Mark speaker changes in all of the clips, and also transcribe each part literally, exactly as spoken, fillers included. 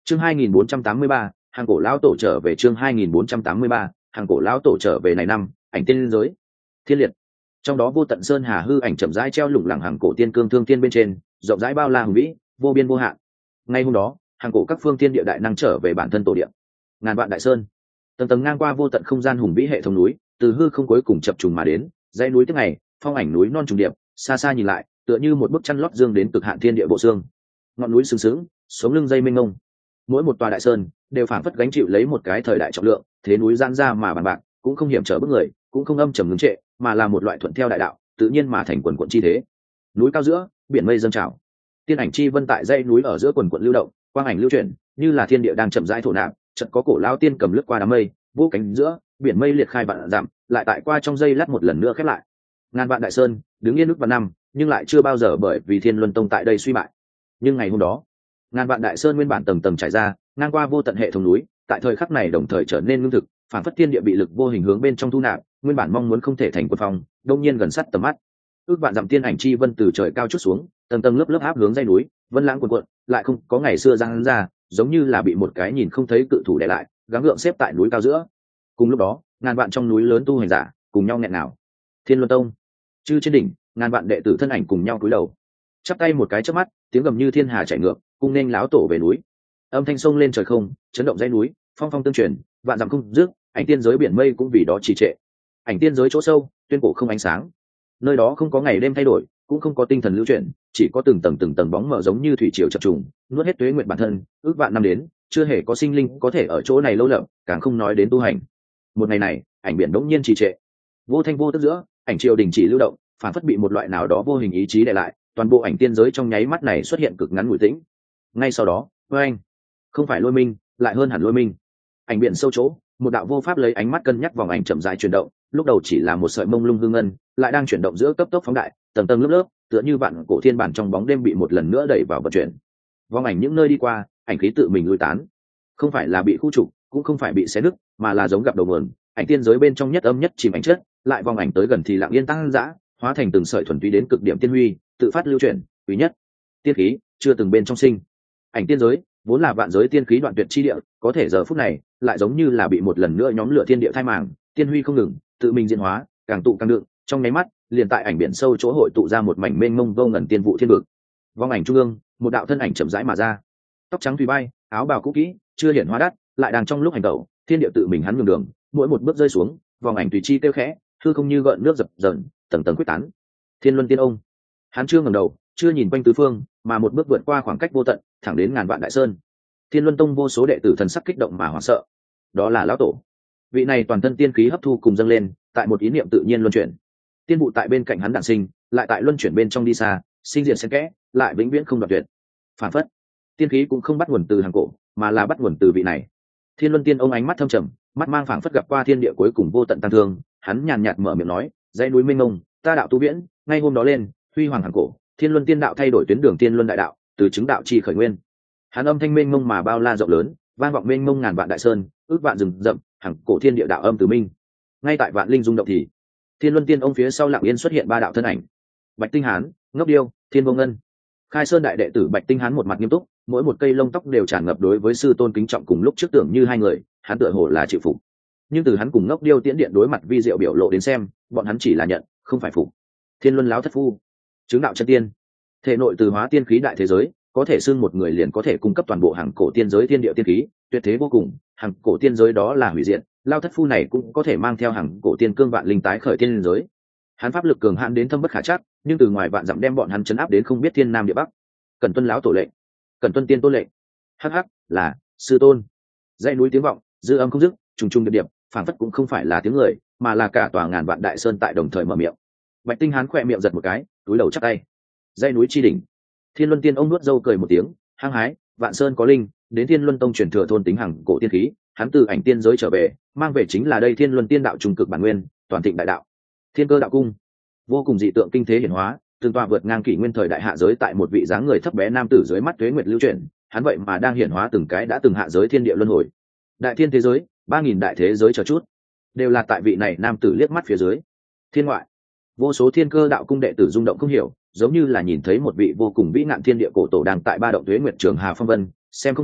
Speaker 1: chương hai nghìn bốn trăm tám mươi ba, hàng cổ lão tổ trở về. Chương hai nghìn bốn trăm tám mươi ba, hàng cổ lão tổ trở về. Này năm, ảnh tiên giới thiên liệt, trong đó vô tận sơn hà hư ảnh chậm rãi treo lủng lẳng hàng cổ tiên cương thương tiên bên trên, rộng rãi bao la hùng vĩ, vô biên vô hạn. Ngay hôm đó, hàng cổ các phương tiên địa đại năng trở về bản thân tổ địa. Ngàn vạn đại sơn, tầng tầng ngang qua vô tận không gian hùng vĩ hệ thống núi, từ hư không cuối cùng chập trùng mà đến, dãy núi tiếp ngày, phong ảnh núi non trùng điệp, xa xa nhìn lại, tựa như một bức chăn lót dương đến cực hạn thiên địa bộ xương. Ngọn núi sừng sững, sống lưng dây mênh mông. Mỗi một tòa đại sơn đều phảng phất gánh chịu lấy một cái thời đại trọng lượng, thế núi giãn ra mà bàn bạc, cũng không hiểm trở bức người, cũng không âm trầm ngưng trệ, mà là một loại thuận theo đại đạo, tự nhiên mà thành quần quần chi thế. Núi cao giữa, biển mây dâng trào. Tiên ảnh chi vân tại dãy núi ở giữa quần quần lưu động, quang ảnh lưu chuyển, như là thiên địa đang chậm rãi thổ nạp, chợt có cổ lao tiên cầm lướt qua đám mây, vô cánh giữa, biển mây liệt khai vạn dặm, lại tại qua trong giây lát một lần nữa khép lại. Ngàn vạn đại sơn, đứng yên ước vạn năm, nhưng lại chưa bao giờ bởi vì Thiên Luân Tông tại đây suy bại. Nhưng ngày hôm đó, ngàn vạn đại sơn nguyên bản tầng tầng trải ra, ngang qua vô tận hệ thống núi, tại thời khắc này đồng thời trở nên ngưng thực, phản phất thiên địa bị lực vô hình hướng bên trong thu nạp, nguyên bản mong muốn không thể thành quân phong, đông nhiên gần sát tầm mắt. Ước vạn dặm tiên ảnh chi vân từ trời cao chút xuống, tầng tầng lớp lớp áp hướng dây núi, vân lãng cuồn cuộn, lại không có ngày xưa giăng ra, giống như là bị một cái nhìn không thấy cự thủ đè lại, gắng gượng xếp tại núi cao giữa. Cùng lúc đó, ngàn vạn trong núi lớn tu hành giả cùng nhau nghẹn nào. Thiên Luân Tông, chư trên đỉnh, ngàn vạn đệ tử thân ảnh cùng nhau cúi đầu, chắp tay một cái chớp mắt, tiếng gầm như thiên hà chảy ngược, cung nên láo tổ về núi. Âm thanh sông lên trời không, chấn động dãy núi, phong phong tương truyền, vạn dặm không dứt, ảnh tiên giới biển mây cũng vì đó trì trệ. Ảnh tiên giới chỗ sâu, tuyên cổ không ánh sáng, nơi đó không có ngày đêm thay đổi, cũng không có tinh thần lưu chuyển, chỉ có từng tầng từng tầng bóng mờ giống như thủy triều chập trùng, nuốt hết tuế nguyện bản thân, ước vạn năm đến, chưa hề có sinh linh có thể ở chỗ này lâu lậm, càng không nói đến tu hành. Một ngày này, ảnh biển đống nhiên trì trệ, vô thanh vô tức giữa, ảnh triều đình chỉ lưu động, phản phất bị một loại nào đó vô hình ý chí đè lại, toàn bộ ảnh tiên giới trong nháy mắt này xuất hiện cực ngắn ngủi tĩnh. Ngay sau đó, với anh, không phải lôi minh, lại hơn hẳn lôi minh. Ảnh biển sâu chỗ, một đạo vô pháp lấy ánh mắt cân nhắc vòng ảnh chậm rãi chuyển động, lúc đầu chỉ là một sợi mông lung hương ngân, lại đang chuyển động giữa cấp tốc phóng đại, tầng tầng lớp lớp, tựa như vạn cổ thiên bản trong bóng đêm bị một lần nữa đẩy vào vận chuyển. Vòng ảnh những nơi đi qua, ảnh khí tự mình lui tán, không phải là bị khu trục, cũng không phải bị xé nứt, mà là giống gặp đầu nguồn, ảnh tiên giới bên trong nhất âm nhất chìm ảnh chất, lại vòng ảnh tới gần thì lặng yên tăng dã, hóa thành từng sợi thuần túy đến cực điểm tiên huy, tự phát lưu chuyển, quý nhất tiên khí chưa từng bên trong sinh. Ảnh tiên giới vốn là vạn giới tiên khí đoạn tuyệt chi địa, có thể giờ phút này lại giống như là bị một lần nữa nhóm lửa thiên địa thai màng, tiên huy không ngừng tự mình diễn hóa, càng tụ càng đựng, trong nháy mắt liền tại ảnh biển sâu chỗ hội tụ ra một mảnh mênh mông vô ngần tiên vụ thiên vực. Vong ảnh trung ương, một đạo thân ảnh chậm rãi mà ra, tóc trắng thùy bay, áo bào cũ kỹ, chưa hiển hóa đắt, lại đang trong lúc hành tẩu, thiên địa tự mình hắn nhường đường, mỗi một bước rơi xuống, vòng ảnh tùy chi tiêu khẽ, hư không như gợn nước dập dờn, tầng tầng quyết tán. Thiên Luân Tiên Ông, hắn chưa ngẩng đầu, chưa nhìn quanh tứ phương, mà một bước vượt qua khoảng cách vô tận, thẳng đến ngàn vạn đại sơn. Thiên Luân Tông vô số đệ tử thần sắc kích động mà hoảng sợ. Đó là lão tổ. Vị này toàn thân tiên khí hấp thu cùng dâng lên, tại một ý niệm tự nhiên luân chuyển. Tiên vụ tại bên cạnh hắn đản sinh, lại tại luân chuyển bên trong đi xa, sinh diệt xen kẽ, lại vĩnh viễn không đoạn tuyệt. Phản phất, tiên khí cũng không bắt nguồn từ hàng cổ, mà là bắt nguồn từ vị này. Thiên Luân Tiên Ông ánh mắt thâm trầm, mắt mang phảng phất gặp qua thiên địa cuối cùng vô tận tăng thương, hắn nhàn nhạt mở miệng nói, dãy núi mênh mông, ta đạo tu viễn, ngay hôm đó lên, huy hoàng hàng cổ, Thiên Luân Tiên đạo thay đổi tuyến đường Tiên Luân đại đạo, từ chứng đạo chi khởi nguyên. Hắn âm thanh mênh mông mà bao la rộng lớn, vang vọng mênh mông ngàn vạn đại sơn, ước vạn rừng rậm, hàng cổ thiên địa đạo âm từ minh. Ngay tại vạn linh rung động thì, Thiên Luân Tiên Ông phía sau lặng yên xuất hiện ba đạo thân ảnh. Bạch Tinh Hán, Ngốc Điêu, Thiên Vô Ngân. Khai Sơn đại đệ tử Bạch Tinh Hán một mặt nghiêm túc, mỗi một cây lông tóc đều tràn ngập đối với sư tôn kính trọng, cùng lúc trước tưởng như hai người, hắn tựa hồ là chịu phục. Nhưng từ hắn cùng Ngốc Điêu tiễn điện đối mặt vi diệu biểu lộ đến xem, bọn hắn chỉ là nhận, không phải phục. Thiên Luân Láo Thất Phu, chứng đạo chân tiên, thể nội từ hóa tiên khí đại thế giới, có thể xưng một người liền có thể cung cấp toàn bộ hàng cổ tiên giới thiên địa tiên khí, tuyệt thế vô cùng. Hàng cổ tiên giới đó là hủy diệt, Lao Thất Phu này cũng có thể mang theo hàng cổ tiên cương vạn linh tái khởi tiên giới. Hắn pháp lực cường hãn đến thâm bất khả trắc, nhưng từ ngoài vạn dặm đem bọn hắn chấn áp đến không biết thiên nam địa bắc. Cần tuân lão tổ lệnh, cần tuân tiên tôn lệnh. Hắc hắc, là sư tôn. Dãy núi tiếng vọng, dư âm không dứt, trùng trùng điệp điệp, phảng phất cũng không phải là tiếng người, mà là cả tòa ngàn vạn đại sơn tại đồng thời mở miệng. Bạch Tinh Hán khỏe miệng giật một cái, túi đầu chắp tay. Dãy núi chi đỉnh, Thiên Luân Tiên Ông nuốt dâu cười một tiếng, hăng hái, vạn sơn có linh, đến Thiên Luân Tông truyền thừa thôn tính hằng cổ tiên khí, hắn từ ảnh tiên giới trở về, mang về chính là đây Thiên Luân Tiên đạo trung cực bản nguyên, toàn thịnh đại đạo. Thiên Cơ đạo cung, vô cùng dị tượng kinh thế hiển hóa, tương tọa vượt ngang kỷ nguyên thời đại hạ giới tại một vị dáng người thấp bé nam tử dưới mắt tuế nguyệt lưu chuyển, hắn vậy mà đang hiển hóa từng cái đã từng hạ giới thiên địa luân hồi. Đại thiên thế giới, ba nghìn đại thế giới chờ chút, đều là tại vị này nam tử liếc mắt phía dưới. Thiên ngoại, vô số Thiên Cơ đạo cung đệ tử rung động không hiểu, giống như là nhìn thấy một vị vô cùng vĩ ngạn thiên địa cổ tổ đang tại ba động tuế nguyệt trường hà phong vân, xem không hiểu,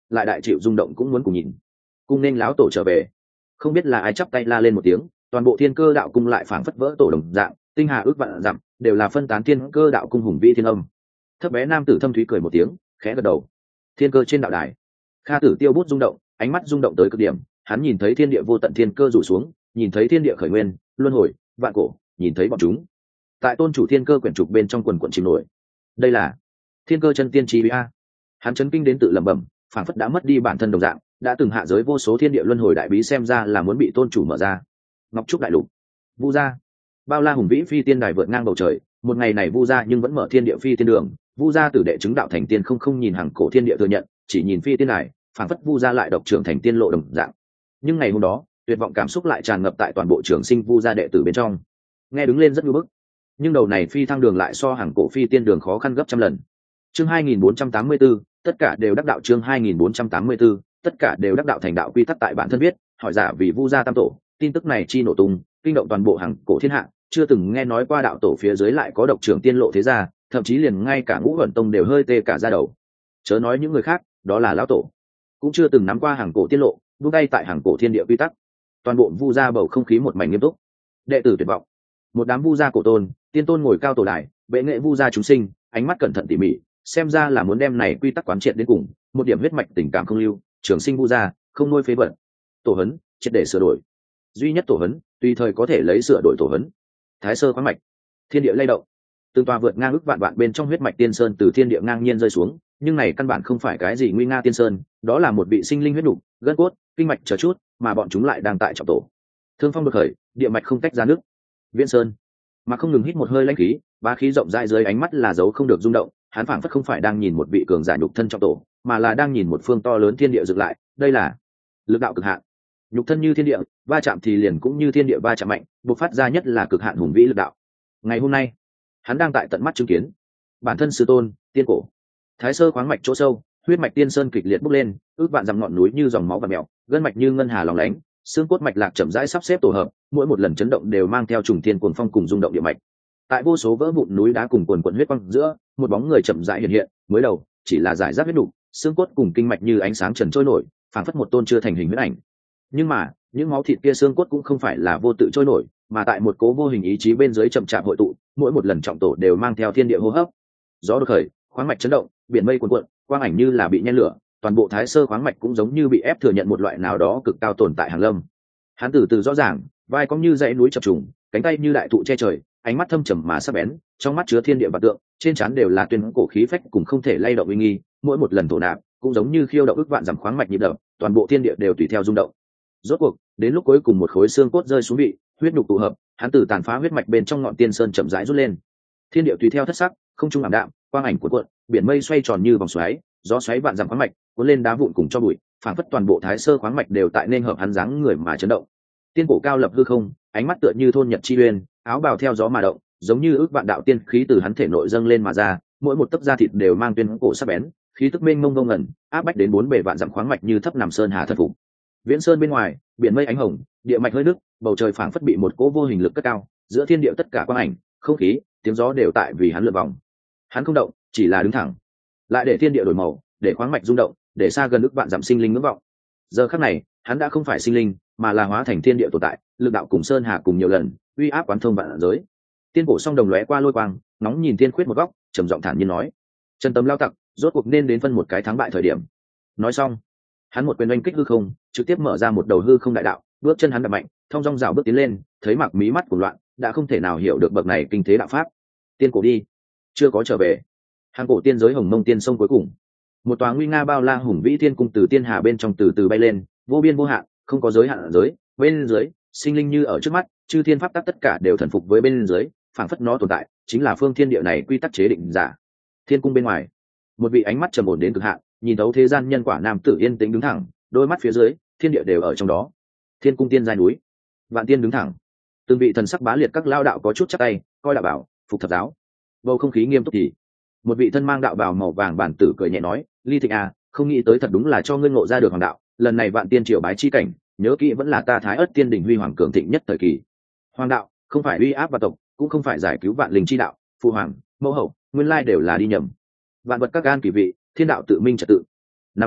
Speaker 1: lại đại chịu rung động cũng muốn cùng nhìn. Cung nên láo tổ trở về. Không biết là ai chắp tay la lên một tiếng, toàn bộ thiên cơ đạo cung lại phảng phất vỡ tổ đồng dạng, tinh hà ước vạn dặm đều là phân tán thiên cơ đạo cung hùng vĩ thiên âm. Thấp bé nam tử thâm thúy cười một tiếng, khẽ gật đầu. Thiên cơ trên đạo đài, Kha Tử tiêu bút rung động, ánh mắt rung động tới cực điểm, hắn nhìn thấy thiên địa vô tận thiên cơ rủ xuống, nhìn thấy thiên địa khởi nguyên, luân hồi, vạn cổ, nhìn thấy bọn chúng tại tôn chủ thiên cơ quyển trục bên trong quần quần chìm nổi. Đây là thiên cơ chân tiên trí bí a. Hắn chấn kinh đến tự lẩm bẩm, phảng phất đã mất đi bản thân đồng dạng, đã từng hạ giới vô số thiên địa luân hồi đại bí xem ra là muốn bị tôn chủ mở ra. Ngọc trúc đại lục, vu gia, bao la hùng vĩ phi tiên đài vượt ngang bầu trời, một ngày này vu gia nhưng vẫn mở thiên địa phi tiên đường, vu gia tử đệ chứng đạo thành tiên không không nhìn hàng cổ thiên địa thừa nhận, chỉ nhìn phi tiên đài, phảng phất vu gia lại độc trưởng thành tiên lộ đồng dạng. Nhưng ngày hôm đó, tuyệt vọng cảm xúc lại tràn ngập tại toàn bộ trường sinh vu gia đệ tử bên trong. Nghe đứng lên rất nhu bức, nhưng đầu này phi thăng đường lại so hàng cổ phi tiên đường khó khăn gấp trăm lần. Chương hai nghìn bốn trăm tám mươi 484, tất cả đều đắc đạo. Chương hai nghìn bốn trăm tám mươi 484, tất cả đều đắc đạo thành đạo quy tắc tại bản thân viết, hỏi giả vì vu gia tam tổ, tin tức này chi nổ tung, kinh động toàn bộ hàng cổ thiên hạ, chưa từng nghe nói qua đạo tổ phía dưới lại có độc trưởng tiên lộ thế gia, thậm chí liền ngay cả ngũ ẩn tông đều hơi tê cả da đầu. Chớ nói những người khác, đó là lão tổ cũng chưa từng nắm qua hàng cổ tiên lộ, buông tay tại hàng cổ thiên địa quy tắc. Toàn bộ vu gia bầu không khí một mảnh nghiêm túc, đệ tử tuyệt vọng. Một đám vu gia cổ tôn, tiên tôn ngồi cao tổ đài, bệ nghệ vu gia chúng sinh, ánh mắt cẩn thận tỉ mỉ, xem ra là muốn đem này quy tắc quán triệt đến cùng, một điểm huyết mạch tình cảm không lưu, trường sinh vu gia không nuôi phế vật. Tổ hấn triệt để sửa đổi, duy nhất tổ hấn tùy thời có thể lấy sửa đổi tổ hấn. Thái sơ khoáng mạch, thiên địa lay động, từng tòa vượt ngang ức vạn vạn bên trong huyết mạch tiên sơn từ thiên địa ngang nhiên rơi xuống, nhưng này căn bản không phải cái gì nguy nga tiên sơn, đó là một vị sinh linh huyết nục, gân cốt, kinh mạch chờ chút, mà bọn chúng lại đang tại trọng tổ. Thương phong đột khởi, địa mạch không tách ra nước. Viễn Sơn mà không ngừng hít một hơi lãnh khí, ba khí rộng rãi dưới ánh mắt là dấu không được rung động, hắn phảng phất không phải đang nhìn một vị cường giả nhục thân trọng tổ, mà là đang nhìn một phương to lớn thiên địa dựng lại, đây là lực đạo cực hạn. Nhục thân như thiên địa, va chạm thì liền cũng như thiên địa va chạm mạnh, bộc phát ra nhất là cực hạn hùng vĩ lực đạo. Ngày hôm nay, hắn đang tại tận mắt chứng kiến bản thân sư tôn, tiên cổ, thái sơ khoáng mạch chỗ sâu, huyết mạch tiên sơn kịch liệt bốc lên, ước vạn dặm ngọn núi như dòng máu và mèo, gân mạch như ngân hà lóng lánh, xương cốt mạch lạc chậm rãi sắp xếp tổ hợp, mỗi một lần chấn động đều mang theo trùng thiên cuồng phong cùng rung động địa mạch. Tại vô số vỡ vụn núi đá cùng quần quần huyết quang giữa, một bóng người chậm rãi hiện hiện, mới đầu chỉ là giải rác huyết nục, xương cốt cùng kinh mạch như ánh sáng trần trôi nổi, phảng phất một tôn chưa thành hình huyết ảnh. Nhưng mà, những máu thịt kia xương cốt cũng không phải là vô tự trôi nổi, mà tại một cố vô hình ý chí bên dưới chậm chạp hội tụ, mỗi một lần trọng tổ đều mang theo thiên địa hô hấp. Gió đột khởi, khoáng mạch chấn động, biển mây cuồn cuộn, quang ảnh như là bị nhen lửa, toàn bộ thái sơ khoáng mạch cũng giống như bị ép thừa nhận một loại nào đó cực cao tồn tại hàng lâm. Hắn từ từ rõ ràng, vai cong như dãy núi chập trùng, cánh tay như đại thụ che trời, ánh mắt thâm trầm mà sắc bén, trong mắt chứa thiên địa vạn tượng, trên trán đều là tuyên cổ khí phách cùng không thể lay động uy nghi, mỗi một lần thổ nạp cũng giống như khiêu động ức vạn dặm khoáng mạch nhịp đập, toàn bộ thiên địa đều tùy theo rung động. Rốt cuộc, đến lúc cuối cùng một khối xương cốt rơi xuống vị, huyết nhục tụ hợp, hắn từ tàn phá huyết mạch bên trong ngọn tiên sơn chậm rãi rút lên. Thiên địa tùy theo thất sắc, không trung ảm đạm, quang ảnh cuộn cuộn, biển mây xoay tròn như vòng xoáy, gió xoáy vạn dặm khoáng mạch, cuốn lên đá vụn cùng cho bụi, phảng phất toàn bộ thái sơ khoáng mạch đều tại nên hợp hắn dáng người mà chấn động. Tiên cổ cao lập hư không, ánh mắt tựa như thôn nhật chi uyên, áo bào theo gió mà động, giống như ước vạn đạo tiên khí từ hắn thể nội dâng lên mà ra, mỗi một tấc da thịt đều mang tuyên cổ sắc bén, khí tức mênh mông ngông ngẩn, áp bách đến bốn bề vạn dặm khoáng mạch như thấp nằm sơn hà thật phục. Viễn Sơn bên ngoài, biển mây ánh hồng, địa mạch hơi nước, bầu trời phảng phất bị một cỗ vô hình lực cất cao, giữa thiên địa tất cả quang ảnh, không khí, tiếng gió đều tại vì hắn lượn vòng. Hắn không động, chỉ là đứng thẳng, lại để thiên địa đổi màu, để khoáng mạch rung động, để xa gần ức vạn dặm sinh linh ngưỡng vọng. Giờ khắc này, hắn đã không phải sinh linh, mà là hóa thành thiên địa tồn tại, lực đạo cùng sơn hà cùng nhiều lần, uy áp quán thông vạn giới. Tiên cổ song đồng lóe qua lôi quang, nóng nhìn thiên khuyết một góc, trầm giọng thản nhiên nói: "Chân tâm lao tặc, rốt cuộc nên đến phân một cái thắng bại thời điểm." Nói xong, hắn một quyền oanh kích hư không, trực tiếp mở ra một đầu hư không đại đạo, bước chân hắn đập mạnh, thong dong dạo bước tiến lên, thấy Mặc mí mắt của loạn, đã không thể nào hiểu được bậc này kinh thế đạo pháp. Tiên cổ đi, chưa có trở về. Hàng cổ tiên giới hồng mông tiên sông cuối cùng, một tòa nguy nga bao la hùng vĩ thiên cung từ tiên hà bên trong từ từ bay lên, vô biên vô hạn, không có giới hạn ở giới, bên dưới sinh linh như ở trước mắt, chư thiên pháp tắc tất cả đều thần phục với bên dưới, phảng phất nó tồn tại chính là phương thiên địa này quy tắc chế định giả. Thiên cung bên ngoài, một vị ánh mắt trầm ổn đến cực hạn, nhìn thấu thế gian nhân quả nam tử yên tĩnh đứng thẳng, đôi mắt phía dưới thiên địa đều ở trong đó. Thiên cung tiên giai núi, vạn tiên đứng thẳng, từng vị thần sắc bá liệt các lao đạo có chút chắc tay, coi đạo bảo phục thập giáo. Bầu không khí nghiêm túc thì một vị thân mang đạo bào màu vàng bản tử cười nhẹ nói: "Ly Thịnh à, không nghĩ tới thật đúng là cho ngươi ngộ ra được hoàng đạo, lần này vạn tiên triều bái chi cảnh, nhớ kỹ vẫn là ta Thái Ức Tiên Đình huy hoàng cường thịnh nhất thời kỳ. Hoàng đạo không phải uy áp và tộc, cũng không phải giải cứu vạn linh chi đạo, phụ hoàng, mẫu hậu, nguyên lai đều là đi nhầm. Vạn vật các gan kỳ vị, thiên đạo tự minh trật tự. Năm đó,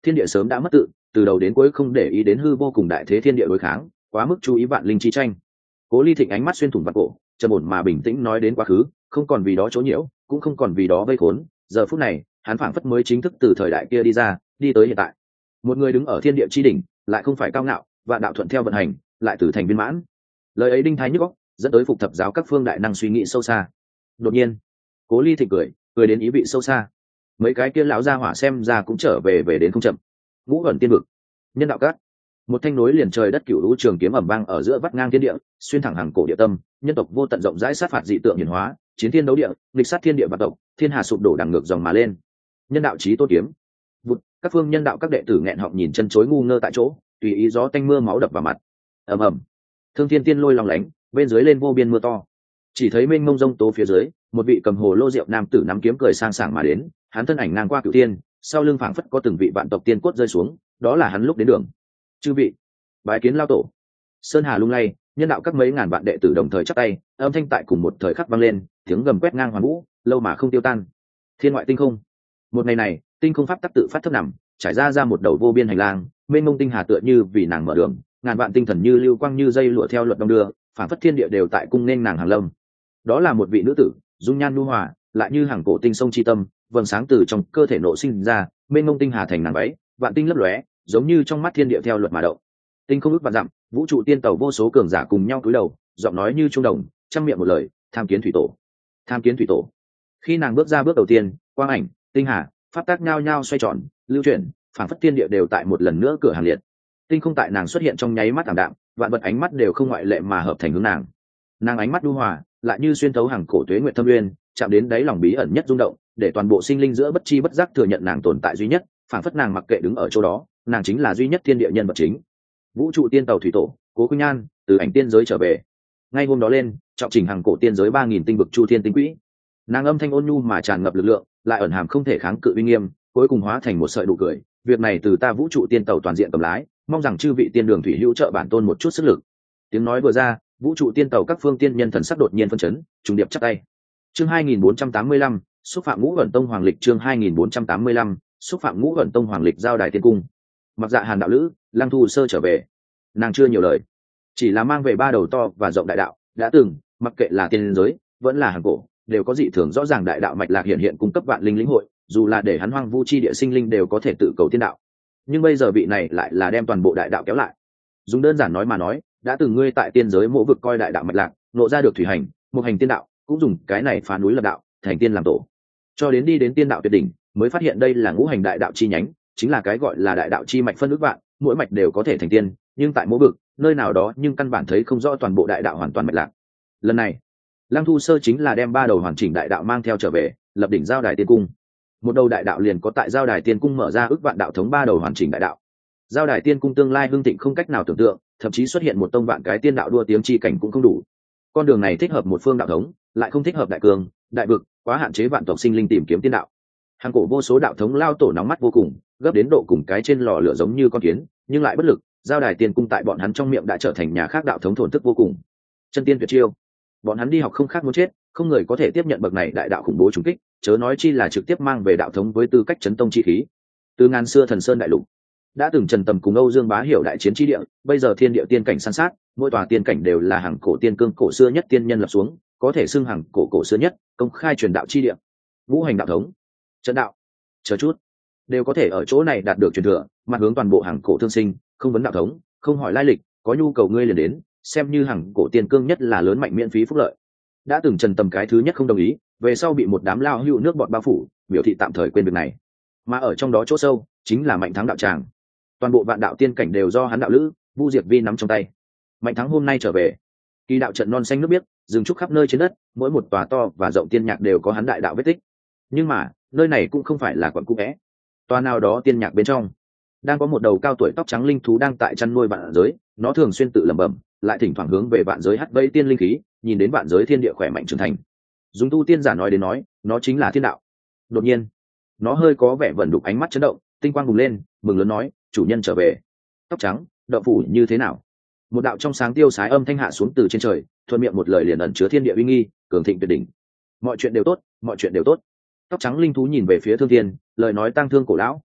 Speaker 1: thiên địa sớm đã mất tự, từ đầu đến cuối không để ý đến hư vô cùng đại thế thiên địa đối kháng, quá mức chú ý vạn linh chi tranh. Cố Ly Thịnh ánh mắt xuyên thủng vạn cổ, trầm ổn mà bình tĩnh nói đến quá khứ, không còn vì đó chỗ nhiễu, cũng không còn vì đó vây khốn. Giờ phút này, hắn phảng phất mới chính thức từ thời đại kia đi ra, đi tới hiện tại. Một người đứng ở thiên địa chi đỉnh, lại không phải cao ngạo, vạn đạo thuận theo vận hành, lại từ thành viên mãn. Lời ấy đinh thái nhức óc, dẫn tới phục thập giáo các phương đại năng suy nghĩ sâu xa. Đột nhiên, Cố Ly Thịnh cười, cười đến ý vị sâu xa. Mấy cái kia lão gia hỏa xem ra cũng trở về về đến không chậm. Ngũ ẩn tiên vực, nhân đạo cát, một thanh nối liền trời đất cửu lũ trường kiếm ầm vang ở giữa vắt ngang thiên địa, xuyên thẳng hàng cổ địa tâm, nhân tộc vô tận rộng rãi sát phạt dị tượng hiển hóa, chiến thiên đấu địa, nghịch sát thiên địa và tộc, thiên hà sụp đổ đằng ngược dòng mà lên. Nhân đạo chí tôn kiếm. Vụt, các phương nhân đạo các đệ tử nghẹn họng nhìn chân chối ngu ngơ tại chỗ, tùy ý gió tanh mưa máu đập vào mặt. Ầm ầm. Thương thiên tiên lôi long lánh, bên dưới lên vô biên mưa to. Chỉ thấy mênh mông rông tố phía dưới, một vị cầm hồ lô rượu nam tử nắm kiếm cười sang sảng mà đến, hắn thân ảnh ngang qua cửu tiên, sau lưng phảng phất có từng vị vạn tộc tiên cốt rơi xuống, đó là hắn lúc đến đường. Chư vị, bái kiến lao tổ. Sơn hà lung lay, nhân đạo các mấy ngàn vạn đệ tử đồng thời chắp tay, âm thanh tại cùng một thời khắc vang lên, tiếng gầm quét ngang hoàn vũ, lâu mà không tiêu tan. Thiên ngoại tinh không. Một ngày này, tinh không pháp tắc tự phát thấp nằm, trải ra ra một đầu vô biên hành lang, mênh mông tinh hà tựa như vì nàng mở đường, ngàn vạn tinh thần như lưu quang như dây lụa theo luật đông đưa, phản phất thiên địa đều tại cung nên nàng hàng lâm. Đó là một vị nữ tử, dung nhan nhu hòa, lại như hàng cổ tinh sông chi tâm, vầng sáng từ trong cơ thể nộ sinh ra, mênh mông tinh hà thành nàng váy, vạn tinh lấp lóe, giống như trong mắt thiên địa theo luật mà động. Tinh không ước vạn dặm, vũ trụ tiên tàu vô số cường giả cùng nhau cúi đầu, giọng nói như trung đồng, trăm miệng một lời, tham kiến thủy tổ, tham kiến thủy tổ. Khi nàng bước ra bước đầu tiên, quang ảnh, tinh hà, pháp tác nhao nhao xoay tròn, lưu chuyển, phản phất thiên địa đều tại một lần nữa cửa hàng liệt. Tinh không tại nàng xuất hiện trong nháy mắt ảm đạm, vạn vật ánh mắt đều không ngoại lệ mà hợp thành hướng nàng. Nàng ánh mắt nhu hòa, lại như xuyên thấu hàng cổ tuế nguyện thâm uyên, chạm đến đáy lòng bí ẩn nhất rung động, để toàn bộ sinh linh giữa bất chi bất giác thừa nhận nàng tồn tại duy nhất, phản phất nàng mặc kệ đứng ở chỗ đó, nàng chính là duy nhất thiên địa nhân vật chính. Vũ trụ tiên tàu thủy tổ, Cố Khuynh Nhan, từ ảnh tiên giới trở về. Ngay hôm đó lên, trọng trình hàng cổ tiên giới ba nghìn tinh vực chu thiên tinh quỹ. Nàng âm thanh ôn nhu mà tràn ngập lực lượng, lại ẩn hàm không thể kháng cự uy nghiêm, cuối cùng hóa thành một sợi nụ cười. Việc này từ ta vũ trụ tiên tàu toàn diện cầm lái, mong rằng chư vị tiên đường thủy hữu trợ bản tôn một chút sức lực. Tiếng nói vừa ra, vũ trụ tiên tàu các phương tiên nhân thần sắc đột nhiên phân chấn, trùng điệp chắp tay. Chương hai nghìn bốn trăm tám mươi lăm, xúc phạm Ngũ Ẩn Tông Hoàng Lịch. Chương hai nghìn bốn trăm tám mươi lăm, xúc phạm Ngũ Ẩn Tông Hoàng Lịch. Giao đài tiên cung. Mặc Dạ Hàn đạo lữ, Lăng Thu Sơ trở về. Nàng chưa nhiều lời, chỉ là mang về ba đầu to và rộng đại đạo, đã từng mặc kệ là tiên giới vẫn là hàng cổ, đều có dị thường rõ ràng đại đạo mạch lạc hiện hiện cung cấp vạn linh lĩnh hội, dù là để hắn hoang vu chi địa sinh linh đều có thể tự cầu tiên đạo. Nhưng bây giờ vị này lại là đem toàn bộ đại đạo kéo lại. Dùng đơn giản nói mà nói, đã từng ngươi tại tiên giới mỗ vực coi đại đạo mạch lạc, nộ ra được thủy hành, một hành tiên đạo, cũng dùng cái này phá núi lập đạo, thành tiên làm tổ, cho đến đi đến tiên đạo tuyệt đỉnh, mới phát hiện đây là ngũ hành đại đạo chi nhánh, chính là cái gọi là đại đạo chi mạch phân ước vạn, mỗi mạch đều có thể thành tiên, nhưng tại mỗ vực nơi nào đó nhưng căn bản thấy không rõ toàn bộ đại đạo hoàn toàn mạch lạc. Lần này Lăng Thu Sơ chính là đem ba đầu hoàn chỉnh đại đạo mang theo trở về, lập đỉnh giao đài tiên cung. Một đầu đại đạo liền có tại giao đài tiên cung mở ra ước vạn đạo thống ba đầu hoàn chỉnh đại đạo. Giao đài tiên cung tương lai hưng thịnh không cách nào tưởng tượng, thậm chí xuất hiện một tông vạn cái tiên đạo đua tiếng chi cảnh cũng không đủ. Con đường này thích hợp một phương đạo thống, lại không thích hợp đại cường đại vực, quá hạn chế vạn tộc sinh linh tìm kiếm tiên đạo. Hàng cổ vô số đạo thống lao tổ nóng mắt vô cùng, gấp đến độ cùng cái trên lò lửa giống như con kiến, nhưng lại bất lực. Giao đài tiên cung tại bọn hắn trong miệng đã trở thành nhà khác đạo thống thổn thức vô cùng. Chân tiên tuyệt chiêu, bọn hắn đi học không khác muốn chết, không người có thể tiếp nhận bậc này đại đạo khủng bố trùng kích, chớ nói chi là trực tiếp mang về đạo thống với tư cách chấn tông chi khí. Từ ngàn xưa thần sơn đại lục, đã từng Trần Tầm cùng Âu Dương Bá hiểu đại chiến chi địa, bây giờ thiên địa tiên cảnh san sát, mỗi tòa tiên cảnh đều là hàng cổ tiên cương cổ xưa nhất tiên nhân lập xuống, có thể xưng hàng cổ cổ xưa nhất, công khai truyền đạo chi địa. Ngũ hành đạo thống, trận đạo, chờ chút, đều có thể ở chỗ này đạt được truyền thừa, mặt hướng toàn bộ hàng cổ thương sinh, không vấn đạo thống, không hỏi lai lịch, có nhu cầu ngươi liền đến, xem như hàng cổ tiên cương nhất là lớn mạnh miễn phí phúc lợi. Đã từng Trần Tầm cái thứ nhất không đồng ý, về sau bị một đám lao hữu nước bọt bao phủ, biểu thị tạm thời quên việc này. Mà ở trong đó chỗ sâu, chính là Mạnh Thắng đạo tràng. Toàn bộ vạn đạo tiên cảnh đều do hắn đạo lữ Vu Diệt Vi nắm trong tay. Mạnh Thắng hôm nay trở về, kỳ đạo trận non xanh nước biếc, rừng trúc khắp nơi trên đất, mỗi một tòa to và rộng tiên nhạc đều có hắn đại đạo vết tích. Nhưng mà nơi này cũng không phải là quận cũ vẽ, tòa nào đó tiên nhạc bên trong đang có một đầu cao tuổi tóc trắng linh thú đang tại chăn nuôi vạn giới, nó thường xuyên tự lẩm bẩm, lại thỉnh thoảng hướng về vạn giới hắt vây tiên linh khí, nhìn đến vạn giới thiên địa khỏe mạnh trưởng thành. Dùng tu tiên giả nói đến nói, nó chính là thiên đạo. Đột nhiên, nó hơi có vẻ vẩn đục, ánh mắt chấn động, tinh quang bùng lên, mừng lớn nói, chủ nhân trở về. Tóc trắng, đậu phủ như thế nào? Một đạo trong sáng tiêu sái âm thanh hạ xuống từ trên trời, thuận miệng một lời liền ẩn chứa thiên địa uy nghi, cường thịnh tuyệt đỉnh. Mọi chuyện đều tốt, mọi chuyện đều tốt. Tóc trắng linh thú nhìn về phía Thương Thiên, lời nói tang thương cổ lão,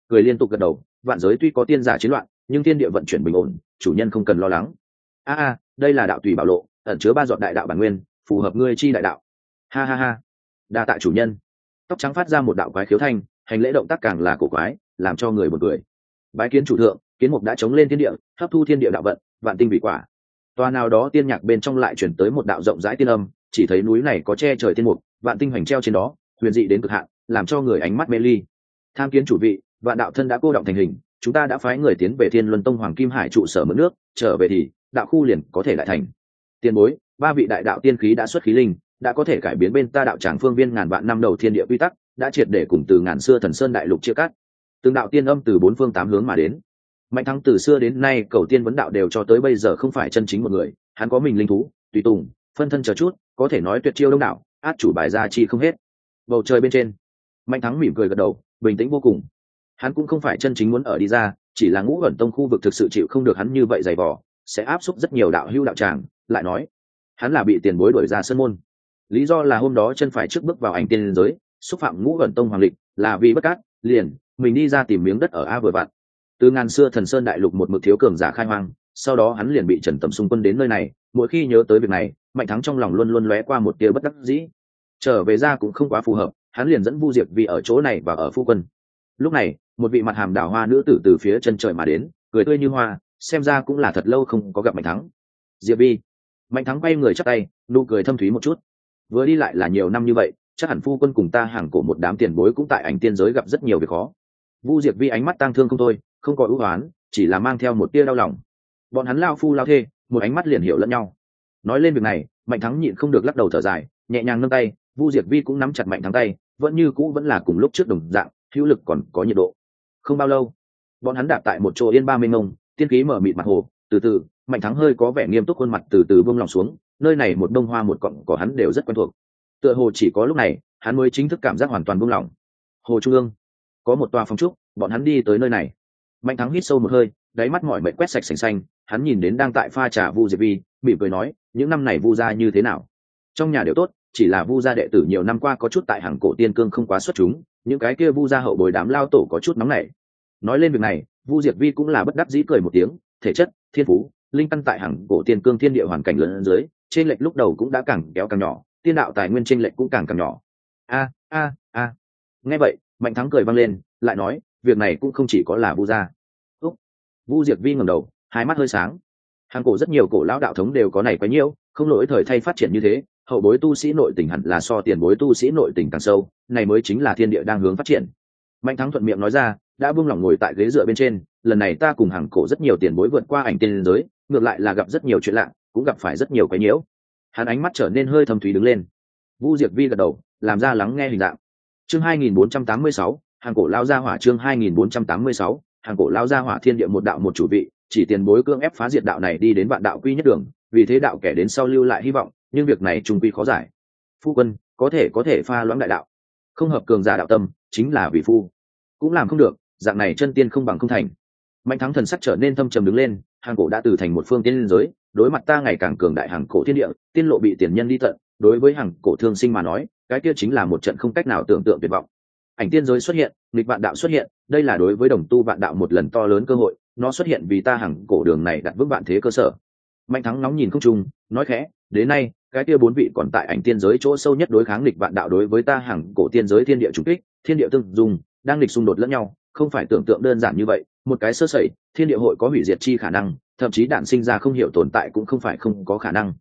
Speaker 1: cười liên tục gật đầu. Vạn giới tuy có tiên giả chiến loạn, nhưng thiên địa vận chuyển bình ổn, chủ nhân không cần lo lắng. A a, đây là đạo tùy bảo lộ, ẩn chứa ba giọt đại đạo bản nguyên, phù hợp ngươi chi đại đạo. Ha ha ha, đa tạ chủ nhân. Tóc trắng phát ra một đạo quái khiếu thanh, hành lễ động tác càng là cổ quái, làm cho người buồn cười. Bái kiến chủ thượng, kiến mục đã chống lên thiên địa, hấp thu thiên địa đạo vận, vạn tinh vị quả. Toa nào đó tiên nhạc bên trong lại chuyển tới một đạo rộng rãi tiên âm, chỉ thấy núi này có che trời tiên mục, vạn tinh hoành treo trên đó, huyền dị đến cực hạn, làm cho người ánh mắt mê ly. Tham kiến chủ vị, vạn đạo thân đã cô động thành hình, chúng ta đã phái người tiến về Thiên Luân Tông Hoàng Kim Hải trụ sở mượn nước, trở về thì đạo khu liền có thể lại thành. Tiên bối, ba vị đại đạo tiên khí đã xuất khí linh, đã có thể cải biến bên ta đạo tràng phương viên ngàn vạn năm đầu thiên địa quy tắc, đã triệt để cùng từ ngàn xưa thần sơn đại lục chia cắt. Từng đạo tiên âm từ bốn phương tám hướng mà đến. Mạnh Thắng từ xưa đến nay cầu tiên vấn đạo đều cho tới bây giờ không phải chân chính một người, hắn có mình linh thú, tùy tùng, phân thân chờ chút, có thể nói tuyệt chiêu đông đảo, át chủ bài ra chi không hết. Bầu trời bên trên, Mạnh Thắng mỉm cười gật đầu, bình tĩnh vô cùng. Hắn cũng không phải chân chính muốn ở đi ra, chỉ là Ngũ Ẩn Tông khu vực thực sự chịu không được hắn như vậy dày vò, sẽ áp xúc rất nhiều đạo hữu đạo tràng. Lại nói, hắn là bị tiền bối đuổi ra sân môn, lý do là hôm đó chân phải trước bước vào ảnh tiên giới, xúc phạm Ngũ Ẩn Tông hoàng lịch, là vì bất cát, liền mình đi ra tìm miếng đất ở a vừa vặn. Từ ngàn xưa thần sơn đại lục một mực thiếu cường giả khai hoang, sau đó hắn liền bị Trần Tầm xung quân đến nơi này, mỗi khi nhớ tới việc này, Mạnh Thắng trong lòng luôn luôn lóe qua một tia bất đắc dĩ. Trở về ra cũng không quá phù hợp, hắn liền dẫn Vu Diệp Vi ở chỗ này và ở phu quân. Lúc này, một vị mặt hàm đào hoa nữ tử từ phía chân trời mà đến, cười tươi như hoa, xem ra cũng là thật lâu không có gặp Mạnh Thắng. Diệp Vi. Mạnh Thắng quay người chắp tay, nụ cười thâm thúy một chút. Vừa đi lại là nhiều năm như vậy, chắc hẳn phu quân cùng ta hàng cổ một đám tiền bối cũng tại ảnh tiên giới gặp rất nhiều việc khó. Vu Diệp Vi ánh mắt tang thương không thôi, không có ưu oán, chỉ là mang theo một tia đau lòng. Bọn hắn lao phu lao thê, một ánh mắt liền hiểu lẫn nhau. Nói lên việc này, Mạnh Thắng nhịn không được lắc đầu thở dài, nhẹ nhàng nâng tay, Vu Diệp Vi cũng nắm chặt Mạnh Thắng tay, vẫn như cũ vẫn là cùng lúc trước đồng dạng, hữu lực còn có nhiệt độ. Không bao lâu, bọn hắn đạp tại một chỗ yên ba mênh mông, tiên khí mở mịt mặt hồ, từ từ, Mạnh Thắng hơi có vẻ nghiêm túc, khuôn mặt từ từ buông lòng xuống, nơi này một bông hoa một cọng cỏ hắn đều rất quen thuộc. Tựa hồ chỉ có lúc này, hắn mới chính thức cảm giác hoàn toàn buông lỏng. Hồ Trung ương, có một tòa phong trúc, bọn hắn đi tới nơi này. Mạnh Thắng hít sâu một hơi, đáy mắt mỏi mệt quét sạch sành xanh, hắn nhìn đến đang tại pha trà Vu Diệp Vi, mỉm cười nói, những năm này Vu gia như thế nào? Trong nhà đều tốt, chỉ là Vu gia đệ tử nhiều năm qua có chút tại hàng cổ tiên cương không quá xuất chúng, những cái kia Vu gia hậu bồi đám lao tổ có chút nóng nảy. Nói lên việc này, Vu Diệp Vi cũng là bất đắc dĩ cười một tiếng, thể chất, thiên phú, linh căn tại hàng cổ tiên cương thiên địa hoàn cảnh lớn dưới, trên lệch lúc đầu cũng đã càng kéo càng nhỏ, tiên đạo tài nguyên trên lệch cũng càng càng nhỏ. A a a. Nghe vậy, Mạnh Thắng cười vang lên, lại nói, việc này cũng không chỉ có là Vu gia. Úc. Vu Diệp Vi ngẩng đầu, hai mắt hơi sáng. Hàng cổ rất nhiều cổ lão đạo thống đều có này quá nhiều, không lỗi thời thay phát triển như thế, hậu bối tu sĩ nội tình hẳn là so tiền bối tu sĩ nội tình càng sâu, này mới chính là thiên địa đang hướng phát triển. Mạnh Thắng thuận miệng nói ra, đã buông lỏng ngồi tại ghế dựa bên trên, lần này ta cùng hàng cổ rất nhiều tiền bối vượt qua ảnh tiên giới, ngược lại là gặp rất nhiều chuyện lạ, cũng gặp phải rất nhiều cái nhiễu. Hắn ánh mắt trở nên hơi thâm thúy đứng lên. Vu Diệp Vi gật đầu, làm ra lắng nghe hình dạng. Chương hai nghìn bốn trăm tám mươi sáu, hàng cổ lao ra hỏa. Chương hai nghìn bốn trăm tám mươi sáu, hàng cổ lao ra hỏa. Thiên địa một đạo một chủ vị, chỉ tiền bối cương ép phá diệt đạo này đi đến vạn đạo quy nhất đường, vì thế đạo kẻ đến sau lưu lại hy vọng, nhưng việc này trung quy khó giải. Phu quân có thể có thể pha loãng đại đạo, không hợp cường giả đạo tâm, chính là vì phu cũng làm không được, dạng này chân tiên không bằng không thành. Mạnh Thắng thần sắc trở nên thâm trầm đứng lên, hàng cổ đã từ thành một phương tiên liên giới, đối mặt ta ngày càng cường đại hàng cổ thiên địa, tiên lộ bị tiền nhân đi tận, đối với hàng cổ thương sinh mà nói, cái kia chính là một trận không cách nào tưởng tượng tuyệt vọng. Ảnh tiên giới xuất hiện, nghịch vạn đạo xuất hiện, đây là đối với đồng tu vạn đạo một lần to lớn cơ hội, nó xuất hiện vì ta hàng cổ đường này đặt vững vạn thế cơ sở. Mạnh Thắng nóng nhìn không trung, nói khẽ, đến nay, cái kia bốn vị còn tại ảnh tiên giới chỗ sâu nhất đối kháng nghịch vạn đạo đối với ta hàng cổ tiên giới thiên địa trùng kích, thiên địa tương dung, đang nghịch xung đột lẫn nhau, không phải tưởng tượng đơn giản như vậy, một cái sơ sẩy, thiên địa hội có hủy diệt chi khả năng, thậm chí đản sinh ra không hiểu tồn tại cũng không phải không có khả năng.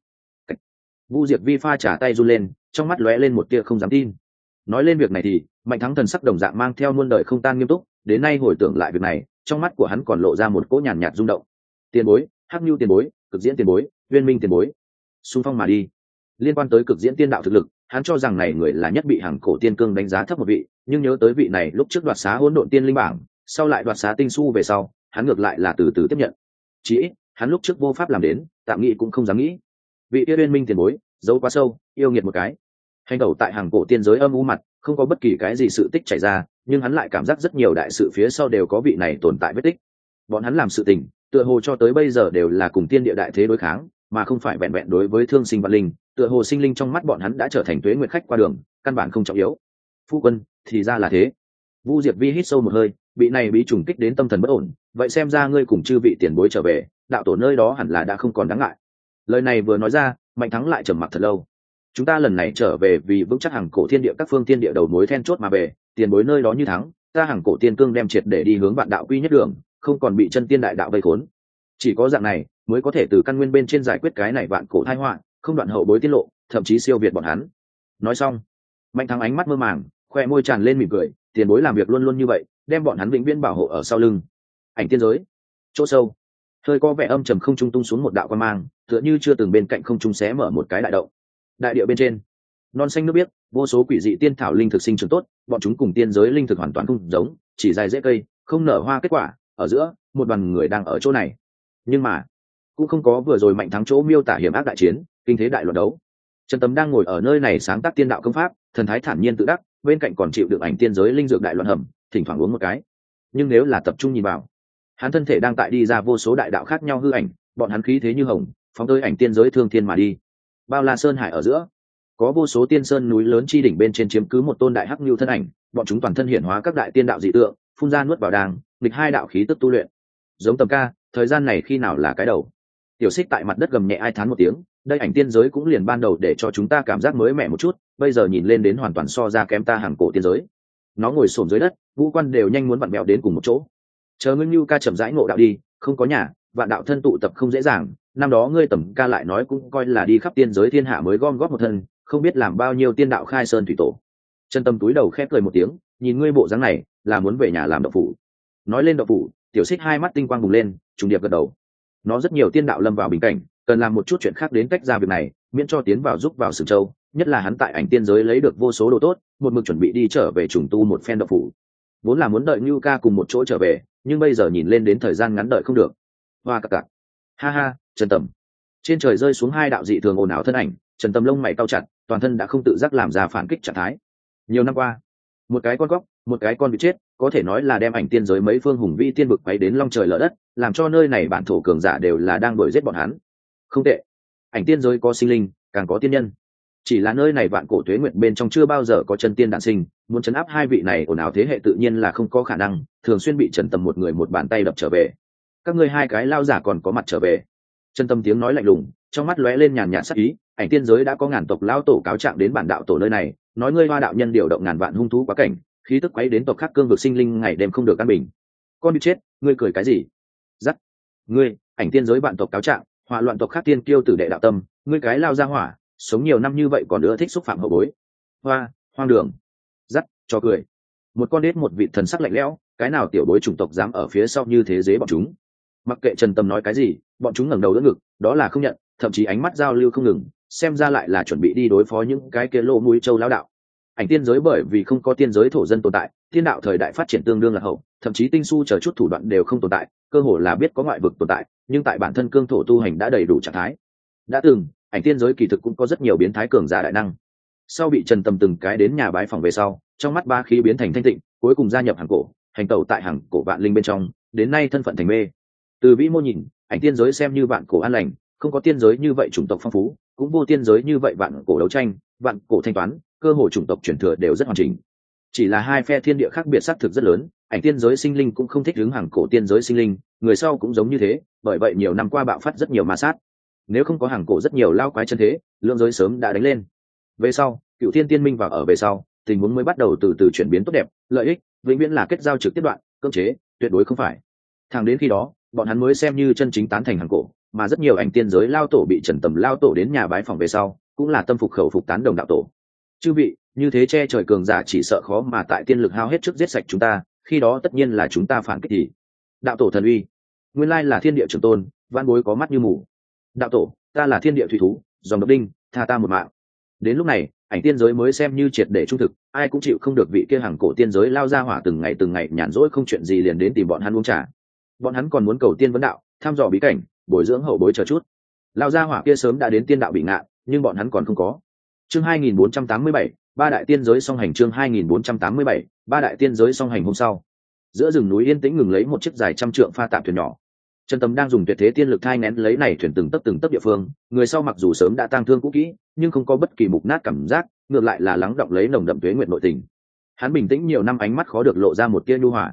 Speaker 1: Vu Diệp Vi pha trả tay run lên, trong mắt lóe lên một tia không dám tin. Nói lên việc này thì, Mạnh Thắng thần sắc đồng dạng mang theo muôn đời không tan nghiêm túc, đến nay hồi tưởng lại việc này, trong mắt của hắn còn lộ ra một cỗ nhàn nhạt rung động. Tiền bối, Hắc Nưu tiền bối, Cực Diễn tiền bối, Uyên Minh tiền bối, xung phong mà đi. Liên quan tới Cực Diễn tiên đạo thực lực, hắn cho rằng này người là nhất bị hàng cổ tiên cương đánh giá thấp một vị, nhưng nhớ tới vị này lúc trước đoạt xá hỗn độn tiên linh bảng, sau lại đoạt xá tinh su về sau, hắn ngược lại là từ từ tiếp nhận. Chỉ ít, hắn lúc trước vô pháp làm đến, tạm nghĩ cũng không dám nghĩ. Vị Uyên Minh tiền bối, giấu quá sâu, yêu nghiệt một cái. Hành đầu tại hàng cổ tiên giới âm u mặt, không có bất kỳ cái gì sự tích chảy ra, nhưng hắn lại cảm giác rất nhiều đại sự phía sau đều có vị này tồn tại vết tích. Bọn hắn làm sự tình, tựa hồ cho tới bây giờ đều là cùng tiên địa đại thế đối kháng, mà không phải vẹn vẹn đối với thương sinh vạn linh, tựa hồ sinh linh trong mắt bọn hắn đã trở thành tuế nguyệt khách qua đường, căn bản không trọng yếu. Phu quân, thì ra là thế. Vu Diệp Vi hít sâu một hơi, bị này bí trùng kích đến tâm thần bất ổn, vậy xem ra ngươi cùng chư vị tiền bối trở về, đạo tổ nơi đó hẳn là đã không còn đáng ngại. Lời này vừa nói ra, Mạnh Thắng lại trầm mặc thật lâu. Chúng ta lần này trở về vì vững chắc hàng cổ thiên địa các phương tiên địa đầu mối then chốt mà về, tiền bối nơi đó như thắng, ta hàng cổ tiên cương đem triệt để đi hướng vạn đạo quy nhất đường, không còn bị chân tiên đại đạo vây khốn. Chỉ có dạng này mới có thể từ căn nguyên bên trên giải quyết cái này vạn cổ tai họa, không đoạn hậu bối tiết lộ, thậm chí siêu việt bọn hắn. Nói xong, Mạnh Thắng ánh mắt mơ màng, khoe môi tràn lên mỉm cười, tiền bối làm việc luôn luôn như vậy, đem bọn hắn vĩnh viễn bảo hộ ở sau lưng. Ảnh tiên giới chỗ sâu, hơi có vẻ âm trầm không trung tung xuống một đạo quan mang, tựa như chưa từng bên cạnh không trung xé mở một cái đại động. Đại địa bên trên, non xanh nước biếc, vô số quỷ dị tiên thảo linh thực sinh trưởng tốt, bọn chúng cùng tiên giới linh thực hoàn toàn không giống, chỉ dài rễ cây, không nở hoa kết quả. Ở giữa, một đoàn người đang ở chỗ này, nhưng mà cũng không có vừa rồi Mạnh Thắng chỗ miêu tả hiểm ác đại chiến, kinh thế đại loạn đấu. Trần Tấm đang ngồi ở nơi này sáng tác tiên đạo công pháp, thần thái thản nhiên tự đắc, bên cạnh còn chịu đựng ảnh tiên giới linh dược đại loạn hầm, thỉnh thoảng uống một cái. Nhưng nếu là tập trung nhìn vào, hắn thân thể đang tại đi ra vô số đại đạo khác nhau hư ảnh, bọn hắn khí thế như hồng, phóng tới ảnh tiên giới thương thiên mà đi. Bao la sơn hải ở giữa, có vô số tiên sơn núi lớn chi đỉnh bên trên chiếm cứ một tôn đại hắc nhu thân ảnh, bọn chúng toàn thân hiển hóa các đại tiên đạo dị tượng, phun ra nuốt vào đàng, nghịch hai đạo khí tức tu luyện. Giống Tầm ca, thời gian này khi nào là cái đầu? Tiểu Xích tại mặt đất gầm nhẹ ai thán một tiếng, đây ảnh tiên giới cũng liền ban đầu để cho chúng ta cảm giác mới mẻ một chút, bây giờ nhìn lên đến hoàn toàn so ra kém ta hàng cổ tiên giới. Nó ngồi xổm dưới đất, vũ quan đều nhanh muốn vặn bèo đến cùng một chỗ. Chờ ngươi Nhu ca chậm rãi ngộ đạo đi, không có nhà, vạn đạo thân tụ tập không dễ dàng, năm đó ngươi Tầm ca lại nói cũng coi là đi khắp tiên giới thiên hạ mới gom góp một thân, không biết làm bao nhiêu tiên đạo khai sơn thủy tổ. Chân Tâm túi đầu khép cười một tiếng, nhìn ngươi bộ dáng này, là muốn về nhà làm động phủ. Nói lên động phủ, Tiểu Xích hai mắt tinh quang bùng lên, trùng điệp gật đầu. Nó rất nhiều tiên đạo lâm vào bình cảnh, cần làm một chút chuyện khác đến cách ra việc này, miễn cho tiến vào giúp vào Sừng Châu, nhất là hắn tại ảnh tiên giới lấy được vô số đồ tốt, một mực chuẩn bị đi trở về trùng tu một phen động phủ. Vốn là muốn đợi Nưu ca cùng một chỗ trở về, nhưng bây giờ nhìn lên đến thời gian ngắn đợi không được. Hoa cặc cặc. Ha ha, Trần Tầm. Trên trời rơi xuống hai đạo dị thường ồn ào thân ảnh, Trần Tầm lông mày cau chặt, toàn thân đã không tự giác làm ra phản kích trạng thái. Nhiều năm qua, một cái con góc, một cái con bị chết, có thể nói là đem ảnh tiên giới mấy phương hùng vĩ tiên vực quấy đến long trời lở đất, làm cho nơi này bản thổ cường giả đều là đang đuổi giết bọn hắn. Không tệ, ảnh tiên giới có sinh linh, càng có tiên nhân. Chỉ là nơi này vạn cổ tuế nguyện bên trong chưa bao giờ có chân tiên đản sinh, muốn chấn áp hai vị này ồn ào thế hệ tự nhiên là không có khả năng, thường xuyên bị Trần Tầm một người một bàn tay đập trở về. Các ngươi hai cái lao giả còn có mặt trở về. Trần Tầm tiếng nói lạnh lùng, trong mắt lóe lên nhàn nhạt sắc ý, ảnh tiên giới đã có ngàn tộc lao tổ cáo trạng đến bản đạo tổ nơi này, nói ngươi Hoa đạo nhân điều động ngàn vạn hung thú quá cảnh, khí tức quấy đến tộc khác cương vực sinh linh ngày đêm không được an bình. Con bị chết, ngươi cười cái gì? Dắt, ngươi, ảnh tiên giới bạn tộc cáo trạng, hỏa loạn tộc khác tiên kiêu tử đệ đạo tâm, ngươi cái lao ra hỏa, sống nhiều năm như vậy còn nữa thích xúc phạm hậu bối. Hoa, hoang đường. Dắt, cho cười. Một con đết một vị thần sắc lạnh lẽo, cái nào tiểu bối chủng tộc dám ở phía sau như thế dế bọn chúng. Mặc kệ Trần Tầm nói cái gì, bọn chúng ngẩng đầu đỡ ngực, đó là không nhận, thậm chí ánh mắt giao lưu không ngừng, xem ra lại là chuẩn bị đi đối phó những cái kia lô mũi châu lão đạo. Ảnh tiên giới bởi vì không có tiên giới thổ dân tồn tại, tiên đạo thời đại phát triển tương đương là hậu, thậm chí tinh su chờ chút thủ đoạn đều không tồn tại, cơ hồ là biết có ngoại vực tồn tại, nhưng tại bản thân cương thổ tu hành đã đầy đủ trạng thái. Đã từng, ảnh tiên giới kỳ thực cũng có rất nhiều biến thái cường giả đại năng. Sau bị Trần Tầm từng cái đến nhà bái phòng về sau, trong mắt ba khí biến thành thanh tịnh, cuối cùng gia nhập hàng cổ, hành tẩu tại hàng cổ vạn linh bên trong, đến nay thân phận thành mê. Từ vĩ mô nhìn, ảnh tiên giới xem như vạn cổ an lành, không có tiên giới như vậy chủng tộc phong phú, cũng vô tiên giới như vậy vạn cổ đấu tranh, vạn cổ thanh toán, cơ hội chủng tộc truyền thừa đều rất hoàn chỉnh. Chỉ là hai phe thiên địa khác biệt xác thực rất lớn, ảnh tiên giới sinh linh cũng không thích hướng hàng cổ tiên giới sinh linh, người sau cũng giống như thế, bởi vậy nhiều năm qua bạo phát rất nhiều ma sát. Nếu không có hàng cổ rất nhiều lao quái chân thế, lượng giới sớm đã đánh lên. Về sau, cựu thiên tiên minh vào ở về sau, tình huống mới bắt đầu từ từ chuyển biến tốt đẹp, lợi ích vĩnh viễn là kết giao trực tiếp đoạn, cưỡng chế tuyệt đối không phải. Thẳng đến khi đó, bọn hắn mới xem như chân chính tán thành hàng cổ, mà rất nhiều ảnh tiên giới lao tổ bị Trần Tầm lao tổ đến nhà bái phòng về sau, cũng là tâm phục khẩu phục tán đồng đạo tổ. Chư vị, như thế che trời cường giả chỉ sợ khó mà tại tiên lực hao hết trước giết sạch chúng ta, khi đó tất nhiên là chúng ta phản kích thì. Đạo tổ thần uy, nguyên lai là thiên địa trưởng tôn, văn bối có mắt như mù. Đạo tổ, ta là thiên địa thủy thú, dòng độc đinh, tha ta một mạng. Đến lúc này, ảnh tiên giới mới xem như triệt để trung thực, ai cũng chịu không được vị kia hàng cổ tiên giới lao ra hỏa từng ngày từng ngày nhàn rỗi không chuyện gì liền đến tìm bọn hắn uống trà. Bọn hắn còn muốn cầu tiên vấn đạo, thăm dò bí cảnh, bồi dưỡng hậu bối chờ chút. Lao ra hỏa kia sớm đã đến tiên đạo bị ngạn, nhưng bọn hắn còn không có. Chương hai nghìn bốn trăm tám mươi bảy, ba đại tiên giới song hành. Chương hai nghìn bốn trăm tám mươi bảy, ba đại tiên giới song hành. Hôm sau, giữa rừng núi yên tĩnh ngừng lấy một chiếc dài trăm trượng pha tạm thuyền nhỏ. Trần Tầm đang dùng tuyệt thế tiên lực thai nén lấy này thuyền từng tấc từng tấc địa phương, người sau mặc dù sớm đã tang thương cũ kỹ, nhưng không có bất kỳ mục nát cảm giác, ngược lại là lắng đọng lấy nồng đậm tuế nguyệt nội tình. Hắn bình tĩnh nhiều năm, ánh mắt khó được lộ ra một tia nhu hòa.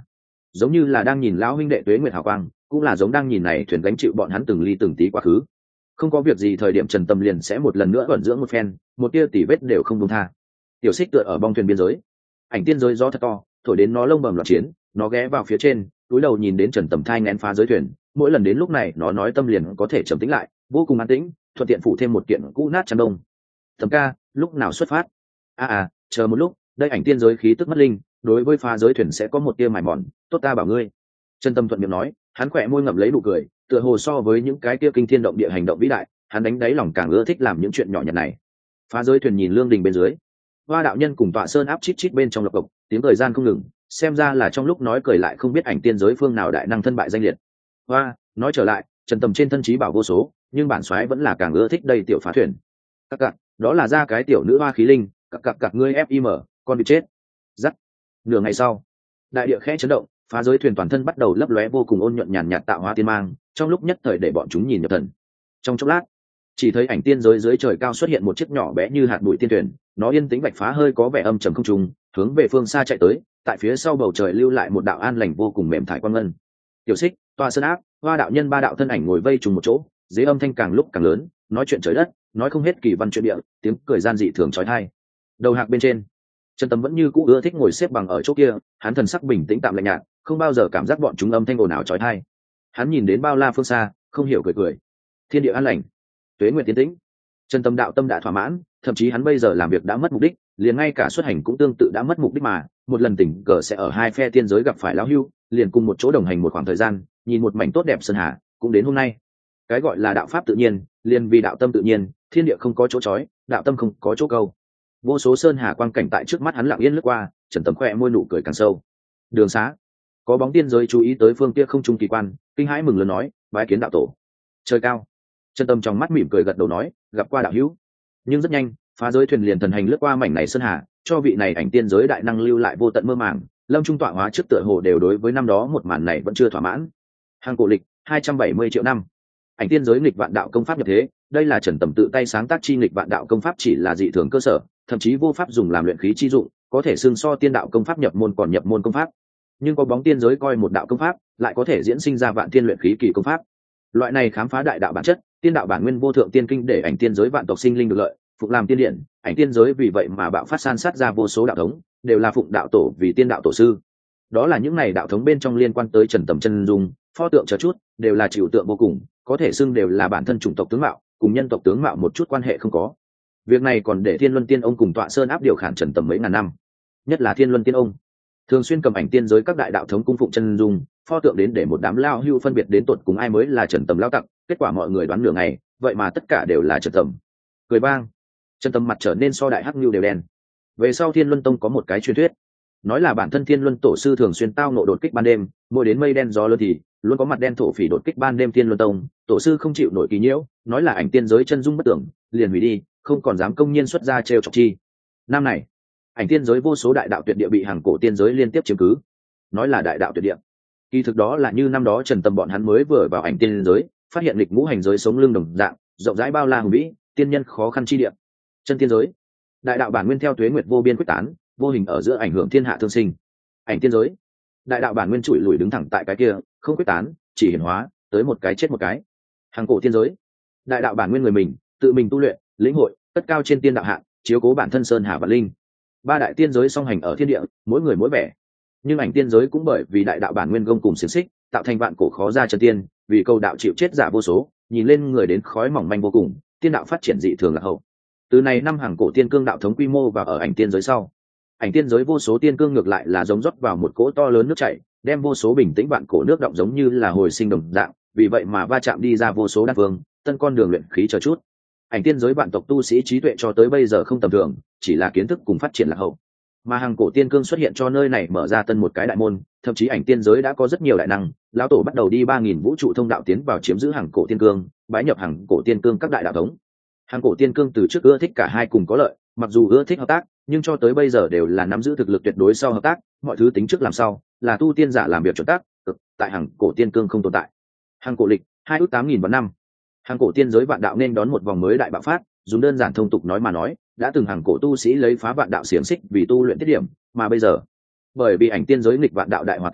Speaker 1: giống như là đang nhìn lão huynh đệ tuế nguyệt hào quang, cũng là giống đang nhìn này thuyền gánh chịu bọn hắn từng ly từng tí quá khứ. Không có việc gì thời điểm Trần Tâm liền sẽ một lần nữa vận dưỡng một phen, một tia tỉ vết đều không buông tha. Tiểu Xích tựa ở bong thuyền biên giới, ảnh tiên giới gió thật to, thổi đến nó lông bầm loạn chiến, nó ghé vào phía trên, túi đầu nhìn đến Trần Tầm thai nghén phá giới thuyền, mỗi lần đến lúc này nó nói tâm liền có thể trầm tĩnh lại, vô cùng an tĩnh, thuận tiện phụ thêm một kiện cũ nát chăn đông. Tầm ca, lúc nào xuất phát? À à, chờ một lúc, đây ảnh tiên giới khí tức mất linh, đối với phá giới thuyền sẽ có một tia mài mòn, tốt ta bảo ngươi. Trần Tâm thuận miệng nói, hắn khỏe môi ngậm lấy nụ cười, tựa hồ so với những cái kia kinh thiên động địa hành động vĩ đại, hắn đánh đáy lòng càng ưa thích làm những chuyện nhỏ nhặt này. Phá giới thuyền nhìn lương đình bên dưới, Hoa đạo nhân cùng tọa sơn áp chít chít bên trong lộc cộc, tiếng thời gian không ngừng, xem ra là trong lúc nói cười lại không biết ảnh tiên giới phương nào đại năng thân bại danh liệt. Hoa, nói trở lại, Trần Tầm trên thân trí bảo vô số, nhưng bản soái vẫn là càng ưa thích đây tiểu phá thuyền. Các cặc, đó là ra cái tiểu nữ hoa khí linh, cặc cặc cặc ngươi fim, con bị chết. Dắt. Nửa ngày sau, đại địa khẽ chấn động, phá giới thuyền toàn thân bắt đầu lấp lóe vô cùng ôn nhuận nhàn nhạt tạo hóa tiên mang, trong lúc nhất thời để bọn chúng nhìn nhập thần. Trong chốc lát, chỉ thấy ảnh tiên giới dưới trời cao xuất hiện một chiếc nhỏ bé như hạt bụi tiên thuyền, nó yên tĩnh bạch phá hơi có vẻ âm trầm không trùng, hướng về phương xa chạy tới, tại phía sau bầu trời lưu lại một đạo an lành vô cùng mềm thải quang ngân. Tiểu Xích, Toa Sơn Áp, Hoa đạo nhân ba đạo thân ảnh ngồi vây trùng một chỗ, dưới âm thanh càng lúc càng lớn, nói chuyện trời đất, nói không hết kỳ văn chuyện địa, tiếng cười gian dị thường chói tai. Đầu hạc bên trên, Trần Tấm vẫn như cũ ưa thích ngồi xếp bằng ở chỗ kia, hắn thần sắc bình tĩnh tạm lạnh nhạt, không bao giờ cảm giác bọn chúng âm thanh ồn ào chói tai. Hắn nhìn đến bao la phương xa, không hiểu cười cười. Thiên địa an lành, tuế nguyệt tiến tĩnh. Trần Tâm đạo tâm đã thỏa mãn, thậm chí hắn bây giờ làm việc đã mất mục đích, liền ngay cả xuất hành cũng tương tự đã mất mục đích mà, một lần tình cờ sẽ ở hai phe tiên giới gặp phải lão hưu, liền cùng một chỗ đồng hành một khoảng thời gian, nhìn một mảnh tốt đẹp sơn hà, cũng đến hôm nay. Cái gọi là đạo pháp tự nhiên, liền vì đạo tâm tự nhiên, thiên địa không có chỗ chói, đạo tâm không có chỗ câu. Vô số sơn hà quang cảnh tại trước mắt hắn lặng yên lướt qua, Trần Tầm khoe môi nụ cười càng sâu. Đường xá, có bóng tiên giới chú ý tới phương kia không trung kỳ quan, kinh hãi mừng lớn nói, bái kiến đạo tổ. Trời cao, Trần Tâm trong mắt mỉm cười gật đầu nói, gặp qua đạo hữu. Nhưng rất nhanh, phá giới thuyền liền thần hành lướt qua mảnh này sơn hà, cho vị này ảnh tiên giới đại năng lưu lại vô tận mơ màng. Lâm trung tọa hóa trước tựa hồ đều đối với năm đó một màn này vẫn chưa thỏa mãn. Hàng cổ lịch hai trăm bảy mươi triệu năm, ảnh tiên giới nghịch vạn đạo công pháp nhập thế. Đây là Trần Tầm tự tay sáng tác chi nghịch vạn đạo công pháp, chỉ là dị thường cơ sở, thậm chí vô pháp dùng làm luyện khí chi dụng, có thể xưng so tiên đạo công pháp nhập môn còn nhập môn công pháp. Nhưng có bóng tiên giới coi một đạo công pháp, lại có thể diễn sinh ra vạn tiên luyện khí kỳ công pháp. Loại này khám phá đại đạo bản chất, tiên đạo bản nguyên vô thượng tiên kinh để ảnh tiên giới vạn tộc sinh linh được lợi, phụng làm tiên điện, ảnh tiên giới vì vậy mà bạo phát san sát ra vô số đạo thống, đều là phụng đạo tổ vì tiên đạo tổ sư. Đó là những này đạo thống bên trong liên quan tới Trần Tầm chân dung, pho tượng chờ chút, đều là chịu tượng vô cùng, có thể xưng đều là bản thân chủng tộc tướng mạo, cùng nhân tộc tướng mạo một chút quan hệ không có. Việc này còn để Thiên Luân Tiên ông cùng Tọa Sơn Áp điều khản Trần Tầm mấy ngàn năm, nhất là Thiên Luân Tiên ông thường xuyên cầm ảnh tiên giới các đại đạo thống cung phụng chân dung, pho tượng đến để một đám lao hưu phân biệt đến tột cùng ai mới là Trần Tầm lao tặc. Kết quả mọi người đoán nửa ngày, vậy mà tất cả đều là Trần Tầm. Cười bang, Trần Tầm mặt trở nên so đại hắc nhu đều đen. Về sau Thiên Luân Tông có một cái truyền thuyết, nói là bản thân Thiên Luân tổ sư thường xuyên tao ngộ đột kích ban đêm, mỗi đến mây đen gió lớn thì luôn có mặt đen thổ phỉ đột kích ban đêm Thiên Luân Tông, tổ sư không chịu nổi kỳ nhiễu, nói là ảnh tiên giới chân dung bất tưởng, liền hủy đi, không còn dám công nhiên xuất ra trêu chọc chi. Năm này, ảnh tiên giới vô số đại đạo tuyệt địa bị hàng cổ tiên giới liên tiếp chiếm cứ, nói là đại đạo tuyệt địa, kỳ thực đó là như năm đó Trần Tầm bọn hắn mới vừa vào ảnh tiên giới, phát hiện lịch ngũ hành giới sống lưng đồng dạng, rộng rãi bao la hùng vĩ, tiên nhân khó khăn chi địa. Chân tiên giới, đại đạo bản nguyên theo tuế nguyệt vô biên quyết tán, vô hình ở giữa ảnh hưởng thiên hạ thương sinh. Ảnh tiên giới, đại đạo bản nguyên trụi lùi đứng thẳng tại cái kia, không quyết tán, chỉ hiển hóa, tới một cái chết một cái. Hàng cổ tiên giới, đại đạo bản nguyên người mình, tự mình tu luyện, lĩnh hội, tất cao trên tiên đạo hạng, chiếu cố bản thân sơn hà và linh. Ba đại tiên giới song hành ở thiên địa, mỗi người mỗi vẻ. Nhưng ảnh tiên giới cũng bởi vì đại đạo bản nguyên gông cùng xiềng xích, tạo thành vạn cổ khó ra chân tiên, vì câu đạo chịu chết giả vô số, nhìn lên người đến khói mỏng manh vô cùng, tiên đạo phát triển dị thường là hậu. Từ này năm hàng cổ tiên cương đạo thống quy mô và ở ảnh tiên giới sau, ảnh tiên giới vô số tiên cương ngược lại là giống rót vào một cỗ to lớn nước chảy, đem vô số bình tĩnh vạn cổ nước động giống như là hồi sinh đồng dạng, vì vậy mà va chạm đi ra vô số đan phương, tân con đường luyện khí chờ chút. Ảnh tiên giới vạn tộc tu sĩ trí tuệ cho tới bây giờ không tầm thường, chỉ là kiến thức cùng phát triển là hậu. Mà hàng cổ tiên cương xuất hiện cho nơi này mở ra tân một cái đại môn, thậm chí ảnh tiên giới đã có rất nhiều đại năng, lão tổ bắt đầu đi ba nghìn vũ trụ thông đạo tiến vào chiếm giữ hàng cổ tiên cương, bái nhập hàng cổ tiên cương các đại đạo thống. Hàng cổ tiên cương từ trước ưa thích cả hai cùng có lợi, mặc dù ưa thích hợp tác, nhưng cho tới bây giờ đều là nắm giữ thực lực tuyệt đối sau hợp tác, mọi thứ tính trước làm sau, là tu tiên giả làm việc chuẩn tác, cực tại hàng cổ tiên cương không tồn tại. Hàng cổ lịch hai ước tám nghìn vạn năm, hàng cổ tiên giới vạn đạo nên đón một vòng mới đại bạo phát, dùng đơn giản thông tục nói mà nói, đã từng hàng cổ tu sĩ lấy phá vạn đạo xiềng xích vì tu luyện tiết điểm, mà bây giờ bởi vì ảnh tiên giới nghịch vạn đạo đại hòa tan,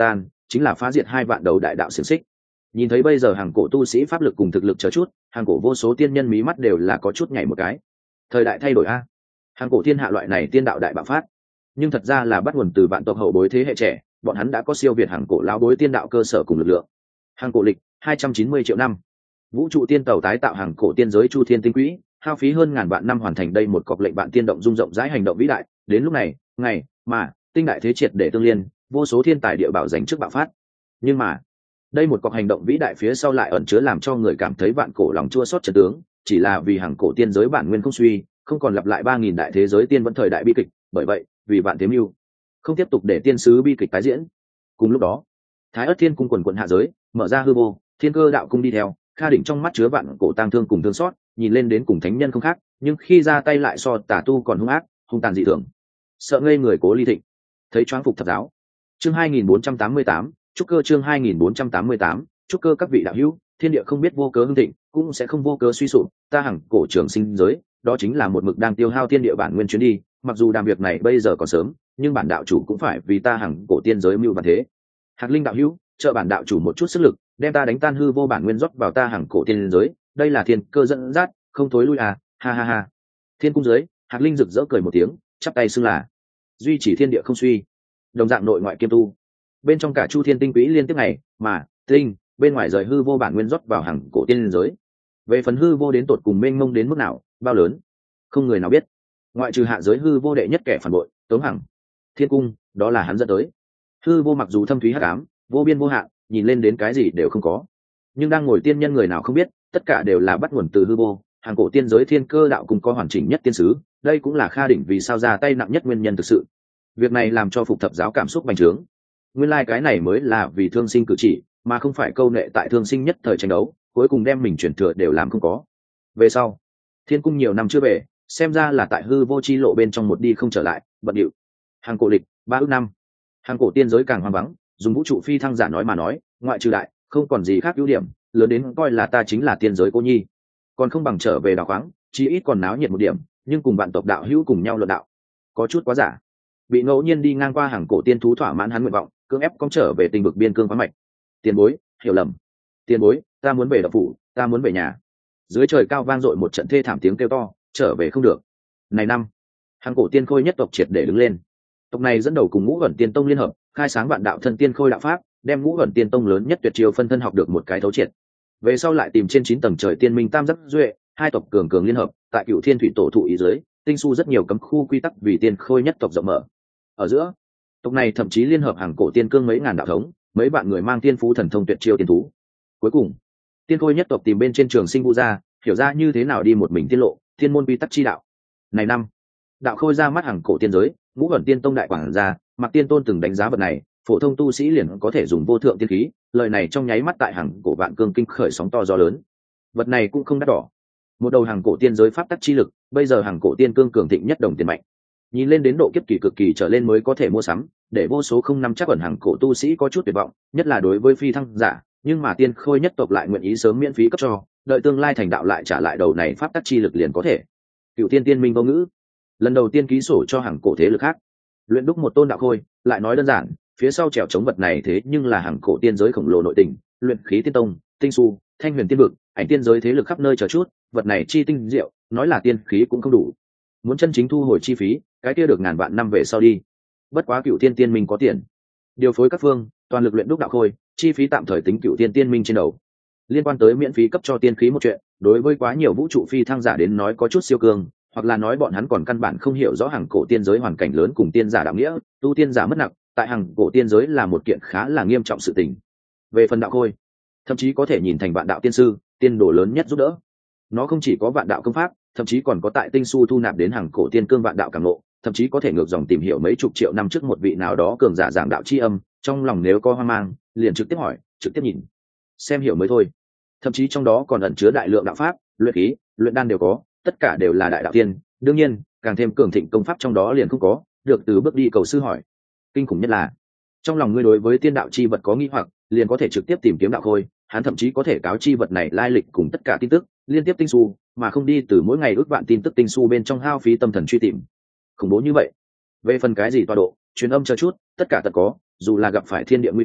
Speaker 1: chính là phá diệt hai vạn đầu đại đạo xiềng xích. Nhìn thấy bây giờ hàng cổ tu sĩ pháp lực cùng thực lực chờ chút, hàng cổ vô số tiên nhân mí mắt đều là có chút nhảy một cái. Thời đại thay đổi a, hàng cổ thiên hạ loại này tiên đạo đại bạo phát, nhưng thật ra là bắt nguồn từ vạn tộc hậu bối thế hệ trẻ, bọn hắn đã có siêu việt hàng cổ lão bối tiên đạo cơ sở cùng lực lượng. Hàng cổ lịch hai trăm chín mươi triệu năm, vũ trụ tiên tàu tái tạo hàng cổ tiên giới chu thiên tinh quỹ, hao phí hơn ngàn vạn năm hoàn thành đây một cọc lệnh bạn tiên động dung rộng rãi hành động vĩ đại. Đến lúc này, ngày mà tinh đại thế triệt để tương liên, vô số thiên tài địa bảo dành trước bạo phát. Nhưng mà đây một cọc hành động vĩ đại phía sau lại ẩn chứa làm cho người cảm thấy vạn cổ lòng chua xót trận tướng, chỉ là vì hàng cổ tiên giới bản nguyên không suy, không còn lặp lại ba nghìn đại thế giới tiên vẫn thời đại bi kịch. Bởi vậy vì vạn thế mưu, không tiếp tục để tiên sứ bi kịch tái diễn. Cùng lúc đó, thái ất thiên cung quần quận hạ giới, mở ra hư vô, thiên cơ đạo cung đi theo, Kha Đỉnh trong mắt chứa vạn cổ tang thương cùng thương xót, nhìn lên đến cùng thánh nhân không khác, nhưng khi ra tay lại so tà tu còn hung ác, hung tàn dị thường. Sợ ngây người Cố Ly Thịnh, thấy choáng phục thập giáo. Chương hai nghìn bốn trăm tám mươi tám, trúc cơ chương hai nghìn bốn trăm tám mươi tám, trúc cơ các vị đạo hữu, thiên địa không biết vô cớ hưng thịnh, cũng sẽ không vô cớ suy sụp, ta hằng cổ trường sinh giới, đó chính là một mực đang tiêu hao thiên địa bản nguyên chuyến đi, mặc dù đàm việc này bây giờ còn sớm, nhưng bản đạo chủ cũng phải vì ta hằng cổ tiên giới mưu bản thế. Hạc Linh đạo hữu, trợ bản đạo chủ một chút sức lực, đem ta đánh tan hư vô bản nguyên rót vào ta hằng cổ tiên giới, đây là thiên cơ dẫn dắt, không thối lui à, ha ha ha. Thiên cung giới, Hạc Linh rực rỡ cười một tiếng, chắp tay xưng là duy trì thiên địa không suy, đồng dạng nội ngoại kiêm tu. Bên trong cả chu thiên tinh quỹ liên tiếp này, mà tinh bên ngoài rời hư vô bản nguyên rót vào hằng cổ tiên giới. Về phần hư vô đến tột cùng mênh mông đến mức nào, bao lớn, không người nào biết, ngoại trừ hạ giới hư vô đệ nhất kẻ phản bội Tống Hằng. Thiên cung, đó là hắn dẫn tới. Hư vô mặc dù thâm thúy hắc ám, vô biên vô hạn, nhìn lên đến cái gì đều không có, nhưng đang ngồi tiên nhân người nào không biết, tất cả đều là bắt nguồn từ hư vô. Hàng cổ tiên giới thiên cơ đạo cùng có hoàn chỉnh nhất tiên sứ, đây cũng là Kha Đỉnh vì sao ra tay nặng nhất nguyên nhân thực sự. Việc này làm cho phục thập giáo cảm xúc bành trướng. Nguyên lai like cái này mới là vì thương sinh cử chỉ, mà không phải câu nệ tại thương sinh nhất thời tranh đấu, cuối cùng đem mình chuyển thừa đều làm không có. Về sau, thiên cung nhiều năm chưa về, xem ra là tại hư vô chi lộ bên trong một đi không trở lại, bận điệu. Hàng cổ lịch ba ước năm, hàng cổ tiên giới càng hoang vắng, dùng vũ trụ phi thăng giả nói mà nói, ngoại trừ đại, không còn gì khác ưu điểm, lớn đến coi là ta chính là tiên giới cô nhi, còn không bằng trở về đào khoáng, chí ít còn náo nhiệt một điểm, nhưng cùng bạn tộc đạo hữu cùng nhau luận đạo, có chút quá giả. Bị ngẫu nhiên đi ngang qua hàng cổ tiên thú thỏa mãn hắn nguyện vọng, cưỡng ép con trở về tình vực biên cương khoáng mạch. Tiền bối, hiểu lầm. Tiền bối, ta muốn về đạo phủ, ta muốn về nhà. Dưới trời cao vang dội một trận thê thảm tiếng kêu to, trở về không được. Này năm, hàng cổ tiên khôi nhất tộc triệt để đứng lên. Tộc này dẫn đầu cùng ngũ ẩn tiên tông liên hợp, khai sáng vạn đạo thân tiên khôi đạo pháp, đem ngũ ẩn tiên tông lớn nhất tuyệt chiêu phân thân học được một cái thấu triệt. Về sau lại tìm trên chín tầng trời tiên minh tam giác duệ, hai tộc cường cường liên hợp, tại cựu thiên thủy tổ thụ ý dưới, tinh su rất nhiều cấm khu quy tắc vì tiên khôi nhất tộc rộng mở. Ở giữa, tộc này thậm chí liên hợp hàng cổ tiên cương mấy ngàn đạo thống, mấy bạn người mang tiên phú thần thông tuyệt chiêu tiên thú. Cuối cùng, tiên khôi nhất tộc tìm bên trên trường sinh vũ gia, hiểu ra như thế nào đi một mình tiên lộ, thiên môn quy tắc chi đạo. Này năm, đạo khôi ra mắt hàng cổ tiên giới, ngũ ẩn tiên tông đại quảng gia, Mạc Tiên Tôn từng đánh giá vật này, phổ thông tu sĩ liền có thể dùng vô thượng tiên khí, lời này trong nháy mắt tại hàng cổ vạn cương kinh khởi sóng to gió lớn. Vật này cũng không đắt đỏ, một đầu hàng cổ tiên giới pháp tắc chi lực, bây giờ hàng cổ tiên cương cường thịnh nhất đồng tiền mạnh, nhìn lên đến độ kiếp kỳ cực kỳ trở lên mới có thể mua sắm, để vô số không năm chắc ẩn hàng cổ tu sĩ có chút tuyệt vọng, nhất là đối với phi thăng giả, nhưng mà tiên khôi nhất tộc lại nguyện ý sớm miễn phí cấp cho, đợi tương lai thành đạo lại trả lại đầu này pháp tắc chi lực liền có thể. Cựu tiên tiên minh vô ngữ, lần đầu tiên ký sổ cho hàng cổ thế lực khác, luyện đúc một tôn đạo khôi, lại nói đơn giản, phía sau trèo chống vật này thế nhưng là hàng cổ tiên giới khổng lồ nội tình, luyện khí tiên tông, tinh su, thanh huyền tiên vực, ảnh tiên giới thế lực khắp nơi chờ chút, vật này chi tinh diệu, nói là tiên khí cũng không đủ, muốn chân chính thu hồi chi phí, cái kia được ngàn vạn năm về sau đi. Bất quá cựu tiên tiên minh có tiền, điều phối các phương, toàn lực luyện đúc đạo khôi, chi phí tạm thời tính cựu tiên tiên minh trên đầu. Liên quan tới miễn phí cấp cho tiên khí một chuyện, đối với quá nhiều vũ trụ phi thăng giả đến nói có chút siêu cường, hoặc là nói bọn hắn còn căn bản không hiểu rõ hàng cổ tiên giới hoàn cảnh lớn cùng tiên giả đạo nghĩa, tu tiên giả mất nặng, tại hàng cổ tiên giới là một kiện khá là nghiêm trọng sự tình. Về phần đạo khôi, thậm chí có thể nhìn thành vạn đạo tiên sư, tiên đồ lớn nhất giúp đỡ. Nó không chỉ có vạn đạo công pháp, thậm chí còn có tại tinh su thu nạp đến hàng cổ tiên cương vạn đạo cảm ngộ, thậm chí có thể ngược dòng tìm hiểu mấy chục triệu năm trước một vị nào đó cường giả giảng đạo chi âm, trong lòng nếu có hoang mang, liền trực tiếp hỏi, trực tiếp nhìn, xem hiểu mới thôi. Thậm chí trong đó còn ẩn chứa đại lượng đạo pháp, luyện khí, luyện đan đều có, tất cả đều là đại đạo tiên, đương nhiên, càng thêm cường thịnh công pháp trong đó liền không có, được từ bước đi cầu sư hỏi. Kinh khủng nhất là, trong lòng ngươi đối với tiên đạo chi vật có nghi hoặc, liền có thể trực tiếp tìm kiếm đạo khôi, hắn thậm chí có thể cáo chi vật này lai lịch cùng tất cả tin tức, liên tiếp tinh su, mà không đi từ mỗi ngày ước vạn tin tức tinh su bên trong hao phí tâm thần truy tìm. Khủng bố như vậy. Về phần cái gì tọa độ, truyền âm chờ chút, tất cả tất có, dù là gặp phải thiên địa nguy cơ,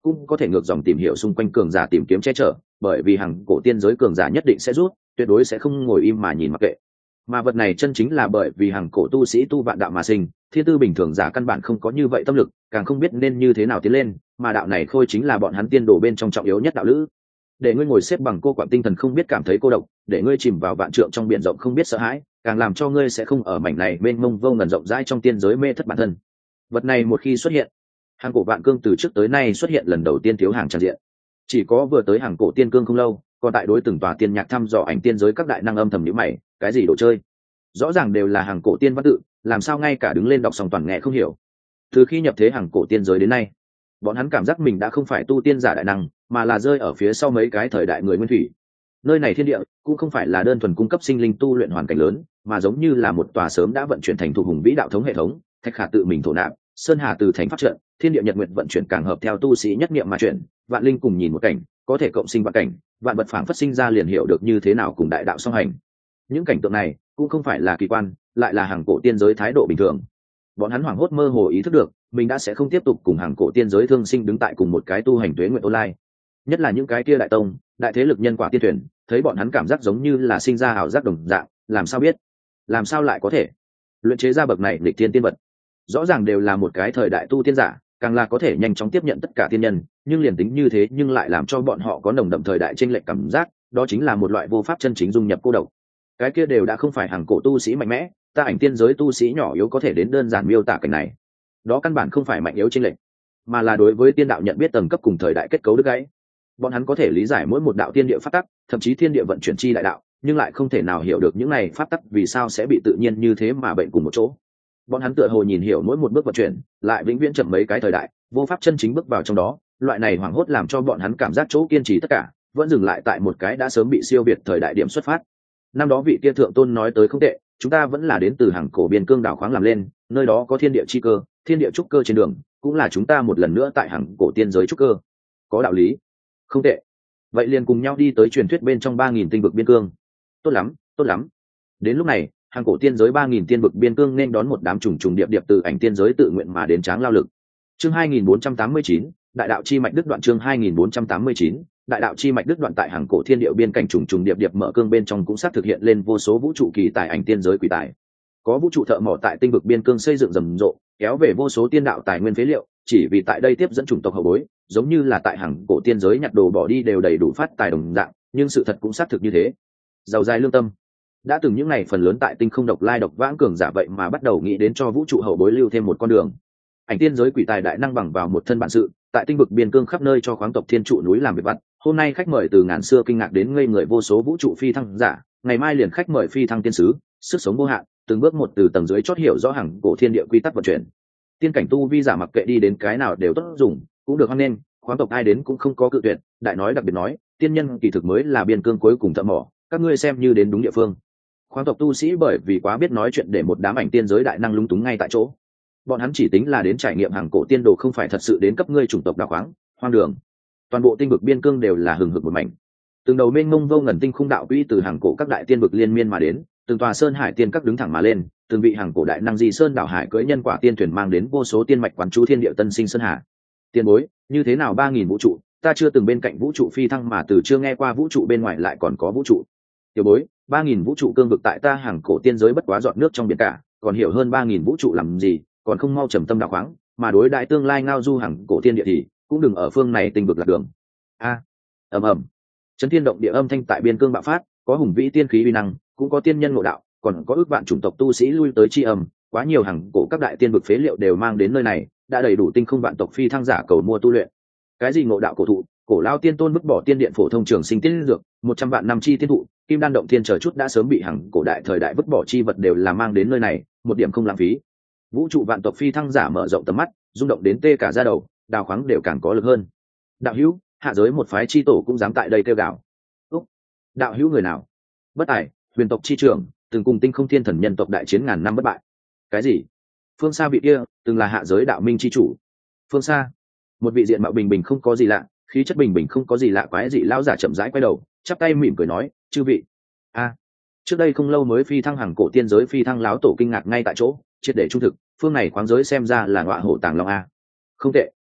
Speaker 1: cũng có thể ngược dòng tìm hiểu xung quanh cường giả tìm kiếm che chở, bởi vì hàng cổ tiên giới cường giả nhất định sẽ rút, tuyệt đối sẽ không ngồi im mà nhìn mặc kệ. Mà vật này chân chính là bởi vì hàng cổ tu sĩ tu vạn đạo mà sinh, thiên tư bình thường giả căn bản không có như vậy tâm lực, càng không biết nên như thế nào tiến lên, mà đạo này khôi chính là bọn hắn tiên đồ bên trong trọng yếu nhất đạo lữ. Để ngươi ngồi xếp bằng cô quạng tinh thần không biết cảm thấy cô độc, để ngươi chìm vào vạn trượng trong biển rộng không biết sợ hãi, càng làm cho ngươi sẽ không ở mảnh này mênh mông vô ngần rộng rãi trong tiên giới mê thất bản thân. Vật này một khi xuất hiện, hàng cổ vạn cương từ trước tới nay xuất hiện lần đầu tiên thiếu hàng tràn diện. Chỉ có vừa tới hàng cổ tiên cương không lâu, còn tại đối từng tòa tiên nhạc thăm dò ảnh tiên giới các đại năng âm thầm nhíu mày, cái gì đồ chơi? Rõ ràng đều là hàng cổ tiên văn tự, làm sao ngay cả đứng lên đọc xong toàn nghe không hiểu. Từ khi nhập thế hàng cổ tiên giới đến nay, bọn hắn cảm giác mình đã không phải tu tiên giả đại năng, mà là rơi ở phía sau mấy cái thời đại người nguyên thủy. Nơi này thiên địa cũng không phải là đơn thuần cung cấp sinh linh tu luyện hoàn cảnh lớn, mà giống như là một tòa sớm đã vận chuyển thành thủ hùng vĩ đạo thống hệ thống, thạch khả tự mình thổ nạp, sơn hà từ thành pháp trận, thiên địa nhật nguyệt vận chuyển càng hợp theo tu sĩ nhất niệm mà chuyển, vạn linh cùng nhìn một cảnh, có thể cộng sinh vạn cảnh, vạn vật phảng phất sinh ra liền hiểu được như thế nào cùng đại đạo song hành. Những cảnh tượng này cũng không phải là kỳ quan, lại là hàng cổ tiên giới thái độ bình thường. Bọn hắn hoảng hốt mơ hồ ý thức được, mình đã sẽ không tiếp tục cùng hàng cổ tiên giới thương sinh đứng tại cùng một cái tu hành tuế nguyện online. Nhất là những cái kia đại tông, đại thế lực nhân quả tiên tuyển, thấy bọn hắn cảm giác giống như là sinh ra ảo giác đồng dạng, làm sao biết, làm sao lại có thể luyện chế ra bậc này lịch tiên tiên vật. Rõ ràng đều là một cái thời đại tu tiên giả, càng là có thể nhanh chóng tiếp nhận tất cả tiên nhân, nhưng liền tính như thế nhưng lại làm cho bọn họ có nồng đậm thời đại chênh lệch cảm giác, đó chính là một loại vô pháp chân chính dung nhập cô độc. Cái kia đều đã không phải hàng cổ tu sĩ mạnh mẽ, ta ảnh tiên giới tu sĩ nhỏ yếu có thể đến đơn giản miêu tả cảnh này. Đó căn bản không phải mạnh yếu chênh lệch, mà là đối với tiên đạo nhận biết tầng cấp cùng thời đại kết cấu đứt gãy. Bọn hắn có thể lý giải mỗi một đạo tiên địa pháp tắc, thậm chí thiên địa vận chuyển chi đại đạo, nhưng lại không thể nào hiểu được những này pháp tắc vì sao sẽ bị tự nhiên như thế mà bệnh cùng một chỗ. Bọn hắn tựa hồ nhìn hiểu mỗi một bước vận chuyển, lại vĩnh viễn chậm mấy cái thời đại, vô pháp chân chính bước vào trong đó. Loại này hoảng hốt làm cho bọn hắn cảm giác chỗ kiên trì tất cả vẫn dừng lại tại một cái đã sớm bị siêu việt thời đại điểm xuất phát. Năm đó vị kia thượng tôn nói tới không tệ, chúng ta vẫn là đến từ hàng cổ biên cương đảo khoáng làm lên, nơi đó có thiên địa chi cơ, thiên địa trúc cơ trên đường, cũng là chúng ta một lần nữa tại hàng cổ tiên giới trúc cơ. Có đạo lý. Không tệ. Vậy liền cùng nhau đi tới truyền thuyết bên trong ba nghìn tinh vực biên cương. Tốt lắm, tốt lắm. Đến lúc này, hàng cổ tiên giới ba nghìn tiên vực biên cương nên đón một đám trùng trùng điệp điệp từ ảnh tiên giới tự nguyện mà đến tráng lao lực. Chương hai nghìn bốn trăm tám mươi chín, đại đạo chi mạch đứt đoạn. Chương hai nghìn bốn trăm tám mươi chín, đại đạo chi mạch đứt đoạn. Tại hàng cổ thiên địa biên cảnh trùng trùng điệp điệp mở cương bên trong cũng xác thực hiện lên vô số vũ trụ kỳ tài ảnh tiên giới quỷ tài. Có vũ trụ thợ mỏ tại tinh vực biên cương xây dựng rầm rộ, kéo về vô số tiên đạo tài nguyên phế liệu, chỉ vì tại đây tiếp dẫn chủng tộc hậu bối, giống như là tại hàng cổ tiên giới nhặt đồ bỏ đi đều đầy đủ phát tài đồng dạng, nhưng sự thật cũng xác thực như thế. Giàu dài lương tâm, đã từng những ngày phần lớn tại tinh không độc lai độc vãng cường giả vậy mà bắt đầu nghĩ đến cho vũ trụ hậu bối lưu thêm một con đường. Ảnh tiên giới quỷ tài đại năng bằng vào một thân bản sự, tại tinh vực biên cương khắp nơi cho khoáng tộc thiên trụ núi làm việc vặt. Hôm nay khách mời từ ngàn xưa kinh ngạc đến ngây người vô số vũ trụ phi thăng giả, ngày mai liền khách mời phi thăng tiên sứ, sức sống vô hạn, từng bước một từ tầng dưới chót hiểu rõ hàng cổ thiên địa quy tắc vận chuyển. Tiên cảnh tu vi giả mặc kệ đi đến cái nào đều tốt dùng, cũng được hoan nghênh, khoáng tộc ai đến cũng không có cự tuyệt. Đại nói đặc biệt nói, tiên nhân kỳ thực mới là biên cương cuối cùng thợ mỏ, các ngươi xem như đến đúng địa phương. Khoáng tộc tu sĩ bởi vì quá biết nói chuyện để một đám ảnh tiên giới đại năng lúng túng ngay tại chỗ. Bọn hắn chỉ tính là đến trải nghiệm hàng cổ tiên đồ, không phải thật sự đến cấp ngươi chủng tộc đào khoáng hoang đường. Toàn bộ tinh vực biên cương đều là hừng hực một mảnh, từng đầu mênh mông vô ngần tinh khung đạo quỹ từ hàng cổ các đại tiên vực liên miên mà đến, từng tòa sơn hải tiên các đứng thẳng mà lên, từng vị hàng cổ đại năng di sơn đảo hải cưỡi nhân quả tiên thuyền mang đến vô số tiên mạch quán chú thiên địa tân sinh sơn hà. Tiên bối, như thế nào ba nghìn vũ trụ, ta chưa từng bên cạnh vũ trụ phi thăng mà từ chưa nghe qua vũ trụ bên ngoài lại còn có vũ trụ. Tiểu bối, ba nghìn vũ trụ cương vực tại ta hàng cổ tiên giới bất quá giọt nước trong biển cả, còn hiểu hơn ba nghìn vũ trụ làm gì, còn không mau trầm tâm đào khoáng, mà đối đại tương lai ngao du hàng cổ tiên địa thì cũng đừng ở phương này tinh vực lạc đường. A, ầm ầm, chấn thiên động địa âm thanh tại biên cương bạo phát, có hùng vĩ tiên khí uy năng, cũng có tiên nhân ngộ đạo, còn có ước vạn chủng tộc tu sĩ lui tới chi âm, quá nhiều hàng cổ các đại tiên vực phế liệu đều mang đến nơi này, đã đầy đủ tinh không vạn tộc phi thăng giả cầu mua tu luyện. Cái gì ngộ đạo cổ thụ, cổ lao tiên tôn vứt bỏ tiên điện phổ thông trường sinh tiên dược, một trăm vạn năm chi tiên thụ, kim đan động thiên chờ chút đã sớm bị hàng cổ đại thời đại vứt bỏ chi vật đều là mang đến nơi này, một điểm không lãng phí. Vũ trụ vạn tộc phi thăng giả mở rộng tầm mắt, rung động đến tê cả da đầu, đào khoáng đều càng có lực hơn. Đạo hữu, hạ giới một phái chi tổ cũng dám tại đây kêu gào. Úc, đạo hữu người nào? Bất tài, huyền tộc chi trưởng, từng cùng tinh không thiên thần nhân tộc đại chiến ngàn năm bất bại. Cái gì? Phương xa vị kia từng là hạ giới đạo minh chi chủ. Phương xa, một vị diện mạo bình bình không có gì lạ, khí chất bình bình không có gì lạ quái dị lão giả chậm rãi quay đầu, chắp tay mỉm cười nói, chư vị. A, trước đây không lâu mới phi thăng hàng cổ tiên giới phi thăng láo tổ kinh ngạc ngay tại chỗ, triệt để trung thực, phương này khoáng giới xem ra là ngọa hổ tàng long a. Không tệ,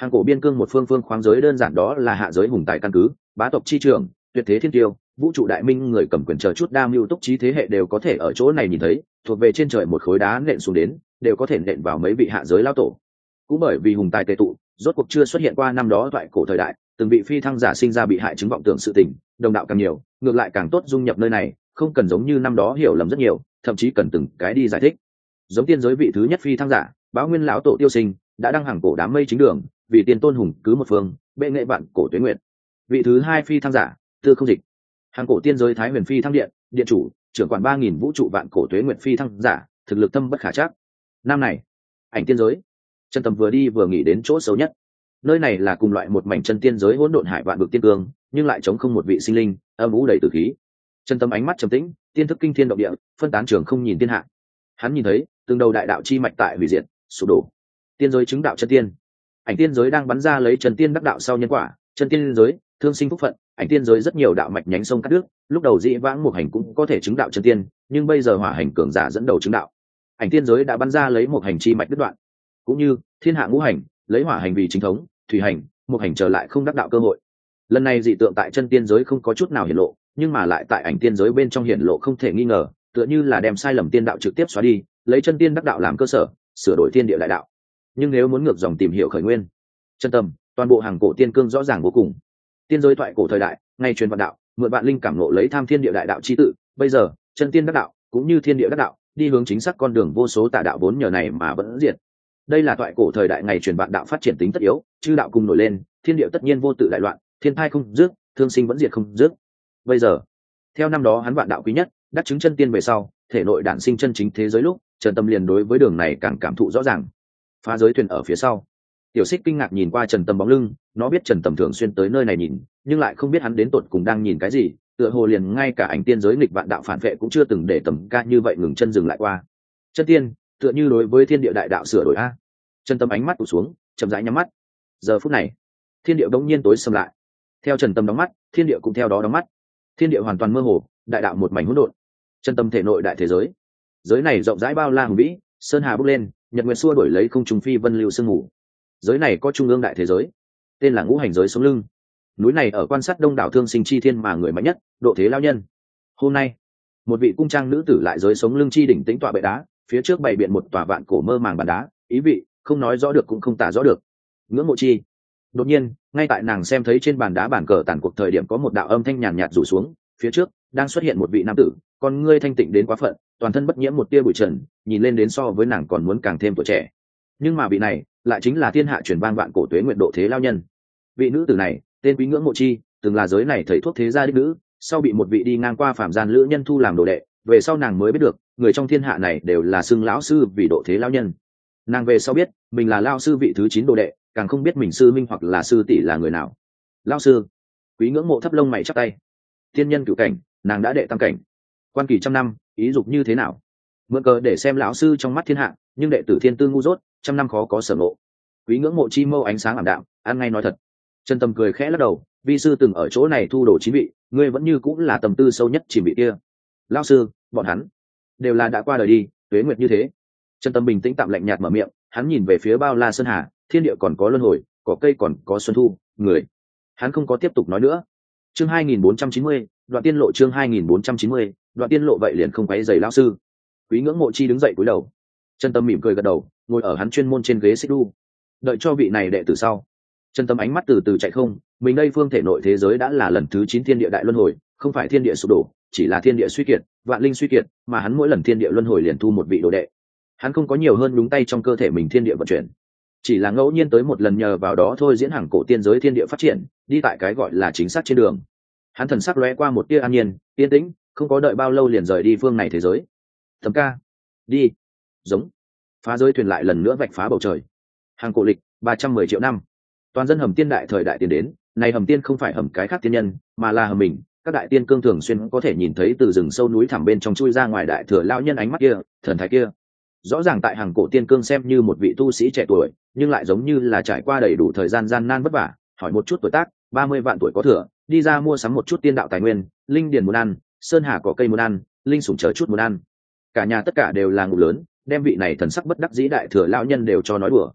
Speaker 1: Hàng cổ biên cương một phương phương khoáng giới đơn giản đó là hạ giới hùng tài căn cứ, bá tộc chi trường, tuyệt thế thiên tiêu, vũ trụ đại minh người cầm quyền chờ chút đa mưu túc trí thế hệ đều có thể ở chỗ này nhìn thấy, thuộc về trên trời một khối đá nện xuống đến, đều có thể nện vào mấy vị hạ giới lao tổ. Cũng bởi vì hùng tài tề tụ, rốt cuộc chưa xuất hiện qua năm đó thoại cổ thời đại, từng bị phi thăng giả sinh ra bị hại chứng vọng tưởng sự tình, đồng đạo càng nhiều, ngược lại càng tốt dung nhập nơi này, không cần giống như năm đó hiểu lầm rất nhiều, thậm chí cần từng cái đi giải thích. Giống tiên giới vị thứ nhất phi thăng giả, Bão Nguyên lão tổ Tiêu Sinh, đã đăng hàng cổ đám mây chính đường, vì tiên tôn hùng cứ một phương, bệ nghệ vạn cổ tuế nguyện. Vị thứ hai phi thăng giả, Tư Không Dịch, hàng cổ tiên giới Thái Huyền phi thăng điện, điện chủ, trưởng quản ba nghìn vũ trụ vạn cổ tuế nguyện phi thăng giả, thực lực thâm bất khả trắc. Năm này, Ảnh tiên giới, chân tâm vừa đi vừa nghĩ đến chỗ xấu nhất. Nơi này là cùng loại một mảnh chân tiên giới hỗn độn hải vạn vực tiên cương, nhưng lại chống không một vị sinh linh, âm u đầy tử khí. Chân tâm ánh mắt trầm tĩnh, tiên thức kinh thiên động địa, phân tán trường không nhìn thiên hạ. Hắn nhìn thấy từng đầu đại đạo chi mạch tại hủy diệt, sụp đổ. Tiên giới chứng đạo chân tiên, ảnh tiên giới đang bắn ra lấy chân tiên đắc đạo sau nhân quả, chân tiên giới thương sinh phúc phận, ảnh tiên giới rất nhiều đạo mạch nhánh sông cắt đứt, lúc đầu dĩ vãng một hành cũng có thể chứng đạo chân tiên, nhưng bây giờ hỏa hành cường giả dẫn đầu chứng đạo. Ảnh tiên giới đã bắn ra lấy một hành chi mạch đứt đoạn, cũng như thiên hạ ngũ hành, lấy hỏa hành vì chính thống, thủy hành, một hành trở lại không đắc đạo cơ hội. Lần này dị tượng tại chân tiên giới không có chút nào hiển lộ, nhưng mà lại tại ảnh tiên giới bên trong hiển lộ không thể nghi ngờ, tựa như là đem sai lầm tiên đạo trực tiếp xóa đi, lấy chân tiên đắc đạo làm cơ sở, sửa đổi thiên địa đại đạo. Nhưng nếu muốn ngược dòng tìm hiểu khởi nguyên, chân tâm, toàn bộ hàng cổ tiên cương rõ ràng vô cùng. Tiên giới thoại cổ thời đại, ngay truyền vạn đạo, mượn vạn linh cảm ngộ lấy tham thiên địa đại đạo chi tự, bây giờ, chân tiên đắc đạo, cũng như thiên địa đắc đạo, đi hướng chính xác con đường vô số tà đạo vốn nhờ này mà vẫn diệt. Đây là thoại cổ thời đại ngày truyền vạn đạo phát triển tính tất yếu, chư đạo cùng nổi lên, thiên địa tất nhiên vô tự đại loạn, thiên thai không dứt, thương sinh vẫn diệt không dứt. Bây giờ, theo năm đó hắn vạn đạo quý nhất, đắc chứng chân tiên về sau, thể nội đản sinh chân chính thế giới lúc, Trần Tâm liền đối với đường này càng cảm thụ rõ ràng. Phá giới thuyền ở phía sau, Tiểu Xích kinh ngạc nhìn qua Trần Tâm bóng lưng, nó biết Trần Tâm thường xuyên tới nơi này nhìn, nhưng lại không biết hắn đến tột cùng đang nhìn cái gì, tựa hồ liền ngay cả ảnh tiên giới nghịch vạn đạo phản vệ cũng chưa từng để Tầm ca như vậy ngừng chân dừng lại qua. Chân tiên, tựa như đối với thiên địa đại đạo sửa đổi a. Trần Tâm ánh mắt tụt xuống, chậm rãi nhắm mắt. Giờ phút này, thiên địa bỗng nhiên tối sầm lại. Theo Trần Tâm đóng mắt, thiên địa cũng theo đó đóng mắt. Thiên địa hoàn toàn mơ hồ, đại đạo một mảnh hỗn độn. Trần Tâm thể nội đại thế giới, giới này rộng rãi bao la hùng vĩ, sơn hà bốc lên, nhật nguyệt xua đổi lấy không trùng phi vân lưu sương ngủ. Giới này có trung ương đại thế giới, tên là ngũ hành giới sống lưng. Núi này ở quan sát đông đảo thương sinh chi thiên mà người mạnh nhất, độ thế lao nhân. Hôm nay, một vị cung trang nữ tử lại giới sống lưng chi đỉnh tĩnh tọa bệ đá, phía trước bày biện một tòa vạn cổ mơ màng bàn đá, ý vị không nói rõ được cũng không tả rõ được. Ngưỡng mộ chi. Đột nhiên, ngay tại nàng xem thấy trên bàn đá bản cờ tàn cuộc thời điểm có một đạo âm thanh nhàn nhạt rủ xuống, phía trước đang xuất hiện một vị nam tử, con ngươi thanh tịnh đến quá phận, toàn thân bất nhiễm một tia bụi trần, nhìn lên đến so với nàng còn muốn càng thêm tuổi trẻ. Nhưng mà vị này lại chính là thiên hạ truyền vang vạn cổ tuế nguyện độ thế lao nhân. Vị nữ tử này tên Quý Ngưỡng Mộ Chi, từng là giới này thầy thuốc thế gia đích nữ, sau bị một vị đi ngang qua phàm gian lữ nhân thu làm đồ đệ, về sau nàng mới biết được người trong thiên hạ này đều là xưng lão sư vì độ thế lao nhân. Nàng về sau biết mình là lao sư vị thứ chín đồ đệ, càng không biết mình sư minh hoặc là sư tỷ là người nào. Lao sư. Quý Ngưỡng Mộ thấp lông mày chắp tay. Tiên nhân cửu cảnh, nàng đã đệ tam cảnh. Quan kỳ trăm năm, ý dục như thế nào? Mượn cờ để xem lão sư trong mắt thiên hạ, nhưng đệ tử thiên tư ngu dốt, trăm năm khó có sở ngộ. Quý Ngưỡng Mộ chi mâu ánh sáng ảm đạm, ăn ngay nói thật. Trần Tâm cười khẽ lắc đầu, vi sư từng ở chỗ này thu đồ chín vị, ngươi vẫn như cũng là tầm tư sâu nhất chỉ vị kia. Lão sư, bọn hắn đều là đã qua đời đi, tuế nguyệt như thế. Trần Tâm bình tĩnh tạm lạnh nhạt mở miệng, hắn nhìn về phía bao la sơn hà, thiên địa còn có luân hồi, cỏ cây còn có xuân thu, người. Hắn không có tiếp tục nói nữa. Chương hai nghìn bốn trăm chín mươi, đoạn tiên lộ chương hai nghìn bốn trăm chín mươi, đoạn tiên lộ vậy liền không quấy rầy lão sư. Quý Ngưỡng Mộ chi đứng dậy cúi đầu. Trần Tâm mỉm cười gật đầu, ngồi ở hắn chuyên môn trên ghế xích đu. Đợi cho vị này đệ tử sau. Trần Tâm ánh mắt từ từ chạy không, mình đây phương thể nội thế giới đã là lần thứ chín thiên địa đại luân hồi, không phải thiên địa sụp đổ, chỉ là thiên địa suy kiệt, vạn linh suy kiệt, mà hắn mỗi lần thiên địa luân hồi liền thu một vị đồ đệ. Hắn không có nhiều hơn đúng tay trong cơ thể mình thiên địa vận chuyển, chỉ là ngẫu nhiên tới một lần nhờ vào đó thôi diễn hàng cổ tiên giới thiên địa phát triển, đi tại cái gọi là chính xác trên đường. Hắn thần sắc lóe qua một tia an nhiên, yên tĩnh, không có đợi bao lâu liền rời đi phương này thế giới. Thẩm ca, đi. Giống. Phá giới thuyền lại lần nữa vạch phá bầu trời. Hàng cổ lịch ba trăm mười triệu năm. Toàn dân hầm tiên đại thời đại tiến đến, này hầm tiên không phải hầm cái khác tiên nhân, mà là hầm mình. Các đại tiên cương thường xuyên có thể nhìn thấy từ rừng sâu núi thẳm bên trong chui ra ngoài đại thừa lão nhân ánh mắt kia, thần thái kia. Rõ ràng tại hàng cổ tiên cương xem như một vị tu sĩ trẻ tuổi, nhưng lại giống như là trải qua đầy đủ thời gian gian nan vất vả, hỏi một chút tuổi tác, ba mươi vạn tuổi có thừa, đi ra mua sắm một chút tiên đạo tài nguyên, linh điền muốn ăn, sơn hà cỏ cây muốn ăn, linh sủng chờ chút muốn ăn. Cả nhà tất cả đều là ngục lớn, đem vị này thần sắc bất đắc dĩ đại thừa lão nhân đều cho nói đùa.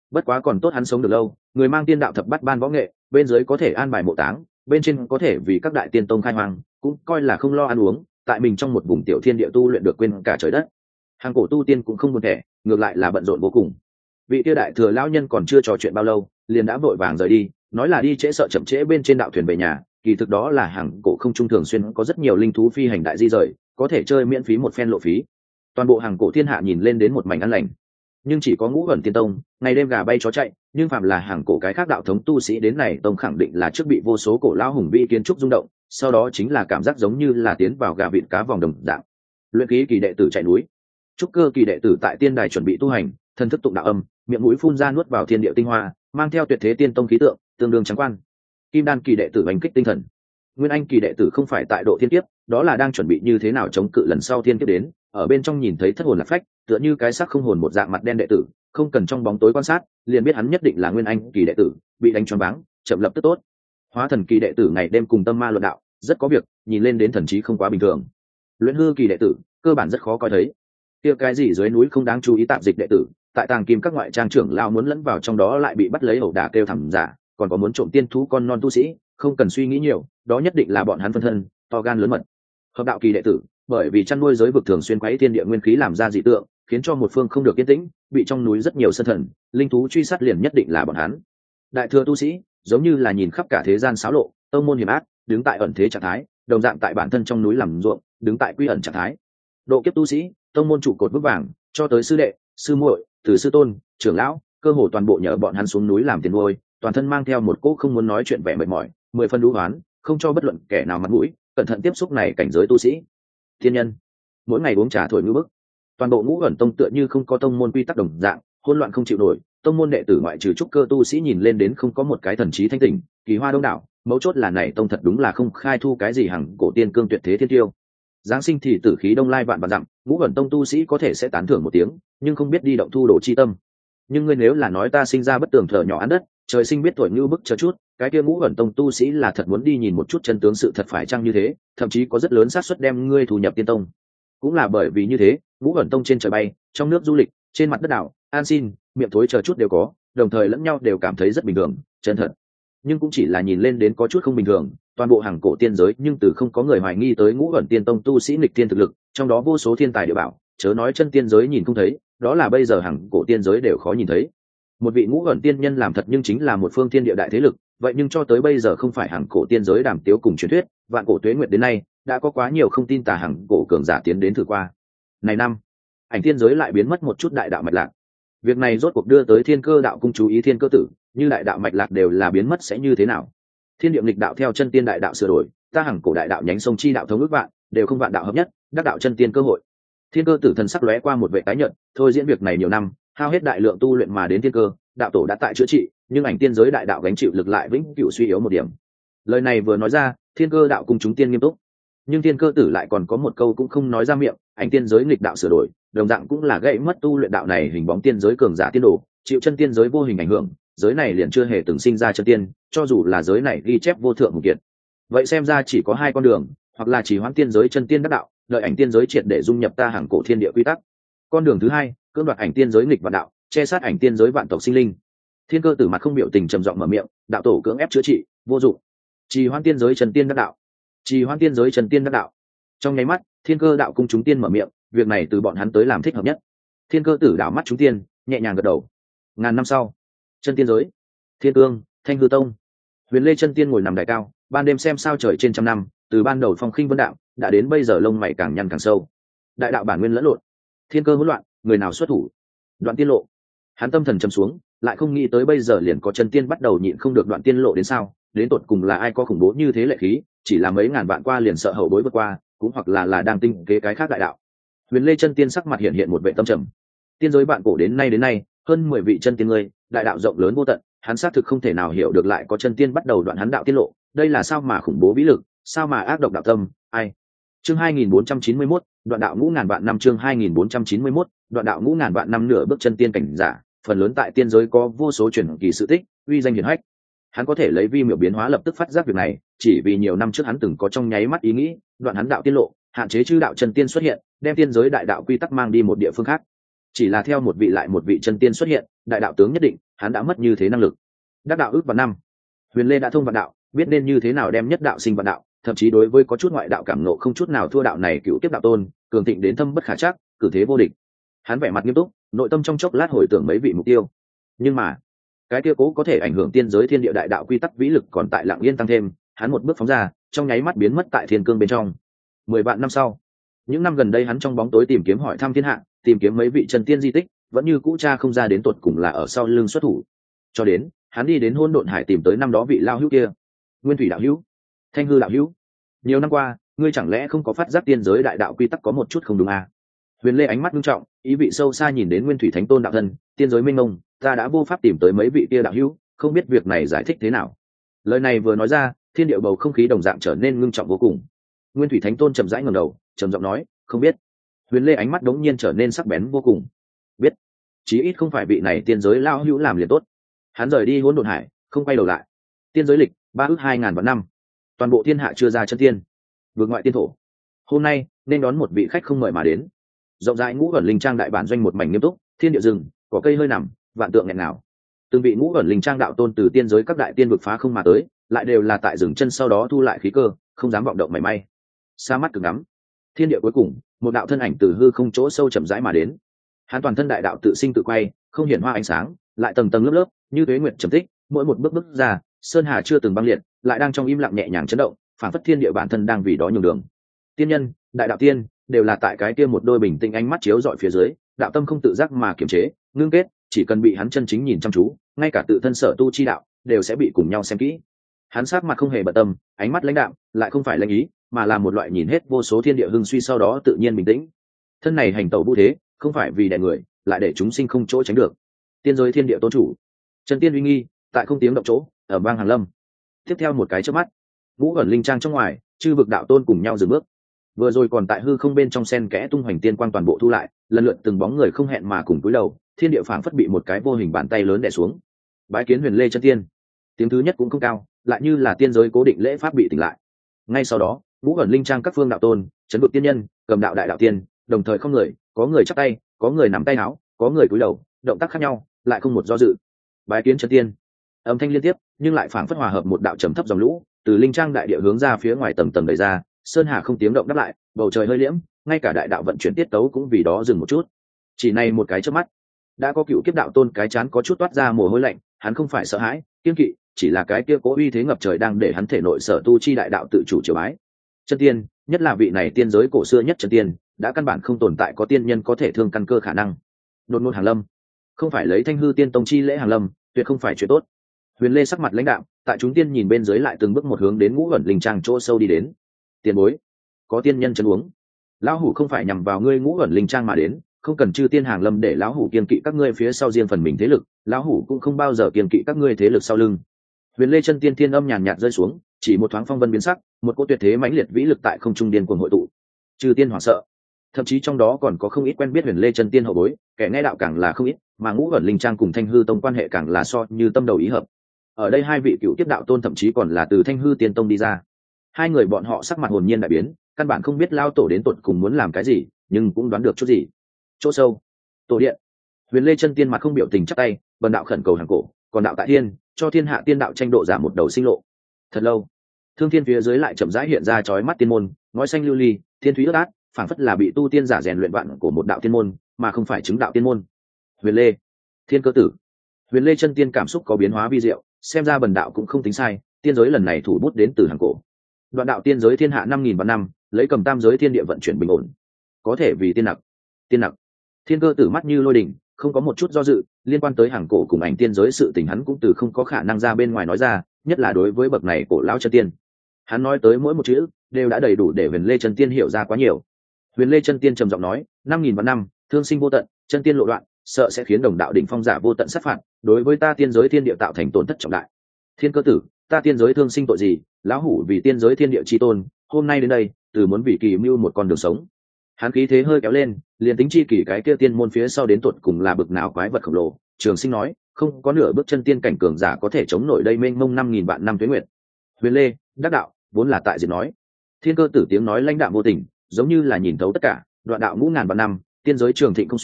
Speaker 1: Bất quá còn tốt hắn sống được lâu, người mang tiên đạo thập bát ban võ nghệ, bên dưới có thể an bài mộ táng, bên trên có thể vì các đại tiên tông khai hoang, cũng coi là không lo ăn uống, tại mình trong một vùng tiểu thiên địa tu luyện được quên cả trời đất. Hàng cổ tu tiên cũng không buồn thẻ, ngược lại là bận rộn vô cùng. Vị tiêu đại thừa lão nhân còn chưa trò chuyện bao lâu, liền đã vội vàng rời đi, nói là đi trễ sợ chậm trễ bên trên đạo thuyền về nhà, kỳ thực đó là hàng cổ không trung thường xuyên có rất nhiều linh thú phi hành đại di rời, có thể chơi miễn phí một phen lộ phí. Toàn bộ hàng cổ thiên hạ nhìn lên đến một mảnh an lành, nhưng chỉ có ngũ ẩn tiên tông ngày đêm gà bay chó chạy, nhưng phạm là hàng cổ cái khác đạo thống tu sĩ đến này tông khẳng định là trước bị vô số cổ lão hùng vĩ kiến trúc rung động, sau đó chính là cảm giác giống như là tiến vào gà vịt cá vòng đồng dạng. Luyện khí kỳ đệ tử chạy núi, trúc cơ kỳ đệ tử tại tiên đài chuẩn bị tu hành, thân thức tụng đạo âm, miệng mũi phun ra nuốt vào thiên địa tinh hoa, mang theo tuyệt thế tiên tông khí tượng, tương đương trắng quan. Kim đan kỳ đệ tử đánh kích tinh thần, nguyên anh kỳ đệ tử không phải tại độ thiên kiếp, đó là đang chuẩn bị như thế nào chống cự lần sau thiên kiếp đến, ở bên trong nhìn thấy thất hồn lạc phách, tựa như cái xác không hồn một dạng mặt đen đệ tử, không cần trong bóng tối quan sát, liền biết hắn nhất định là nguyên anh kỳ đệ tử, bị đánh choáng váng, chậm lập tức tốt. Hóa thần kỳ đệ tử ngày đêm cùng tâm ma luận đạo, rất có việc, nhìn lên đến thần trí không quá bình thường. Luyện hư kỳ đệ tử, cơ bản rất khó coi thấy. Kia cái gì dưới núi không đáng chú ý tạp dịch đệ tử, tại tàng kim các ngoại trang trưởng lao muốn lẫn vào trong đó lại bị bắt lấy ẩu đả kêu thảm giả, còn có muốn trộm tiên thú con non tu sĩ, không cần suy nghĩ nhiều, đó nhất định là bọn hắn phân thân, to gan lớn mật. Hợp đạo kỳ đệ tử, bởi vì chăn nuôi giới vực thường xuyên quấy thiên địa nguyên khí làm ra dị tượng, khiến cho một phương không được yên tĩnh, bị trong núi rất nhiều sơn thần, linh thú truy sát liền nhất định là bọn hắn. Đại thừa tu sĩ, giống như là nhìn khắp cả thế gian xáo lộ, tông môn hiểm ác, đứng tại ẩn thế trạng thái, đồng dạng tại bản thân trong núi làm ruộng, đứng tại quy ẩn trạng thái. Độ kiếp tu sĩ, tông môn trụ cột vững vàng, cho tới sư đệ, sư muội, từ sư tôn, trưởng lão, cơ hồ toàn bộ nhờ bọn hắn xuống núi làm tiền nuôi, toàn thân mang theo một cỗ không muốn nói chuyện vẻ mệt mỏi, mười phân đú hoán, không cho bất luận kẻ nào mặt mũi, cẩn thận tiếp xúc này cảnh giới tu sĩ. Thiên nhân, mỗi ngày uống trà thổi ngư bức, toàn bộ ngũ ẩn tông tựa như không có tông môn quy tắc đồng dạng, hỗn loạn không chịu nổi, tông môn đệ tử ngoại trừ trúc cơ tu sĩ nhìn lên đến không có một cái thần trí thanh tỉnh, kỳ hoa đông đảo, mấu chốt là này tông thật đúng là không khai thu cái gì hằng cổ tiên cương tuyệt thế thiên tiêu. Giáng sinh thì tử khí đông lai vạn vạn dặm, ngũ ẩn tông tu sĩ có thể sẽ tán thưởng một tiếng, nhưng không biết đi động thu đồ chi tâm. Nhưng ngươi nếu là nói ta sinh ra bất tường thở nhỏ ăn đất, trời sinh biết tuổi như bức chờ chút, cái kia ngũ ẩn tông tu sĩ là thật muốn đi nhìn một chút chân tướng sự thật phải chăng như thế, thậm chí có rất lớn xác suất đem ngươi thu nhập tiên tông. Cũng là bởi vì như thế, ngũ ẩn tông trên trời bay, trong nước du lịch, trên mặt đất đảo, an xin, miệng thối chờ chút đều có, đồng thời lẫn nhau đều cảm thấy rất bình thường, chân thật. Nhưng cũng chỉ là nhìn lên đến có chút không bình thường, toàn bộ hàng cổ tiên giới nhưng từ không có người hoài nghi tới ngũ ẩn tiên tông tu sĩ nghịch tiên thực lực, trong đó vô số thiên tài địa bảo, chớ nói chân tiên giới nhìn không thấy, đó là bây giờ hàng cổ tiên giới đều khó nhìn thấy. Một vị ngũ ẩn tiên nhân làm thật nhưng chính là một phương thiên địa đại thế lực, vậy nhưng cho tới bây giờ không phải hàng cổ tiên giới đàm tiếu cùng truyền thuyết, vạn cổ tuế nguyệt đến nay đã có quá nhiều không tin tà hàng cổ cường giả tiến đến thử qua. Này năm, ảnh tiên giới lại biến mất một chút đại đạo mạch lạc. Việc này rốt cuộc đưa tới Thiên Cơ đạo cung chú ý thiên cơ tử, như đại đạo mạch lạc đều là biến mất sẽ như thế nào? Thiên địa nghịch đạo theo chân tiên đại đạo sửa đổi, ta hàng cổ đại đạo nhánh sông chi đạo thống ước vạn, đều không vạn đạo hợp nhất, đắc đạo chân tiên cơ hội. Thiên cơ tử thần sắc lóe qua một vệ tái nhợt, thôi diễn việc này nhiều năm, hao hết đại lượng tu luyện mà đến thiên cơ, đạo tổ đã tại chữa trị, nhưng ảnh tiên giới đại đạo gánh chịu lực lại vĩnh cửu suy yếu một điểm. Lời này vừa nói ra, Thiên Cơ đạo cùng chúng tiên nghiêm túc, nhưng Thiên Cơ tử lại còn có một câu cũng không nói ra miệng, ảnh tiên giới nghịch đạo sửa đổi, đồng dạng cũng là gãy mất tu luyện đạo này hình bóng tiên giới cường giả tiên đồ, chịu chân tiên giới vô hình ảnh hưởng, giới này liền chưa hề từng sinh ra chân tiên, cho dù là giới này ghi chép vô thượng một kiện. Vậy xem ra chỉ có hai con đường, hoặc là chỉ hoãn tiên giới chân tiên đắc đạo, đợi ảnh tiên giới triệt để dung nhập ta hàng cổ thiên địa quy tắc. Con đường thứ hai, cưỡng đoạt ảnh tiên giới nghịch vạn đạo, che sát ảnh tiên giới vạn tộc sinh linh. Thiên Cơ tử mặt không biểu tình trầm giọng mở miệng, đạo tổ cưỡng ép chữa trị, vô dụng. Trì hoãn tiên giới chân tiên đắc đạo. Trì hoãn tiên giới chân tiên đắc đạo. Trong nháy mắt, Thiên Cơ đạo cung chúng tiên mở miệng, việc này từ bọn hắn tới làm thích hợp nhất. Thiên Cơ tử đảo mắt chúng tiên, nhẹ nhàng gật đầu. Ngàn năm sau, chân tiên giới, Thiên Cương, Thanh Hư tông. Huyền Lê chân tiên ngồi nằm đài cao, ban đêm xem sao trời trên trăm năm, từ ban đầu phong khinh vân đạo, đã đến bây giờ lông mày càng nhăn càng sâu. Đại đạo bản nguyên lẫn lộn, thiên cơ hỗn loạn, người nào xuất thủ? Đoạn tiên lộ. Hắn tâm thần trầm xuống, lại không nghĩ tới bây giờ liền có chân tiên bắt đầu nhịn không được đoạn tiên lộ đến sao, đến tột cùng là ai có khủng bố như thế lệ khí, chỉ là mấy ngàn vạn qua liền sợ hậu bối vượt qua, cũng hoặc là là đang tinh kế cái khác đại đạo. Huyền Lê chân tiên sắc mặt hiện hiện một vẻ tâm trầm. Tiên giới bạn cổ đến nay đến nay, hơn mười vị chân tiên người, đại đạo rộng lớn vô tận, hắn xác thực không thể nào hiểu được lại có chân tiên bắt đầu đoạn hắn đạo tiết lộ, đây là sao mà khủng bố vĩ lực, sao mà ác độc đạo tâm, ai? Chương hai nghìn bốn trăm chín mươi mốt, đoạn đạo ngũ ngàn vạn năm chương hai nghìn bốn trăm chín mươi mốt, đoạn đạo ngũ ngàn vạn năm nửa bước chân tiên cảnh giả, phần lớn tại tiên giới có vô số truyền kỳ sự tích, uy danh hiển hách. Hắn có thể lấy vi miểu biến hóa lập tức phát giác việc này, chỉ vì nhiều năm trước hắn từng có trong nháy mắt ý nghĩ, đoạn hắn đạo tiên lộ, hạn chế chư đạo chân tiên xuất hiện, đem tiên giới đại đạo quy tắc mang đi một địa phương khác. chỉ là theo một vị lại một vị chân tiên xuất hiện, đại đạo tướng nhất định hắn đã mất như thế năng lực. Đắc đạo ước vạn năm, Huyền Lê đã thông vạn đạo, biết nên như thế nào đem nhất đạo sinh vạn đạo, thậm chí đối với có chút ngoại đạo cảm ngộ không chút nào thua đạo này cựu kiếp đạo tôn, cường thịnh đến thâm bất khả trắc, cử thế vô địch. Hắn vẻ mặt nghiêm túc, nội tâm trong chốc lát hồi tưởng mấy vị mục tiêu. Nhưng mà cái kia cố có thể ảnh hưởng tiên giới thiên địa đại đạo quy tắc vĩ lực còn tại lặng yên tăng thêm, hắn một bước phóng ra, trong nháy mắt biến mất tại thiên cương bên trong. Mười vạn năm sau, những năm gần đây hắn trong bóng tối tìm kiếm hỏi thăm thiên hạ, tìm kiếm mấy vị chân tiên di tích, vẫn như cũ cha không ra đến tột cùng là ở sau lưng xuất thủ. Cho đến hắn đi đến hôn độn hải tìm tới năm đó vị lao hữu kia, Nguyên Thủy đạo hữu, Thanh Hư đạo hữu. Nhiều năm qua, ngươi chẳng lẽ không có phát giác tiên giới đại đạo quy tắc có một chút không đúng à? Huyền Lê ánh mắt nghiêm trọng, ý vị sâu xa nhìn đến Nguyên Thủy Thánh Tôn đạo thân, tiên giới mênh mông, ta đã vô pháp tìm tới mấy vị kia đạo hữu, không biết việc này giải thích thế nào. Lời này vừa nói ra, thiên địa bầu không khí đồng dạng trở nên ngưng trọng vô cùng. Nguyên Thủy Thánh Tôn chậm rãi ngẩng đầu, trầm giọng nói, không biết. Huyền Lê ánh mắt đống nhiên trở nên sắc bén vô cùng. Biết, chí ít không phải vị này tiên giới lao hữu làm liền tốt. Hắn rời đi hỗn độn hải, không quay đầu lại. Tiên giới lịch ba ước hai ngàn vạn năm, toàn bộ thiên hạ chưa ra chân tiên, vượt ngoại tiên thổ. Hôm nay nên đón một vị khách không mời mà đến. Rộng rãi ngũ ẩn linh trang đại bản doanh một mảnh nghiêm túc, thiên địa rừng, có cây hơi nằm, vạn tượng nghẹn nào. Từng vị ngũ ẩn linh trang đạo tôn từ tiên giới các đại tiên vực phá không mà tới, lại đều là tại dừng chân sau đó thu lại khí cơ, không dám vọng động mảy may. Xa mắt cực ngắm, thiên địa cuối cùng, một đạo thân ảnh từ hư không chỗ sâu chậm rãi mà đến. Hắn toàn thân đại đạo tự sinh tự quay, không hiển hoa ánh sáng, lại tầng tầng lớp lớp, như tuế nguyệt trầm tích, mỗi một bước bước ra, sơn hà chưa từng băng liệt, lại đang trong im lặng nhẹ nhàng chấn động, phản phất thiên địa bản thân đang vì đó nhường đường. Tiên nhân, đại đạo tiên, đều là tại cái kia một đôi bình tĩnh ánh mắt chiếu dọi phía dưới, đạo tâm không tự giác mà kiềm chế, ngưng kết, chỉ cần bị hắn chân chính nhìn chăm chú, ngay cả tự thân sở tu chi đạo đều sẽ bị cùng nhau xem kỹ. Hắn sát mặt không hề bận tâm, ánh mắt lãnh đạm, lại không phải lãnh ý, mà là một loại nhìn hết vô số thiên địa hưng suy sau đó tự nhiên bình tĩnh. Thân này hành tẩu vũ thế, không phải vì đè người, lại để chúng sinh không chỗ tránh được. Tiên giới thiên địa tôn chủ, chân tiên uy nghi, tại không tiếng động chỗ, ở bang Hàn Lâm. Tiếp theo một cái chớp mắt, ngũ ẩn linh trang trong ngoài, chư vực đạo tôn cùng nhau dừng bước. Vừa rồi còn tại hư không bên trong sen kẽ tung hoành tiên quang toàn bộ thu lại, lần lượt từng bóng người không hẹn mà cùng cúi đầu, thiên địa phảng phất bị một cái vô hình bàn tay lớn đè xuống. Bái kiến Huyền Lê chân tiên. Tiếng thứ nhất cũng không cao, lại như là tiên giới cố định lễ pháp bị tỉnh lại. Ngay sau đó, ngũ ẩn linh trang các phương đạo tôn, chấn vực tiên nhân, cầm đạo đại đạo tiên, đồng thời không người, có người chắp tay, có người nắm tay áo, có người cúi đầu, động tác khác nhau, lại không một do dự. Bái kiến chân tiên. Âm thanh liên tiếp, nhưng lại phảng phất hòa hợp một đạo trầm thấp dòng lũ, từ linh trang đại địa hướng ra phía ngoài tầng tầng đẩy ra, sơn hà không tiếng động đáp lại, bầu trời hơi liễm, ngay cả đại đạo vận chuyển tiết tấu cũng vì đó dừng một chút. Chỉ này một cái chớp mắt, đã có cựu kiếp đạo tôn cái chán có chút toát ra mồ hôi lạnh, hắn không phải sợ hãi, kiên kỵ, chỉ là cái kia cố uy thế ngập trời đang để hắn thể nội sở tu chi đại đạo tự chủ triều bái. Chân tiên, nhất là vị này tiên giới cổ xưa nhất chân tiên, đã căn bản không tồn tại có tiên nhân có thể thương căn cơ khả năng. Đột ngột hàng lâm, không phải lấy Thanh Hư Tiên Tông chi lễ hàng lâm, tuyệt không phải chuyện tốt. Huyền Lê sắc mặt lãnh đạm, tại chúng tiên nhìn bên dưới lại từng bước một hướng đến ngũ ẩn linh trang chỗ sâu đi đến. Tiền bối, có tiên nhân chân uống. Lão hủ không phải nhằm vào ngươi ngũ ẩn linh trang mà đến, không cần chư tiên hàng lâm để lão hủ kiên kỵ các ngươi phía sau riêng phần mình thế lực, lão hủ cũng không bao giờ kiên kỵ các ngươi thế lực sau lưng. Huyền Lê chân tiên thiên âm nhàn nhạt rơi xuống, chỉ một thoáng phong vân biến sắc, một cỗ tuyệt thế mãnh liệt vĩ lực tại không trung điên cuồng hội tụ. Chư tiên hoảng sợ, thậm chí trong đó còn có không ít quen biết Huyền Lê chân tiên hậu bối, kẻ nghe đạo càng là không ít, mà ngũ ẩn linh trang cùng Thanh Hư Tông quan hệ càng là so như tâm đầu ý hợp. Ở đây hai vị cựu kiếp đạo tôn thậm chí còn là từ Thanh Hư Tiên Tông đi ra. Hai người bọn họ sắc mặt hồn nhiên đại biến, căn bản không biết lao tổ đến tột cùng muốn làm cái gì, nhưng cũng đoán được chút gì. Chỗ sâu, tổ điện. Huyền Lê chân tiên mặt không biểu tình chắp tay, bần đạo khẩn cầu hàng cổ, còn đạo tại thiên, cho thiên hạ tiên đạo tranh độ giảm một đầu sinh lộ. Thật lâu, thương thiên phía dưới lại chậm rãi hiện ra chói mắt tiên môn, ngói xanh lưu ly, thiên thúy ướt át, phảng phất là bị tu tiên giả rèn luyện vạn của một đạo tiên môn, mà không phải chứng đạo tiên môn. Huyền Lê, Thiên Cơ Tử. Huyền Lê chân tiên cảm xúc có biến hóa vi diệu, xem ra bần đạo cũng không tính sai, tiên giới lần này thủ bút đến từ hàng cổ. Đoạn đạo tiên giới thiên hạ năm nghìn vạn năm, lấy cầm tam giới thiên địa vận chuyển bình ổn, có thể vì tiên nặc. Tiên nặc. Thiên Cơ Tử mắt như lôi đỉnh, không có một chút do dự, liên quan tới hàng cổ cùng ảnh tiên giới sự tình hắn cũng từ không có khả năng ra bên ngoài nói ra, nhất là đối với bậc này cổ lão chân tiên. Hắn nói tới mỗi một chữ đều đã đầy đủ để Huyền Lê chân tiên hiểu ra quá nhiều. Huyền Lê chân tiên trầm giọng nói, năm nghìn vạn năm, thương sinh vô tận, chân tiên lộ đoạn, sợ sẽ khiến đồng đạo đỉnh phong giả vô tận sát phạt, đối với ta tiên giới thiên địa tạo thành tổn thất trọng đại. Thiên Cơ Tử, ta tiên giới thương sinh tội gì, lão hủ vì tiên giới thiên địa chi tôn, hôm nay đến đây, từ muốn vì kỳ mưu một con đường sống. Hắn khí thế hơi kéo lên, liền tính chi kỳ cái kia tiên môn phía sau đến tuột cùng là bực nào quái vật khổng lồ. Trường Sinh nói, không có nửa bước chân tiên cảnh cường giả có thể chống nổi đây mênh mông năm nghìn vạn năm tuế nguyệt. Huyền Lê, đắc đạo, vốn là tại diệt nói. Thiên Cơ Tử tiếng nói lãnh đạm vô tình, giống như là nhìn thấu tất cả. Đoạn đạo ngũ ngàn vạn năm, tiên giới trường thịnh không suy,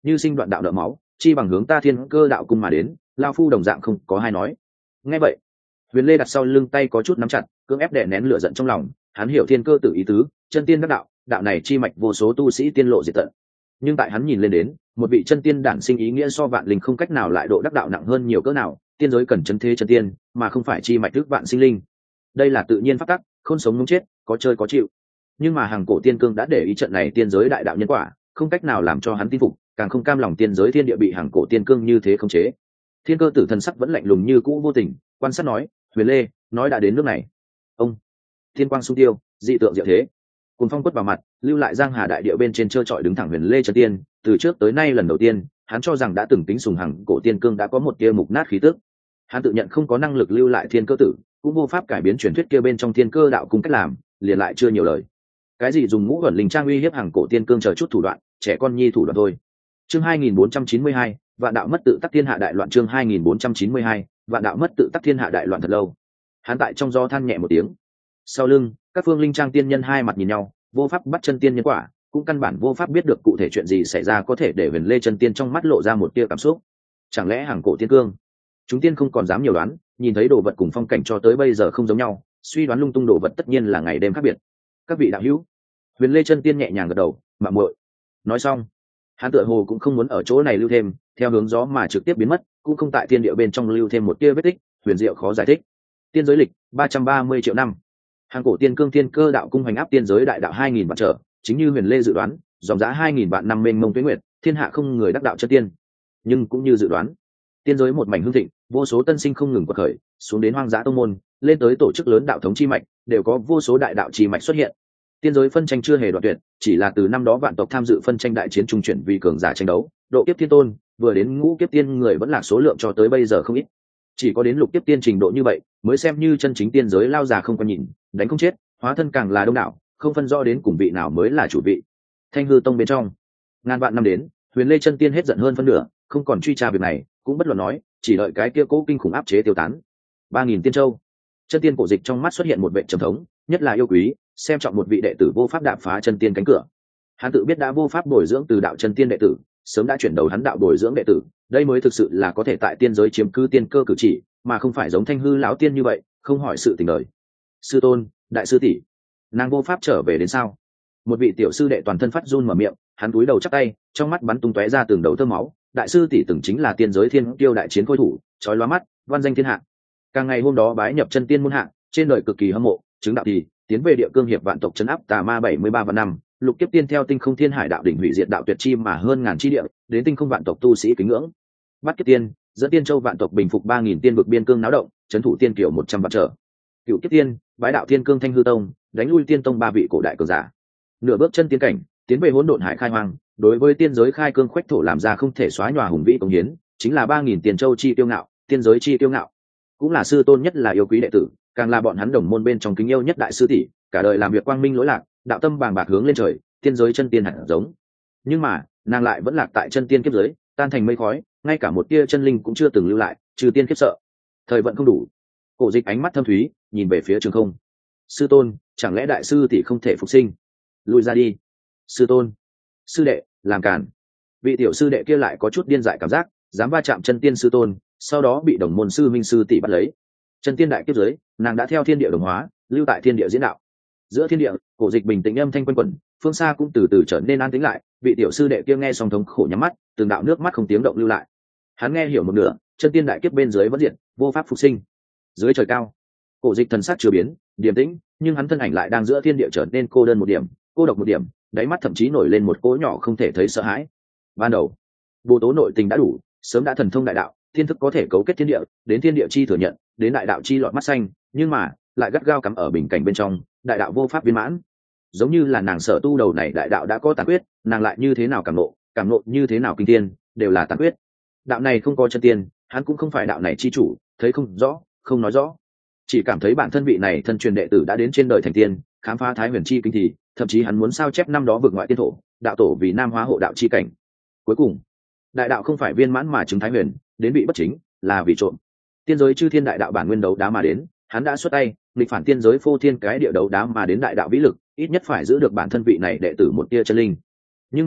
Speaker 1: như sinh đoạn đạo nợ máu, chi bằng hướng ta thiên cơ đạo cung mà đến, lao phu đồng dạng không có hai nói. Nghe vậy, Huyền Lê đặt sau lưng tay có chút nắm chặt, cưỡng ép đè nén lửa giận trong lòng. Hắn hiểu thiên cơ tử ý tứ, chân tiên đắc đạo, đạo này chi mạch vô số tu sĩ tiên lộ diệt tận. Nhưng tại hắn nhìn lên đến, một vị chân tiên đản sinh ý nghĩa so vạn linh không cách nào lại độ đắc đạo nặng hơn nhiều cỡ nào. Tiên giới cần chân thế chân tiên, mà không phải chi mạch thức vạn sinh linh. Đây là tự nhiên pháp tắc, không sống không chết, có chơi có chịu. Nhưng mà hàng cổ tiên cương đã để ý trận này tiên giới đại đạo nhân quả, không cách nào làm cho hắn tin phục, càng không cam lòng tiên giới thiên địa bị hàng cổ tiên cương như thế khống chế. Thiên cơ tử thần sắc vẫn lạnh lùng như cũ vô tình, quan sát nói, Huyền Lê, nói đã đến nước này. Ông thiên quang xung tiêu, dị tượng diệu thế, cùng phong quất vào mặt, lưu lại giang hà đại địa bên trên trơ trọi đứng thẳng Huyền Lê chân tiên. Từ trước tới nay lần đầu tiên, hắn cho rằng đã từng tính sùng hàng cổ tiên cương đã có một tia mục nát khí tức. Hắn tự nhận không có năng lực lưu lại thiên cơ tử, cũng vô pháp cải biến truyền thuyết kia bên trong thiên cơ đạo cung cách làm, liền lại chưa nhiều lời. Cái gì dùng ngũ ẩn linh trang uy hiếp hàng cổ tiên cương chờ chút thủ đoạn, trẻ con nhi thủ đoạn thôi. Chương hai nghìn bốn trăm chín mươi hai, vạn đạo mất tự tắc thiên hạ đại loạn. Chương hai nghìn bốn trăm chín mươi hai, vạn đạo mất tự tắc thiên hạ đại loạn. Thật lâu, hắn tại trong gió than nhẹ một tiếng. Sau lưng, các phương linh trang tiên nhân hai mặt nhìn nhau, vô pháp bắt chân tiên nhân quả, cũng căn bản vô pháp biết được cụ thể chuyện gì xảy ra có thể để Huyền Lê chân tiên trong mắt lộ ra một tia cảm xúc. Chẳng lẽ hàng cổ tiên cương? Chúng tiên không còn dám nhiều đoán, nhìn thấy đồ vật cùng phong cảnh cho tới bây giờ không giống nhau, suy đoán lung tung đồ vật tất nhiên là ngày đêm khác biệt. Các vị đạo hữu, Huyền Lê chân tiên nhẹ nhàng gật đầu, mạo muội. Nói xong, hắn tựa hồ cũng không muốn ở chỗ này lưu thêm, theo hướng gió mà trực tiếp biến mất, cũng không tại thiên địa bên trong lưu thêm một tia vết tích, huyền diệu khó giải thích. Tiên giới lịch ba trăm ba mươi triệu năm, hàng cổ tiên cương thiên cơ đạo cung hành áp tiên giới đại đạo hai nghìn vạn trở, chính như Huyền Lê dự đoán, dòng giá hai nghìn vạn năm mênh mông tuế nguyệt, thiên hạ không người đắc đạo chân tiên. Nhưng cũng như dự đoán, tiên giới một mảnh hưng thịnh, vô số tân sinh không ngừng quật khởi, xuống đến hoang dã tông môn, lên tới tổ chức lớn đạo thống chi mạch, đều có vô số đại đạo chi mạch xuất hiện. Tiên giới phân tranh chưa hề đoạn tuyệt, chỉ là từ năm đó vạn tộc tham dự phân tranh đại chiến trung chuyển vì cường giả tranh đấu, độ kiếp thiên tôn, vừa đến ngũ kiếp tiên người vẫn là số lượng cho tới bây giờ không ít. Chỉ có đến lục kiếp tiên trình độ như vậy, mới xem như chân chính tiên giới lao già không có nhìn, đánh không chết, hóa thân càng là đông đảo, không phân rõ đến cùng vị nào mới là chủ vị. Thanh hư tông bên trong, ngàn vạn năm đến, Huyền Lê chân tiên hết giận hơn phân nửa, không còn truy tra việc này, cũng bất luận nói, chỉ đợi cái kia cố kinh khủng áp chế tiêu tán. Ba nghìn tiên châu, chân tiên cổ dịch trong mắt xuất hiện một vệ trầm thống, nhất là yêu quý, xem trọng một vị đệ tử vô pháp đạp phá chân tiên cánh cửa. Hắn tự biết đã vô pháp bồi dưỡng từ đạo chân tiên đệ tử, sớm đã chuyển đầu hắn đạo bồi dưỡng đệ tử, đây mới thực sự là có thể tại tiên giới chiếm cứ tiên cơ cử chỉ, mà không phải giống Thanh hư lão tiên như vậy, không hỏi sự tình đời. Sư tôn, đại sư tỷ, nàng vô pháp trở về đến sao? Một vị tiểu sư đệ toàn thân phát run mở miệng, hắn cúi đầu chắp tay, trong mắt bắn tung tóe ra từng đầu thơm máu. Đại sư tỷ từng chính là tiên giới thiên tiêu đại chiến khôi thủ, chói lóa mắt, văn danh thiên hạ. Càng ngày hôm đó bái nhập chân tiên môn hạ, trên đời cực kỳ hâm mộ, chứng đạo thì tiến về địa cương hiệp vạn tộc trấn áp tà ma bảy mươi ba vạn năm, lục kiếp tiên theo tinh không thiên hải đạo đỉnh hủy diệt đạo tuyệt chi mà hơn ngàn chi địa, đến tinh không vạn tộc tu sĩ kính ngưỡng. Bát kiếp tiên dẫn tiên châu vạn tộc bình phục ba nghìn tiên vực biên cương náo động, trấn thủ tiên kiểu một trăm vạn trở. Cửu kiếp tiên bái đạo thiên cương thanh hư tông, đánh lui tiên tông ba vị cổ đại cường giả. Nửa bước chân tiên cảnh, tiến về hỗn độn hải khai hoang, đối với tiên giới khai cương khoách thổ làm ra không thể xóa nhòa hùng vĩ công hiến, chính là ba nghìn tiền châu chi tiêu ngạo, tiên giới chi tiêu ngạo, cũng là sư tôn nhất là yêu quý đệ tử, càng là bọn hắn đồng môn bên trong kính yêu nhất đại sư tỷ, cả đời làm việc quang minh lỗi lạc, đạo tâm bàng bạc hướng lên trời, tiên giới chân tiên hạt giống. Nhưng mà nàng lại vẫn lạc tại chân tiên kiếp giới, tan thành mây khói, ngay cả một tia chân linh cũng chưa từng lưu lại, trừ tiên kiếp sợ. Thời vận không đủ. Cổ dịch ánh mắt thâm thúy, nhìn về phía trường không. Sư tôn, chẳng lẽ đại sư tỷ không thể phục sinh? Lùi ra đi. Sư tôn, sư đệ, làm cản. Vị tiểu sư đệ kia lại có chút điên dại cảm giác, dám va chạm chân tiên sư tôn, sau đó bị đồng môn sư minh sư tỷ bắt lấy. Chân tiên đại kiếp giới, nàng đã theo thiên địa đồng hóa, lưu tại thiên địa diễn đạo. Giữa thiên địa, cổ dịch bình tĩnh âm thanh quanh quẩn, phương xa cũng từ từ trở nên an tĩnh lại. Vị tiểu sư đệ kia nghe xong thống khổ nhắm mắt, từng đạo nước mắt không tiếng động lưu lại. Hắn nghe hiểu một nửa, chân tiên đại kiếp bên dưới vẫn diệt, vô pháp phục sinh. Dưới trời cao, cổ dịch thần sắc chưa biến, điềm tĩnh, nhưng hắn thân ảnh lại đang giữa thiên địa trở nên cô đơn một điểm, cô độc một điểm, đáy mắt thậm chí nổi lên một cỗ nhỏ không thể thấy sợ hãi. Ban đầu, vô tố nội tình đã đủ, sớm đã thần thông đại đạo, thiên thức có thể cấu kết thiên địa, đến thiên địa chi thừa nhận, đến đại đạo chi lọt mắt xanh, nhưng mà lại gắt gao cắm ở bình cảnh bên trong, đại đạo vô pháp viên mãn. Giống như là nàng sở tu đầu này đại đạo đã có tàn quyết, nàng lại như thế nào cảm nộ, cảm nộ như thế nào kinh tiên, đều là tàn quyết. Đạo này không có chân tiên, hắn cũng không phải đạo này chi chủ, thấy không rõ, không nói rõ, chỉ cảm thấy bản thân vị này thân truyền đệ tử đã đến trên đời thành tiên, khám phá thái huyền chi kinh thì, thậm chí hắn muốn sao chép năm đó vượt ngoại tiên thổ, đạo tổ vì nam hóa hộ đạo chi cảnh. Cuối cùng, đại đạo không phải viên mãn mà chứng thái huyền, đến bị bất chính, là vì trộm. Tiên giới chư thiên đại đạo bản nguyên đấu đá mà đến, hắn đã xuất tay, nghịch phản tiên giới phô thiên cái địa đấu đá mà đến đại đạo vĩ lực, ít nhất phải giữ được bản thân vị này đệ tử một tia chân linh. Nhưng mà,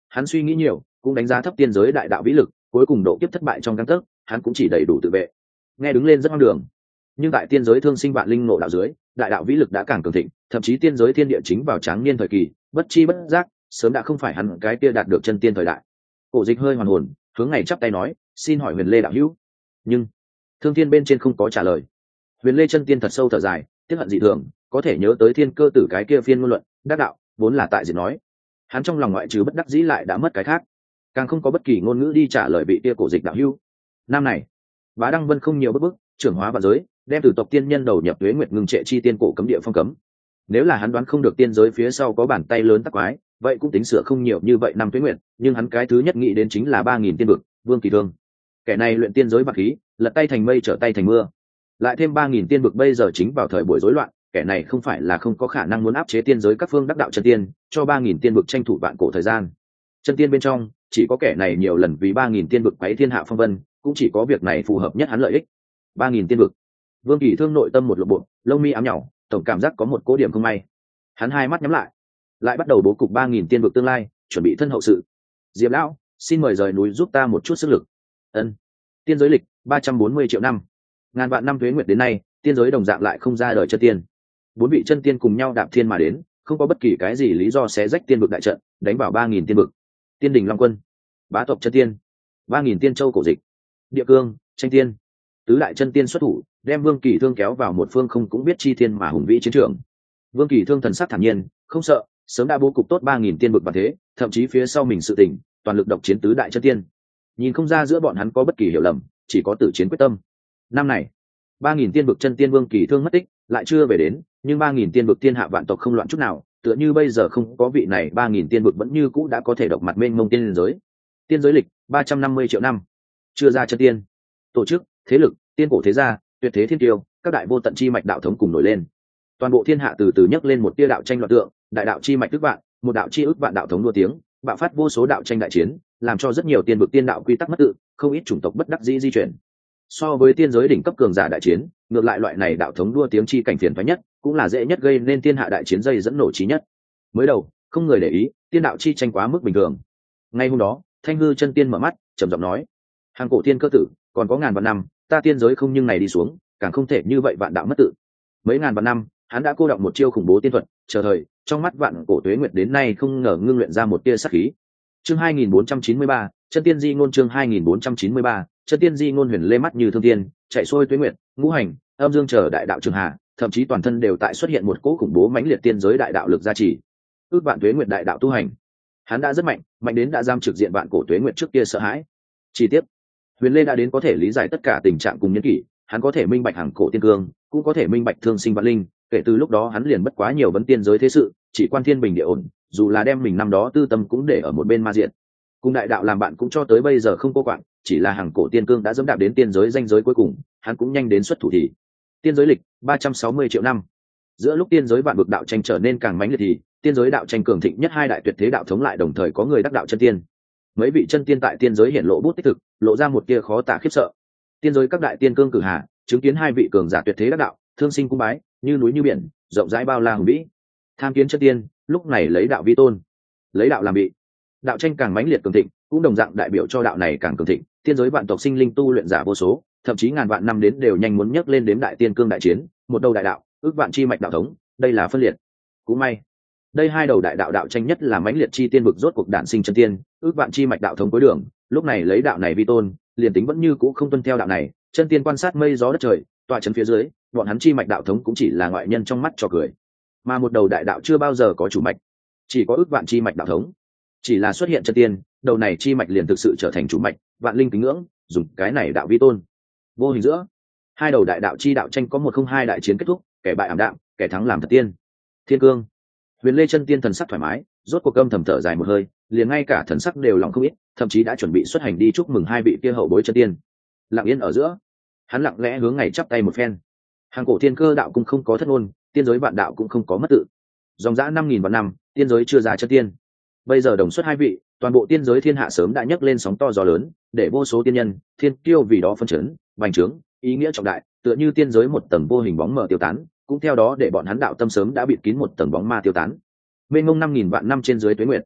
Speaker 1: Hắn suy nghĩ nhiều, cũng đánh giá thấp tiên giới đại đạo vĩ lực, cuối cùng độ kiếp thất bại trong gang tấc, hắn cũng chỉ đầy đủ tự vệ. Nghe đứng lên rất hoang đường, nhưng tại tiên giới thương sinh vạn linh ngộ đạo dưới, đại đạo vĩ lực đã càng cường thịnh, thậm chí tiên giới thiên địa chính vào tráng niên thời kỳ, bất chi bất giác, sớm đã không phải hắn cái kia đạt được chân tiên thời đại. Cổ Dịch hơi hoàn hồn, hướng ngày chắp tay nói, xin hỏi Huyền Lê đạo hữu. Nhưng thương thiên bên trên không có trả lời. Huyền Lê chân tiên thật sâu thở dài, tiếc hận dị thường, có thể nhớ tới thiên cơ tử cái kia phiên ngôn luận, đắc đạo vốn là tại diệt nói. Hắn trong lòng ngoại trừ bất đắc dĩ lại đã mất cái khác, càng không có bất kỳ ngôn ngữ đi trả lời vị kia Cổ Dịch đạo hữu. Năm này, Bá Đăng Vân không nhiều bất bức, trưởng hóa vạn giới, đem từ tộc tiên nhân đầu nhập tuế nguyệt ngưng trệ chi tiên cổ cấm địa phong cấm. Nếu là hắn đoán không được tiên giới phía sau có bàn tay lớn tắc quái, vậy cũng tính sửa không nhiều như vậy năm tuế nguyệt, nhưng hắn cái thứ nhất nghĩ đến chính là ba nghìn tiên vực, Vương Kỳ Thương. Kẻ này luyện tiên giới bạc khí, lật tay thành mây trở tay thành mưa. Lại thêm ba nghìn tiên vực bây giờ chính vào thời buổi rối loạn, kẻ này không phải là không có khả năng muốn áp chế tiên giới các phương đắc đạo chân tiên, cho ba nghìn tiên vực tranh thủ vạn cổ thời gian. Chân tiên bên trong, chỉ có kẻ này nhiều lần vì ba nghìn tiên vực quấy thiên hạ phong vân, cũng chỉ có việc này phù hợp nhất hắn lợi ích. ba nghìn tiên vực. Vương Kỳ Thương nội tâm một lộ bộ, lông mi ám nhỏ, tổng cảm giác có một cố điểm không may. Hắn hai mắt nhắm lại, lại bắt đầu bố cục ba nghìn tiên vực tương lai, chuẩn bị thân hậu sự. Diệp lão, xin mời rời núi giúp ta một chút sức lực. Ân. Tiên giới lịch ba trăm bốn mươi triệu năm, ngàn vạn năm tuế nguyệt đến nay, tiên giới đồng dạng lại không ra đời chân tiên. Bốn vị chân tiên cùng nhau đạp thiên mà đến, không có bất kỳ cái gì lý do xé rách tiên vực đại trận, đánh vào ba nghìn tiên vực. Tiên đỉnh Long Quân, bá tộc chân tiên, ba nghìn tiên châu Cổ Dịch, Địa Cương, tranh tiên, tứ đại chân tiên xuất thủ, đem Vương Kỳ Thương kéo vào một phương không cũng biết chi thiên mà hùng vĩ chiến trường. Vương Kỳ Thương thần sắc thản nhiên, không sợ, sớm đã bố cục tốt ba nghìn tiên vực và thế, thậm chí phía sau mình sự tỉnh, toàn lực độc chiến tứ đại chân tiên. Nhìn không ra giữa bọn hắn có bất kỳ hiểu lầm, chỉ có tử chiến quyết tâm. Năm này, ba nghìn tiên vực chân tiên Vương Kỳ Thương mất tích, lại chưa về đến, nhưng ba nghìn tiên vực thiên hạ vạn tộc không loạn chút nào, tựa như bây giờ không có vị này ba nghìn tiên vực vẫn như cũ đã có thể độc mặt mênh mông tiên giới. Tiên giới lịch ba trăm năm mươi triệu năm, chưa ra chân tiên. Tổ chức, thế lực, tiên cổ thế gia, tuyệt thế thiên tiêu, các đại vô tận chi mạch đạo thống cùng nổi lên. Toàn bộ thiên hạ từ từ nhấc lên một tia đạo tranh loạn tượng, đại đạo chi mạch ước vạn, một đạo chi ước vạn đạo thống đua tiếng, bạo phát vô số đạo tranh đại chiến, làm cho rất nhiều tiên vực tiên đạo quy tắc mất tự, không ít chủng tộc bất đắc dĩ di chuyển. So với tiên giới đỉnh cấp cường giả đại chiến, ngược lại loại này đạo thống đua tiếng chi cảnh phiền toái nhất, cũng là dễ nhất gây nên thiên hạ đại chiến dây dẫn nổ chí nhất. Mới đầu, không người để ý, tiên đạo chi tranh quá mức bình thường. Ngay hôm đó, Thanh Hư chân tiên mở mắt, trầm giọng nói: "Hàng cổ tiên cơ tử, còn có ngàn vạn năm, ta tiên giới không nhưng này đi xuống, càng không thể như vậy vạn đạo mất tự." Mấy ngàn vạn năm, hắn đã cô động một chiêu khủng bố tiên thuật, chờ thời, trong mắt vạn cổ tuế nguyệt đến nay không ngờ ngưng luyện ra một tia sát khí. Chương hai nghìn bốn trăm chín mươi ba, chân tiên di ngôn chương hai nghìn bốn trăm chín mươi ba, chân tiên di ngôn huyền lê mắt như thương tiên, chạy xuôi tuế nguyệt, ngũ hành, âm dương chờ đại đạo trường hạ, thậm chí toàn thân đều tại xuất hiện một cỗ khủng bố mãnh liệt tiên giới đại đạo lực gia trì. Ước vạn tuế nguyệt đại đạo tu hành, hắn đã rất mạnh, mạnh đến đã giam trực diện vạn cổ tuế nguyệt trước kia sợ hãi. Chi tiết, huyền lê đã đến có thể lý giải tất cả tình trạng cùng nhân kỷ, hắn có thể minh bạch hàng cổ tiên cương, cũng có thể minh bạch thương sinh vạn linh. Kể từ lúc đó hắn liền bất quá nhiều vấn tiên giới thế sự, chỉ quan thiên bình địa ổn, dù là đem mình năm đó tư tâm cũng để ở một bên ma diện. Cùng đại đạo làm bạn cũng cho tới bây giờ không cô quạng, chỉ là hàng cổ tiên cương đã dẫm đạp đến tiên giới danh giới cuối cùng, hắn cũng nhanh đến xuất thủ thì. Tiên giới lịch ba trăm sáu mươi triệu năm, giữa lúc tiên giới vạn vực đạo tranh trở nên càng mãnh liệt thì tiên giới đạo tranh cường thịnh nhất hai đại tuyệt thế đạo thống lại đồng thời có người đắc đạo chân tiên. Mấy vị chân tiên tại tiên giới hiện lộ bút tích thực, lộ ra một tia khó tả khiếp sợ. Tiên giới các đại tiên cương cử hạ, chứng kiến hai vị cường giả tuyệt thế đắc đạo, thương sinh cung bái, như núi như biển, rộng rãi bao la hùng vĩ. Tham kiến chân tiên, lúc này lấy đạo vi tôn, lấy đạo làm vị. Đạo tranh càng mãnh liệt cường thịnh, cũng đồng dạng đại biểu cho đạo này càng cường thịnh. Tiên giới vạn tộc sinh linh tu luyện giả vô số, thậm chí ngàn vạn năm đến đều nhanh muốn nhấc lên đếm đại tiên cương đại chiến, một đầu đại đạo, ước vạn chi mạch đạo thống, đây là phân liệt. Cũng may, đây hai đầu đại đạo đạo tranh nhất là mãnh liệt chi tiên vực rốt cuộc đản sinh chân tiên, ước vạn chi mạch đạo thống cuối đường, lúc này lấy đạo này vi tôn, liền tính vẫn như cũ không tuân theo đạo này, chân tiên quan sát mây gió đất trời, tọa chấn phía dưới, bọn hắn chi mạch đạo thống cũng chỉ là ngoại nhân trong mắt trò cười. Mà một đầu đại đạo chưa bao giờ có chủ mạch, chỉ có ước vạn chi mạch đạo thống. Chỉ là xuất hiện chân tiên, đầu này chi mạch liền thực sự trở thành chủ mạch, vạn linh kính ngưỡng, dùng cái này đạo vi tôn. Vô hình giữa, hai đầu đại đạo chi đạo tranh có một không hai đại chiến kết thúc, kẻ bại ảm đạm, kẻ thắng làm thật tiên. Thiên cương, huyền lê chân tiên thần sắc thoải mái, rốt cuộc âm thầm thở dài một hơi, liền ngay cả thần sắc đều lòng không ít, thậm chí đã chuẩn bị xuất hành đi chúc mừng hai vị kia hậu bối chân tiên. Lặng yên ở giữa, hắn lặng lẽ hướng ngày chắp tay một phen. Hàng cổ thiên cơ đạo cũng không có thất ngôn, tiên giới vạn đạo cũng không có mất tự. Dòng dã năm nghìn vạn năm, tiên giới chưa ra chân tiên. Bây giờ đồng xuất hai vị, toàn bộ tiên giới thiên hạ sớm đã nhấc lên sóng to gió lớn, để vô số tiên nhân, thiên kiêu vì đó phân chấn, bành trướng, ý nghĩa trọng đại, tựa như tiên giới một tầng vô hình bóng mờ tiêu tán, cũng theo đó để bọn hắn đạo tâm sớm đã bịt kín một tầng bóng ma tiêu tán. Mênh mông năm nghìn vạn năm trên dưới tuế nguyệt,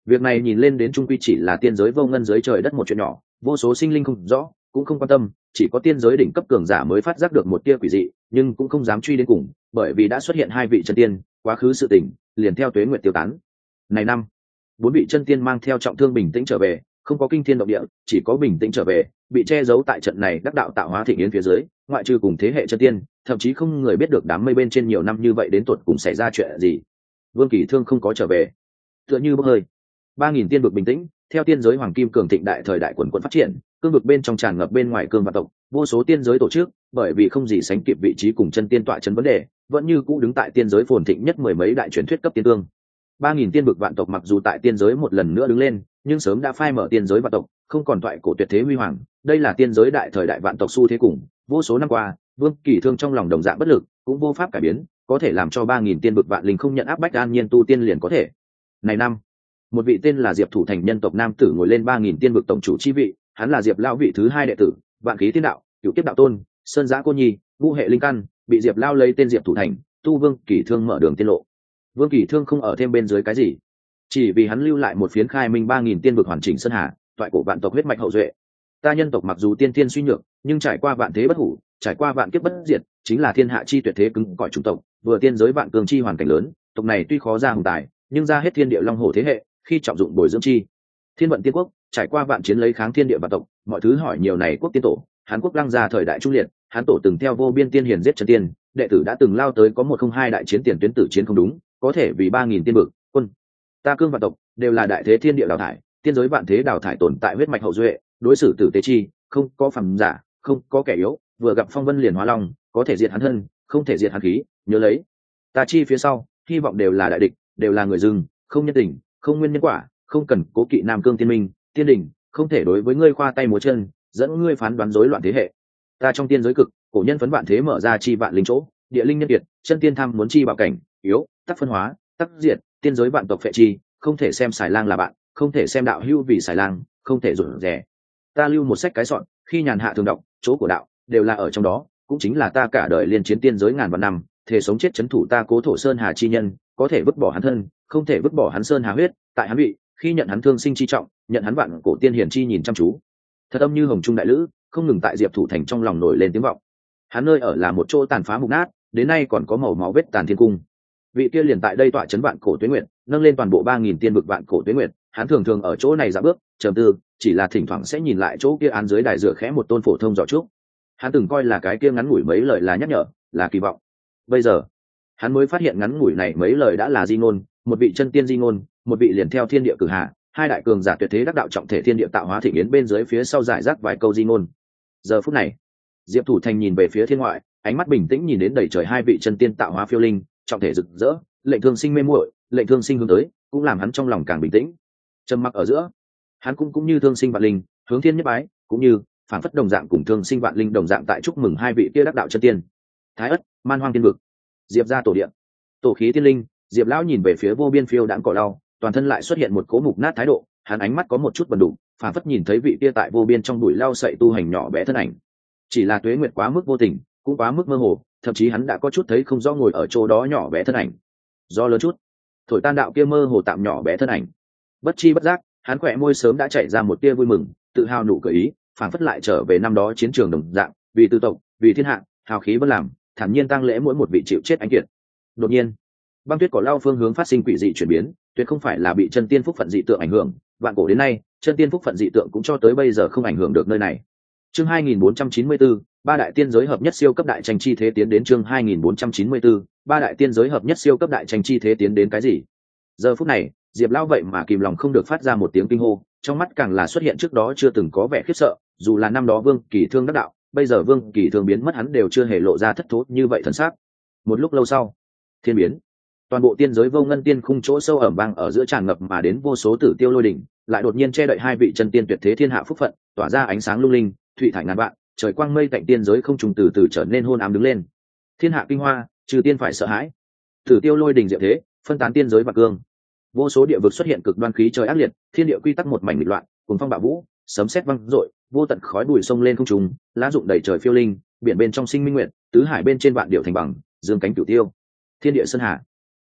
Speaker 1: Việc này nhìn lên đến trung quy chỉ là tiên giới vô ngân dưới trời đất một chuyện nhỏ, vô số sinh linh không rõ cũng không quan tâm, chỉ có tiên giới đỉnh cấp cường giả mới phát giác được một tia quỷ dị, nhưng cũng không dám truy đến cùng, bởi vì đã xuất hiện hai vị chân tiên, quá khứ sự tình liền theo tuế nguyệt tiêu tán. Này năm, bốn vị chân tiên mang theo trọng thương bình tĩnh trở về, không có kinh thiên động địa, chỉ có bình tĩnh trở về, bị che giấu tại trận này đắc đạo tạo hóa thịnh yến phía dưới, ngoại trừ cùng thế hệ chân tiên, thậm chí không người biết được đám mây bên trên nhiều năm như vậy đến tuột cùng xảy ra chuyện gì. Vương Kỳ Thương không có trở về, tựa như bốc hơi. Ba nghìn tiên vực bình tĩnh, theo tiên giới hoàng kim cường thịnh đại thời đại quần quần phát triển, cương vực bên trong tràn ngập bên ngoài cương vạn tộc, vô số tiên giới tổ chức, bởi vì không gì sánh kịp vị trí cùng chân tiên tọa chân vấn đề, vẫn như cũ đứng tại tiên giới phồn thịnh nhất mười mấy đại truyền thuyết cấp tiên cương. Ba nghìn tiên vực vạn tộc mặc dù tại tiên giới một lần nữa đứng lên, nhưng sớm đã phai mở tiên giới vạn tộc, không còn toại cổ tuyệt thế huy hoàng. Đây là tiên giới đại thời đại vạn tộc xu thế cùng, vô số năm qua, Vương Kỳ Thương trong lòng đồng dạng bất lực, cũng vô pháp cải biến, có thể làm cho ba nghìn tiên vực vạn linh không nhận áp bách an nhiên tu tiên liền có thể. Này năm, một vị tên là Diệp Thủ Thành nhân tộc nam tử ngồi lên ba nghìn tiên vực tổng chủ chi vị, hắn là Diệp lão vị thứ hai đệ tử, vạn khí tiên đạo, cửu kiếp đạo tôn, sơn giã cô nhi, ngũ hệ linh căn, bị Diệp lão lấy tên Diệp Thủ Thành, tu Vương Kỳ Thương mở đường tiên lộ. Vương Kỳ Thương không ở thêm bên dưới cái gì, chỉ vì hắn lưu lại một phiến khai minh ba nghìn tiên vực hoàn chỉnh sơn hà, toại cổ vạn tộc huyết mạch hậu duệ. Ta nhân tộc mặc dù tiên tiên suy nhược, nhưng trải qua vạn thế bất hủ, trải qua vạn kiếp bất diệt, chính là thiên hạ chi tuyệt thế cứng cỏi chủng tộc, vừa tiên giới vạn cường chi hoàn cảnh lớn, tộc này tuy khó ra hùng tài, nhưng ra hết thiên địa long hổ thế hệ, khi trọng dụng bồi dưỡng chi. Thiên vận tiên quốc, trải qua vạn chiến lấy kháng thiên địa vạn tộc, mọi thứ hỏi nhiều này quốc tiên tổ, Hán quốc lăng ra thời đại trung liệt, Hán tổ từng theo vô biên tiên hiền giết chân tiên, đệ tử đã từng lao tới có một không hai đại chiến tiền tuyến tử chiến không đúng, có thể vì ba nghìn tiên vực, quân ta cương vạn tộc đều là đại thế thiên địa đào thải, tiên giới vạn thế đào thải tồn tại huyết mạch hậu duệ, đối xử tử tế chi, không có phàm giả, không có kẻ yếu, vừa gặp phong vân liền hóa long, có thể diệt hắn thân, không thể diệt hắn khí, nhớ lấy. Ta chi phía sau, hy vọng đều là đại địch, đều là người dưng, không nhân tình, không nguyên nhân quả, không cần cố kỵ nam cương tiên minh, tiên đình, không thể đối với ngươi khoa tay múa chân, dẫn ngươi phán đoán rối loạn thế hệ. Ta trong tiên giới cực, cổ nhân phấn vạn thế mở ra chi vạn linh chỗ, địa linh nhân kiệt, chân tiên tham muốn chi bảo cảnh, yếu, tắc phân hóa, tắc diệt, tiên giới vạn tộc phệ chi, không thể xem xài lang là bạn, không thể xem đạo hữu vì xài lang, không thể rủi rẻ. Ta lưu một sách cái soạn, khi nhàn hạ thường đọc, chỗ của đạo đều là ở trong đó, cũng chính là ta cả đời liên chiến tiên giới ngàn vạn năm, thể sống chết chấn thủ ta cố thổ sơn hà chi nhân, có thể vứt bỏ hắn thân, không thể vứt bỏ hắn sơn hà huyết, tại hắn bị, khi nhận hắn thương sinh chi trọng, nhận hắn vạn cổ tiên hiển chi nhìn chăm chú. Thật âm như hồng trung đại lữ, không ngừng tại Diệp Thủ Thành trong lòng nổi lên tiếng vọng. Hắn nơi ở là một chỗ tàn phá mục nát, đến nay còn có màu máu vết tàn thiên cung. Vị kia liền tại đây tọa chấn vạn cổ tuế nguyệt, nâng lên toàn bộ ba nghìn tiên vực vạn cổ tuế nguyệt, hắn thường thường ở chỗ này dạo bước, trầm tư, chỉ là thỉnh thoảng sẽ nhìn lại chỗ kia án dưới đài dựa khẽ một tôn phổ thông giỏ trúc. Hắn từng coi là cái kia ngắn ngủi mấy lời là nhắc nhở, là kỳ vọng. Bây giờ, hắn mới phát hiện ngắn ngủi này mấy lời đã là di ngôn, một vị chân tiên di ngôn, một vị liền theo thiên địa cử hạ, hai đại cường giả tuyệt thế đắc đạo trọng thể thiên địa tạo hóa thịnh yến bên dưới phía sau giải rác vài câu di ngôn. Giờ phút này, Diệp Thủ Thành nhìn về phía thiên ngoại, ánh mắt bình tĩnh nhìn đến đầy trời hai vị chân tiên tạo hóa phiêu linh, trọng thể rực rỡ, lệnh thương sinh mê muội, lệnh thương sinh hướng tới, cũng làm hắn trong lòng càng bình tĩnh. Trầm mặc ở giữa, hắn cũng cũng như thương sinh vạn linh, hướng thiên nhất bái, cũng như phản phất đồng dạng cùng thương sinh vạn linh đồng dạng tại chúc mừng hai vị kia đắc đạo chân tiên. Thái ất, man hoang tiên vực, Diệp gia tổ điện, tổ khí tiên linh. Diệp lão nhìn về phía vô biên phiêu đãng cỏ lau, toàn thân lại xuất hiện một cố mục nát thái độ, hắn ánh mắt có một chút bần đủ, phản phất nhìn thấy vị kia tại vô biên trong bụi lau sậy tu hành nhỏ bé thân ảnh. Chỉ là tuế nguyệt quá mức vô tình, cũng quá mức mơ hồ, thậm chí hắn đã có chút thấy không rõ ngồi ở chỗ đó nhỏ bé thân ảnh. Do lớn chút, thổi tan đạo kia mơ hồ tạm nhỏ bé thân ảnh. Bất chi bất giác, hắn khỏe môi sớm đã chảy ra một tia vui mừng, tự hào nụ cười ý, phản phất lại trở về năm đó chiến trường đồng dạng, vì tư tộc, vì thiên hạ, hào khí bất làm, thản nhiên tang lễ mỗi một vị chịu chết anh kiệt. Đột nhiên, băng tuyết cỏ lau phương hướng phát sinh quỷ dị chuyển biến, tuyệt không phải là bị chân tiên phúc phận dị tượng ảnh hưởng, vạn cổ đến nay, chân tiên phúc phận dị tượng cũng cho tới bây giờ không ảnh hưởng được nơi này. Chương hai nghìn bốn trăm chín mươi tư, ba đại tiên giới hợp nhất siêu cấp đại tranh chi thế tiến đến chương hai nghìn bốn trăm chín mươi tư, ba đại tiên giới hợp nhất siêu cấp đại tranh chi thế tiến đến cái gì? Giờ phút này, Diệp Lão vậy mà kìm lòng không được phát ra một tiếng kinh hô, trong mắt càng là xuất hiện trước đó chưa từng có vẻ khiếp sợ, dù là năm đó Vương Kỳ Thương đắc đạo, bây giờ Vương Kỳ Thương biến mất hắn đều chưa hề lộ ra thất thố như vậy thần sắc. Một lúc lâu sau, thiên biến, toàn bộ tiên giới vô ngân tiên khung chỗ sâu ẩm vang ở giữa tràn ngập mà đến vô số tử tiêu lôi đỉnh, lại đột nhiên che đậy hai vị chân tiên tuyệt thế thiên hạ phúc phận, tỏa ra ánh sáng lung linh, thụy thải ngàn vạn, trời quang mây tạnh tiên giới không trùng từ từ trở nên hôn ám đứng lên. Thiên hạ kinh hoa, trừ tiên phải sợ hãi. Tử tiêu lôi đỉnh diệu thế, phân tán tiên giới và cương. Vô số địa vực xuất hiện cực đoan khí trời ác liệt, thiên địa quy tắc một mảnh nghịch loạn, cuồng phong bạo vũ, sấm sét vang dội, vô tận khói bụi sông lên không trung, lá rụng đầy trời phiêu linh, biển bên trong sinh minh nguyệt, tứ hải bên trên vạn điệu thành bằng, dương cánh cửu tiêu. Thiên địa sơn hà,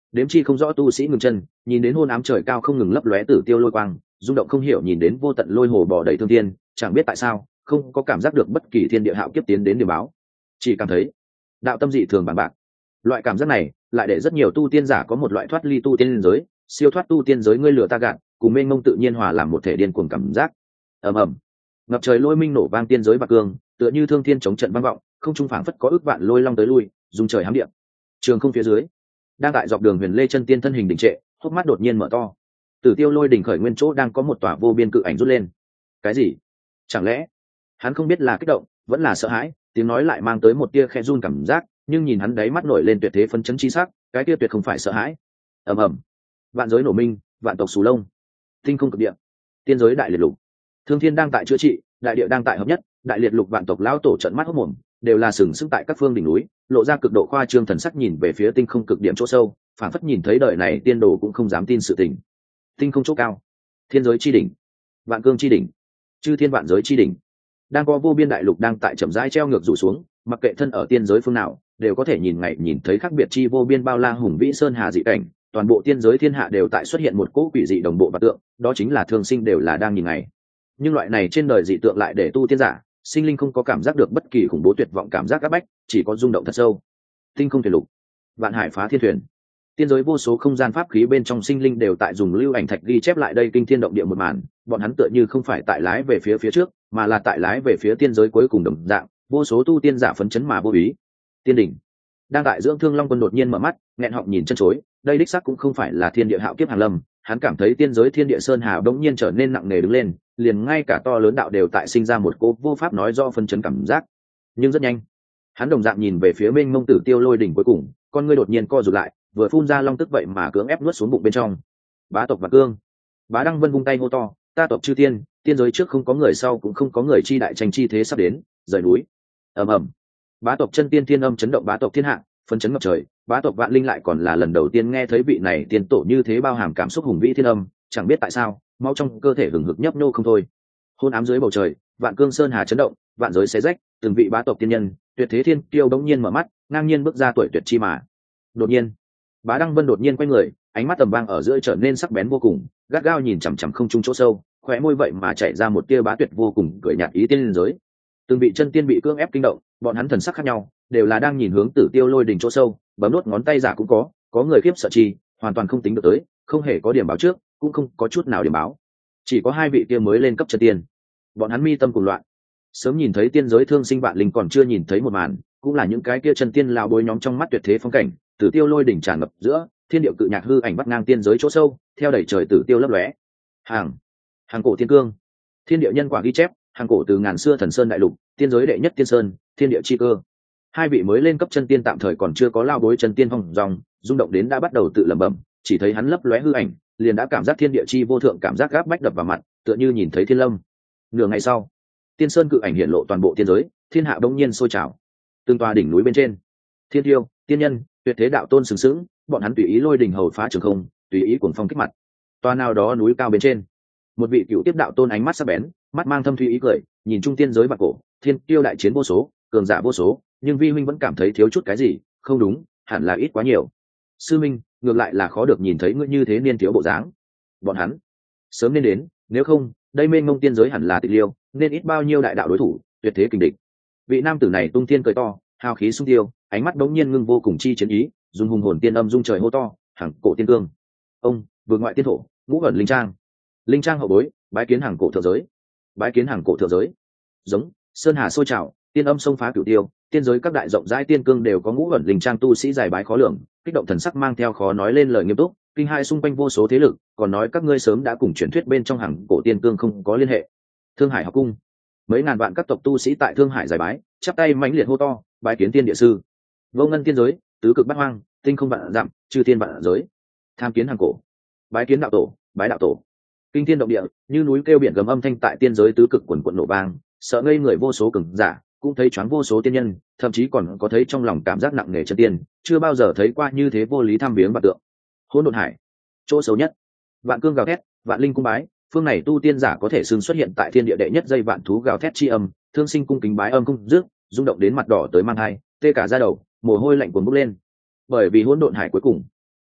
Speaker 1: đếm chi không rõ tu sĩ ngừng chân, nhìn đến hôn ám trời cao không ngừng lấp lóe tử tiêu lôi quang, rung động không hiểu nhìn đến vô tận lôi hồ bò đầy thương thiên, chẳng biết tại sao không có cảm giác được bất kỳ thiên địa hạo kiếp tiến đến điểm báo, chỉ cảm thấy đạo tâm dị thường bản bạc. Loại cảm giác này lại để rất nhiều tu tiên giả có một loại thoát ly tu tiên giới, siêu thoát tu tiên giới ngươi lừa ta gạt, cùng mênh mông tự nhiên hòa làm một thể điên cuồng cảm giác. ầm ầm, ngập trời lôi minh nổ vang tiên giới bạc cương, tựa như thương thiên chống trận vang vọng, không trung phảng phất có ước vạn lôi long tới lui, dùng trời hám địa. Trường không phía dưới, đang tại dọc đường huyền lê chân tiên thân hình đình trệ, hốc mắt đột nhiên mở to. Tử tiêu lôi đỉnh khởi nguyên chỗ đang có một tòa vô biên cự ảnh rút lên. Cái gì? Chẳng lẽ hắn không biết là kích động vẫn là sợ hãi? Tiếng nói lại mang tới một tia khẽ run cảm giác, nhưng nhìn hắn đáy mắt nổi lên tuyệt thế phấn chấn chi sắc, cái tia tuyệt không phải sợ hãi. ầm ầm, vạn giới nổ minh, vạn tộc xù lông, tinh không cực địa, tiên giới đại liệt lục, thương thiên đang tại chữa trị, đại địa đang tại hợp nhất, đại liệt lục vạn tộc lão tổ trận mắt hốc mồm, đều là sừng sững tại các phương đỉnh núi, lộ ra cực độ khoa trương thần sắc nhìn về phía tinh không cực điểm chỗ sâu, phản phất nhìn thấy đời này tiên đồ cũng không dám tin sự tình. Tinh không chỗ cao, thiên giới chi đỉnh, vạn cương chi đỉnh, chư thiên vạn giới chi đỉnh, đang có vô biên đại lục đang tại chậm rãi treo ngược rủ xuống, mặc kệ thân ở tiên giới phương nào, đều có thể nhìn ngày nhìn thấy khác biệt chi vô biên bao la hùng vĩ sơn hà dị cảnh, toàn bộ tiên giới thiên hạ đều tại xuất hiện một cỗ quỷ dị đồng bộ và tượng, đó chính là thương sinh đều là đang nhìn ngày. Nhưng loại này trên đời dị tượng lại để tu tiên giả sinh linh không có cảm giác được bất kỳ khủng bố tuyệt vọng cảm giác áp bách, chỉ có rung động thật sâu. Tinh không thuyền lục, vạn hải phá thiên thuyền, tiên giới vô số không gian pháp khí bên trong sinh linh đều tại dùng lưu ảnh thạch ghi chép lại đây kinh thiên động địa một màn, bọn hắn tựa như không phải tại lái về phía phía trước, mà là tại lái về phía tiên giới cuối cùng đồng dạng, vô số tu tiên giả phấn chấn mà vô ý. Tiên đỉnh đang tại dưỡng thương long quân đột nhiên mở mắt, nghẹn họng nhìn chân chối, đây đích xác cũng không phải là thiên địa hạo kiếp hàng lâm, hắn cảm thấy tiên giới thiên địa sơn hà bỗng nhiên trở nên nặng nề đứng lên, liền ngay cả to lớn đạo đều tại sinh ra một cô vô pháp nói do phân chấn cảm giác. Nhưng rất nhanh, hắn đồng dạng nhìn về phía mênh mông tử tiêu lôi đỉnh cuối cùng, con ngươi đột nhiên co rụt lại, vừa phun ra long tức vậy mà cưỡng ép nuốt xuống bụng bên trong. Bá tộc và cương, Bá Đăng Vân vung tay hô to, ta tộc chư tiên, tiên giới trước không có người sau cũng không có người chi đại tranh chi thế sắp đến, rời núi. ầm ầm, bá tộc chân tiên thiên âm chấn động bá tộc thiên hạ, phân chấn ngập trời, bá tộc vạn linh lại còn là lần đầu tiên nghe thấy vị này tiên tổ như thế bao hàm cảm xúc hùng vĩ thiên âm, chẳng biết tại sao máu trong cơ thể hừng hực nhấp nhô không thôi. Hôn ám dưới bầu trời, vạn cương sơn hà chấn động, vạn giới xé rách, từng vị bá tộc tiên nhân tuyệt thế thiên kiêu bỗng nhiên mở mắt, ngang nhiên bước ra tuổi tuyệt chi mà. Đột nhiên, Bá Đăng Vân đột nhiên quay người, ánh mắt tầm vang ở giữa trở nên sắc bén vô cùng, gắt gao nhìn chằm chằm không trung chỗ sâu, khóe môi vậy mà chảy ra một tia bá tuyệt vô cùng cười nhạt ý tiên liên giới. Từng vị chân tiên bị cưỡng ép kinh động, bọn hắn thần sắc khác nhau, đều là đang nhìn hướng Tử Tiêu lôi đỉnh chỗ sâu, bấm nốt ngón tay giả cũng có, có người khiếp sợ chi, hoàn toàn không tính được tới, không hề có điểm báo trước, cũng không có chút nào điểm báo. Chỉ có hai vị kia mới lên cấp chân tiên. Bọn hắn mi tâm cuồng loạn. Sớm nhìn thấy tiên giới thương sinh vạn linh còn chưa nhìn thấy một màn, cũng là những cái kia chân tiên lão bối nhóm trong mắt tuyệt thế phong cảnh, Tử Tiêu lôi đỉnh tràn ngập giữa, thiên điệu cự nhạc hư ảnh bắt ngang tiên giới chỗ sâu, theo đẩy trời tử tiêu lấp lóe. Hàng, hàng cổ tiên cương, thiên địa nhân quả ghi chép, hàng cổ từ ngàn xưa thần sơn đại lục, tiên giới đệ nhất tiên sơn, thiên địa chi cơ. Hai vị mới lên cấp chân tiên tạm thời còn chưa có lao bối chân tiên phong dòng, rung động đến đã bắt đầu tự lẩm bẩm, chỉ thấy hắn lấp lóe hư ảnh, liền đã cảm giác thiên địa chi vô thượng cảm giác gáp bách đập vào mặt, tựa như nhìn thấy thiên lâm. Nửa ngày sau, tiên sơn cự ảnh hiện lộ toàn bộ tiên giới, thiên hạ đông nhiên sôi trào. Từng tòa đỉnh núi bên trên, thiên tiêu, tiên nhân, tuyệt thế đạo tôn sừng sững, bọn hắn tùy ý lôi đỉnh hầu phá trường không, tùy ý cuồng phong kích mặt. Tòa nào đó núi cao bên trên, một vị cựu tiếp đạo tôn ánh mắt sắc bén, mắt mang thâm thủy ý cười, nhìn trung tiên giới bạc cổ, thiên tiêu đại chiến vô số, cường giả vô số, nhưng vi huynh vẫn cảm thấy thiếu chút cái gì, không đúng, hẳn là ít quá nhiều. Sư minh, ngược lại là khó được nhìn thấy ngươi như thế niên thiếu bộ dáng. Bọn hắn sớm nên đến, nếu không, đây mênh mông tiên giới hẳn là tịch liêu, nên ít bao nhiêu đại đạo đối thủ, tuyệt thế kình địch. Vị nam tử này tung tiên cười to, hào khí sung tiêu, ánh mắt đống nhiên ngưng vô cùng chi chiến ý, dùng hùng hồn tiên âm dung trời hô to, hàng cổ tiên cương. Ông, vượt ngoại tiên thổ, ngũ ẩn linh trang. Linh trang hậu bối, bái kiến hàng cổ thượng giới. Bái kiến hàng cổ thượng giới. Giống, sơn hà sôi trào, tiên âm xông phá cửu tiêu, tiên giới các đại rộng rãi tiên cương đều có ngũ ẩn linh trang tu sĩ giải bái khó lường, kích động thần sắc mang theo khó nói lên lời nghiêm túc, kinh hai xung quanh vô số thế lực, còn nói các ngươi sớm đã cùng truyền thuyết bên trong hàng cổ tiên cương không có liên hệ. Thương Hải học cung, mấy ngàn vạn các tộc tu sĩ tại Thương Hải giải bái, chắp tay mãnh liệt hô to, bái kiến tiên địa sư. Vô ngân tiên giới, tứ cực bát hoang, tinh không vạn dặm, chư thiên vạn giới. Tham kiến hàng cổ, bái kiến đạo tổ, bái đạo tổ. Kinh thiên động địa, như núi kêu biển gầm âm thanh tại tiên giới tứ cực quần quận nổ vang, sợ ngây người vô số cường giả, cũng thấy choáng vô số tiên nhân, thậm chí còn có thấy trong lòng cảm giác nặng nề chân tiên, chưa bao giờ thấy qua như thế vô lý tham viếng bạc tượng. Hỗn độn hải, chỗ xấu nhất, vạn cương gào thét, vạn linh cung bái, phương này tu tiên giả có thể xưng xuất hiện tại thiên địa đệ nhất dây vạn thú gào thét chi âm, thương sinh cung kính bái âm cung rước, rung động đến mặt đỏ tới mang hai, tê cả da đầu, mồ hôi lạnh cuồn bốc lên. Bởi vì hỗn độn hải cuối cùng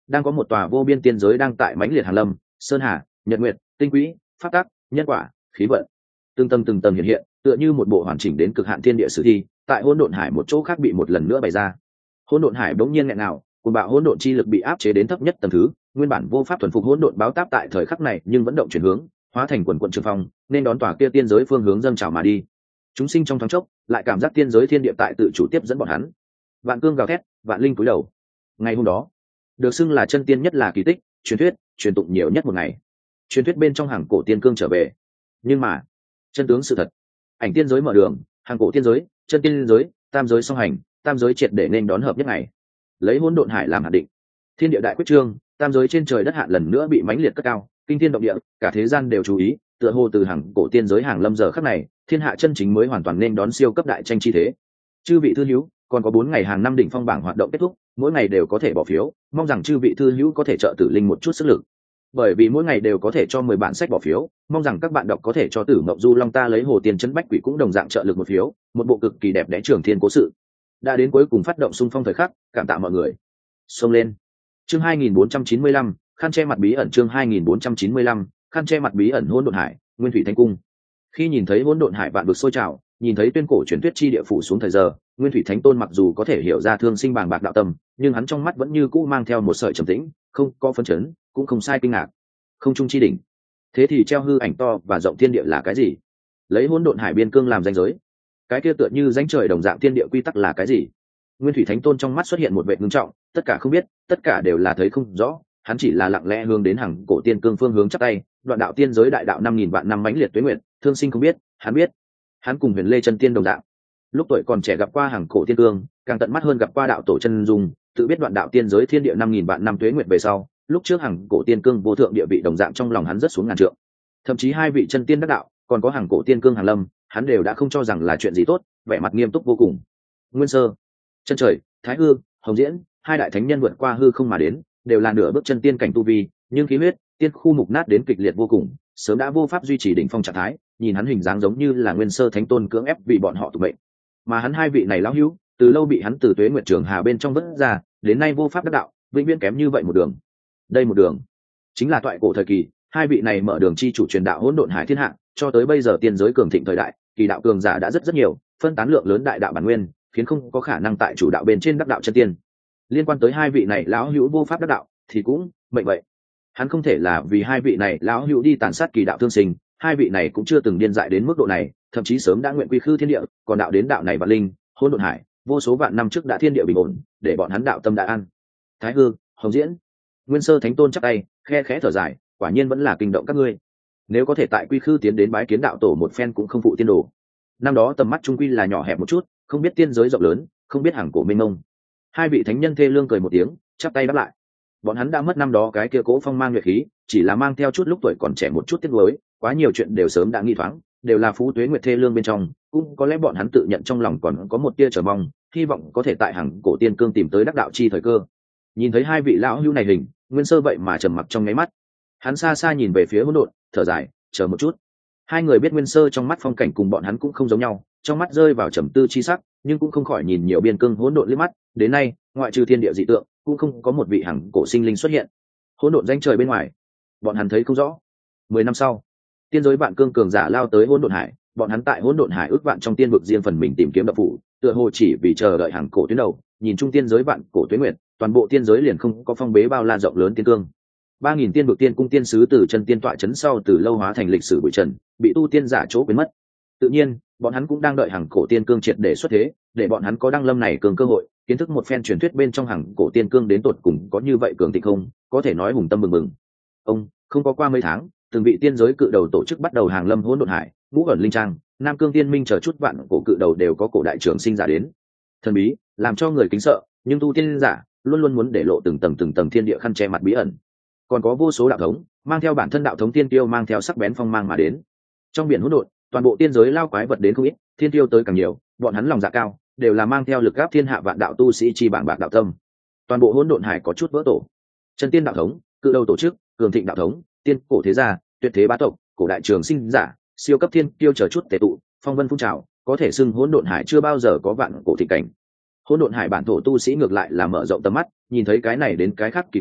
Speaker 1: đang có một tòa vô biên tiên giới đang tại mãnh liệt hàn lâm, sơn hà, nhật nguyệt, tinh quỹ, pháp tắc, nhân quả, khí vận, từng tầng từng tầng hiện hiện, tựa như một bộ hoàn chỉnh đến cực hạn thiên địa sử thi, tại hỗn độn hải một chỗ khác bị một lần nữa bày ra. Hỗn độn hải bỗng nhiên nghẹn nào, cuồng bạo hỗn độn chi lực bị áp chế đến thấp nhất tầng thứ, nguyên bản vô pháp thuần phục hỗn độn báo táp tại thời khắc này nhưng vẫn động chuyển hướng, hóa thành quần quần trường phong, nên đón tòa kia tiên giới phương hướng dâng trào mà đi. Chúng sinh trong thoáng chốc, lại cảm giác tiên giới thiên địa tại tự chủ tiếp dẫn bọn hắn. Vạn cương gào thét, vạn linh cúi đầu. Ngày hôm đó, được xưng là chân tiên nhất là kỳ tích, truyền thuyết, truyền tụng nhiều nhất một ngày. Truyền thuyết bên trong hàng cổ tiên cương trở về. Nhưng mà, chân tướng sự thật, ảnh tiên giới mở đường, hàng cổ tiên giới, chân tiên giới, tam giới song hành, tam giới triệt để nên đón hợp nhất ngày. Lấy hỗn độn hải làm hạt định, thiên địa đại quyết trương, tam giới trên trời đất hạn lần nữa bị mãnh liệt cất cao, kinh thiên động địa, cả thế gian đều chú ý, tựa hồ từ hàng cổ tiên giới hàng lâm giờ khắc này, thiên hạ chân chính mới hoàn toàn nên đón siêu cấp đại tranh chi thế. Chư vị thư hữu, còn có bốn ngày hàng năm đỉnh phong bảng hoạt động kết thúc, mỗi ngày đều có thể bỏ phiếu, mong rằng chư vị thư hữu có thể trợ tử linh một chút sức lực. Bởi vì mỗi ngày đều có thể cho mười bản sách bỏ phiếu, mong rằng các bạn đọc có thể cho Tử Mộng Du Long ta lấy Hồ Tiên Trấn Bách Quỷ cũng đồng dạng trợ lực một phiếu, một bộ cực kỳ đẹp đẽ trường thiên cố sự. Đã đến cuối cùng phát động xung phong thời khắc, cảm tạ mọi người. Xông lên. Chương hai nghìn bốn trăm chín mươi lăm, khăn che mặt bí ẩn chương hai nghìn bốn trăm chín mươi lăm, khăn che mặt bí ẩn hỗn độn hải, Nguyên Thủy Thánh Cung. Khi nhìn thấy hỗn độn hải vạn vực sôi trào, nhìn thấy tuyên cổ truyền thuyết chi địa phủ xuống thời giờ, Nguyên Thủy Thánh Tôn mặc dù có thể hiểu ra thương sinh bàng bạc đạo tâm, nhưng hắn trong mắt vẫn như cũ mang theo một sợi trầm tĩnh, không có phấn chấn, cũng không sai kinh ngạc. Không trung chi đỉnh. Thế thì treo hư ảnh to và rộng thiên địa là cái gì? Lấy hỗn độn hải biên cương làm ranh giới. Cái kia tựa như rãnh trời đồng dạng thiên địa quy tắc là cái gì? Nguyên Thủy Thánh Tôn trong mắt xuất hiện một vẻ ngưng trọng, tất cả không biết, tất cả đều là thấy không rõ, hắn chỉ là lặng lẽ hướng đến hàng cổ tiên cương phương hướng chắp tay, đoạn đạo tiên giới đại đạo năm nghìn vạn năm mãnh liệt tuế nguyện, thương sinh không biết, hắn biết. Hắn cùng Huyền Lê chân tiên đồng dạng, lúc tuổi còn trẻ gặp qua hàng cổ tiên cương, càng tận mắt hơn gặp qua đạo tổ chân dung, tự biết đoạn đạo tiên giới thiên địa năm nghìn vạn năm tuế nguyện về sau, lúc trước hàng cổ tiên cương vô thượng địa vị đồng dạng trong lòng hắn rất xuống ngàn trượng. Thậm chí hai vị chân tiên đắc đạo, còn có hàng cổ tiên cương hàng lâm, hắn đều đã không cho rằng là chuyện gì tốt, vẻ mặt nghiêm túc vô cùng. Nguyên Sơ, Chân Trời, Thái Hư, Hồng Diễn, hai đại thánh nhân vượt qua hư không mà đến, đều là nửa bước chân tiên cảnh tu vi, nhưng khí huyết, tiên khu mục nát đến kịch liệt vô cùng, sớm đã vô pháp duy trì đỉnh phong trạng thái, nhìn hắn hình dáng giống như là Nguyên Sơ Thánh Tôn cưỡng ép vì bọn họ tụ mệnh. Mà hắn hai vị này lão hữu, từ lâu bị hắn từ Tuế Nguyệt Trường Hà bên trong vớt ra, đến nay vô pháp đắc đạo, vĩnh viễn kém như vậy một đường. Đây một đường, chính là toại cổ thời kỳ, hai vị này mở đường chi chủ truyền đạo hỗn độn hải thiên hạ, cho tới bây giờ tiên giới cường thịnh thời đại, kỳ đạo cường giả đã rất rất nhiều, phân tán lượng lớn đại đạo bản nguyên, khiến không có khả năng tại chủ đạo bên trên đắc đạo chân tiên. Liên quan tới hai vị này lão hữu vô pháp đắc đạo, thì cũng mệnh vậy. Hắn không thể là vì hai vị này lão hữu đi tàn sát kỳ đạo thương sinh, hai vị này cũng chưa từng điên dại đến mức độ này, thậm chí sớm đã nguyện quy khư thiên địa, còn đạo đến đạo này vạn linh, hỗn độn hải, vô số vạn năm trước đã thiên địa bình ổn, để bọn hắn đạo tâm đã an. Thái Hư, Hồng Diễn, Nguyên Sơ Thánh Tôn chắp tay, khe khẽ thở dài, quả nhiên vẫn là kinh động các ngươi. Nếu có thể tại quy khư tiến đến bái kiến đạo tổ một phen cũng không phụ tiên đồ. Năm đó tầm mắt trung quy là nhỏ hẹp một chút, không biết tiên giới rộng lớn, không biết hàng cổ mênh mông. Hai vị thánh nhân thê lương cười một tiếng, chắp tay đáp lại. Bọn hắn đã mất năm đó cái kia cố phong mang nhuệ khí, chỉ là mang theo chút lúc tuổi còn trẻ một chút tiếc nuối, quá nhiều chuyện đều sớm đã nghi thoáng, đều là phú tuế nguyệt thê lương bên trong, cũng có lẽ bọn hắn tự nhận trong lòng còn có một tia chờ mong, hy vọng có thể tại hàng cổ tiên cương tìm tới đắc đạo chi thời cơ. Nhìn thấy hai vị lão hữu này hình, Nguyên Sơ vậy mà trầm mặc trong nháy mắt. Hắn xa xa nhìn về phía hỗn độn, thở dài, chờ một chút. Hai người biết Nguyên Sơ trong mắt phong cảnh cùng bọn hắn cũng không giống nhau, trong mắt rơi vào trầm tư chi sắc, nhưng cũng không khỏi nhìn nhiều biên cương hỗn độn liếc mắt. Đến nay, ngoại trừ thiên địa dị tượng, cũng không có một vị hàng cổ sinh linh xuất hiện. Hỗn độn danh trời bên ngoài, bọn hắn thấy không rõ. Mười năm sau, tiên giới vạn cương cường giả lao tới hỗn độn hải, bọn hắn tại hỗn độn hải ước vạn trong tiên vực riêng phần mình tìm kiếm đạo phủ, tựa hồ chỉ vì chờ đợi hàng cổ tuyến đầu. Nhìn trung tiên giới vạn cổ tuyến nguyệt, toàn bộ tiên giới liền không có phong bế bao la rộng lớn tiên cương. Ba nghìn tiên vực tiên cung tiên sứ từ chân tiên tọa chấn sau từ lâu hóa thành lịch sử bụi trần, bị tu tiên giả chỗ biến mất. Tự nhiên, bọn hắn cũng đang đợi hàng cổ tiên cương triệt để xuất thế, để bọn hắn có đăng lâm này cường cơ hội, kiến thức một phen truyền thuyết bên trong hàng cổ tiên cương đến tột cùng có như vậy cường thịnh không, có thể nói hùng tâm mừng mừng. Ông, không có qua mấy tháng, từng vị tiên giới cự đầu tổ chức bắt đầu hàng lâm hỗn độn hải, ngũ ẩn linh trang, nam cương tiên minh chờ chút vạn cổ cự đầu đều có cổ đại trưởng sinh giả đến. Thần bí, làm cho người kính sợ, nhưng tu tiên giả luôn luôn muốn để lộ từng tầng từng tầng thiên địa khăn che mặt bí ẩn. Còn có vô số đạo thống, mang theo bản thân đạo thống tiên tiêu mang theo sắc bén phong mang mà đến. Trong biển hỗn độn, toàn bộ tiên giới lao quái vật đến không ít, thiên tiêu tới càng nhiều, bọn hắn lòng dạ cao, đều là mang theo lực áp thiên hạ vạn đạo tu sĩ chi bảng bạc đạo tâm. Toàn bộ hỗn độn hải có chút vỡ tổ. Chân tiên đạo thống, cự đầu tổ chức, cường thịnh đạo thống, tiên cổ thế gia, tuyệt thế bá tộc, cổ đại trường sinh giả, siêu cấp thiên tiêu chờ chút tề tụ, phong vân phun trào, có thể xưng hỗn độn hải chưa bao giờ có vạn cổ thị cảnh. Hỗn độn hải bản thổ tu sĩ ngược lại là mở rộng tầm mắt, nhìn thấy cái này đến cái khác kỳ quái,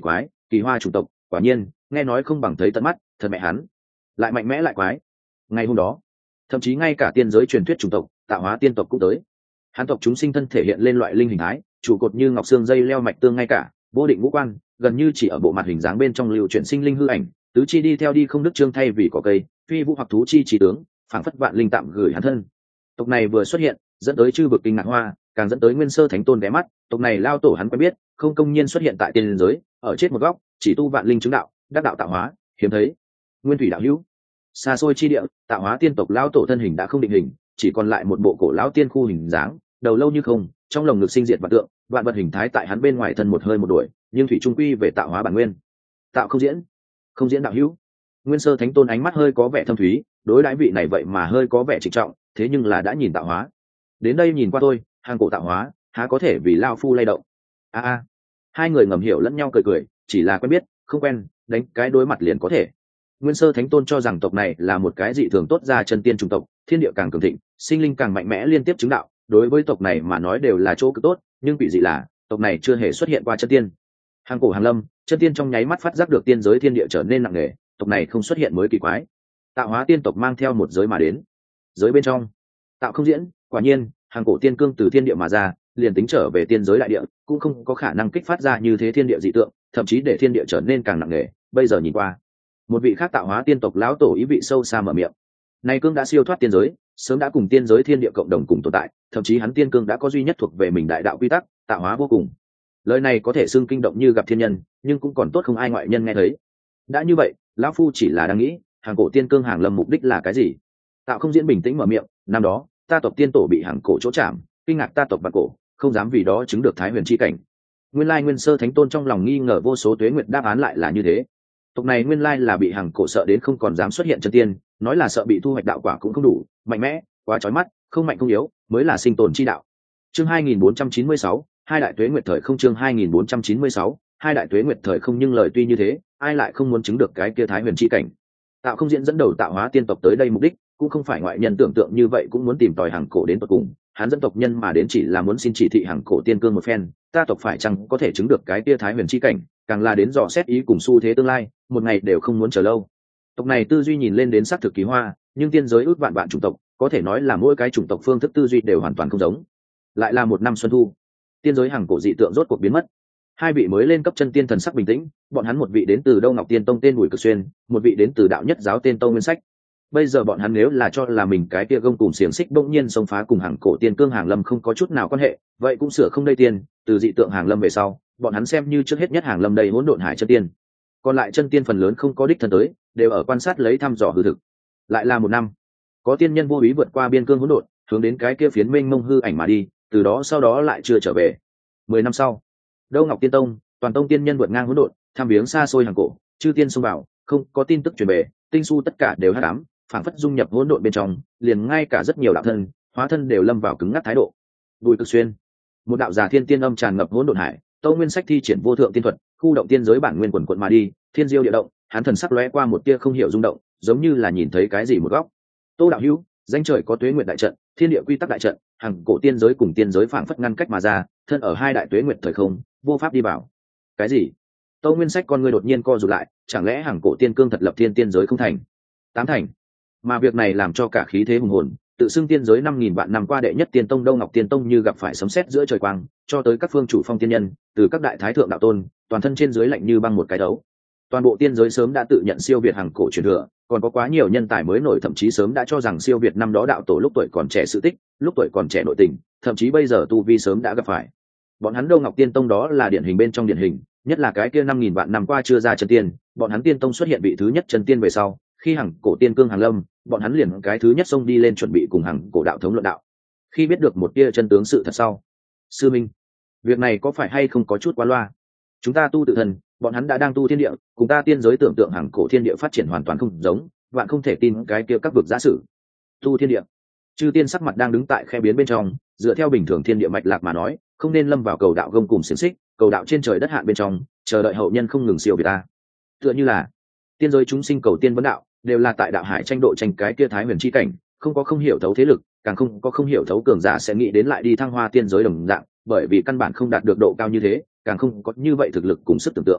Speaker 1: kỳ hoa chủng tộc quả nhiên nghe nói không bằng thấy tận mắt, thật mẹ hắn lại mạnh mẽ lại quái. Ngày hôm đó thậm chí ngay cả tiên giới truyền thuyết chủng tộc tạo hóa tiên tộc cũng tới. Hán tộc chúng sinh thân thể hiện lên loại linh hình thái, trụ cột như ngọc xương dây leo mạch tương, ngay cả vô định ngũ quan gần như chỉ ở bộ mặt hình dáng bên trong lưu chuyển sinh linh hư ảnh, tứ chi đi theo đi không đức trương thay vì có cây phi vũ hoặc thú chi trí tướng, phảng phất vạn linh tạm gửi hắn thân. Tộc này vừa xuất hiện dẫn tới chư vực kinh ngạc hoa, càng dẫn tới nguyên sơ thánh tôn ghé mắt. Tộc này lao tổ hắn quen biết, không công nhiên xuất hiện tại tiên giới, ở chết một góc chỉ tu vạn linh chứng đạo, đắc đạo tạo hóa hiếm thấy. Nguyên thủy đạo hữu, xa xôi chi địa, tạo hóa tiên tộc lao tổ thân hình đã không định hình, chỉ còn lại một bộ cổ lão tiên khu hình dáng, đầu lâu như không, trong lồng ngực sinh diệt vạn tượng, vạn vật hình thái tại hắn bên ngoài thân một hơi một đuổi, nhưng thủy trung quy về tạo hóa bản nguyên. Tạo không diễn, không diễn đạo hữu. Nguyên sơ thánh tôn ánh mắt hơi có vẻ thâm thúy, đối đãi vị này vậy mà hơi có vẻ trịnh trọng, thế nhưng là đã nhìn tạo hóa. Đến đây nhìn qua tôi, hàng cổ tạo hóa, há có thể vì lao phu lay động. A a. Hai người ngầm hiểu lẫn nhau cười cười, chỉ là quen biết, không quen, đánh cái đối mặt liền có thể. Nguyên sơ thánh tôn cho rằng tộc này là một cái dị thường tốt ra chân tiên chủng tộc, thiên địa càng cường thịnh, sinh linh càng mạnh mẽ liên tiếp chứng đạo, đối với tộc này mà nói đều là chỗ cực tốt, nhưng bị dị là tộc này chưa hề xuất hiện qua chân tiên. Hàng cổ hàng lâm, chân tiên trong nháy mắt phát giác được tiên giới thiên địa trở nên nặng nề, tộc này không xuất hiện mới kỳ quái. Tạo hóa tiên tộc mang theo một giới mà đến, giới bên trong tạo không diễn, quả nhiên hàng cổ tiên cương từ thiên địa mà ra, liền tính trở về tiên giới đại địa cũng không có khả năng kích phát ra như thế thiên địa dị tượng, thậm chí để thiên địa trở nên càng nặng nề. Bây giờ nhìn qua, một vị khác tạo hóa tiên tộc lão tổ ý vị sâu xa mở miệng, này cương đã siêu thoát tiên giới, sớm đã cùng tiên giới thiên địa cộng đồng cùng tồn tại, thậm chí hắn tiên cương đã có duy nhất thuộc về mình đại đạo quy tắc, tạo hóa vô cùng. Lời này có thể xưng kinh động như gặp thiên nhân, nhưng cũng còn tốt không ai ngoại nhân nghe thấy. Đã như vậy, lão phu chỉ là đang nghĩ, hàng cổ tiên cương hàng lâm mục đích là cái gì? Tạo không diễn bình tĩnh mở miệng, năm đó ta tộc tiên tổ bị hàng cổ chỗ chạm, kinh ngạc ta tộc bạc cổ, không dám vì đó chứng được thái huyền chi cảnh. Nguyên lai nguyên sơ thánh tôn trong lòng nghi ngờ vô số tuế nguyệt, đáp án lại là như thế. Tộc này nguyên lai là bị hàng cổ sợ đến không còn dám xuất hiện chân tiên, nói là sợ bị thu hoạch đạo quả cũng không đủ, mạnh mẽ quá chói mắt, không mạnh không yếu mới là sinh tồn chi đạo. Chương hai nghìn bốn trăm chín mươi sáu, hai đại tuế nguyệt thời không. Chương hai nghìn bốn trăm chín mươi sáu, hai đại tuế nguyệt thời không. Nhưng lời tuy như thế, ai lại không muốn chứng được cái kia thái huyền chi cảnh? Tạo không diễn dẫn đầu tạo hóa tiên tộc tới đây mục đích cũng không phải ngoại nhân tưởng tượng như vậy, cũng muốn tìm tòi hàng cổ đến tận cùng. Hắn dẫn tộc nhân mà đến chỉ là muốn xin chỉ thị hàng cổ tiên cương một phen, ta tộc phải chăng có thể chứng được cái kia thái huyền chi cảnh, càng là đến dò xét ý cùng xu thế tương lai, một ngày đều không muốn chờ lâu. Tộc này tư duy nhìn lên đến xác thực kỳ hoa, nhưng tiên giới ước vạn vạn chủng tộc, có thể nói là mỗi cái chủng tộc phương thức tư duy đều hoàn toàn không giống. Lại là một năm xuân thu, tiên giới hàng cổ dị tượng rốt cuộc biến mất. Hai vị mới lên cấp chân tiên thần sắc bình tĩnh, bọn hắn một vị đến từ Đâu Ngọc Tiên Tông tên Bùi Cực Xuyên, một vị đến từ Đạo Nhất Giáo tên Tông Nguyên Sách. Bây giờ bọn hắn nếu là cho là mình cái kia gông cùng xiềng xích bỗng nhiên xông phá cùng hàng cổ tiên cương hàng lâm không có chút nào quan hệ, vậy cũng sửa không đây tiên, từ dị tượng hàng lâm về sau, bọn hắn xem như trước hết nhất hàng lâm đây hỗn độn hải chân tiên. Còn lại chân tiên phần lớn không có đích thân tới, đều ở quan sát lấy thăm dò hư thực. Lại là một năm, có tiên nhân vô ý vượt qua biên cương hỗn độn, hướng đến cái kia phiến mênh mông hư ảnh mà đi, từ đó sau đó lại chưa trở về. Mười năm sau, Đâu Ngọc Tiên Tông, toàn tông tiên nhân vượt ngang hỗn độn, thăm viếng xa xôi hàng cổ, chư tiên xông vào, không có tin tức truyền về, tinh su tất cả đều hắc ám, phảng phất dung nhập hỗn độn bên trong, liền ngay cả rất nhiều đạo thân, hóa thân đều lâm vào cứng ngắc thái độ. Bùi Cực Xuyên, một đạo giả thiên tiên âm tràn ngập hỗn độn hải, Tâu Nguyên Sách thi triển vô thượng tiên thuật, khu động tiên giới bản nguyên quần quận mà đi, thiên diêu địa động, hắn thần sắc lóe qua một tia không hiểu rung động, giống như là nhìn thấy cái gì một góc. Tô đạo hữu, danh trời có tuế nguyệt đại trận, thiên địa quy tắc đại trận, hàng cổ tiên giới cùng tiên giới phảng phất ngăn cách mà ra, thân ở hai đại tuế nguyệt thời không, vô pháp đi vào. Cái gì? Tâu Nguyên Sách con ngươi đột nhiên co rụt lại, chẳng lẽ hàng cổ tiên cương thật lập thiên tiên giới không thành? Tám thành. Mà việc này làm cho cả khí thế hùng hồn, tự xưng tiên giới năm nghìn vạn năm qua đệ nhất tiên tông Đâu Ngọc Tiên Tông như gặp phải sấm sét giữa trời quang, cho tới các phương chủ phong tiên nhân, từ các đại thái thượng đạo tôn, toàn thân trên dưới lạnh như băng một cái đấu. Toàn bộ tiên giới sớm đã tự nhận siêu việt hàng cổ truyền thừa, còn có quá nhiều nhân tài mới nổi thậm chí sớm đã cho rằng siêu việt năm đó đạo tổ lúc tuổi còn trẻ sự tích, lúc tuổi còn trẻ nội tình, thậm chí bây giờ tu vi sớm đã gặp phải. Bọn hắn Đâu Ngọc Tiên Tông đó là điển hình bên trong điển hình, nhất là cái kia năm nghìn vạn năm qua chưa ra chân tiên, bọn hắn tiên tông xuất hiện vị thứ nhất chân tiên về sau, khi hàng cổ tiên cương hàng lâm, bọn hắn liền cái thứ nhất xông đi lên chuẩn bị cùng hàng cổ đạo thống luận đạo. Khi biết được một tia chân tướng sự thật sau, sư minh, việc này có phải hay không có chút quá loa? Chúng ta tu tự thân, bọn hắn đã đang tu thiên địa, cùng ta tiên giới tưởng tượng hàng cổ thiên địa phát triển hoàn toàn không giống, bạn không thể tin cái kia các vực giả sử. Tu thiên địa, chư tiên sắc mặt đang đứng tại khe biến bên trong, dựa theo bình thường thiên địa mạch lạc mà nói, không nên lâm vào cầu đạo gông cùng xiềng xích, cầu đạo trên trời đất hạn bên trong, chờ đợi hậu nhân không ngừng siêu việt ta. Tựa như là tiên giới chúng sinh cầu tiên vấn đạo, đều là tại đạo hải tranh độ tranh cái kia thái huyền chi cảnh, không có không hiểu thấu thế lực, càng không có không hiểu thấu cường giả sẽ nghĩ đến lại đi thăng hoa tiên giới đồng dạng, bởi vì căn bản không đạt được độ cao như thế, càng không có như vậy thực lực cùng sức tưởng tượng.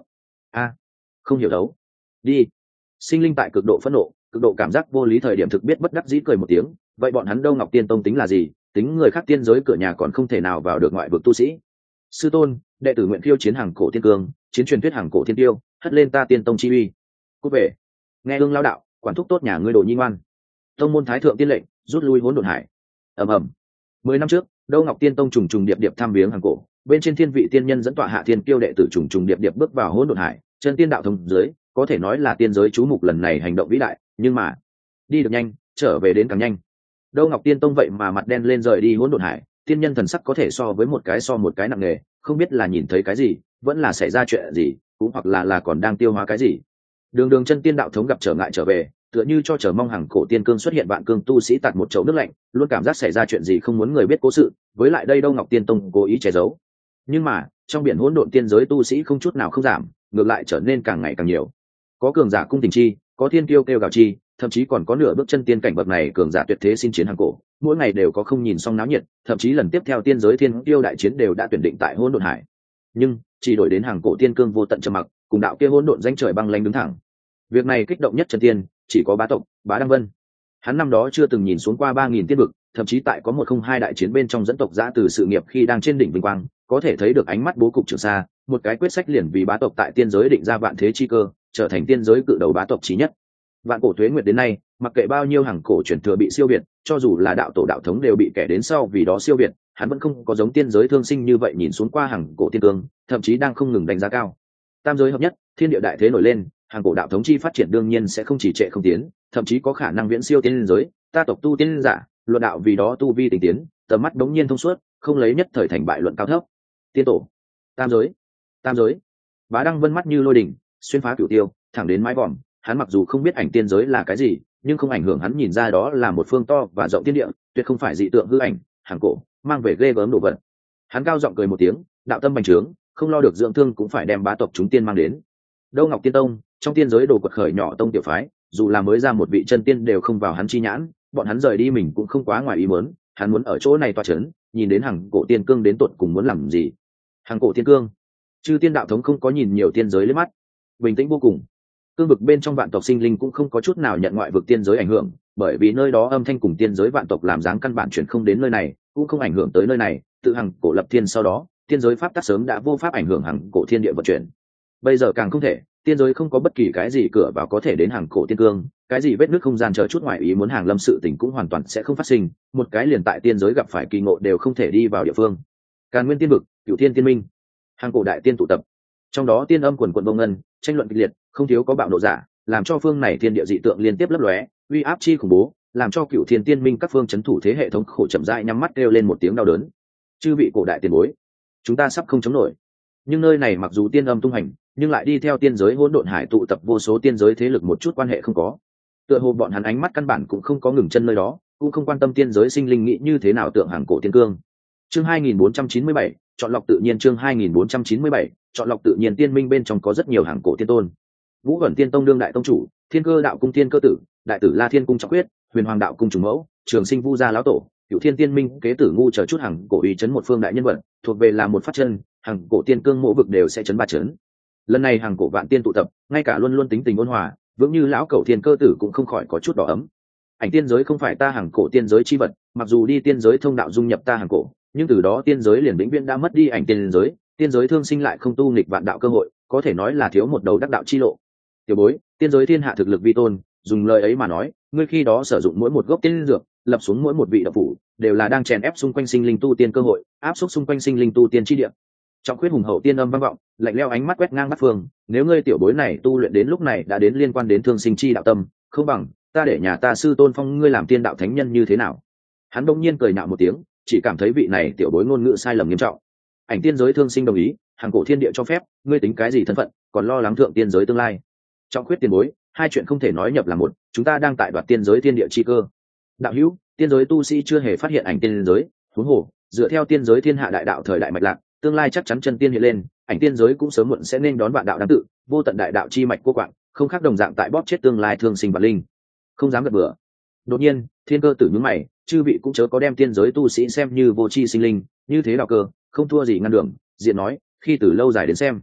Speaker 1: a không hiểu đấu. Đi. Sinh linh tại cực độ phẫn nộ, cực độ cảm giác vô lý thời điểm thực biết bất đắc dĩ cười một tiếng. Vậy bọn hắn Đâu Ngọc Tiên Tông tính là gì? Tính người khác tiên giới cửa nhà còn không thể nào vào được ngoại vực tu sĩ. Sư tôn, đệ tử nguyện khiêu chiến hàng cổ tiên cương, chiến truyền thuyết hàng cổ thiên tiêu, hất lên ta tiên tông chi uy. Cút về. Nghe ương lao đạo, quản thúc tốt nhà ngươi đồ nhi ngoan. Tông môn thái thượng tiên lệnh, rút lui hỗn độn hải. Ầm ầm. Mười năm trước, Đâu Ngọc Tiên Tông trùng trùng điệp điệp tham viếng hàng cổ, bên trên thiên vị tiên nhân dẫn tọa hạ thiên kiêu đệ tử trùng trùng điệp điệp bước vào hỗn độn hải, chân tiên đạo thông dưới, có thể nói là tiên giới chú mục lần này hành động vĩ đại, nhưng mà đi được nhanh, trở về đến càng nhanh. Đâu Ngọc Tiên Tông vậy mà mặt đen lên rời đi hỗn độn hải, tiên nhân thần sắc có thể so với một cái so một cái nặng nề, không biết là nhìn thấy cái gì, vẫn là xảy ra chuyện gì, cũng hoặc là là còn đang tiêu hóa cái gì. Đường Đường chân tiên đạo thống gặp trở ngại trở về, tựa như cho chờ mong hàng cổ tiên cương xuất hiện vạn cương tu sĩ tạt một chậu nước lạnh, luôn cảm giác xảy ra chuyện gì không muốn người biết cố sự, với lại đây Đâu Ngọc Tiên Tông cố ý che giấu. Nhưng mà, trong biển hỗn độn tiên giới tu sĩ không chút nào không giảm, ngược lại trở nên càng ngày càng nhiều. Có cường giả cung tình chi, có thiên kiêu kêu gào chi, thậm chí còn có nửa bước chân tiên cảnh bậc này cường giả tuyệt thế xin chiến hàng cổ, mỗi ngày đều có không nhìn xong náo nhiệt, thậm chí lần tiếp theo tiên giới thiên kiêu đại chiến đều đã tuyển định tại hỗn độn hải. Nhưng chỉ đổi đến hàng cổ tiên cương vô tận trầm mặc, cùng đạo kia hỗn độn danh trời băng lãnh đứng thẳng. Việc này kích động nhất chân tiên chỉ có bá tộc Bá Đăng Vân. Hắn năm đó chưa từng nhìn xuống qua ba nghìn tiên vực, thậm chí tại có một không hai đại chiến bên trong dẫn tộc giã từ sự nghiệp khi đang trên đỉnh vinh quang, có thể thấy được ánh mắt bố cục trường xa, một cái quyết sách liền vì bá tộc tại tiên giới định ra vạn thế chi cơ, trở thành tiên giới cự đầu bá tộc chí nhất. Vạn cổ tuế nguyệt đến nay, mặc kệ bao nhiêu hàng cổ truyền thừa bị siêu việt, cho dù là đạo tổ đạo thống đều bị kẻ đến sau vì đó siêu việt, hắn vẫn không có giống tiên giới thương sinh như vậy nhìn xuống qua hàng cổ tiên cương, thậm chí đang không ngừng đánh giá cao. Tam giới hợp nhất, thiên địa đại thế nổi lên, hàng cổ đạo thống chi phát triển đương nhiên sẽ không chỉ trệ không tiến, thậm chí có khả năng viễn siêu tiên giới, ta tộc tu tiên giả, luận đạo vì đó tu vi tình tiến, tầm mắt đống nhiên thông suốt, không lấy nhất thời thành bại luận cao thấp. Tiên tổ, tam giới, tam giới. Bá Đăng Vân mắt như lôi đỉnh, xuyên phá cửu tiêu, thẳng đến mái vòm, hắn mặc dù không biết ảnh tiên giới là cái gì, nhưng không ảnh hưởng hắn nhìn ra đó là một phương to và rộng thiên địa, tuyệt không phải dị tượng hư ảnh, hàng cổ, mang về ghê gớm đồ vật. Hắn cao giọng cười một tiếng, đạo tâm bành trướng, không lo được dưỡng thương cũng phải đem bá tộc chúng tiên mang đến. Đâu Ngọc Tiên Tông, trong tiên giới đồ quật khởi nhỏ tông tiểu phái, dù là mới ra một vị chân tiên đều không vào hắn chi nhãn, bọn hắn rời đi mình cũng không quá ngoài ý muốn, hắn muốn ở chỗ này toa chấn, nhìn đến hàng cổ tiên cương đến tột cùng muốn làm gì. Hàng cổ tiên cương, chư tiên đạo thống không có nhìn nhiều tiên giới liếc mắt, bình tĩnh vô cùng. Cương vực bên trong vạn tộc sinh linh cũng không có chút nào nhận ngoại vực tiên giới ảnh hưởng, bởi vì nơi đó âm thanh cùng tiên giới vạn tộc làm dáng căn bản chuyển không đến nơi này, cũng không ảnh hưởng tới nơi này. Tự hàng cổ lập thiên sau đó, tiên giới pháp tắc sớm đã vô pháp ảnh hưởng hàng cổ thiên địa vận chuyển. Bây giờ càng không thể, tiên giới không có bất kỳ cái gì cửa vào có thể đến hàng cổ tiên cương, cái gì vết nứt không gian chờ chút ngoại ý muốn hàng lâm sự tình cũng hoàn toàn sẽ không phát sinh, một cái liền tại tiên giới gặp phải kỳ ngộ đều không thể đi vào địa phương. Càn Nguyên tiên vực, Cửu Thiên tiên minh, hàng cổ đại tiên tụ tập, trong đó tiên âm quần quần vô ngân, tranh luận kịch liệt, không thiếu có bạo nộ giả, làm cho phương này thiên địa dị tượng liên tiếp lấp lóe, uy áp chi khủng bố, làm cho Cửu Thiên tiên minh các phương chấn thủ thế hệ thống khổ chậm rãi nhắm mắt kêu lên một tiếng đau đớn. Chư vị cổ đại tiền bối, chúng ta sắp không chống nổi. Nhưng nơi này mặc dù tiên âm tung hành, nhưng lại đi theo tiên giới hỗn độn hải tụ tập vô số tiên giới thế lực một chút quan hệ không có. Tựa hồ bọn hắn ánh mắt căn bản cũng không có ngừng chân nơi đó, cũng không quan tâm tiên giới sinh linh nghĩ như thế nào tượng hàng cổ tiên cương. Chương hai nghìn bốn trăm chín mươi bảy, chọn lọc tự nhiên. Chương hai nghìn bốn trăm chín mươi bảy, chọn lọc tự nhiên. Tiên minh bên trong có rất nhiều hàng cổ tiên tôn. Vũ Ẩn Tiên Tông đương đại tông chủ, Thiên Cơ đạo cung tiên cơ tử, Đại tử La Thiên cung trọng quyết, Huyền Hoàng đạo cung trùng mẫu, Trường Sinh Vu gia lão tổ, Cửu Thiên tiên minh kế tử ngu chờ chút hàng cổ uy chấn một phương đại nhân vật, thuộc về là một phát chân, hàng cổ tiên cương mộ vực đều sẽ chấn ba chấn. Lần này hàng cổ vạn tiên tụ tập, ngay cả luôn luôn tính tình ôn hòa vững như lão cẩu Thiên Cơ tử cũng không khỏi có chút đỏ ấm. Ảnh tiên giới không phải ta hàng cổ tiên giới chi vật, mặc dù đi tiên giới thông đạo dung nhập ta hàng cổ, nhưng từ đó tiên giới liền vĩnh viễn đã mất đi ảnh tiên giới, tiên giới thương sinh lại không tu nghịch vạn đạo cơ hội, có thể nói là thiếu một đầu đắc đạo chi lộ. Tiểu bối, tiên giới thiên hạ thực lực vi tôn, dùng lời ấy mà nói, ngươi khi đó sử dụng mỗi một gốc tiên dược, lập xuống mỗi một vị đạo phủ, đều là đang chèn ép xung quanh sinh linh tu tiên cơ hội, áp suất xung quanh sinh linh tu tiên chi địa. Trọng quyết hùng hậu tiên âm vang vọng, lạnh lẽo ánh mắt quét ngang bát phương, nếu ngươi tiểu bối này tu luyện đến lúc này đã đến liên quan đến thương sinh chi đạo tâm, không bằng ta để nhà ta sư tôn phong ngươi làm tiên đạo thánh nhân như thế nào. Hắn đông nhiên cười nạo một tiếng, chỉ cảm thấy vị này tiểu bối ngôn ngữ sai lầm nghiêm trọng. Ảnh tiên giới thương sinh đồng ý, hàng cổ thiên địa cho phép, ngươi tính cái gì thân phận, còn lo lắng thượng tiên giới tương lai. Trọng quyết tiền bối, hai chuyện không thể nói nhập là một, chúng ta đang tại đoạt tiên giới thiên địa chi cơ. Đạo hữu, tiên giới tu sĩ chưa hề phát hiện ảnh tiên giới, huống hồ dựa theo tiên giới thiên hạ đại đạo thời đại mạch lạc, tương lai chắc chắn chân tiên hiện lên, ảnh tiên giới cũng sớm muộn sẽ nên đón vạn đạo đáng tự, vô tận đại đạo chi mạch cô quạng, không khác đồng dạng tại bóp chết tương lai thương sinh và linh. Không dám gật bừa. Đột nhiên, Thiên Cơ tử nhướng mày, chư vị cũng chớ có đem tiên giới tu sĩ xem như vô tri sinh linh, như thế đạo cơ, không thua gì ngăn đường, diện nói, khi từ lâu dài đến xem.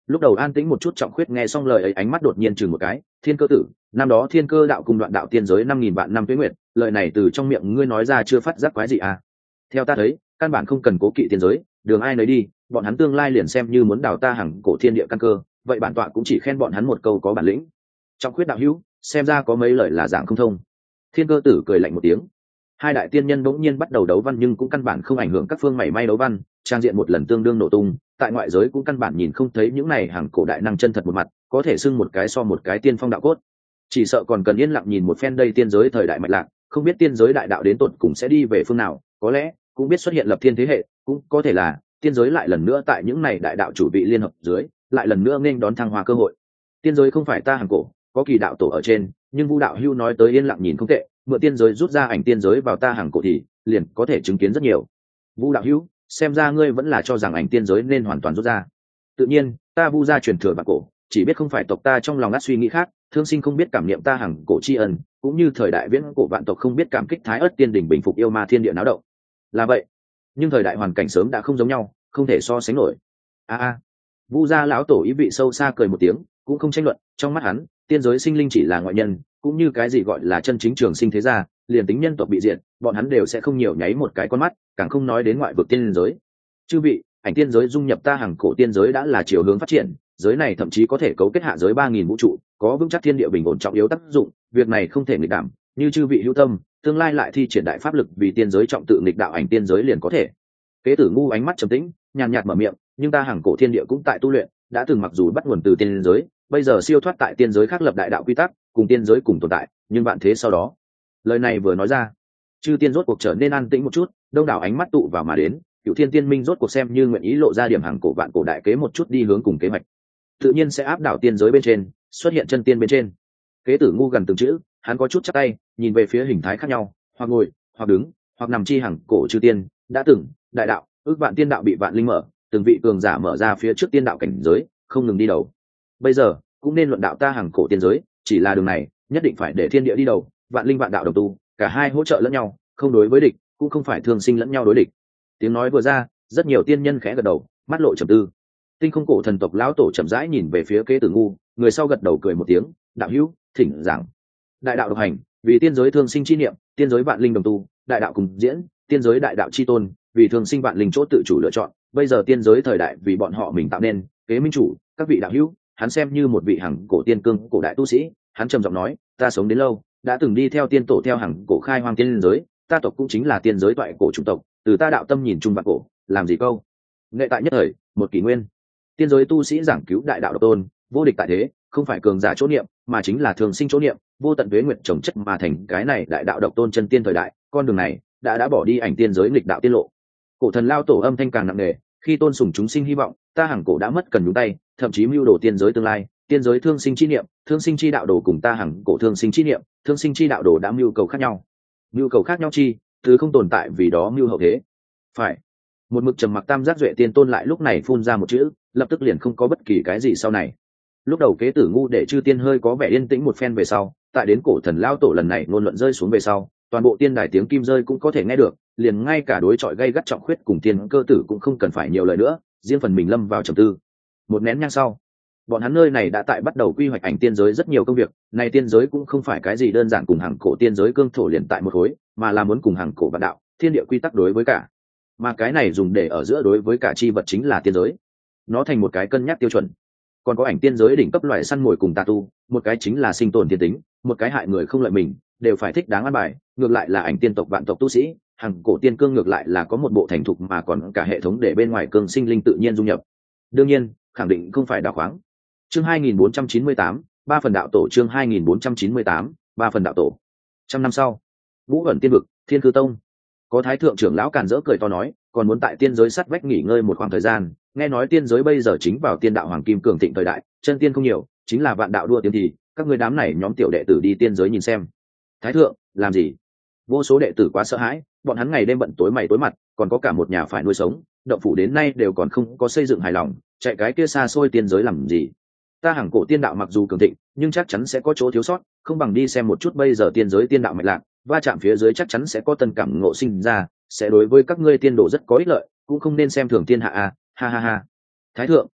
Speaker 1: Lúc đầu an tĩnh một chút, Trọng Khuyết nghe xong lời ấy ánh mắt đột nhiên chừng một cái. Thiên Cơ Tử, năm đó Thiên Cơ đạo cùng đoạn đạo tiên giới năm nghìn vạn năm tuế nguyệt, lời này từ trong miệng ngươi nói ra chưa phát giác quái gì à? Theo ta thấy, căn bản không cần cố kỵ tiên giới, đường ai nấy đi, bọn hắn tương lai liền xem như muốn đào ta hằng cổ thiên địa căn cơ, vậy bản tọa cũng chỉ khen bọn hắn một câu có bản lĩnh. Trọng Khuyết đạo hữu, xem ra có mấy lời là giảng không thông. Thiên Cơ Tử cười lạnh một tiếng. Hai đại tiên nhân bỗng nhiên bắt đầu đấu văn, nhưng cũng căn bản không ảnh hưởng các phương mảy may đấu văn, trang diện một lần tương đương nổ tung. Tại ngoại giới cũng căn bản nhìn không thấy những này hàng cổ đại năng chân thật một mặt, có thể xưng một cái so một cái tiên phong đạo cốt. Chỉ sợ còn cần yên lặng nhìn một phen đây tiên giới thời đại mạch lạc, không biết tiên giới đại đạo đến tột cùng sẽ đi về phương nào, có lẽ cũng biết xuất hiện lập thiên thế hệ, cũng có thể là tiên giới lại lần nữa tại những này đại đạo chủ vị liên hợp dưới, lại lần nữa nên đón thăng hoa cơ hội. Tiên giới không phải ta hàng cổ, có kỳ đạo tổ ở trên, nhưng Vu đạo hưu nói tới yên lặng nhìn không tệ, mượn tiên giới rút ra ảnh tiên giới vào ta hàng cổ thì liền có thể chứng kiến rất nhiều. Vu đạo hưu, xem ra ngươi vẫn là cho rằng ảnh tiên giới nên hoàn toàn rút ra. Tự nhiên, ta Vu gia truyền thừa bạc cổ, chỉ biết không phải tộc ta trong lòng ngắt suy nghĩ khác, thương sinh không biết cảm niệm ta hàng cổ tri ân, cũng như thời đại viễn cổ vạn tộc không biết cảm kích thái ớt tiên đỉnh bình phục yêu ma thiên địa náo động. Là vậy, nhưng thời đại hoàn cảnh sớm đã không giống nhau, không thể so sánh nổi. A a, Vu gia lão tổ ý vị sâu xa cười một tiếng, cũng không tranh luận, trong mắt hắn, tiên giới sinh linh chỉ là ngoại nhân, cũng như cái gì gọi là chân chính trường sinh thế gia, liền tính nhân tộc bị diệt, bọn hắn đều sẽ không nhiều nháy một cái con mắt, càng không nói đến ngoại vực tiên giới. Chư vị, ảnh tiên giới dung nhập ta hàng cổ tiên giới đã là chiều hướng phát triển, giới này thậm chí có thể cấu kết hạ giới ba nghìn vũ trụ, có vững chắc thiên địa bình ổn trọng yếu tác dụng, việc này không thể nghịch đảm, như chư vị hữu tâm, tương lai lại thi triển đại pháp lực vì tiên giới trọng tự nghịch đạo ảnh tiên giới liền có thể. Kế Tử ngu ánh mắt trầm tĩnh, nhàn nhạt mở miệng, nhưng ta hàng cổ thiên địa cũng tại tu luyện, đã từng mặc dù bắt nguồn từ tiên giới, bây giờ siêu thoát tại tiên giới khác lập đại đạo quy tắc, cùng tiên giới cùng tồn tại, nhưng bạn thế sau đó. Lời này vừa nói ra, chư tiên rốt cuộc trở nên an tĩnh một chút, đông đảo ánh mắt tụ vào mà đến, Cửu Thiên Tiên Minh rốt cuộc xem như nguyện ý lộ ra điểm hàng cổ vạn cổ đại kế một chút đi hướng cùng kế hoạch, tự nhiên sẽ áp đảo tiên giới bên trên, xuất hiện chân tiên bên trên. Kế Tử ngu gần từng chữ, hắn có chút chắp tay, nhìn về phía hình thái khác nhau, hoặc ngồi, hoặc đứng, hoặc nằm chi hàng cổ chư tiên, đã từng, đại đạo, ước vạn tiên đạo bị vạn linh mở, từng vị cường giả mở ra phía trước tiên đạo cảnh giới, không ngừng đi đầu. Bây giờ, cũng nên luận đạo ta hàng cổ tiên giới, chỉ là đường này, nhất định phải để thiên địa đi đầu, vạn linh vạn đạo đồng tu, cả hai hỗ trợ lẫn nhau, không đối với địch, cũng không phải thường sinh lẫn nhau đối địch. Tiếng nói vừa ra, rất nhiều tiên nhân khẽ gật đầu, mắt lộ trầm tư. Tinh Không cổ thần tộc lão tổ chậm rãi nhìn về phía Kế Tử ngu, người sau gật đầu cười một tiếng, đạo hữu, thỉnh giảng. Đại đạo độc hành, vì tiên giới thương sinh chi niệm, tiên giới vạn linh đồng tu, đại đạo cùng diễn, tiên giới đại đạo chi tôn, vì thương sinh vạn linh chỗ tự chủ lựa chọn, bây giờ tiên giới thời đại vì bọn họ mình tạo nên, kế minh chủ, các vị đạo hữu, hắn xem như một vị hằng cổ tiên cương, cổ đại tu sĩ, hắn trầm giọng nói, ta sống đến lâu, đã từng đi theo tiên tổ theo hằng cổ khai hoang tiên giới, ta tộc cũng chính là tiên giới toại cổ chủng tộc, từ ta đạo tâm nhìn chung vạn cổ, làm gì câu? Nghệ tại nhất thời, một kỷ nguyên. Tiên giới tu sĩ giảng cứu đại đạo độc tôn, vô địch tại thế, không phải cường giả chỗ niệm, mà chính là thường sinh chỗ niệm, vô tận tuế nguyệt trồng chất mà thành cái này đại đạo độc tôn chân tiên thời đại, con đường này đã đã bỏ đi ảnh tiên giới nghịch đạo tiết lộ. Cổ thần lao tổ âm thanh càng nặng nề, khi tôn sùng chúng sinh hy vọng, ta hàng cổ đã mất cần nhúng tay, thậm chí mưu đồ tiên giới tương lai, tiên giới thương sinh chi niệm, thương sinh chi đạo đồ cùng ta hàng cổ thương sinh chi niệm, thương sinh chi đạo đồ đã mưu cầu khác nhau. Mưu cầu khác nhau chi, thứ không tồn tại vì đó mưu hậu thế. Phải. Một mực trầm mặc tam giác duệ tiên tôn lại lúc này phun ra một chữ, lập tức liền không có bất kỳ cái gì sau này. Lúc đầu Kế Tử ngu để chư tiên hơi có vẻ yên tĩnh một phen về sau, tại đến cổ thần lao tổ lần này ngôn luận rơi xuống về sau, toàn bộ tiên đài tiếng kim rơi cũng có thể nghe được, liền ngay cả đối chọi gây gắt Trọng Khuyết cùng Tiên Cơ Tử cũng không cần phải nhiều lời nữa, riêng phần mình lâm vào trầm tư. Một nén nhang sau, bọn hắn nơi này đã tại bắt đầu quy hoạch ảnh tiên giới rất nhiều công việc, này tiên giới cũng không phải cái gì đơn giản cùng hàng cổ tiên giới cương thổ liền tại một khối, mà là muốn cùng hàng cổ vạn đạo, thiên địa quy tắc đối với cả. Mà cái này dùng để ở giữa đối với cả chi vật chính là tiên giới. Nó thành một cái cân nhắc tiêu chuẩn. Còn có ảnh tiên giới đỉnh cấp loại săn mồi cùng tà tu, một cái chính là sinh tồn tiên tính, một cái hại người không lợi mình, đều phải thích đáng ăn bài, ngược lại là ảnh tiên tộc vạn tộc tu sĩ, hàng cổ tiên cương ngược lại là có một bộ thành thục mà còn cả hệ thống để bên ngoài cương sinh linh tự nhiên dung nhập. Đương nhiên, khẳng định không phải đào khoáng. Chương hai nghìn bốn trăm chín mươi tám, ba phần đạo tổ chương hai nghìn bốn trăm chín mươi tám, ba phần đạo tổ. Trăm năm sau, Vũ ẩn tiên vực, Thiên Cư Tông. Có thái thượng trưởng lão càn rỡ cười to nói, còn muốn tại tiên giới sắt vách nghỉ ngơi một khoảng thời gian, nghe nói tiên giới bây giờ chính vào tiên đạo hoàng kim cường thịnh thời đại, chân tiên không nhiều, chính là vạn đạo đua tiếng thì, các ngươi đám này nhóm tiểu đệ tử đi tiên giới nhìn xem. Thái thượng, làm gì? Vô số đệ tử quá sợ hãi, bọn hắn ngày đêm bận tối mày tối mặt, còn có cả một nhà phải nuôi sống, động phủ đến nay đều còn không có xây dựng hài lòng, chạy cái kia xa xôi tiên giới làm gì? Ta hàng cổ tiên đạo mặc dù cường thịnh, nhưng chắc chắn sẽ có chỗ thiếu sót, không bằng đi xem một chút bây giờ tiên giới tiên đạo mạch lạc, va chạm phía dưới chắc chắn sẽ có tân cảm ngộ sinh ra, sẽ đối với các ngươi tiên đồ rất có ích lợi, cũng không nên xem thường thiên hạ a, ha ha ha. Thái thượng,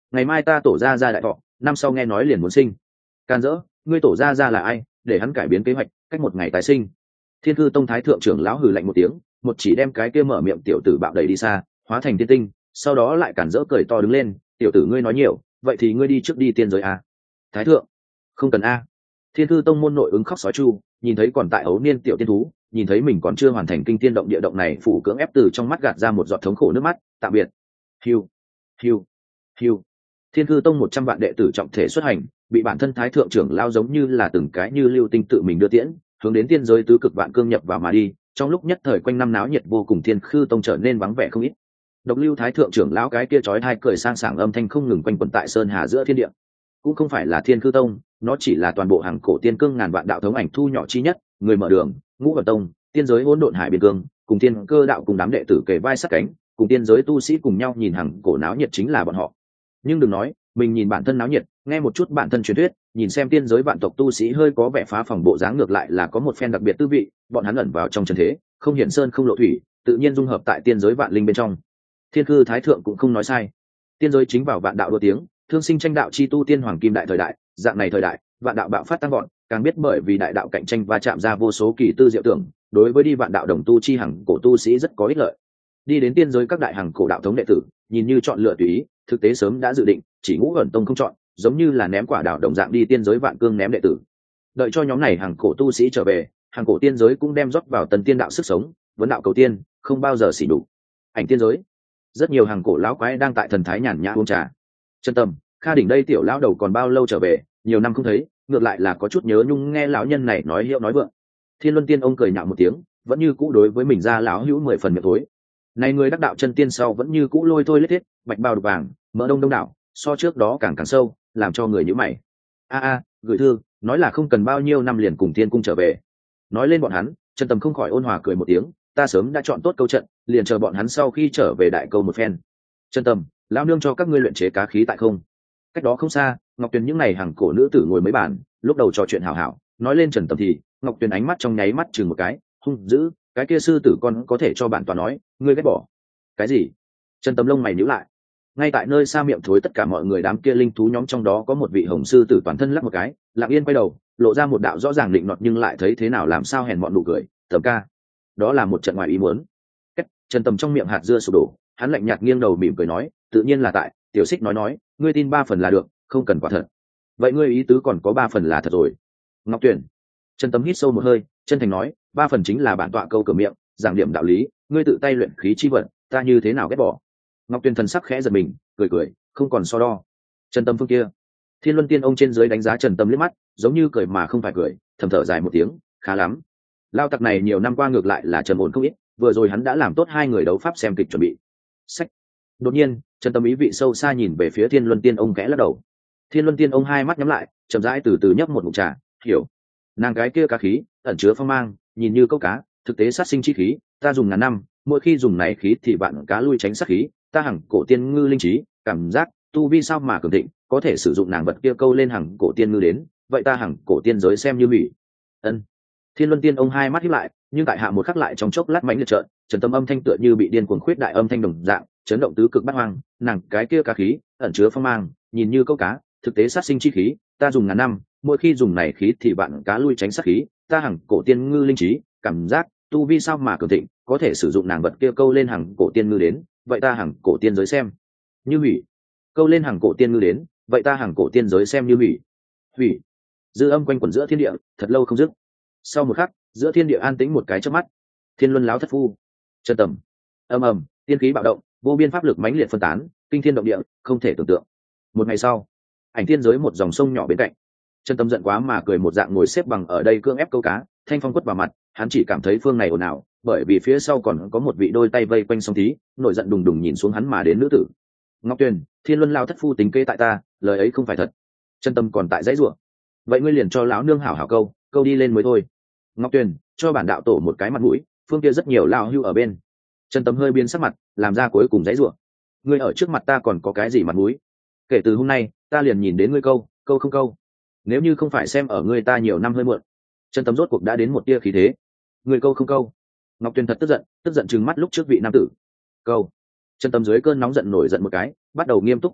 Speaker 1: ngày mai ta tổ ra ra đại thọ, năm sau nghe nói liền muốn sinh. Can dỡ, ngươi tổ ra ra là ai, để hắn cải biến kế hoạch, cách một ngày tái sinh. Thiên Cư Tông thái thượng trưởng lão hừ lạnh một tiếng, một chỉ đem cái kia mở miệng tiểu tử bạo đẩy đi xa, hóa thành tiên tinh, sau đó lại cản rỡ cười to đứng lên, tiểu tử ngươi nói nhiều, vậy thì ngươi đi trước đi tiên giới a. Thái thượng, không cần a. Thiên Cư Tông môn nội ứng khóc sói chu, nhìn thấy còn tại ấu niên tiểu tiên thú, nhìn thấy mình còn chưa hoàn thành kinh tiên động địa động này, phủ cưỡng ép từ trong mắt gạt ra một giọt thống khổ nước mắt, tạm biệt. Hiu, hiu, hiu. Thiên Cư Tông một trăm vạn đệ tử trọng thể xuất hành, bị bản thân thái thượng trưởng lao giống như là từng cái như lưu tinh tự mình đưa tiễn, hướng đến tiên giới tứ cực vạn cương nhập vào mà đi. Trong lúc nhất thời quanh năm náo nhiệt vô cùng, Thiên Cư Tông trở nên vắng vẻ không ít. Độc lưu thái thượng trưởng lão cái kia chói tai cười sang sảng âm thanh không ngừng quanh quẩn tại sơn hà giữa thiên địa. Cũng không phải là Thiên Cư Tông, nó chỉ là toàn bộ hàng cổ tiên cương ngàn vạn đạo thống ảnh thu nhỏ chi nhất, người mở đường, ngũ vận tông, tiên giới hỗn độn hải biên cương, cùng thiên cơ đạo cùng đám đệ tử kề vai sát cánh, cùng tiên giới tu sĩ cùng nhau nhìn hàng cổ náo nhiệt chính là bọn họ. Nhưng đừng nói, mình nhìn bản thân náo nhiệt, nghe một chút bản thân truyền thuyết, nhìn xem tiên giới vạn tộc tu sĩ hơi có vẻ phá phòng bộ dáng, ngược lại là có một phen đặc biệt tư vị. Bọn hắn ẩn vào trong trần thế, không hiển sơn không lộ thủy, tự nhiên dung hợp tại tiên giới vạn linh bên trong. Thiên Cư thái thượng cũng không nói sai, tiên giới chính vào vạn đạo đua tiếng, thương sinh tranh đạo chi tu tiên hoàng kim đại thời đại. Dạng này thời đại, vạn đạo bạo phát tăng gọn, càng biết bởi vì đại đạo cạnh tranh và chạm ra vô số kỳ tư diệu tưởng, đối với đi vạn đạo đồng tu chi hằng cổ tu sĩ rất có ích lợi. Đi đến tiên giới các đại hằng cổ đạo thống đệ tử, nhìn như chọn lựa tùy ý, thực tế sớm đã dự định, chỉ ngũ ẩn tông không chọn, giống như là ném quả đảo đồng dạng đi tiên giới vạn cương ném đệ tử. Đợi cho nhóm này hằng cổ tu sĩ trở về, hằng cổ tiên giới cũng đem rót vào tần tiên đạo sức sống, vấn đạo cầu tiên, không bao giờ xỉ đủ. Ảnh tiên giới, rất nhiều hằng cổ lão quái đang tại thần thái nhàn nhã uống trà. Chân Tâm, Kha đỉnh đây tiểu lão đầu còn bao lâu trở về, nhiều năm không thấy, ngược lại là có chút nhớ nhung nghe lão nhân này nói hiệu nói vượng. Thiên Luân Tiên ông cười nhạo một tiếng, vẫn như cũ đối với mình ra lão hữu mười phần miệng thối. Này người đắc đạo chân tiên sau vẫn như cũ lôi thôi lết thiết, bạch bào đục vàng, mỡ đông đông đảo, so trước đó càng càng sâu, làm cho người nhíu mày. A a, gửi thư, nói là không cần bao nhiêu năm liền cùng Thiên cung trở về. Nói lên bọn hắn, Chân Tâm không khỏi ôn hòa cười một tiếng, ta sớm đã chọn tốt câu trận, liền chờ bọn hắn sau khi trở về đại câu một phen. Chân Tâm, lão nương cho các ngươi luyện chế cá khí tại không? Cách đó không xa, Ngọc Tuyền những ngày hàng cổ nữ tử ngồi mấy bàn, lúc đầu trò chuyện hảo hảo, nói lên Trần Tâm thì Ngọc Tuyền ánh mắt trong nháy mắt chừng một cái, hung dữ, cái kia sư tử con có thể cho bản tòa nói, ngươi ghét bỏ. Cái gì? Trần Tâm lông mày nhíu lại. Ngay tại nơi xa miệng thối tất cả mọi người đám kia linh thú nhóm trong đó có một vị hồng sư tử toàn thân lắc một cái, lặng yên quay đầu, lộ ra một đạo rõ ràng định nọt nhưng lại thấy thế nào làm sao hèn mọn nụ cười, Tầm ca. Đó là một trận ngoài ý muốn. Cách, Trần Tâm trong miệng hạt dưa sụp đổ, hắn lạnh nhạt nghiêng đầu mỉm cười nói, tự nhiên là tại, tiểu xích nói nói, ngươi tin ba phần là được, không cần quả thật. Vậy ngươi ý tứ còn có ba phần là thật rồi. Ngọc Tuyển. Trần Tâm hít sâu một hơi, chân thành nói, ba phần chính là bản tọa câu cửa miệng, giảng điểm đạo lý, ngươi tự tay luyện khí chi vận, ta như thế nào ghét bỏ. Ngọc Tuyển thần sắc khẽ giật mình, cười cười, không còn so đo. Trần Tâm phương kia. Thiên Luân Tiên ông trên dưới đánh giá Trần Tâm liếc mắt, giống như cười mà không phải cười, thầm thở dài một tiếng, khá lắm. Lao tặc này nhiều năm qua ngược lại là trầm ổn không ít, vừa rồi hắn đã làm tốt hai người đấu pháp xem kịch chuẩn bị. Sách. Đột nhiên, Trần Tâm ý vị sâu xa nhìn về phía Thiên Luân Tiên ông khẽ lắc đầu. Thiên Luân Tiên ông hai mắt nhắm lại, chậm rãi từ từ nhấp một ngụm trà, hiểu. Nàng gái kia cá khí, ẩn chứa phong mang, nhìn như câu cá, thực tế sát sinh chi khí, ta dùng ngàn năm, mỗi khi dùng này khí thì bạn cá lui tránh sát khí, ta hằng cổ tiên ngư linh trí, cảm giác tu vi sao mà cường thịnh, có thể sử dụng nàng vật kia câu lên hằng cổ tiên ngư đến, vậy ta hằng cổ tiên giới xem như hủy. Ân. Thiên Luân Tiên ông hai mắt híp lại, nhưng tại hạ một khắc lại trong chốc lát mãnh liệt trợn, Trần Tâm âm thanh tựa như bị điên cuồng khuyết đại âm thanh đồng dạng, chấn động tứ cực bát hoang, nàng cái kia cá khí, ẩn chứa phong mang, nhìn như câu cá, thực tế sát sinh chi khí, ta dùng ngàn năm, mỗi khi dùng này khí thì bạn cá lui tránh sát khí, ta hằng cổ tiên ngư linh trí, cảm giác tu vi sao mà cường thịnh, có thể sử dụng nàng vật kia câu lên hằng cổ tiên ngư đến, vậy ta hằng cổ tiên giới xem như hủy. Câu lên hằng cổ tiên ngư đến, vậy ta hằng cổ tiên giới xem như hủy. Hủy. Dư âm quanh quẩn giữa thiên địa, thật lâu không dứt. Sau một khắc, giữa thiên địa an tĩnh một cái chớp mắt. Thiên Luân láo thất phu. Chân Tầm. Ầm ầm, tiên khí bạo động, vô biên pháp lực mãnh liệt phân tán, kinh thiên động địa, không thể tưởng tượng. Một ngày sau, Ảnh thiên giới một dòng sông nhỏ bên cạnh. Chân Tâm giận quá mà cười một dạng ngồi xếp bằng ở đây cương ép câu cá, thanh phong quất vào mặt, hắn chỉ cảm thấy phương này ồn ào, bởi vì phía sau còn có một vị đôi tay vây quanh song thí, nổi giận đùng đùng nhìn xuống hắn mà đến nữ tử. Ngọc Tuyền, Thiên Luân lao thất phu tính kế tại ta, lời ấy không phải thật. Chân Tâm còn tại dãy rủa. Vậy ngươi liền cho lão nương hảo hảo câu, câu đi lên mới thôi. Ngọc Tuyền, cho bản đạo tổ một cái mặt mũi, phương kia rất nhiều lao hưu ở bên. Chân Tâm hơi biến sắc mặt, làm ra cuối cùng dãy rủa. Ngươi ở trước mặt ta còn có cái gì mặt mũi? Kể từ hôm nay, ta liền nhìn đến ngươi câu, câu không câu. Nếu như không phải xem ở ngươi ta nhiều năm hơi muộn. Chân Tâm rốt cuộc đã đến một tia khí thế. Ngươi câu không câu? Ngọc Tuyền thật tức giận, tức giận trừng mắt lúc trước vị nam tử. Câu. Chân Tâm dưới cơn nóng giận nổi giận một cái, bắt đầu nghiêm túc câu cá,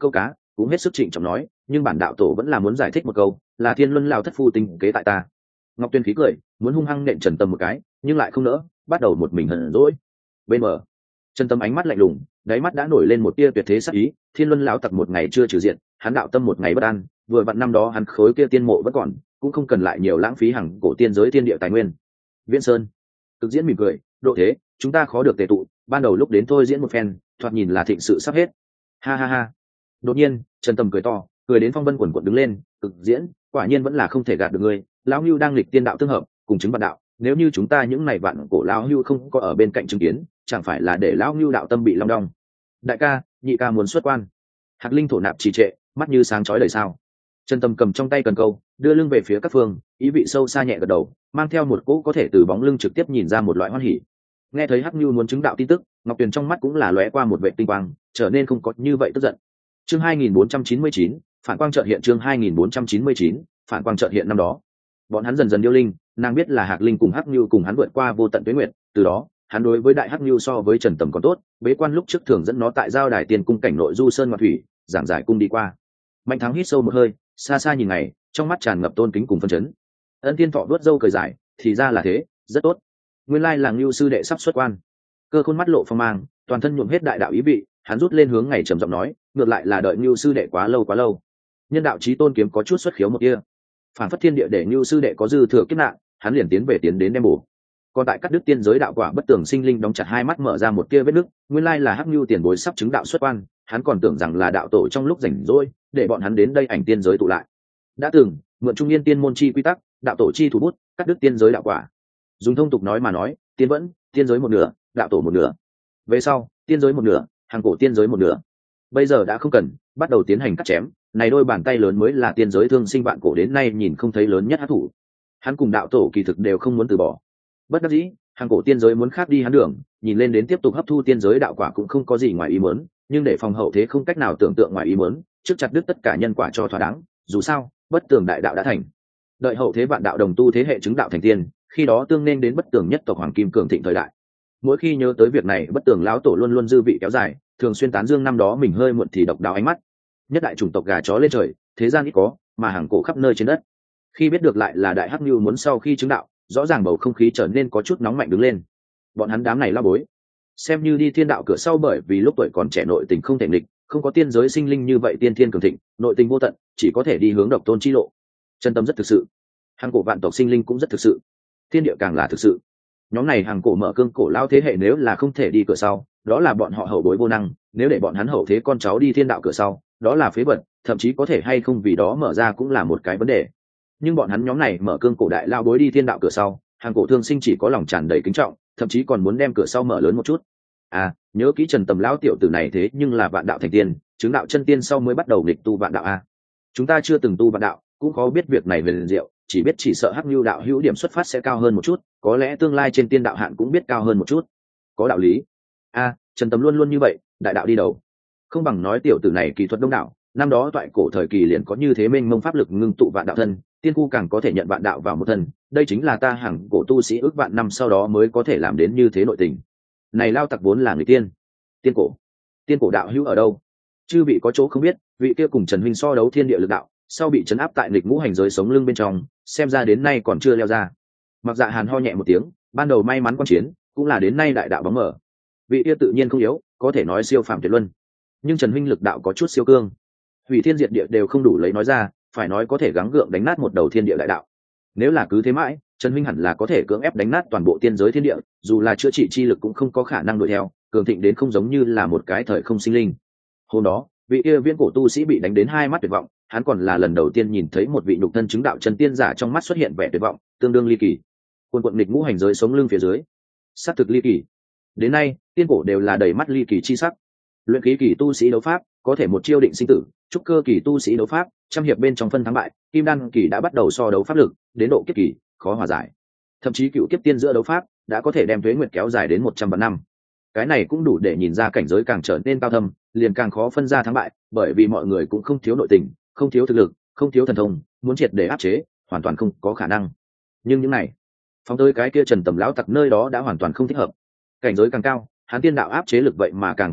Speaker 1: cũng hết sức trịnh trọng nói, nhưng bản đạo tổ vẫn là muốn giải thích một câu, là thiên luân lao thất phu tình kế tại ta. Ngọc Tuyên khí cười, muốn hung hăng nện Trần Tâm một cái, nhưng lại không nỡ, bắt đầu một mình hờn dỗi. Bên mở, Trần Tâm ánh mắt lạnh lùng, đáy mắt đã nổi lên một tia tuyệt thế sắc ý. Thiên luân lão tặc một ngày chưa trừ diện, hắn đạo tâm một ngày bất an, vừa vặn năm đó hắn khối kia tiên mộ vẫn còn, cũng không cần lại nhiều lãng phí hàng cổ tiên giới tiên địa tài nguyên. Viễn Sơn cực diễn mỉm cười, độ thế chúng ta khó được tề tụ, ban đầu lúc đến thôi diễn một phen, thoạt nhìn là thịnh sự sắp hết. Ha ha ha. Đột nhiên Trần Tâm cười to, cười đến phong vân quần quần đứng lên. Cực diễn, quả nhiên vẫn là không thể gạt được ngươi, lão Hưu đang lịch tiên đạo tương hợp, cùng chứng vạn đạo, nếu như chúng ta những này vạn cổ lão Hưu không có ở bên cạnh chứng kiến, chẳng phải là để lão Hưu đạo tâm bị long đong. Đại ca, nhị ca muốn xuất quan. Hạc Linh thổ nạp trì trệ, mắt như sáng chói đầy sao. Trần Tâm cầm trong tay cần câu, đưa lưng về phía các phương, ý vị sâu xa nhẹ gật đầu, mang theo một cỗ có thể từ bóng lưng trực tiếp nhìn ra một loại hoan hỉ. Nghe thấy Hắc Nhu muốn chứng đạo tin tức, Ngọc Tuyền trong mắt cũng là lóe qua một vệ tinh quang, trở nên không có như vậy tức giận. Chương hai nghìn bốn trăm chín mươi chín, phản quang chợt hiện. Chương hai nghìn bốn trăm chín mươi chín, phản quang chợt hiện. Năm đó bọn hắn dần dần điêu linh, nàng biết là Hạc Linh cùng Hắc Nhu cùng hắn vượt qua vô tận tuế nguyệt, từ đó hắn đối với đại Hắc Nhu so với Trần Tầm còn tốt. Bế quan lúc trước thường dẫn nó tại giao đài tiền cung cảnh nội du sơn ngoại thủy, giảng giải cung đi qua. Mạnh Thắng hít sâu một hơi, xa xa nhìn ngày, trong mắt tràn ngập tôn kính cùng phân chấn. Ân Thiên Thọ đuốt râu cười dài, thì ra là thế, rất tốt. Nguyên lai là Nưu sư đệ sắp xuất quan. Cơ Khôn mắt lộ phong mang, toàn thân nhuộm hết đại đạo ý vị, hắn rút lên hướng ngày trầm giọng nói, ngược lại là đợi Nưu sư đệ quá lâu quá lâu. Nhân đạo chí tôn kiếm có chút xuất khiếu một kia, phản phất thiên địa để Nưu sư đệ có dư thừa kiếp nạn, hắn liền tiến về tiến đến đem bổ. Còn tại các đức tiên giới đạo quả bất tường sinh linh đóng chặt hai mắt mở ra một kia vết nứt, nguyên lai là Hắc Nưu tiền bối sắp chứng đạo xuất quan, hắn còn tưởng rằng là đạo tổ trong lúc rảnh rỗi, để bọn hắn đến đây ảnh tiên giới tụ lại. Đã từng mượn trung niên tiên môn chi quy tắc, đạo tổ chi thủ bút, các đức tiên giới đạo quả. Dùng thông tục nói mà nói, tiên vẫn, tiên giới một nửa, đạo tổ một nửa. Về sau, tiên giới một nửa, hàng cổ tiên giới một nửa. Bây giờ đã không cần, bắt đầu tiến hành cắt chém, này đôi bàn tay lớn mới là tiên giới thương sinh vạn cổ đến nay nhìn không thấy lớn nhất hắc thủ. Hắn cùng đạo tổ kỳ thực đều không muốn từ bỏ. Bất đắc dĩ, hàng cổ tiên giới muốn khác đi hắn đường, nhìn lên đến tiếp tục hấp thu tiên giới đạo quả cũng không có gì ngoài ý muốn, nhưng để phòng hậu thế không cách nào tưởng tượng ngoài ý muốn, trước chặt đứt tất cả nhân quả cho thỏa đáng. Dù sao, bất tường đại đạo đã thành, đợi hậu thế vạn đạo đồng tu thế hệ chứng đạo thành tiên, khi đó tương nên đến bất tường nhất tộc hoàng kim cường thịnh thời đại. Mỗi khi nhớ tới việc này, bất tường lão tổ luôn luôn dư vị kéo dài, thường xuyên tán dương năm đó mình hơi muộn thì độc đáo ánh mắt. Nhất đại chủng tộc gà chó lên trời, thế gian ít có, mà hàng cổ khắp nơi trên đất. Khi biết được lại là đại hắc nhu muốn sau khi chứng đạo, rõ ràng bầu không khí trở nên có chút nóng mạnh đứng lên. Bọn hắn đám này lao bối, xem như đi thiên đạo cửa sau, bởi vì lúc tuổi còn trẻ nội tình không thể nghịch, không có tiên giới sinh linh như vậy tiên thiên cường thịnh, nội tình vô tận, chỉ có thể đi hướng độc tôn chi lộ. Chân tâm rất thực sự, hàng cổ vạn tộc sinh linh cũng rất thực sự, thiên địa càng là thực sự. Nhóm này hàng cổ mở cương cổ lao thế hệ nếu là không thể đi cửa sau, đó là bọn họ hậu bối vô năng, nếu để bọn hắn hậu thế con cháu đi thiên đạo cửa sau, đó là phế vật, thậm chí có thể hay không vì đó mở ra cũng là một cái vấn đề. Nhưng bọn hắn nhóm này mở cương cổ đại lao bối đi thiên đạo cửa sau, hàng cổ thương sinh chỉ có lòng tràn đầy kính trọng, thậm chí còn muốn đem cửa sau mở lớn một chút. À, nhớ kỹ Trần Tầm lão tiểu tử này thế nhưng là vạn đạo thành tiên, chứng đạo chân tiên sau mới bắt đầu nghịch tu vạn đạo a. Chúng ta chưa từng tu vạn đạo, cũng khó biết việc này về liền diệu, chỉ biết chỉ sợ Hắc Nưu đạo hữu điểm xuất phát sẽ cao hơn một chút, có lẽ tương lai trên tiên đạo hạn cũng biết cao hơn một chút. Có đạo lý. A, Trần Tầm luôn luôn như vậy, đại đạo đi đầu. Không bằng nói tiểu tử này kỳ thuật đông đảo, năm đó toại cổ thời kỳ liền có như thế mênh mông pháp lực ngưng tụ vạn đạo thân, tiên khu càng có thể nhận vạn đạo vào một thân, đây chính là ta hàng cổ tu sĩ ước vạn năm sau đó mới có thể làm đến như thế nội tình. Này lao tặc vốn là người tiên. Tiên cổ. Tiên cổ đạo hữu ở đâu? Chư vị có chỗ không biết, vị kia cùng Trần huynh so đấu thiên địa lực đạo, sau bị trấn áp tại nghịch ngũ hành giới sống lưng bên trong, xem ra đến nay còn chưa leo ra. Mặc Dạ Hàn ho nhẹ một tiếng, ban đầu may mắn quan chiến, cũng là đến nay đại đạo bóng mở. Vị kia tự nhiên không yếu, có thể nói siêu phàm tuyệt luân. Nhưng Trần huynh lực đạo có chút siêu cương, hủy thiên diệt địa đều không đủ lấy nói ra, phải nói có thể gắng gượng đánh nát một đầu thiên địa đại đạo. Nếu là cứ thế mãi, Trần huynh hẳn là có thể cưỡng ép đánh nát toàn bộ tiên giới thiên địa, dù là chữa trị chi lực cũng không có khả năng đuổi theo, cường thịnh đến không giống như là một cái thời không sinh linh. Hôm đó, vị kia viễn cổ tu sĩ bị đánh đến hai mắt tuyệt vọng, hắn còn là lần đầu tiên nhìn thấy một vị nhục thân chứng đạo chân tiên giả trong mắt xuất hiện vẻ tuyệt vọng, tương đương ly kỳ. Quân quận nghịch ngũ hành giới sống lưng phía dưới, sát thực ly kỳ. Đến nay, tiên cổ đều là đầy mắt ly kỳ chi sắc. Luyện khí kỳ tu sĩ đấu pháp, có thể một chiêu định sinh tử, trúc cơ kỳ tu sĩ đấu pháp, trăm hiệp bên trong phân thắng bại, kim đan kỳ đã bắt đầu so đấu pháp lực, đến độ kiếp kỳ, khó hòa giải. Thậm chí cựu kiếp tiên giữa đấu pháp, đã có thể đem tuế nguyệt kéo dài đến một trăm vạn năm. Cái này cũng đủ để nhìn ra cảnh giới càng trở nên cao thâm, liền càng khó phân ra thắng bại, bởi vì mọi người cũng không thiếu nội tình, không thiếu thực lực, không thiếu thần thông, muốn triệt để áp chế, hoàn toàn không có khả năng. Nhưng những này, phóng tới cái kia Trần Tầm lão tặc nơi đó đã hoàn toàn không thích hợp. Cảnh giới càng cao, hắn tiên đạo áp chế lực vậy mà càng hung ác,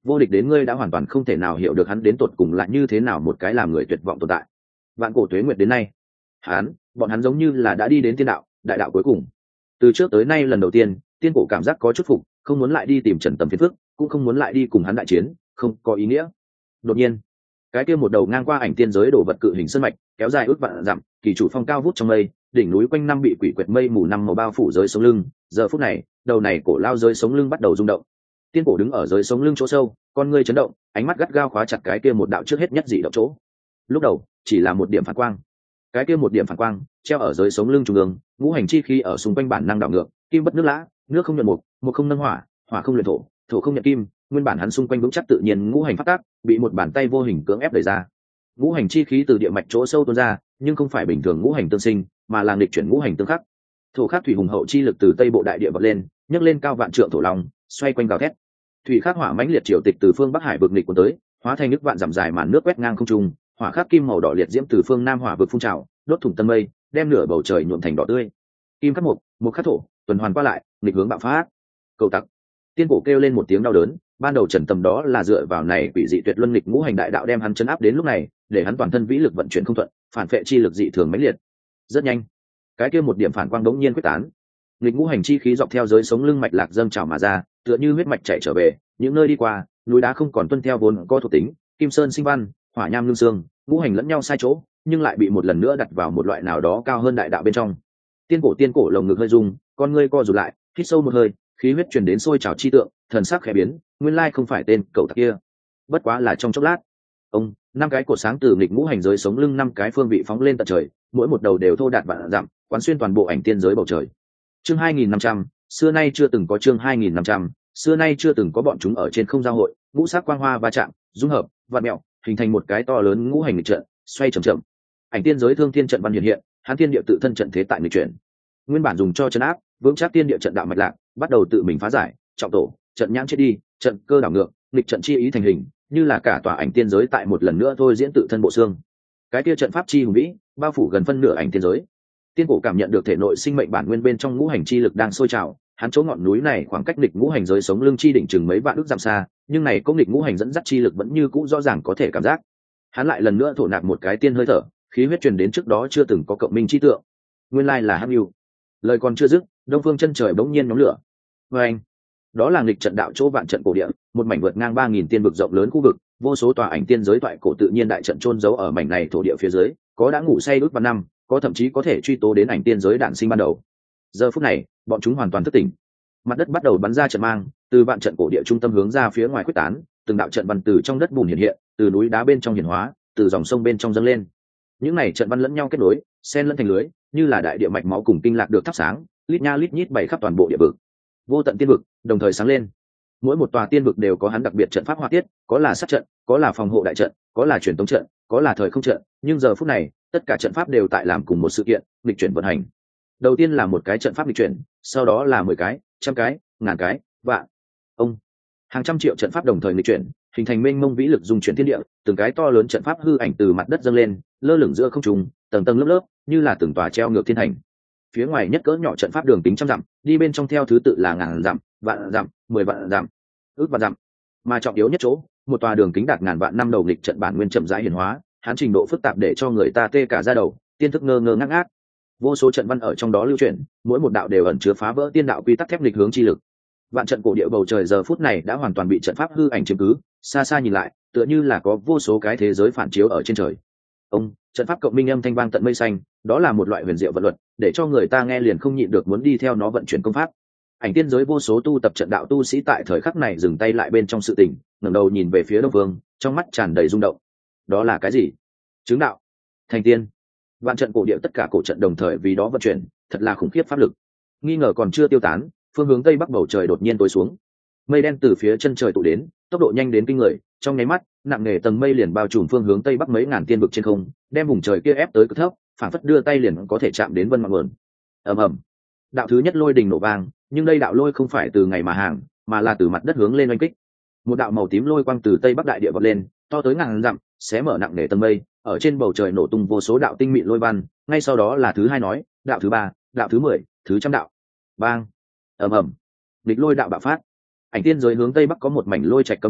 Speaker 1: vô địch đến ngươi đã hoàn toàn không thể nào hiểu được hắn đến tột cùng lại như thế nào một cái làm người tuyệt vọng tồn tại. Vạn cổ tuế nguyệt đến nay, hắn bọn hắn giống như là đã đi đến tiên đạo đại đạo cuối cùng. Từ trước tới nay lần đầu tiên tiên cổ cảm giác có chút phục, không muốn lại đi tìm Trần Tầm phiền phức, cũng không muốn lại đi cùng hắn đại chiến, không có ý nghĩa. Đột nhiên, cái kia một đầu ngang qua ảnh tiên giới đổ vật cự hình sơn mạch kéo dài ước vạn dặm, kỳ chủ phong cao vút trong mây, đỉnh núi quanh năm bị quỷ quyệt mây mù năm màu bao phủ giới sống lưng. Giờ phút này, đầu này cổ lao giới sống lưng bắt đầu rung động. Tiên cổ đứng ở giới sống lưng chỗ sâu, con ngươi chấn động, ánh mắt gắt gao khóa chặt cái kia một đạo trước hết nhất dị động chỗ. Lúc đầu chỉ là một điểm phản quang, cái kia một điểm phản quang treo ở giới sống lưng trung ương, ngũ hành chi khí ở xung quanh bản năng đảo ngược, kim bất nước lã, nước không nhận mục, mục không nâng hỏa, hỏa không luyện thổ, thổ không nhận kim. Nguyên bản hắn xung quanh vững chắc tự nhiên ngũ hành phát tác bị một bàn tay vô hình cưỡng ép đẩy ra. Ngũ hành chi khí từ địa mạch chỗ sâu tuôn ra, nhưng không phải bình thường ngũ hành tương sinh, mà là nghịch chuyển ngũ hành tương khắc. Thổ khắc thủy hùng hậu chi lực từ tây bộ đại địa bật lên, nhấc lên cao vạn trượng thổ long, xoay quanh gào thét. Thủy khắc hỏa mãnh liệt triều tịch từ phương bắc hải vực nghịch cuốn tới, hóa thành nước vạn dặm dài màn nước quét ngang không trung. Hỏa khắc kim màu đỏ liệt diễm từ phương nam hỏa vực phun trào, đốt thủng tân mây, đem nửa bầu trời nhuộm thành đỏ tươi. Kim khắc mục, mục khắc thổ, tuần hoàn qua lại, nghịch hướng bạo phát. Cầu tặc. Tiên cổ kêu lên một tiếng đau đớn, ban đầu Trần Tầm đó là dựa vào này quỷ dị tuyệt luân nghịch ngũ hành đại đạo đem hắn chấn áp đến lúc này, để hắn toàn thân vĩ lực vận chuyển không thuận, phản phệ chi lực dị thường mãnh liệt. Rất nhanh, cái kia một điểm phản quang đống nhiên quyết tán. Nghịch ngũ hành chi khí dọc theo giới sống lưng mạch lạc dâng trào mà ra, tựa như huyết mạch chảy trở về, những nơi đi qua, núi đá không còn tuân theo vốn có thuộc tính, kim sơn sinh văn, hỏa nham lương xương, ngũ hành lẫn nhau sai chỗ, nhưng lại bị một lần nữa đặt vào một loại nào đó cao hơn đại đạo bên trong. Tiên cổ tiên cổ lồng ngực hơi rung, con ngươi co rụt lại, hít sâu một hơi, khí huyết truyền đến sôi trào chi tượng, thần sắc khẽ biến, nguyên lai không phải tên cậu tặc kia, bất quá là trong chốc lát, ông năm cái cột sáng từ nghịch ngũ hành giới sống lưng năm cái phương vị phóng lên tận trời, mỗi một đầu đều thô đạt vạn dặm, quán xuyên toàn bộ ảnh tiên giới bầu trời. Chương hai nghìn năm trăm, xưa nay chưa từng có chương hai nghìn năm trăm, xưa nay chưa từng có bọn chúng ở trên không giao hội, ngũ sắc quang hoa va chạm, dung hợp, vạn mèo, hình thành một cái to lớn ngũ hành nghịch trận, xoay chậm chậm. Ảnh tiên giới thương thiên trận văn hiện hiện, hán thiên địa tự thân trận thế tại nghịch chuyển. Nguyên bản dùng cho chấn áp, vững chắc tiên địa trận đạo mạch lạc, bắt đầu tự mình phá giải, trọng tổ, trận nhãn chết đi, trận cơ đảo ngược, nghịch trận chi ý thành hình, như là cả tòa ảnh tiên giới tại một lần nữa thôi diễn tự thân bộ xương. Cái kia trận pháp chi hùng vĩ, bao phủ gần phân nửa ảnh tiên giới. Tiên cổ cảm nhận được thể nội sinh mệnh bản nguyên bên trong ngũ hành chi lực đang sôi trào, hắn chỗ ngọn núi này khoảng cách nghịch ngũ hành giới sống lưng chi đỉnh chừng mấy vạn ức dặm xa, nhưng này có nghịch ngũ hành dẫn dắt chi lực vẫn như cũ rõ ràng có thể cảm giác. Hắn lại lần nữa thổ nạp một cái tiên hơi thở, khí huyết truyền đến trước đó chưa từng có cộng minh chi tượng. Nguyên lai là hắc ưu. Lời còn chưa dứt, đông phương chân trời bỗng nhiên nhóm lửa. Và anh, đó là nghịch trận đạo chỗ vạn trận cổ địa, một mảnh vượt ngang ba nghìn tiên vực rộng lớn khu vực, vô số tòa ảnh tiên giới toại cổ tự nhiên đại trận chôn giấu ở mảnh này thổ địa phía dưới, có đã ngủ say đốt vào năm, có thậm chí có thể truy tố đến ảnh tiên giới đản sinh ban đầu. Giờ phút này, bọn chúng hoàn toàn thức tỉnh. Mặt đất bắt đầu bắn ra trận mang, từ vạn trận cổ địa trung tâm hướng ra phía ngoài quyết tán, từng đạo trận văn từ trong đất bùn hiện hiện, từ núi đá bên trong hiển hóa, từ dòng sông bên trong dâng lên. Những này trận văn lẫn nhau kết nối, xen lẫn thành lưới, như là đại địa mạch máu cùng kinh lạc được thắp sáng, lít nha lít nhít bày khắp toàn bộ địa vực. Vô tận tiên vực đồng thời sáng lên. Mỗi một tòa tiên vực đều có hắn đặc biệt trận pháp họa tiết, có là sát trận, có là phòng hộ đại trận, có là truyền tống trận, có là thời không trận, nhưng giờ phút này, tất cả trận pháp đều tại làm cùng một sự kiện, nghịch chuyển vận hành. Đầu tiên là một cái trận pháp nghịch chuyển, sau đó là mười cái, trăm cái, ngàn cái, vạn. Ông hàng trăm triệu trận pháp đồng thời nghịch chuyển, hình thành mênh mông vĩ lực dung chuyển thiên địa, từng cái to lớn trận pháp hư ảnh từ mặt đất dâng lên, lơ lửng giữa không trung, tầng tầng lớp lớp, như là từng tòa treo ngược thiên thành. Phía ngoài nhất cỡ nhỏ trận pháp đường kính trăm dặm, đi bên trong theo thứ tự là ngàn dặm, vạn dặm, mười vạn dặm, ước vạn dặm. Mà trọng yếu nhất chỗ, một tòa đường kính đạt ngàn vạn năm đầu nghịch trận bản nguyên chậm rãi hiển hóa, hán trình độ phức tạp để cho người ta tê cả da đầu, tiên thức ngơ ngơ ngác ngác. Vô số trận văn ở trong đó lưu chuyển, mỗi một đạo đều ẩn chứa phá vỡ tiên đạo quy tắc thép nghịch hướng chi lực. Vạn trận cổ địa bầu trời giờ phút này đã hoàn toàn bị trận pháp hư ảnh chiếm cứ, xa xa nhìn lại, tựa như là có vô số cái thế giới phản chiếu ở trên trời. Ông trận pháp cộng minh âm thanh vang tận mây xanh, đó là một loại huyền diệu vận luật, để cho người ta nghe liền không nhịn được muốn đi theo nó vận chuyển công pháp. Ảnh tiên giới vô số tu tập trận đạo tu sĩ tại thời khắc này dừng tay lại bên trong sự tình, ngẩng đầu nhìn về phía đông vương, trong mắt tràn đầy rung động. Đó là cái gì? Chứng đạo, thành tiên. Vạn trận cổ địa tất cả cổ trận đồng thời vì đó vận chuyển, thật là khủng khiếp pháp lực. Nghi ngờ còn chưa tiêu tán, phương hướng tây bắc bầu trời đột nhiên tối xuống, mây đen từ phía chân trời tụ đến, tốc độ nhanh đến kinh người, trong nháy mắt nặng nề tầng mây liền bao trùm phương hướng tây bắc mấy ngàn tiên vực trên không, đem vùng trời kia ép tới cực thấp, phản phất đưa tay liền có thể chạm đến vân ngọn nguồn. Ầm ầm, đạo thứ nhất lôi đình nổ vang, nhưng đây đạo lôi không phải từ ngày mà hàng, mà là từ mặt đất hướng lên oanh kích. Một đạo màu tím lôi quang từ tây bắc đại địa vọt lên, to tới ngàn dặm, xé mở nặng nề tầng mây, ở trên bầu trời nổ tung vô số đạo tinh mịn lôi văn. Ngay sau đó là thứ hai nói, đạo thứ ba, đạo thứ mười, thứ trăm đạo. Bang, ầm ầm, địch lôi đạo bạo phát. Ảnh tiên giới hướng tây bắc có một mảnh lôi trạch cấm địa,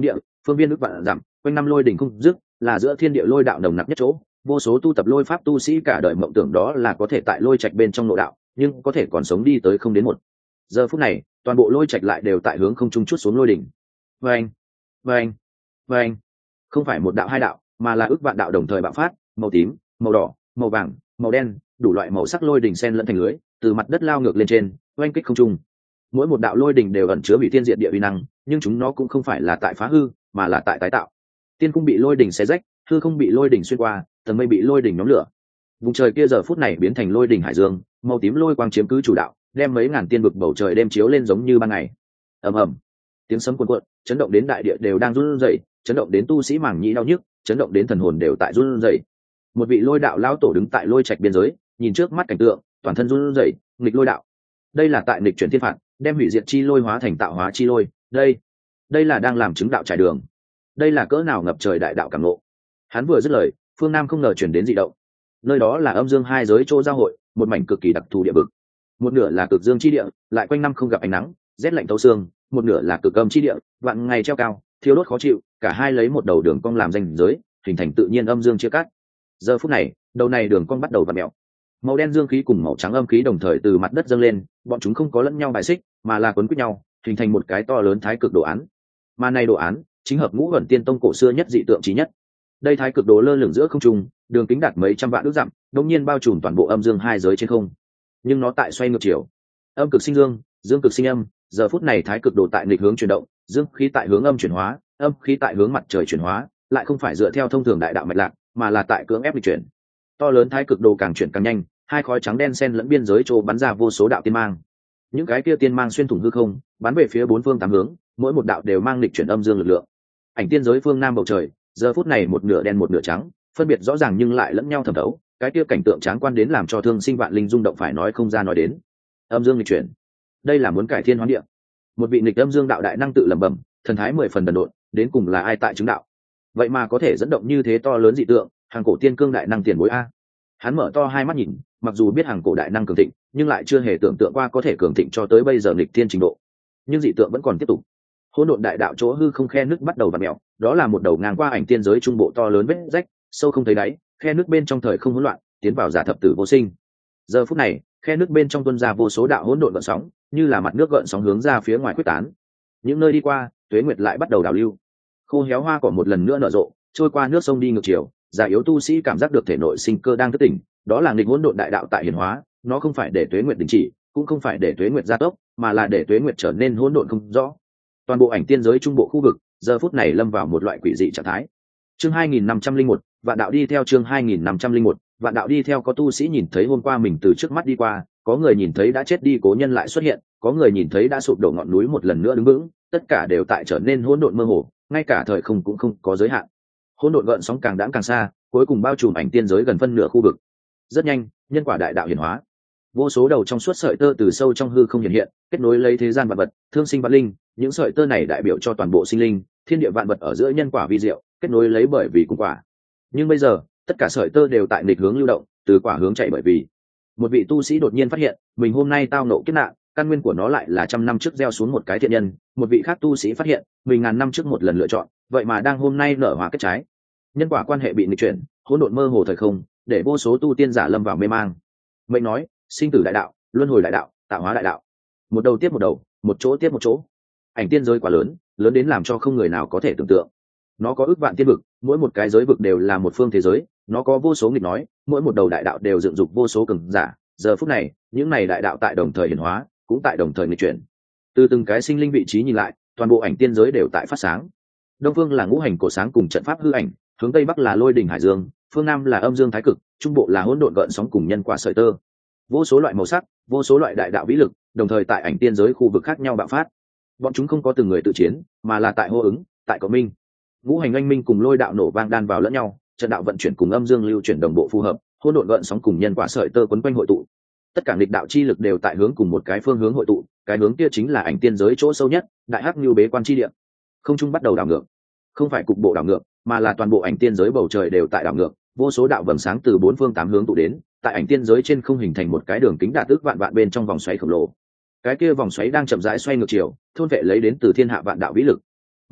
Speaker 1: phương viên ước vạn dặm, quanh năm lôi đỉnh không dứt, là giữa thiên địa lôi đạo nồng nặc nhất chỗ. Vô số tu tập lôi pháp tu sĩ cả đời mộng tưởng đó là có thể tại lôi trạch bên trong nội đạo, nhưng có thể còn sống đi tới không đến một giờ phút này, toàn bộ lôi trạch lại đều tại hướng không trung chút xuống lôi đỉnh. Vâng, vâng, vâng, không phải một đạo hai đạo, mà là ước vạn đạo đồng thời bạo phát, màu tím, màu đỏ, màu vàng, màu đen, đủ loại màu sắc lôi đỉnh xen lẫn thành lưới, từ mặt đất lao ngược lên trên, oanh kích không trung. Mỗi một đạo lôi đỉnh đều ẩn chứa hủy thiên diệt địa uy năng, nhưng chúng nó cũng không phải là tại phá hư, mà là tại tái tạo. Tiên cung bị lôi đỉnh xé rách, hư không bị lôi đỉnh xuyên qua, tầng mây bị lôi đỉnh nhóm lửa. Vùng trời kia giờ phút này biến thành lôi đỉnh hải dương, màu tím lôi quang chiếm cứ chủ đạo, đem mấy ngàn tiên vực bầu trời đêm chiếu lên giống như ban ngày. Ầm ầm, tiếng sấm cuồn cuộn, chấn động đến đại địa đều đang run rẩy, chấn động đến tu sĩ màng nhĩ đau nhức, chấn động đến thần hồn đều tại run rẩy. Một vị lôi đạo lão tổ đứng tại lôi trạch biên giới, nhìn trước mắt cảnh tượng, toàn thân run rẩy, nghịch lôi đạo. Đây là tại nghịch chuyển thiên phạt, đem hủy diệt chi lôi hóa thành tạo hóa chi lôi, đây, đây là đang làm chứng đạo trải đường. Đây là cỡ nào ngập trời đại đạo cảm ngộ. Hắn vừa dứt lời, phương nam không ngờ chuyển đến dị động. Nơi đó là âm dương hai giới chỗ giao hội, một mảnh cực kỳ đặc thù địa vực. Một nửa là cực dương chi địa, lại quanh năm không gặp ánh nắng, rét lạnh thấu xương, một nửa là cực âm chi địa, vạn ngày treo cao, thiêu đốt khó chịu, cả hai lấy một đầu đường cong làm ranh giới, hình thành tự nhiên âm dương chia cắt. Giờ phút này, đầu này đường cong bắt đầu vặn mèo. Màu đen dương khí cùng màu trắng âm khí đồng thời từ mặt đất dâng lên, bọn chúng không có lẫn nhau bài xích, mà là quấn quýt nhau, hình thành một cái to lớn thái cực đồ án. Mà này đồ án chính hợp ngũ ẩn tiên tông cổ xưa nhất dị tượng chí nhất. Đây thái cực đồ lơ lửng giữa không trung, đường kính đạt mấy trăm vạn ước dặm, đột nhiên bao trùm toàn bộ âm dương hai giới trên không. Nhưng nó tại xoay ngược chiều, âm cực sinh dương, dương cực sinh âm, giờ phút này thái cực đồ tại nghịch hướng chuyển động, dương khí tại hướng âm chuyển hóa, âm khí tại hướng mặt trời chuyển hóa, lại không phải dựa theo thông thường đại đạo mạch lạc, mà là tại cưỡng ép nghịch chuyển. To lớn thái cực đồ càng chuyển càng nhanh, hai khói trắng đen xen lẫn biên giới trô bắn ra vô số đạo tiên mang. Những cái kia tiên mang xuyên thủng hư không, bắn về phía bốn phương tám hướng, mỗi một đạo đều mang nghịch chuyển âm dương lực lượng. Ảnh tiên giới phương nam bầu trời, giờ phút này một nửa đen một nửa trắng, phân biệt rõ ràng nhưng lại lẫn nhau thẩm thấu, cái kia cảnh tượng tráng quan đến làm cho thương sinh vạn linh rung động phải nói không ra nói đến. Âm dương nghịch chuyển, đây là muốn cải thiên hóa địa. Một vị nghịch âm dương đạo đại năng tự lẩm bẩm, thần thái mười phần đần độn, đến cùng là ai tại chứng đạo? Vậy mà có thể dẫn động như thế to lớn dị tượng, hàng cổ tiên cương đại năng tiền bối a. Hắn mở to hai mắt nhìn, mặc dù biết hàng cổ đại năng cường thịnh, nhưng lại chưa hề tưởng tượng qua có thể cường thịnh cho tới bây giờ nghịch thiên trình độ. Nhưng dị tượng vẫn còn tiếp tục. Hỗn độn đại đạo chỗ hư không khe nước bắt đầu vặn mèo, đó là một đầu ngang qua ảnh tiên giới trung bộ to lớn vết rách, sâu không thấy đáy, khe nước bên trong thời không hỗn loạn, tiến vào giả thập tử vô sinh. Giờ phút này, khe nước bên trong tuôn ra vô số đạo hỗn độn gợn sóng, như là mặt nước gợn sóng hướng ra phía ngoài quyết tán. Những nơi đi qua, tuế nguyệt lại bắt đầu đảo lưu. Khô héo hoa cỏ một lần nữa nở rộ, trôi qua nước sông đi ngược chiều, già yếu tu sĩ cảm giác được thể nội sinh cơ đang thức tỉnh, đó là nghịch hỗn độn đại đạo tại hiển hóa, nó không phải để tuế nguyệt đình chỉ, cũng không phải để tuế nguyệt gia tốc, mà là để tuế nguyệt trở nên hỗn độn không rõ. Toàn bộ ảnh tiên giới trung bộ khu vực giờ phút này lâm vào một loại quỷ dị trạng thái. Chương hai nghìn năm trăm linh một, vạn đạo đi theo. Chương hai nghìn năm trăm linh một, vạn đạo đi theo. Có tu sĩ nhìn thấy hôm qua mình từ trước mắt đi qua, có người nhìn thấy đã chết đi cố nhân lại xuất hiện, có người nhìn thấy đã sụp đổ ngọn núi một lần nữa đứng vững, tất cả đều tại trở nên hỗn độn mơ hồ, ngay cả thời không cũng không có giới hạn. Hỗn độn gợn sóng càng đãng càng xa, cuối cùng bao trùm ảnh tiên giới gần phân nửa khu vực. Rất nhanh, nhân quả đại đạo hiển hóa, vô số đầu trong suốt sợi tơ từ sâu trong hư không hiện hiện, kết nối lấy thế gian vạn vật, thương sinh vạn linh. Những sợi tơ này đại biểu cho toàn bộ sinh linh, thiên địa vạn vật ở giữa nhân quả vi diệu, kết nối lấy bởi vì cùng quả. Nhưng bây giờ, tất cả sợi tơ đều tại nghịch hướng lưu động, từ quả hướng chạy bởi vì. Một vị tu sĩ đột nhiên phát hiện, mình hôm nay tao nộ kiếp nạn, căn nguyên của nó lại là trăm năm trước gieo xuống một cái thiện nhân. Một vị khác tu sĩ phát hiện, mình ngàn năm trước một lần lựa chọn, vậy mà đang hôm nay nở hoa kết trái. Nhân quả quan hệ bị nghịch chuyển, hỗn độn mơ hồ thời không, để vô số tu tiên giả lâm vào mê mang. Mệnh nói, sinh tử đại đạo, luân hồi đại đạo, tạo hóa đại đạo, một đầu tiếp một đầu, một chỗ tiếp một chỗ. Ảnh tiên giới quá lớn, lớn đến làm cho không người nào có thể tưởng tượng. Nó có ước vạn tiên vực, mỗi một cái giới vực đều là một phương thế giới, nó có vô số nghịch nói, mỗi một đầu đại đạo đều dựng dục vô số cường giả. Giờ phút này, những này đại đạo tại đồng thời hiển hóa, cũng tại đồng thời nghịch chuyển. Từ từng cái sinh linh vị trí nhìn lại, toàn bộ ảnh tiên giới đều tại phát sáng. Đông phương là ngũ hành cổ sáng cùng trận pháp hư ảnh, hướng tây bắc là lôi đỉnh hải dương, phương nam là âm dương thái cực, trung bộ là hỗn độn gợn sóng cùng nhân quả sợi tơ. Vô số loại màu sắc, vô số loại đại đạo vĩ lực, đồng thời tại ảnh tiên giới khu vực khác nhau bạo phát. Bọn chúng không có từng người tự chiến, mà là tại hô ứng, tại cộng minh. Ngũ hành anh minh cùng lôi đạo nổ vang đan vào lẫn nhau, trận đạo vận chuyển cùng âm dương lưu chuyển đồng bộ phù hợp, hỗn độn gợn sóng cùng nhân quả sợi tơ quấn quanh hội tụ. Tất cả nghịch đạo chi lực đều tại hướng cùng một cái phương hướng hội tụ, cái hướng kia chính là ảnh tiên giới chỗ sâu nhất, đại hắc lưu bế quan chi địa. Không trung bắt đầu đảo ngược, không phải cục bộ đảo ngược, mà là toàn bộ ảnh tiên giới bầu trời đều tại đảo ngược, vô số đạo vầng sáng từ bốn phương tám hướng tụ đến, tại ảnh tiên giới trên không hình thành một cái đường kính đạt ước vạn vạn bên trong vòng xoáy khổng lồ. Cái kia vòng xoáy đang chậm rãi xoay ngược chiều, thôn vệ lấy đến từ thiên hạ vạn đạo vĩ lực.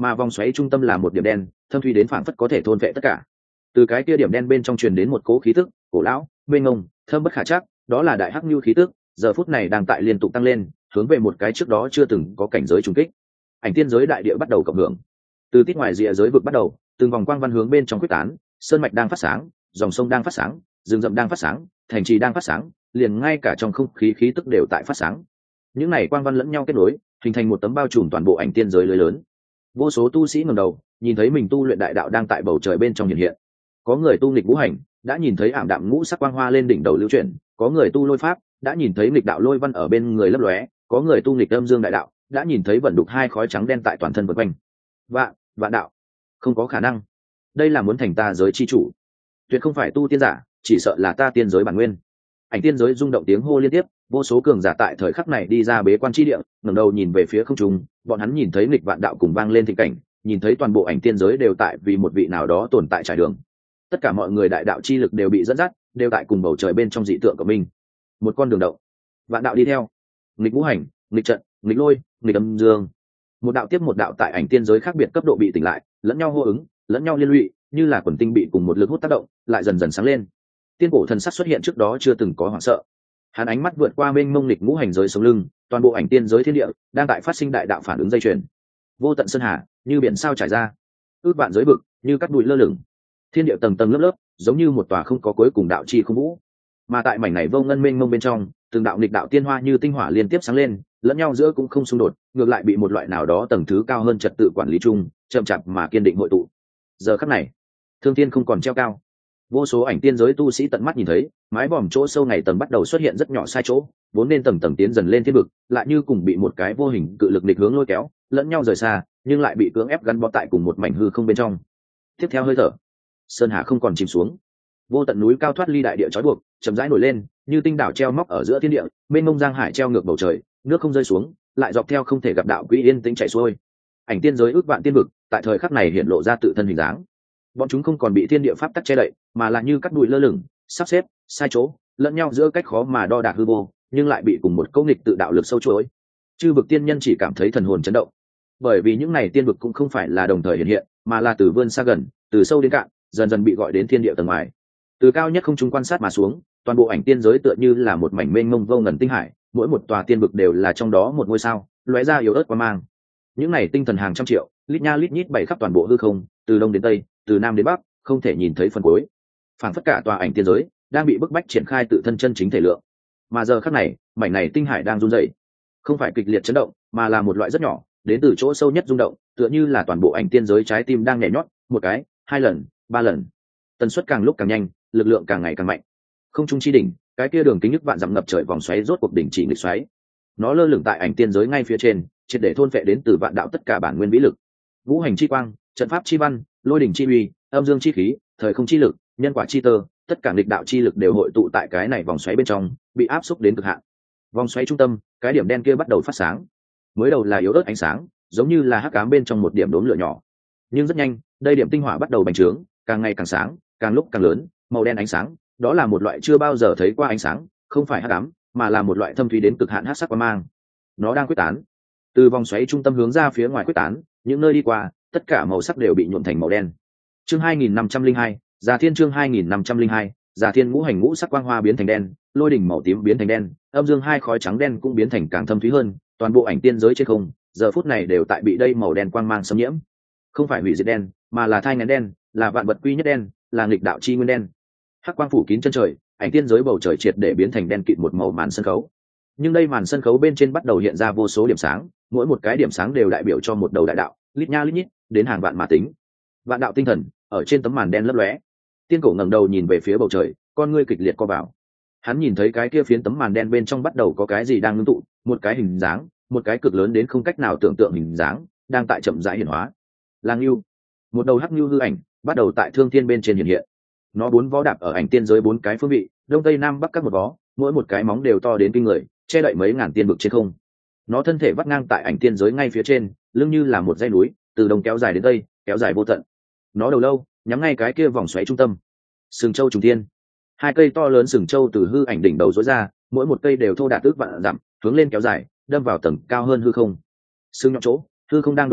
Speaker 1: mà vòng xoáy trung tâm là một điểm đen thâm thúy đến phảng phất có thể thôn vệ tất cả. Từ cái kia điểm đen bên trong truyền đến một cỗ khí tức cổ lão mênh mông thơm bất khả trắc, đó là đại hắc nhu khí tức, giờ phút này đang tại liên tục tăng lên, hướng về một cái trước đó chưa từng có cảnh giới trùng kích. Ảnh tiên giới đại địa bắt đầu cộng hưởng, từ tít ngoài rìa giới vực bắt đầu, từng vòng quang văn hướng bên trong quyết tán, sơn mạch đang phát sáng, dòng sông đang phát sáng, rừng rậm đang phát sáng, thành trì đang phát sáng, liền ngay cả trong không khí khí tức đều tại phát sáng. Những này quang văn lẫn nhau kết nối, hình thành một tấm bao trùm toàn bộ ảnh tiên giới lưới lớn. Vô số tu sĩ ngẩng đầu, nhìn thấy mình tu luyện đại đạo đang tại bầu trời bên trong hiện hiện. Có người tu nghịch ngũ hành, đã nhìn thấy ảm đạm ngũ sắc quang hoa lên đỉnh đầu lưu chuyển, có người tu lôi pháp, đã nhìn thấy nghịch đạo lôi văn ở bên người lấp lóe, có người tu nghịch âm dương đại đạo, đã nhìn thấy vận đục hai khói trắng đen tại toàn thân vần quanh. Vạn, vạn đạo, không có khả năng. Đây là muốn thành ta giới chi chủ. Tuyệt không phải tu tiên giả, chỉ sợ là ta tiên giới bản nguyên. Ảnh tiên giới rung động tiếng hô liên tiếp, vô số cường giả tại thời khắc này đi ra bế quan chi địa, ngẩng đầu nhìn về phía không trung, bọn hắn nhìn thấy nghịch vạn đạo cùng vang lên thịnh cảnh, nhìn thấy toàn bộ ảnh tiên giới đều tại vì một vị nào đó tồn tại trải đường. Tất cả mọi người đại đạo chi lực đều bị dẫn dắt, đều tại cùng bầu trời bên trong dị tượng của mình. Một con đường động, vạn đạo đi theo, nghịch ngũ hành, nghịch trận, nghịch lôi, nghịch âm dương, một đạo tiếp một đạo tại ảnh tiên giới khác biệt cấp độ bị tỉnh lại, lẫn nhau hô ứng, lẫn nhau liên lụy, như là quần tinh bị cùng một lực hút tác động, lại dần dần sáng lên. Tiên cổ thần sắc xuất hiện trước đó chưa từng có hoảng sợ, hắn ánh mắt vượt qua mênh mông nghịch ngũ hành giới sống lưng, toàn bộ ảnh tiên giới thiên địa đang tại phát sinh đại đạo phản ứng dây chuyền. Vô tận sơn hà như biển sao trải ra, ước vạn giới vực như cát bụi lơ lửng, thiên địa tầng tầng lớp lớp giống như một tòa không có cuối cùng đạo chi không vũ. Mà tại mảnh này vô ngân mênh mông bên trong, từng đạo nghịch đạo tiên hoa như tinh hỏa liên tiếp sáng lên, lẫn nhau giữa cũng không xung đột, ngược lại bị một loại nào đó tầng thứ cao hơn trật tự quản lý chung, chậm chạp mà kiên định hội tụ. Giờ khắc này, thương thiên không còn treo cao, vô số ảnh tiên giới tu sĩ tận mắt nhìn thấy, mái vòm chỗ sâu ngày tầng bắt đầu xuất hiện rất nhỏ sai chỗ, vốn nên tầng tầng tiến dần lên thiên vực, lại như cùng bị một cái vô hình cự lực nghịch hướng lôi kéo, lẫn nhau rời xa, nhưng lại bị cưỡng ép gắn bó tại cùng một mảnh hư không bên trong. Tiếp theo hơi thở, sơn hà không còn chìm xuống, vô tận núi cao thoát ly đại địa trói buộc, chậm rãi nổi lên, như tinh đảo treo móc ở giữa thiên địa, mênh mông giang hải treo ngược bầu trời, nước không rơi xuống, lại dọc theo không thể gặp đạo quỹ yên tĩnh chảy xuôi. Ảnh tiên giới ước vạn tiên vực, tại thời khắc này hiện lộ ra tự thân hình dáng. Bọn chúng không còn bị thiên địa pháp tắc che đậy, mà là như cắt bụi lơ lửng, sắp xếp, sai chỗ, lẫn nhau giữa cách khó mà đo đạc hư vô, nhưng lại bị cùng một câu nghịch tự đạo lực sâu chuỗi. Chư vực tiên nhân chỉ cảm thấy thần hồn chấn động, bởi vì những này tiên vực cũng không phải là đồng thời hiện hiện, mà là từ vươn xa gần, từ sâu đến cạn, dần dần bị gọi đến thiên địa tầng ngoài. Từ cao nhất không trung quan sát mà xuống, toàn bộ ảnh tiên giới tựa như là một mảnh mênh mông vô ngần tinh hải, mỗi một tòa tiên vực đều là trong đó một ngôi sao, lóe ra yếu ớt quang mang. Những này tinh thần hàng trăm triệu, lít nha lít nhít bày khắp toàn bộ hư không, từ đông đến tây, từ nam đến bắc, không thể nhìn thấy phần cuối. Phản phất cả tòa ảnh tiên giới đang bị bức bách triển khai tự thân chân chính thể lượng. Mà giờ khắc này, mảnh này tinh hải đang run rẩy, không phải kịch liệt chấn động, mà là một loại rất nhỏ, đến từ chỗ sâu nhất rung động, tựa như là toàn bộ ảnh tiên giới trái tim đang nhảy nhót, một cái, hai lần, ba lần. Tần suất càng lúc càng nhanh, lực lượng càng ngày càng mạnh. Không trung chi đỉnh, cái kia đường kính nước vạn dặm ngập trời vòng xoáy rốt cuộc đỉnh chỉ nghịch xoáy. Nó lơ lửng tại ảnh tiên giới ngay phía trên, triệt để thôn phệ đến từ vạn đạo tất cả bản nguyên vĩ lực. Vũ hành chi quang, trận pháp chi văn, lôi đỉnh chi uy, âm dương chi khí, thời không chi lực, nhân quả chi tơ, tất cả nghịch đạo chi lực đều hội tụ tại cái này vòng xoáy bên trong, bị áp xúc đến cực hạn. Vòng xoáy trung tâm, cái điểm đen kia bắt đầu phát sáng. Mới đầu là yếu ớt ánh sáng, giống như là hắc ám bên trong một điểm đốm lửa nhỏ. Nhưng rất nhanh, đây điểm tinh hỏa bắt đầu bành trướng, càng ngày càng sáng, càng lúc càng lớn, màu đen ánh sáng, đó là một loại chưa bao giờ thấy qua ánh sáng, không phải hắc ám, mà là một loại thâm thúy đến cực hạn hắc sắc quang mang. Nó đang quyết tán, từ vòng xoáy trung tâm hướng ra phía ngoài quyết tán, những nơi đi qua, tất cả màu sắc đều bị nhuộm thành màu đen. Chương hai nghìn năm trăm linh hai, Già Thiên chương hai nghìn năm trăm linh hai, Già Thiên ngũ hành ngũ sắc quang hoa biến thành đen, lôi đỉnh màu tím biến thành đen, âm dương hai khói trắng đen cũng biến thành càng thâm thúy hơn, toàn bộ ảnh tiên giới trên không, giờ phút này đều tại bị đây màu đen quang mang xâm nhiễm. Không phải hủy diệt đen, mà là thai nghén đen, là vạn vật quy nhất đen, là nghịch đạo chi nguyên đen. Hắc quang phủ kín chân trời, ảnh tiên giới bầu trời triệt để biến thành đen kịt một màu màn sân khấu. Nhưng đây màn sân khấu bên trên bắt đầu hiện ra vô số điểm sáng, mỗi một cái điểm sáng đều đại biểu cho một đầu đại đạo, lít nha lít nhít, đến hàng vạn mà tính. Vạn đạo tinh thần ở trên tấm màn đen lấp lóe. Tiên cổ ngẩng đầu nhìn về phía bầu trời, con ngươi kịch liệt co vào. Hắn nhìn thấy cái kia phiến tấm màn đen bên trong bắt đầu có cái gì đang ngưng tụ, một cái hình dáng, một cái cực lớn đến không cách nào tưởng tượng hình dáng, đang tại chậm rãi hiển hóa. Lang Nưu, một đầu hắc nưu hư ảnh, bắt đầu tại thương thiên bên trên hiện hiện. Nó bốn vó đạp ở ảnh tiên giới bốn cái phương vị, đông tây nam bắc các một vó, mỗi một cái móng đều to đến kinh người, che đậy mấy ngàn tiên vực trên không. Nó thân thể vắt ngang tại ảnh tiên giới ngay phía trên, lưng như là một dãy núi, từ đông kéo dài đến tây, kéo dài vô tận. Nó đầu lâu nhắm ngay cái kia vòng xoáy trung tâm. Sừng châu trùng thiên, hai cây to lớn sừng châu từ hư ảnh đỉnh đầu rối ra, mỗi một cây đều thô đạt ước vạn dặm, hướng lên kéo dài, đâm vào tầng cao hơn hư không. Sừng nhọn chỗ, hư không đang đổ nát,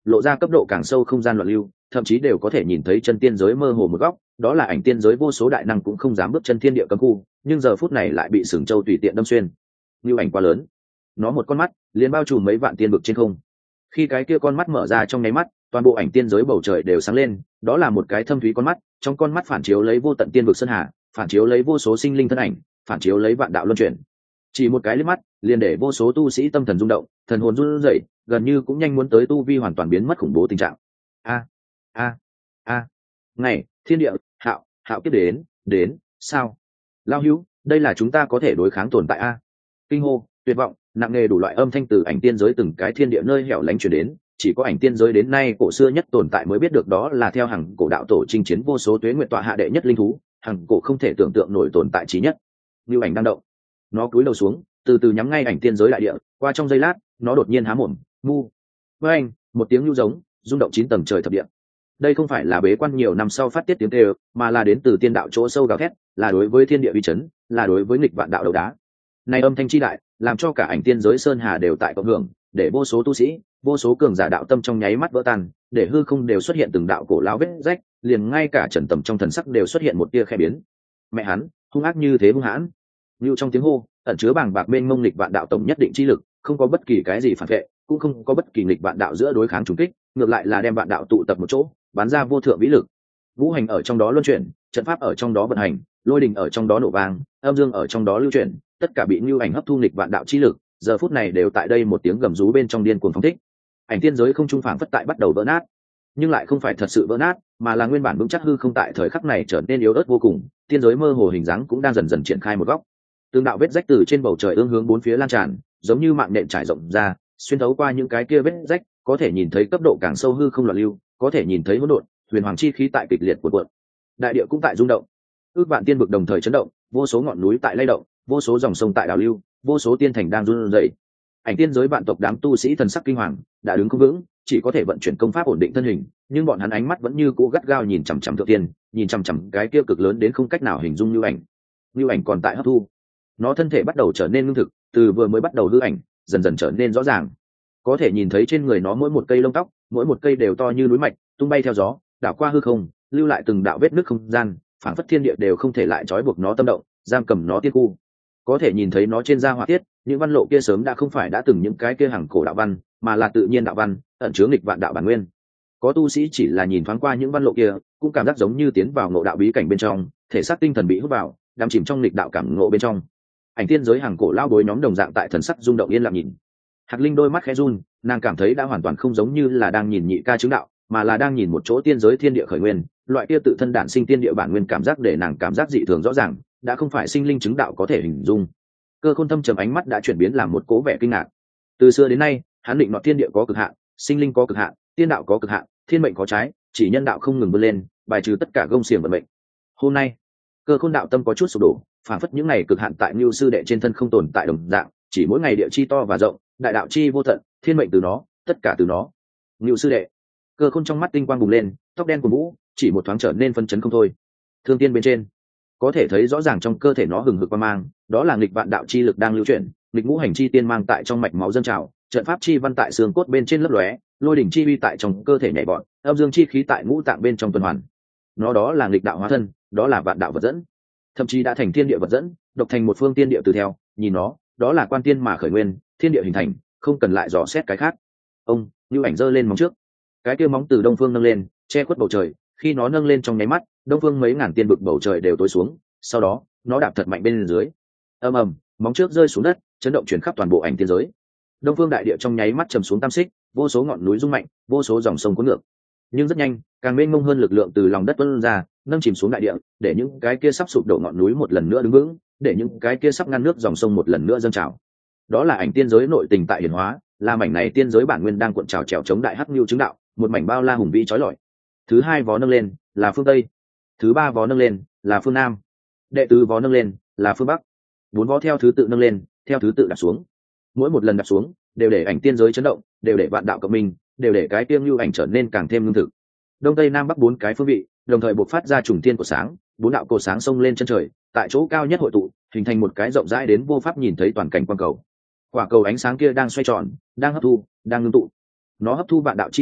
Speaker 1: lộ ra cấp độ càng sâu không gian loạn lưu, thậm chí đều có thể nhìn thấy chân tiên giới mơ hồ một góc, đó là ảnh tiên giới vô số đại năng cũng không dám bước chân thiên địa cấm khu, nhưng giờ phút này lại bị sừng châu tùy tiện đâm xuyên. Lưu ảnh quá lớn, nó một con mắt liền bao trùm mấy vạn tiên vực trên không. Khi cái kia con mắt mở ra trong nháy mắt, toàn bộ ảnh tiên giới bầu trời đều sáng lên, đó là một cái thâm thúy con mắt, trong con mắt phản chiếu lấy vô tận tiên vực sơn hà, phản chiếu lấy vô số sinh linh thân ảnh, phản chiếu lấy vạn đạo luân chuyển. Chỉ một cái liếc mắt liền để vô số tu sĩ tâm thần rung động, thần hồn run rẩy, gần như cũng nhanh muốn tới tu vi hoàn toàn biến mất khủng bố tình trạng. A a a ngày thiên địa hạo hạo kiếp đến đến sao lao hữu, đây là chúng ta có thể đối kháng tồn tại a. Kinh hô, tuyệt vọng, nặng nề đủ loại âm thanh từ ảnh tiên giới từng cái thiên địa nơi hẻo lánh truyền đến, chỉ có ảnh tiên giới đến nay cổ xưa nhất tồn tại mới biết được đó là theo hàng cổ đạo tổ chinh chiến vô số tuế nguyện tọa hạ đệ nhất linh thú, hàng cổ không thể tưởng tượng nổi tồn tại trí nhất. Như ảnh đang động, nó cúi đầu xuống, từ từ nhắm ngay ảnh tiên giới đại địa, qua trong giây lát, nó đột nhiên há mồm, mu. Với anh, một tiếng lưu giống, rung động chín tầng trời thập địa. Đây không phải là bế quan nhiều năm sau phát tiết tiếng kêu, mà là đến từ tiên đạo chỗ sâu gào thét, là đối với thiên địa uy chấn, là đối với nghịch vạn đạo đầu đá. Này âm thanh chi đại, làm cho cả ảnh tiên giới sơn hà đều tại cộng hưởng, để vô số tu sĩ, vô số cường giả đạo tâm trong nháy mắt vỡ tan, để hư không đều xuất hiện từng đạo cổ lão vết rách, liền ngay cả Trần Tầm trong thần sắc đều xuất hiện một tia khẽ biến. Mẹ hắn, hung ác như thế hung hãn. Như trong tiếng hô, ẩn chứa bàng bạc mênh mông nghịch vạn đạo tổng nhất định chi lực, không có bất kỳ cái gì phản vệ, cũng không có bất kỳ nghịch vạn đạo giữa đối kháng trùng kích, ngược lại là đem vạn đạo tụ tập một chỗ, bắn ra vô thượng vĩ lực. Vũ hành ở trong đó luân chuyển, trận pháp ở trong đó vận hành, lôi đình ở trong đó nổ vang, âm dương ở trong đó lưu chuyển, tất cả bị lưu ảnh hấp thu nghịch vạn đạo chi lực, giờ phút này đều tại đây một tiếng gầm rú bên trong điên cuồng phóng thích. Ảnh tiên giới không trung phảng phất tại bắt đầu vỡ nát, nhưng lại không phải thật sự vỡ nát, mà là nguyên bản vững chắc hư không tại thời khắc này trở nên yếu ớt vô cùng, tiên giới mơ hồ hình dáng cũng đang dần dần triển khai một góc. Tương đạo vết rách từ trên bầu trời ương hướng bốn phía lan tràn, giống như mạng nện trải rộng ra, xuyên thấu qua những cái kia vết rách, có thể nhìn thấy cấp độ càng sâu hư không loạn lưu, có thể nhìn thấy hỗn độn, huyền hoàng chi khí tại kịch liệt cuộn cuộn. Đại địa cũng tại rung động. Ước vạn tiên vực đồng thời chấn động, vô số ngọn núi tại lay động, vô số dòng sông tại đảo lưu, vô số tiên thành đang run rẩy. Ảnh tiên giới vạn tộc đám tu sĩ thần sắc kinh hoàng, đã đứng không vững, chỉ có thể vận chuyển công pháp ổn định thân hình, nhưng bọn hắn ánh mắt vẫn như cũ gắt gao nhìn chằm chằm thượng tiên, nhìn chằm chằm cái kia cực lớn đến không cách nào hình dung lưu ảnh. Lưu ảnh còn tại hấp thu. Nó thân thể bắt đầu trở nên ngưng thực, từ vừa mới bắt đầu lưu ảnh, dần dần trở nên rõ ràng. Có thể nhìn thấy trên người nó mỗi một cây lông tóc, mỗi một cây đều to như núi mạch, tung bay theo gió, đảo qua hư không, lưu lại từng đạo vết nứt không gian, phảng phất thiên địa đều không thể lại trói buộc nó tâm động, giam cầm nó tiên khu. Có thể nhìn thấy nó trên da họa tiết, những văn lộ kia sớm đã không phải đã từng những cái kia hàng cổ đạo văn, mà là tự nhiên đạo văn, ẩn chứa nghịch vạn đạo bản nguyên. Có tu sĩ chỉ là nhìn thoáng qua những văn lộ kia, cũng cảm giác giống như tiến vào ngộ đạo bí cảnh bên trong, thể xác tinh thần bị hút vào, đắm chìm trong nghịch đạo cảm ngộ bên trong. Ảnh tiên giới hàng cổ lao bối nhóm đồng dạng tại thần sắc rung động yên lặng nhìn. Hạc Linh đôi mắt khẽ run, nàng cảm thấy đã hoàn toàn không giống như là đang nhìn nhị ca chứng đạo, mà là đang nhìn một chỗ tiên giới thiên địa khởi nguyên, loại kia tự thân đản sinh tiên địa bản nguyên cảm giác để nàng cảm giác dị thường rõ ràng, đã không phải sinh linh chứng đạo có thể hình dung. Cơ Khôn thâm trầm ánh mắt đã chuyển biến làm một cố vẻ kinh ngạc. Từ xưa đến nay, hắn định nọ thiên địa có cực hạn, sinh linh có cực hạn, tiên đạo có cực hạn, thiên mệnh có trái, chỉ nhân đạo không ngừng vươn lên, bài trừ tất cả gông xiềng vận mệnh. Hôm nay, Cơ Khôn đạo tâm có chút sụp đổ, phản phất những ngày cực hạn tại Nưu sư đệ trên thân không tồn tại đồng dạng, chỉ mỗi ngày địa chi to và rộng, đại đạo chi vô tận, thiên mệnh từ nó, tất cả từ nó. Nưu sư đệ. Cơ Khôn trong mắt tinh quang bùng lên, tóc đen của vũ, chỉ một thoáng trở nên phân chấn không thôi. Thương tiên bên trên, có thể thấy rõ ràng trong cơ thể nó hừng hực qua mang, đó là nghịch vạn đạo chi lực đang lưu chuyển, nghịch ngũ hành chi tiên mang tại trong mạch máu dâng trào, trận pháp chi văn tại xương cốt bên trên lấp lóe, lôi đỉnh chi uy tại trong cơ thể nhảy vọt, âm dương chi khí tại ngũ tạng bên trong tuần hoàn. Nó đó là nghịch đạo hóa thân, đó là vạn đạo vật dẫn, thậm chí đã thành thiên địa vật dẫn, độc thành một phương tiên địa từ theo, nhìn nó, đó là quan tiên mà khởi nguyên, thiên địa hình thành, không cần lại dò xét cái khác. Ông, Nưu Ảnh giơ lên móng trước, cái kia móng từ đông phương nâng lên, che khuất bầu trời, khi nó nâng lên trong nháy mắt, đông phương mấy ngàn tiên vực bầu trời đều tối xuống, sau đó, nó đạp thật mạnh bên dưới. Ầm ầm, móng trước rơi xuống đất, chấn động truyền khắp toàn bộ ảnh tiên giới. Đông phương đại địa trong nháy mắt trầm xuống tam xích, vô số ngọn núi rung mạnh, vô số dòng sông cuốn ngược. Nhưng rất nhanh, càng mênh mông hơn lực lượng từ lòng đất tuôn ra, nâng chìm xuống đại địa, để những cái kia sắp sụp đổ ngọn núi một lần nữa đứng vững, để những cái kia sắp ngăn nước dòng sông một lần nữa dâng trào. Đó là ảnh tiên giới nội tình tại hiển hóa, là mảnh này tiên giới bản nguyên đang cuộn trào trèo chống đại hắc nhu chứng đạo, một mảnh bao la hùng vĩ chói lọi. Thứ hai vó nâng lên, là phương tây. Thứ ba vó nâng lên, là phương nam. Đệ tứ vó nâng lên, là phương bắc. Bốn vó theo thứ tự nâng lên, theo thứ tự đặt xuống. Mỗi một lần đặt xuống, đều để ảnh tiên giới chấn động, đều để vạn đạo cộng minh, đều để cái tiêm lưu ảnh trở nên càng thêm lương thực. Đông tây nam bắc bốn cái phương vị, đồng thời bộc phát ra trùng thiên của sáng, bốn đạo cổ sáng xông lên chân trời, tại chỗ cao nhất hội tụ, hình thành một cái rộng rãi đến vô pháp nhìn thấy toàn cảnh quang cầu. Quả cầu ánh sáng kia đang xoay tròn, đang hấp thu, đang ngưng tụ. Nó hấp thu vạn đạo chi lực,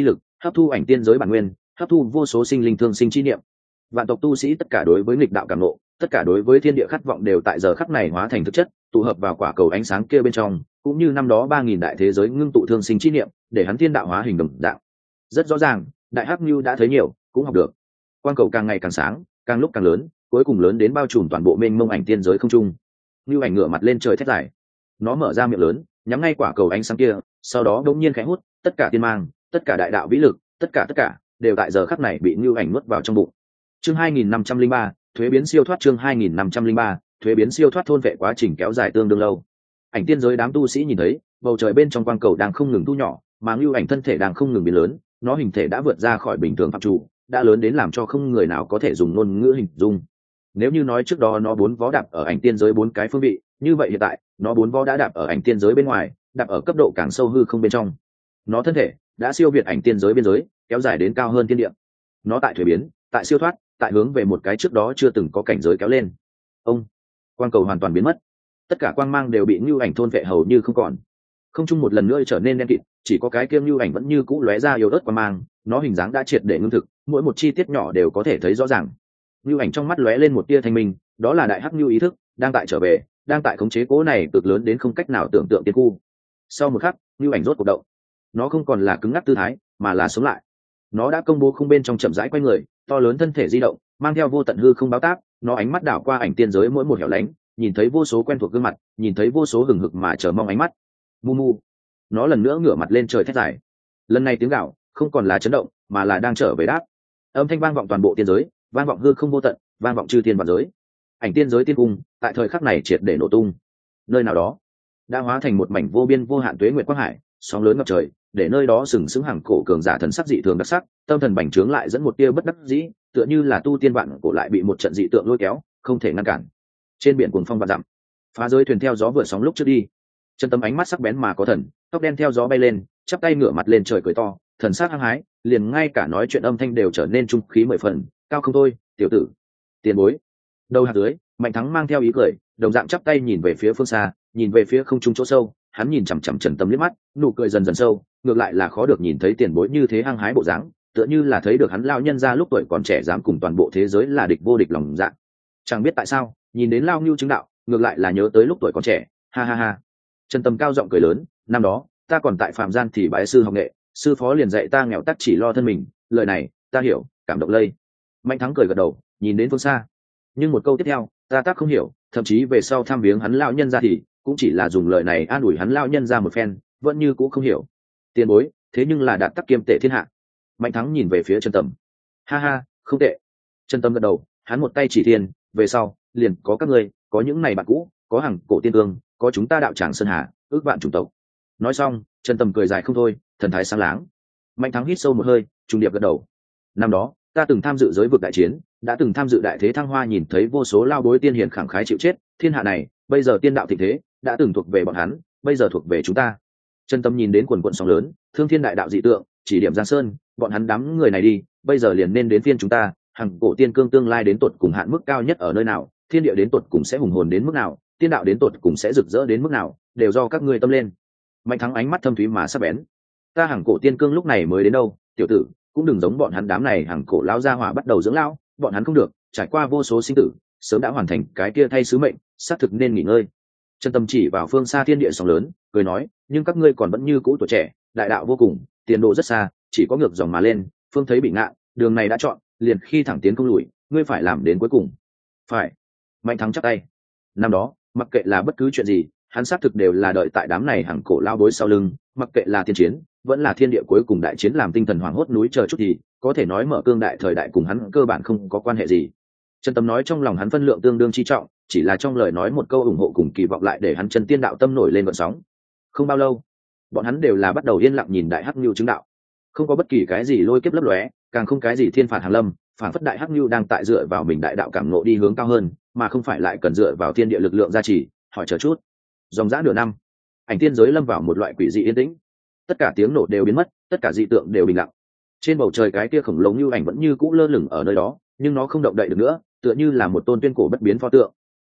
Speaker 1: hấp thu ảnh tiên giới bản nguyên, hấp thu vô số sinh linh thương sinh chi niệm. Vạn tộc tu sĩ tất cả đối với nghịch đạo cảm ngộ, tất cả đối với thiên địa khát vọng đều tại giờ khắc này hóa thành thực chất, tụ hợp vào quả cầu ánh sáng kia bên trong, cũng như năm đó ba nghìn đại thế giới ngưng tụ thương sinh chi niệm, để hắn thiên đạo hóa hình đồng dạng. Rất rõ ràng, đại hắc nhu đã thấy nhiều, cũng học được. Quang cầu càng ngày càng sáng, càng lúc càng lớn, cuối cùng lớn đến bao trùm toàn bộ mênh mông ảnh tiên giới không trung. Nhu ảnh ngửa mặt lên trời thét dài, nó mở ra miệng lớn, nhắm ngay quả cầu ánh sáng kia, sau đó đột nhiên khẽ hút, tất cả tiên mang, tất cả đại đạo vĩ lực, tất cả tất cả đều tại giờ khắc này bị Nhu ảnh nuốt vào trong bụng. Chương hai nghìn năm trăm linh ba, thuế biến siêu thoát. Chương hai nghìn năm trăm linh ba, thuế biến siêu thoát. Thôn vệ quá trình kéo dài tương đương lâu. Ảnh tiên giới đám tu sĩ nhìn thấy, bầu trời bên trong quang cầu đang không ngừng thu nhỏ, mà Nhu ảnh thân thể đang không ngừng biến lớn, nó hình thể đã vượt ra khỏi bình thường phạm chủ, đã lớn đến làm cho không người nào có thể dùng ngôn ngữ hình dung. Nếu như nói trước đó nó bốn vó đạp ở ảnh tiên giới bốn cái phương vị, như vậy hiện tại nó bốn vó đã đạp ở ảnh tiên giới bên ngoài, đạp ở cấp độ càng sâu hư không bên trong. Nó thân thể đã siêu việt ảnh tiên giới biên giới, kéo dài đến cao hơn thiên địa. Nó tại thuế biến, tại siêu thoát, tại hướng về một cái trước đó chưa từng có cảnh giới kéo lên. Ông quang cầu hoàn toàn biến mất, tất cả quang mang đều bị Nưu ảnh thôn vệ hầu như không còn. Không trung một lần nữa trở nên đen kịt, chỉ có cái kiêm Nưu ảnh vẫn như cũ lóe ra yếu ớt quang mang, nó hình dáng đã triệt để ngưng thực, mỗi một chi tiết nhỏ đều có thể thấy rõ ràng. Nưu ảnh trong mắt lóe lên một tia thanh minh, đó là đại hắc Nưu ý thức đang tại trở về, đang tại khống chế cố này cực lớn đến không cách nào tưởng tượng tiên khu. Sau một khắc, Nưu ảnh rốt cuộc động, nó không còn là cứng ngắc tư thái, mà là sống lại. Nó đã công bố không bên trong chậm rãi quay người, to lớn thân thể di động, mang theo vô tận hư không báo táp. Nó ánh mắt đảo qua ảnh tiên giới mỗi một hẻo lánh, nhìn thấy vô số quen thuộc gương mặt, nhìn thấy vô số hừng hực mà chờ mong ánh mắt. Mu mu, nó lần nữa ngửa mặt lên trời thét dài. Lần này tiếng gào không còn là chấn động, mà là đang trở về đáp. Âm thanh vang vọng toàn bộ tiên giới, vang vọng hư không vô tận, vang vọng chư thiên vạn giới. Ảnh tiên giới tiên cung tại thời khắc này triệt để nổ tung. Nơi nào đó đã hóa thành một mảnh vô biên vô hạn tuế nguyệt quang hải, sóng lớn ngập trời, để nơi đó sừng sững hàng cổ cường giả thần sắc dị thường đặc sắc, tâm thần bành trướng lại dẫn một tia bất đắc dĩ, tựa như là tu tiên vạn cổ lại bị một trận dị tượng lôi kéo, không thể ngăn cản. Trên biển cuồng phong vạn dặm, phá giới thuyền theo gió vượt sóng lúc trước đi. Chân tâm ánh mắt sắc bén mà có thần, tóc đen theo gió bay lên, chắp tay ngửa mặt lên trời cười to, thần sắc hăng hái, liền ngay cả nói chuyện âm thanh đều trở nên trung khí mười phần. Cao không thôi, tiểu tử, tiền bối. Đầu hạt dưới, Mạnh Thắng mang theo ý cười, đồng dạng chắp tay nhìn về phía phương xa, nhìn về phía không trung chỗ sâu. Hắn nhìn chằm chằm Trần Tâm liếc mắt, nụ cười dần dần sâu, ngược lại là khó được nhìn thấy tiền bối như thế hăng hái bộ dáng, tựa như là thấy được hắn lao nhân ra lúc tuổi còn trẻ dám cùng toàn bộ thế giới là địch vô địch lòng dạ. Chẳng biết tại sao, nhìn đến lao nhu chứng đạo, ngược lại là nhớ tới lúc tuổi còn trẻ, ha ha ha. Trần Tâm cao giọng cười lớn, năm đó ta còn tại phạm gian thì bái sư học nghệ, sư phó liền dạy ta nghèo tắc chỉ lo thân mình, lời này ta hiểu, cảm động lây. Mạnh Thắng cười gật đầu, nhìn đến phương xa, nhưng một câu tiếp theo ta tác không hiểu, thậm chí về sau thăm viếng hắn lao nhân ra thì cũng chỉ là dùng lời này an ủi hắn lao nhân ra một phen, vẫn như cũng không hiểu. Tiền bối thế nhưng là đạt tắc kiêm tệ thiên hạ. Mạnh Thắng nhìn về phía Trần Tâm, ha ha, không tệ. Trần Tâm gật đầu, hắn một tay chỉ thiên, về sau liền có các ngươi, có những này bạn cũ, có hàng cổ tiên cương, có chúng ta đạo tràng sơn hà, ước vạn chủng tộc. Nói xong, Trần Tâm cười dài không thôi, thần thái sáng láng. Mạnh Thắng hít sâu một hơi, trùng điệp gật đầu. Năm đó ta từng tham dự giới vực đại chiến, đã từng tham dự đại thế thăng hoa, nhìn thấy vô số lao bối tiên hiền khẳng khái chịu chết, thiên hạ này bây giờ tiên đạo thịnh thế đã từng thuộc về bọn hắn, bây giờ thuộc về chúng ta. Trần Tâm nhìn đến quần quận sóng lớn, thương thiên đại đạo dị tượng, chỉ điểm Giang Sơn, bọn hắn đám người này đi, bây giờ liền nên đến phiên chúng ta. Hằng cổ tiên cương tương lai đến tột cùng hạn mức cao nhất ở nơi nào, thiên địa đến tột cùng sẽ hùng hồn đến mức nào, tiên đạo đến tột cùng sẽ rực rỡ đến mức nào, đều do các ngươi tâm lên. Mạnh Thắng ánh mắt thâm thúy mà sắc bén. Ta Hằng cổ tiên cương lúc này mới đến đâu, tiểu tử, cũng đừng giống bọn hắn đám này Hằng cổ lão gia hỏa bắt đầu dưỡng lão, bọn hắn không được, trải qua vô số sinh tử, sớm đã hoàn thành cái kia thay sứ mệnh, xác thực nên nghỉ ngơi. Trần Tâm chỉ vào phương xa thiên địa sóng lớn, cười nói, nhưng các ngươi còn vẫn như cũ tuổi trẻ, đại đạo vô cùng, tiền đồ rất xa, chỉ có ngược dòng mà lên, phương thấy bị ngạn, đường này đã chọn, liền khi thẳng tiến không lùi, ngươi phải làm đến cuối cùng. Phải. Mạnh Thắng chắp tay. Năm đó, mặc kệ là bất cứ chuyện gì, hắn xác thực đều là đợi tại đám này Hằng cổ lao bối sau lưng, mặc kệ là thiên chiến, vẫn là thiên địa cuối cùng đại chiến làm tinh thần hoảng hốt núi chờ chút thì, có thể nói mở cương đại thời đại cùng hắn cơ bản không có quan hệ gì. Trần Tâm nói trong lòng hắn phân lượng tương đương chi trọng, chỉ là trong lời nói một câu ủng hộ cùng kỳ vọng lại để hắn chân tiên đạo tâm nổi lên gợn sóng. Không bao lâu, bọn hắn đều là bắt đầu yên lặng nhìn đại hắc nhu chứng đạo, không có bất kỳ cái gì lôi kiếp lấp lóe, càng không cái gì thiên phạt hàng lâm, phản phất đại hắc nhu đang tại dựa vào mình đại đạo cảm ngộ đi hướng cao hơn, mà không phải lại cần dựa vào thiên địa lực lượng gia trì. Hỏi chờ chút. Dòng dã nửa năm, ảnh tiên giới lâm vào một loại quỷ dị yên tĩnh, tất cả tiếng nổ đều biến mất, tất cả dị tượng đều bình lặng. Trên bầu trời cái kia khổng lồ như ảnh vẫn như cũ lơ lửng ở nơi đó, nhưng nó không động đậy được nữa, tựa như là một tôn tuyên cổ bất biến pho tượng.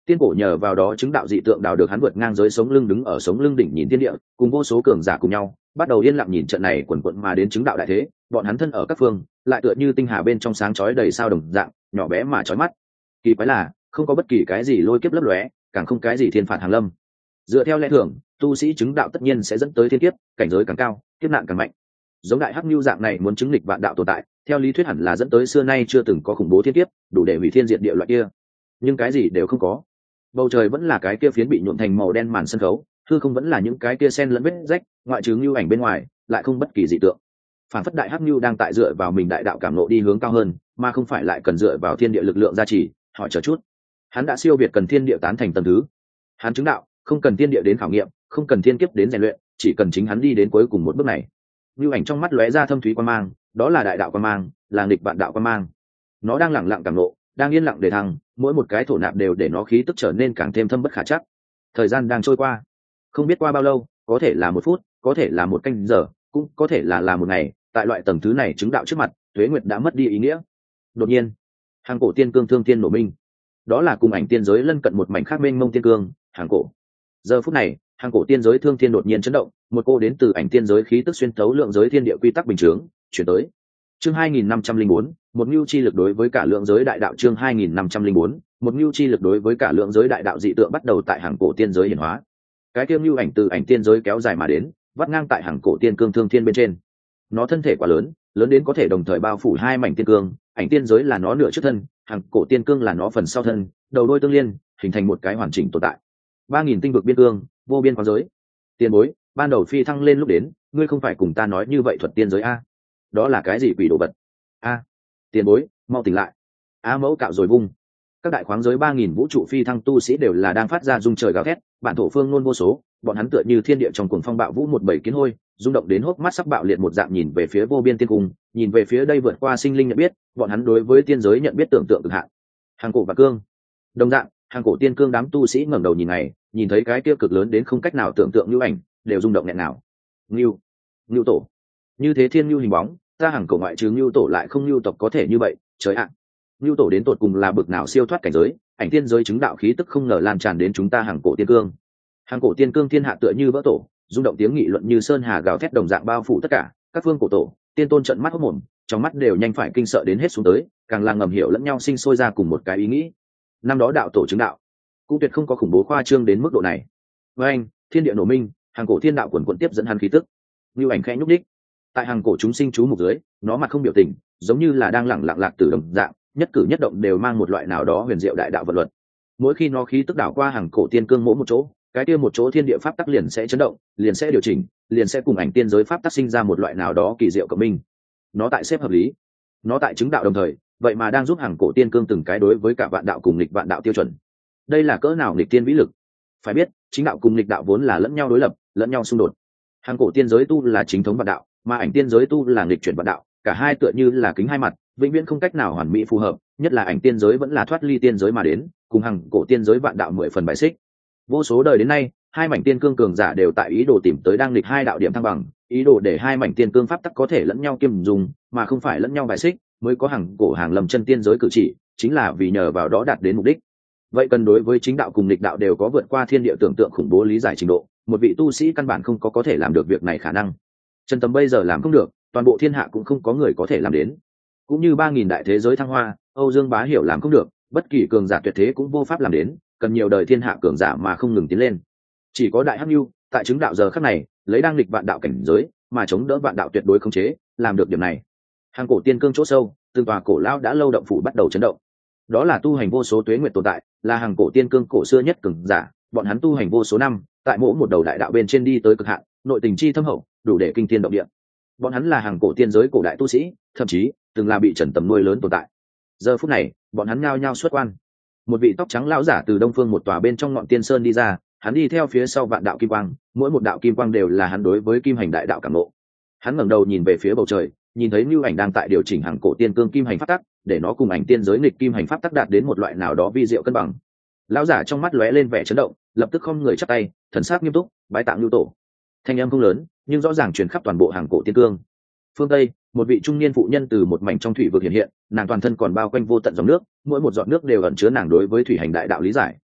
Speaker 1: Tiên cổ nhờ vào đó chứng đạo dị tượng đào được hắn vượt ngang giới sống lưng đứng ở sống lưng đỉnh nhìn thiên địa, cùng vô số cường giả cùng nhau bắt đầu yên lặng nhìn trận này quần quận mà đến chứng đạo đại thế. Bọn hắn thân ở các phương lại tựa như tinh hà bên trong sáng chói đầy sao đồng dạng, nhỏ bé mà chói mắt. Kỳ quái là không có bất kỳ cái gì lôi kiếp lấp lóe, càng không cái gì thiên phạt hàng lâm. Dựa theo lẽ thường, tu sĩ chứng đạo tất nhiên sẽ dẫn tới thiên kiếp, cảnh giới càng cao kiếp nạn càng mạnh. Giống đại hắc nhu dạng này muốn chứng lịch vạn đạo tồn tại, theo lý thuyết hẳn là dẫn tới xưa nay chưa từng có khủng bố thiên kiếp, đủ để hủy thiên diệt địa loại kia. Nhưng cái gì đều không có. Bầu trời vẫn là cái kia phiến bị nhuộm thành màu đen màn sân khấu, hư không vẫn là những cái kia sen lẫn vết rách, ngoại trừ nhu ảnh bên ngoài lại không bất kỳ dị tượng. Phản phất đại hắc nhu đang tại dựa vào mình đại đạo cảm ngộ đi hướng cao hơn, mà không phải lại cần dựa vào thiên địa lực lượng gia trì. Hỏi chờ chút, hắn đã siêu việt cần thiên địa tán thành tầng thứ. Hắn chứng đạo không cần thiên địa đến khảo nghiệm, không cần thiên kiếp đến rèn luyện, chỉ cần chính hắn đi đến cuối cùng một bước này. Nhu ảnh trong mắt lóe ra thâm thúy quan mang, đó là đại đạo quan mang, là nghịch vạn đạo quan mang. Nó đang lặng lặng cảm ngộ, đang yên lặng để thăng, mỗi một cái thổ nạp đều để nó khí tức trở nên càng thêm thâm bất khả chắc. Thời gian đang trôi qua, không biết qua bao lâu, có thể là một phút, có thể là một canh giờ, cũng có thể là là một ngày. Tại loại tầng thứ này chứng đạo trước mặt, tuế nguyệt đã mất đi ý nghĩa. Đột nhiên, hàng cổ tiên cương thương thiên nổ minh, đó là cùng ảnh tiên giới lân cận một mảnh khác mênh mông tiên cương, hàng cổ. Giờ phút này, hàng cổ tiên giới thương thiên đột nhiên chấn động, một cô đến từ ảnh tiên giới khí tức xuyên thấu lượng giới thiên địa quy tắc bình chướng, chuyển tới. Chương hai nghìn năm trăm linh bốn, một nhu chi lực đối với cả lượng giới đại đạo. Chương hai nghìn năm trăm linh bốn, một nhu chi lực đối với cả lượng giới đại đạo dị tượng bắt đầu tại hàng cổ tiên giới hiển hóa. Cái kiêm nhu ảnh từ ảnh tiên giới kéo dài mà đến, vắt ngang tại hàng cổ tiên cương thương thiên bên trên. Nó thân thể quá lớn, lớn đến có thể đồng thời bao phủ hai mảnh tiên cương, ảnh tiên giới là nó nửa trước thân, hàng cổ tiên cương là nó phần sau thân, đầu đôi tương liên, hình thành một cái hoàn chỉnh tồn tại. Ba nghìn tinh vực biên cương, vô biên khoáng giới. Tiền bối, ban đầu phi thăng lên lúc đến, ngươi không phải cùng ta nói như vậy thuật tiên giới a? Đó là cái gì quỷ đồ vật? A, tiền bối, mau tỉnh lại. Á mẫu cạo rồi vung. Các đại khoáng giới ba nghìn vũ trụ phi thăng tu sĩ đều là đang phát ra rung trời gào thét, bản thổ phương nôn vô số, bọn hắn tựa như thiên địa trong cuồng phong bạo vũ một bầy kiến hôi, rung động đến hốc mắt sắc bạo liệt một dạng nhìn về phía vô biên tiên cung, nhìn về phía đây vượt qua sinh linh nhận biết, bọn hắn đối với tiên giới nhận biết tưởng tượng cực hạn. Hàng cổ và cương, đồng dạng, hàng cổ tiên cương đám tu sĩ ngẩng đầu nhìn này, nhìn thấy cái kia cực lớn đến không cách nào tưởng tượng như ảnh, đều rung động nghẹn nào. Ngưu, Ngưu tổ, như thế thiên Ngưu hình bóng, ta hàng cổ ngoại trừ Ngưu tổ lại không Ngưu tộc có thể như vậy, trời ạ. Ngưu tổ đến tột cùng là bực nào siêu thoát cảnh giới, ảnh tiên giới chứng đạo khí tức không ngờ lan tràn đến chúng ta hàng cổ tiên cương. Hàng cổ tiên cương thiên hạ tựa như vỡ tổ, rung động tiếng nghị luận như sơn hà gào thét đồng dạng bao phủ tất cả, các phương cổ tổ, tiên tôn trợn mắt hốt mồm, trong mắt đều nhanh phải kinh sợ đến hết xuống tới, càng là ngầm hiểu lẫn nhau sinh sôi ra cùng một cái ý nghĩ. Năm đó đạo tổ chứng đạo, cũng tuyệt không có khủng bố khoa trương đến mức độ này. Với anh, thiên địa nổ minh, hàng cổ thiên đạo quần quần tiếp dẫn hắn khí tức. Như ảnh khẽ nhúc đích, tại hàng cổ chúng sinh chú mục dưới, nó mặt không biểu tình, giống như là đang lẳng lặng lạc từ đồng dạng, nhất cử nhất động đều mang một loại nào đó huyền diệu đại đạo vật luật. Mỗi khi nó khí tức đảo qua hàng cổ tiên cương mỗi một chỗ, cái kia một chỗ thiên địa pháp tắc liền sẽ chấn động, liền sẽ điều chỉnh, liền sẽ cùng ảnh tiên giới pháp tắc sinh ra một loại nào đó kỳ diệu cộng minh. Nó tại xếp hợp lý, nó tại chứng đạo đồng thời, vậy mà đang giúp hàng cổ tiên cương từng cái đối với cả vạn đạo cùng nghịch vạn đạo tiêu chuẩn. Đây là cỡ nào nghịch tiên vĩ lực? Phải biết, chính đạo cùng nghịch đạo vốn là lẫn nhau đối lập, lẫn nhau xung đột. Hàng cổ tiên giới tu là chính thống vạn đạo, mà ảnh tiên giới tu là nghịch chuyển vạn đạo, cả hai tựa như là kính hai mặt, vĩnh viễn không cách nào hoàn mỹ phù hợp, nhất là ảnh tiên giới vẫn là thoát ly tiên giới mà đến, cùng hàng cổ tiên giới vạn đạo mười phần bài xích. Vô số đời đến nay, hai mảnh tiên cương cường giả đều tại ý đồ tìm tới đang nghịch hai đạo điểm thăng bằng, ý đồ để hai mảnh tiên cương pháp tắc có thể lẫn nhau kiêm dùng, mà không phải lẫn nhau bài xích, mới có hàng cổ hàng lầm chân tiên giới cử chỉ, chính là vì nhờ vào đó đạt đến mục đích. Vậy cần đối với chính đạo cùng nghịch đạo đều có vượt qua thiên địa tưởng tượng khủng bố lý giải trình độ, một vị tu sĩ căn bản không có có thể làm được việc này khả năng. Chân tâm bây giờ làm không được, toàn bộ thiên hạ cũng không có người có thể làm đến. Cũng như ba nghìn đại thế giới thăng hoa, Âu Dương Bá Hiểu làm không được, bất kỳ cường giả tuyệt thế cũng vô pháp làm đến, cần nhiều đời thiên hạ cường giả mà không ngừng tiến lên. Chỉ có đại hắc nhu tại chứng đạo giờ khắc này, lấy đang nghịch vạn đạo cảnh giới mà chống đỡ vạn đạo tuyệt đối khống chế, làm được điểm này. Hàng cổ tiên cương chỗ sâu, từng tòa cổ lão đã lâu động phủ bắt đầu chấn động. Đó là tu hành vô số tuế nguyệt tồn tại, là hàng cổ tiên cương cổ xưa nhất cường giả, bọn hắn tu hành vô số năm, tại mỗi một đầu đại đạo bên trên đi tới cực hạn, nội tình chi thâm hậu, đủ để kinh thiên động địa. Bọn hắn là hàng cổ tiên giới cổ đại tu sĩ, thậm chí từng là bị Trần Tầm nuôi lớn tồn tại. Giờ phút này, bọn hắn nhao nhao xuất quan. Một vị tóc trắng lão giả từ đông phương một tòa bên trong ngọn tiên sơn đi ra, hắn đi theo phía sau vạn đạo kim quang, mỗi một đạo kim quang đều là hắn đối với kim hành đại đạo cảm ngộ. Hắn ngẩng đầu nhìn về phía bầu trời, nhìn thấy Nưu Ảnh đang tại điều chỉnh hàng cổ tiên cương kim hành pháp tắc, để nó cùng ảnh tiên giới nghịch kim hành pháp tắc đạt đến một loại nào đó vi diệu cân bằng. Lão giả trong mắt lóe lên vẻ chấn động, lập tức không người chắp tay, thần sắc nghiêm túc, bái tạ Nưu tổ. Thanh âm không lớn, nhưng rõ ràng truyền khắp toàn bộ hàng cổ tiên cương. Phương Tây, một vị trung niên phụ nhân từ một mảnh trong thủy vực hiện hiện, nàng toàn thân còn bao quanh vô tận dòng nước, mỗi một giọt nước đều ẩn chứa nàng đối với thủy hành đại đạo lý giải,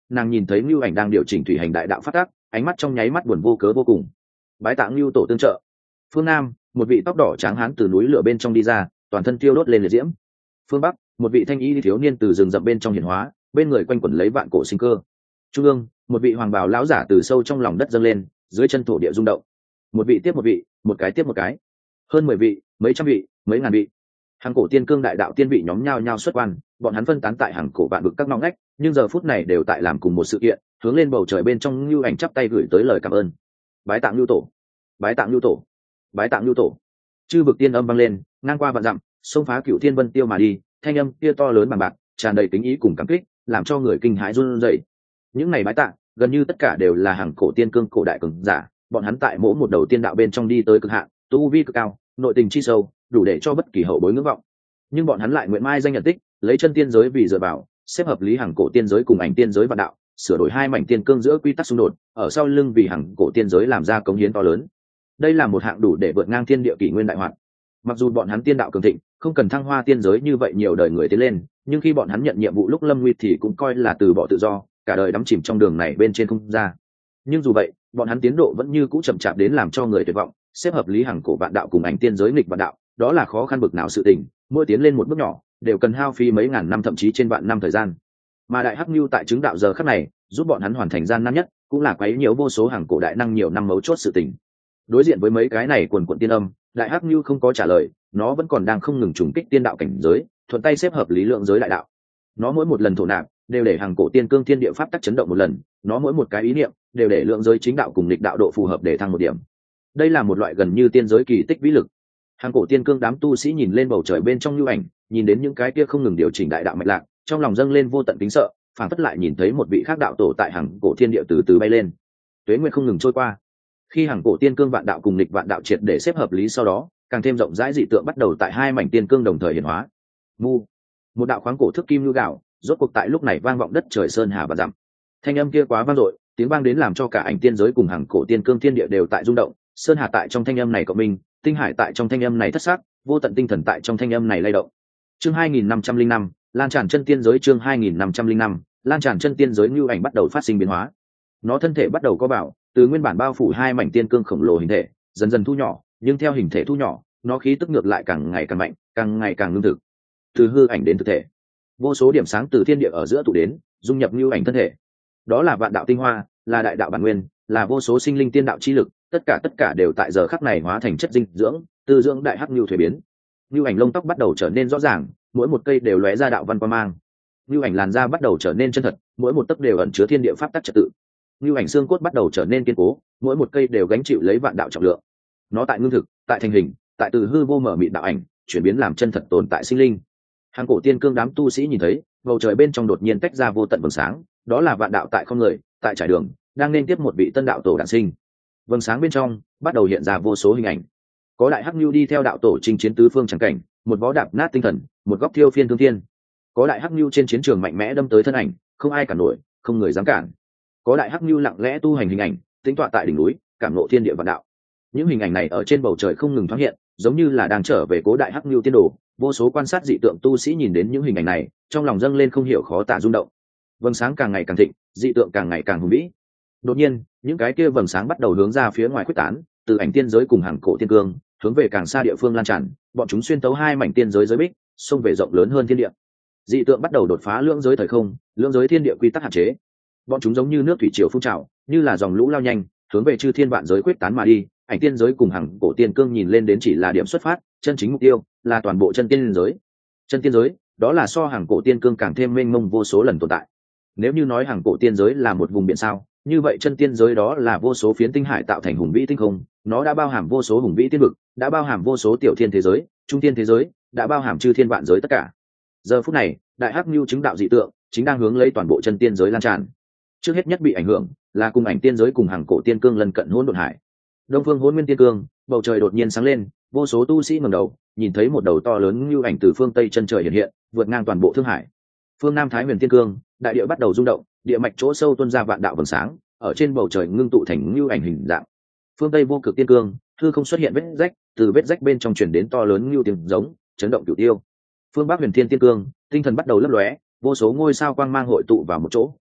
Speaker 1: nàng nhìn thấy ngưu ảnh đang điều chỉnh thủy hành đại đạo phát tác, ánh mắt trong nháy mắt buồn vô cớ vô cùng. Bái tạ ngưu tổ tương trợ. Phương Nam, một vị tóc đỏ trắng hán từ núi lửa bên trong đi ra, toàn thân tiêu đốt lên liệt diễm. Phương Bắc, một vị thanh y thiếu niên từ rừng rậm bên trong hiển hóa, bên người quanh quẩn lấy vạn cổ sinh cơ. Trung ương, một vị hoàng bào lão giả từ sâu trong lòng đất dâng lên, dưới chân thổ địa rung động. Một vị tiếp một vị, một cái tiếp một cái, hơn mười vị, mấy trăm vị, mấy ngàn vị. Hàng cổ tiên cương đại đạo tiên vị nhóm nhau nhau xuất quan, bọn hắn phân tán tại hàng cổ vạn vực các ngõ ngách, nhưng giờ phút này đều tại làm cùng một sự kiện, hướng lên bầu trời bên trong Nưu Ảnh chắp tay gửi tới lời cảm ơn. Bái tạng Nưu tổ, bái tạng Nưu tổ, bái tạng Nưu tổ. Chư vực tiên âm vang lên, ngang qua vạn dặm, xông phá cựu thiên vân tiêu mà đi, thanh âm kia to lớn bằng bạc, tràn đầy tính ý cùng cảm kích, làm cho người kinh hãi run rẩy. Những này bái tạng, gần như tất cả đều là hàng cổ tiên cương cổ đại cường giả, bọn hắn tại mỗi một đầu tiên đạo bên trong đi tới cực hạn, tu vi cực cao, nội tình chi sâu, đủ để cho bất kỳ hậu bối ngưỡng vọng. Nhưng bọn hắn lại nguyện mai danh nhận tích, lấy chân tiên giới vì dựa vào, xếp hợp lý hàng cổ tiên giới cùng ảnh tiên giới vạn đạo, sửa đổi hai mảnh tiên cương giữa quy tắc xung đột, ở sau lưng vì hàng cổ tiên giới làm ra cống hiến to lớn. Đây là một hạng đủ để vượt ngang thiên địa kỷ nguyên đại hoạt. Mặc dù bọn hắn tiên đạo cường thịnh, không cần thăng hoa tiên giới như vậy nhiều đời người tiến lên, nhưng khi bọn hắn nhận nhiệm vụ lúc lâm nguy thì cũng coi là từ bỏ tự do, cả đời đắm chìm trong đường này bên trên không ra. Nhưng dù vậy, bọn hắn tiến độ vẫn như cũ chậm chạp đến làm cho người tuyệt vọng, xếp hợp lý hàng cổ vạn đạo cùng ảnh tiên giới nghịch vạn đạo, đó là khó khăn bực nào sự tình, mỗi tiến lên một bước nhỏ, đều cần hao phí mấy ngàn năm thậm chí trên vạn năm thời gian. Mà đại hắc nhu tại chứng đạo giờ khắc này, giúp bọn hắn hoàn thành gian nan nhất, cũng là quấy nhiễu vô số hàng cổ đại năng nhiều năm mấu chốt sự tình. Đối diện với mấy cái này quần quần tiên âm, đại hắc nhu không có trả lời, nó vẫn còn đang không ngừng trùng kích tiên đạo cảnh giới, thuận tay xếp hợp lý lượng giới đại đạo. Nó mỗi một lần thổ nạp, đều để hàng cổ tiên cương thiên địa pháp tắc chấn động một lần, nó mỗi một cái ý niệm, đều để lượng giới chính đạo cùng nghịch đạo độ phù hợp để thăng một điểm. Đây là một loại gần như tiên giới kỳ tích vĩ lực. Hàng cổ tiên cương đám tu sĩ nhìn lên bầu trời bên trong Nưu Ảnh, nhìn đến những cái kia không ngừng điều chỉnh đại đạo mạch lạc, trong lòng dâng lên vô tận kính sợ, phảng phất lại nhìn thấy một vị khác đạo tổ tại hàng cổ thiên địa từ từ bay lên. Tuế nguyệt không ngừng trôi qua, khi hàng cổ tiên cương vạn đạo cùng nghịch vạn đạo triệt để xếp hợp lý sau đó, càng thêm rộng rãi dị tượng bắt đầu tại hai mảnh tiên cương đồng thời hiển hóa. Mu, một đạo khoáng cổ thức kim lưu gạo, rốt cuộc tại lúc này vang vọng đất trời sơn hà và dặm. Thanh âm kia quá vang dội, tiếng vang đến làm cho cả ảnh tiên giới cùng hàng cổ tiên cương thiên địa đều tại rung động. Sơn hà tại trong thanh âm này cộng minh, tinh hải tại trong thanh âm này thất sắc, vô tận tinh thần tại trong thanh âm này lay động. Chương hai nghìn năm trăm linh năm, lan tràn chân tiên giới. Chương hai nghìn năm trăm linh năm, lan tràn chân tiên giới. Nưu Ảnh bắt đầu phát sinh biến hóa, nó thân thể bắt đầu có bảo, từ nguyên bản bao phủ hai mảnh tiên cương khổng lồ hình thể, dần dần thu nhỏ, nhưng theo hình thể thu nhỏ, nó khí tức ngược lại càng ngày càng mạnh, càng ngày càng ngưng thực. Từ hư ảnh đến thực thể, vô số điểm sáng từ thiên địa ở giữa tụ đến, dung nhập Nưu Ảnh thân thể. Đó là vạn đạo tinh hoa, là đại đạo bản nguyên, là vô số sinh linh tiên đạo chi lực, tất cả tất cả đều tại giờ khắc này hóa thành chất dinh dưỡng, tư dưỡng đại hắc nưu thuế biến. Nưu Ảnh lông tóc bắt đầu trở nên rõ ràng, mỗi một cây đều lóe ra đạo văn quang mang. Nưu Ảnh làn da bắt đầu trở nên chân thật, mỗi một tấc đều ẩn chứa thiên địa pháp tắc trật tự. Nưu Ảnh xương cốt bắt đầu trở nên kiên cố, mỗi một cây đều gánh chịu lấy vạn đạo trọng lượng. Nó tại ngưng thực, tại thành hình, tại từ hư vô mở mịt đạo ảnh, chuyển biến làm chân thật tồn tại sinh linh. Hàng cổ tiên cương đám tu sĩ nhìn thấy, bầu trời bên trong đột nhiên tách ra vô tận vầng sáng, đó là vạn đạo tại không người, tại trải đường, đang nên tiếp một vị tân đạo tổ đản sinh. Vầng sáng bên trong bắt đầu hiện ra vô số hình ảnh, có đại hắc nhu đi theo đạo tổ chinh chiến tứ phương chẳng cảnh, một võ đạp nát tinh thần, một góc thiêu phiên thương thiên. Có đại hắc nhu trên chiến trường mạnh mẽ đâm tới thân ảnh, không ai cản nổi, không người dám cản. Có đại hắc nhu lặng lẽ tu hành hình ảnh, tính tọa tại đỉnh núi, cảm ngộ thiên địa vạn đạo. Những hình ảnh này ở trên bầu trời không ngừng thoáng hiện, giống như là đang trở về cố đại hắc nhu tiên đồ. Vô số quan sát dị tượng tu sĩ nhìn đến những hình ảnh này, trong lòng dâng lên không hiểu khó tả rung động. Vầng sáng càng ngày càng thịnh, dị tượng càng ngày càng hùng vĩ. Đột nhiên, những cái kia vầng sáng bắt đầu hướng ra phía ngoài khuếch tán, từ ảnh tiên giới cùng hàng cổ tiên cương, hướng về càng xa địa phương lan tràn, bọn chúng xuyên tấu hai mảnh tiên giới giới bích, xông về rộng lớn hơn thiên địa. Dị tượng bắt đầu đột phá lưỡng giới thời không, lưỡng giới thiên địa quy tắc hạn chế. Bọn chúng giống như nước thủy triều phun trào, như là dòng lũ lao nhanh, hướng về chư thiên vạn giới khuếch tán mà đi. Ảnh tiên giới cùng hàng cổ tiên cương nhìn lên đến chỉ là điểm xuất phát, chân chính mục tiêu là toàn bộ chân tiên giới. Chân tiên giới, đó là so hàng cổ tiên cương càng thêm mênh mông vô số lần tồn tại. Nếu như nói hàng cổ tiên giới là một vùng biển sao, như vậy chân tiên giới đó là vô số phiến tinh hải tạo thành hùng vĩ tinh không, nó đã bao hàm vô số hùng vĩ tiên vực, đã bao hàm vô số tiểu thiên thế giới, trung thiên thế giới, đã bao hàm chư thiên vạn giới tất cả. Giờ phút này, đại hắc nhu chứng đạo dị tượng chính đang hướng lấy toàn bộ chân tiên giới lan tràn. Trước hết nhất bị ảnh hưởng là cùng ảnh tiên giới cùng hàng cổ tiên cương lần cận hỗn độn hải. Đông phương hỗn nguyên tiên cương, bầu trời đột nhiên sáng lên, vô số tu sĩ ngẩng đầu, nhìn thấy một đầu to lớn như ảnh từ phương tây chân trời hiện hiện, vượt ngang toàn bộ thương hải. Phương nam thái huyền tiên cương, đại địa bắt đầu rung động, địa mạch chỗ sâu tuôn ra vạn đạo vầng sáng, ở trên bầu trời ngưng tụ thành như ảnh hình dạng. Phương tây vô cực tiên cương, hư không xuất hiện vết rách, từ vết rách bên trong truyền đến to lớn như tiếng giống, chấn động cửu tiêu. Phương bắc huyền thiên tiên cương, tinh thần bắt đầu lấp lóe, vô số ngôi sao quang mang hội tụ vào một chỗ,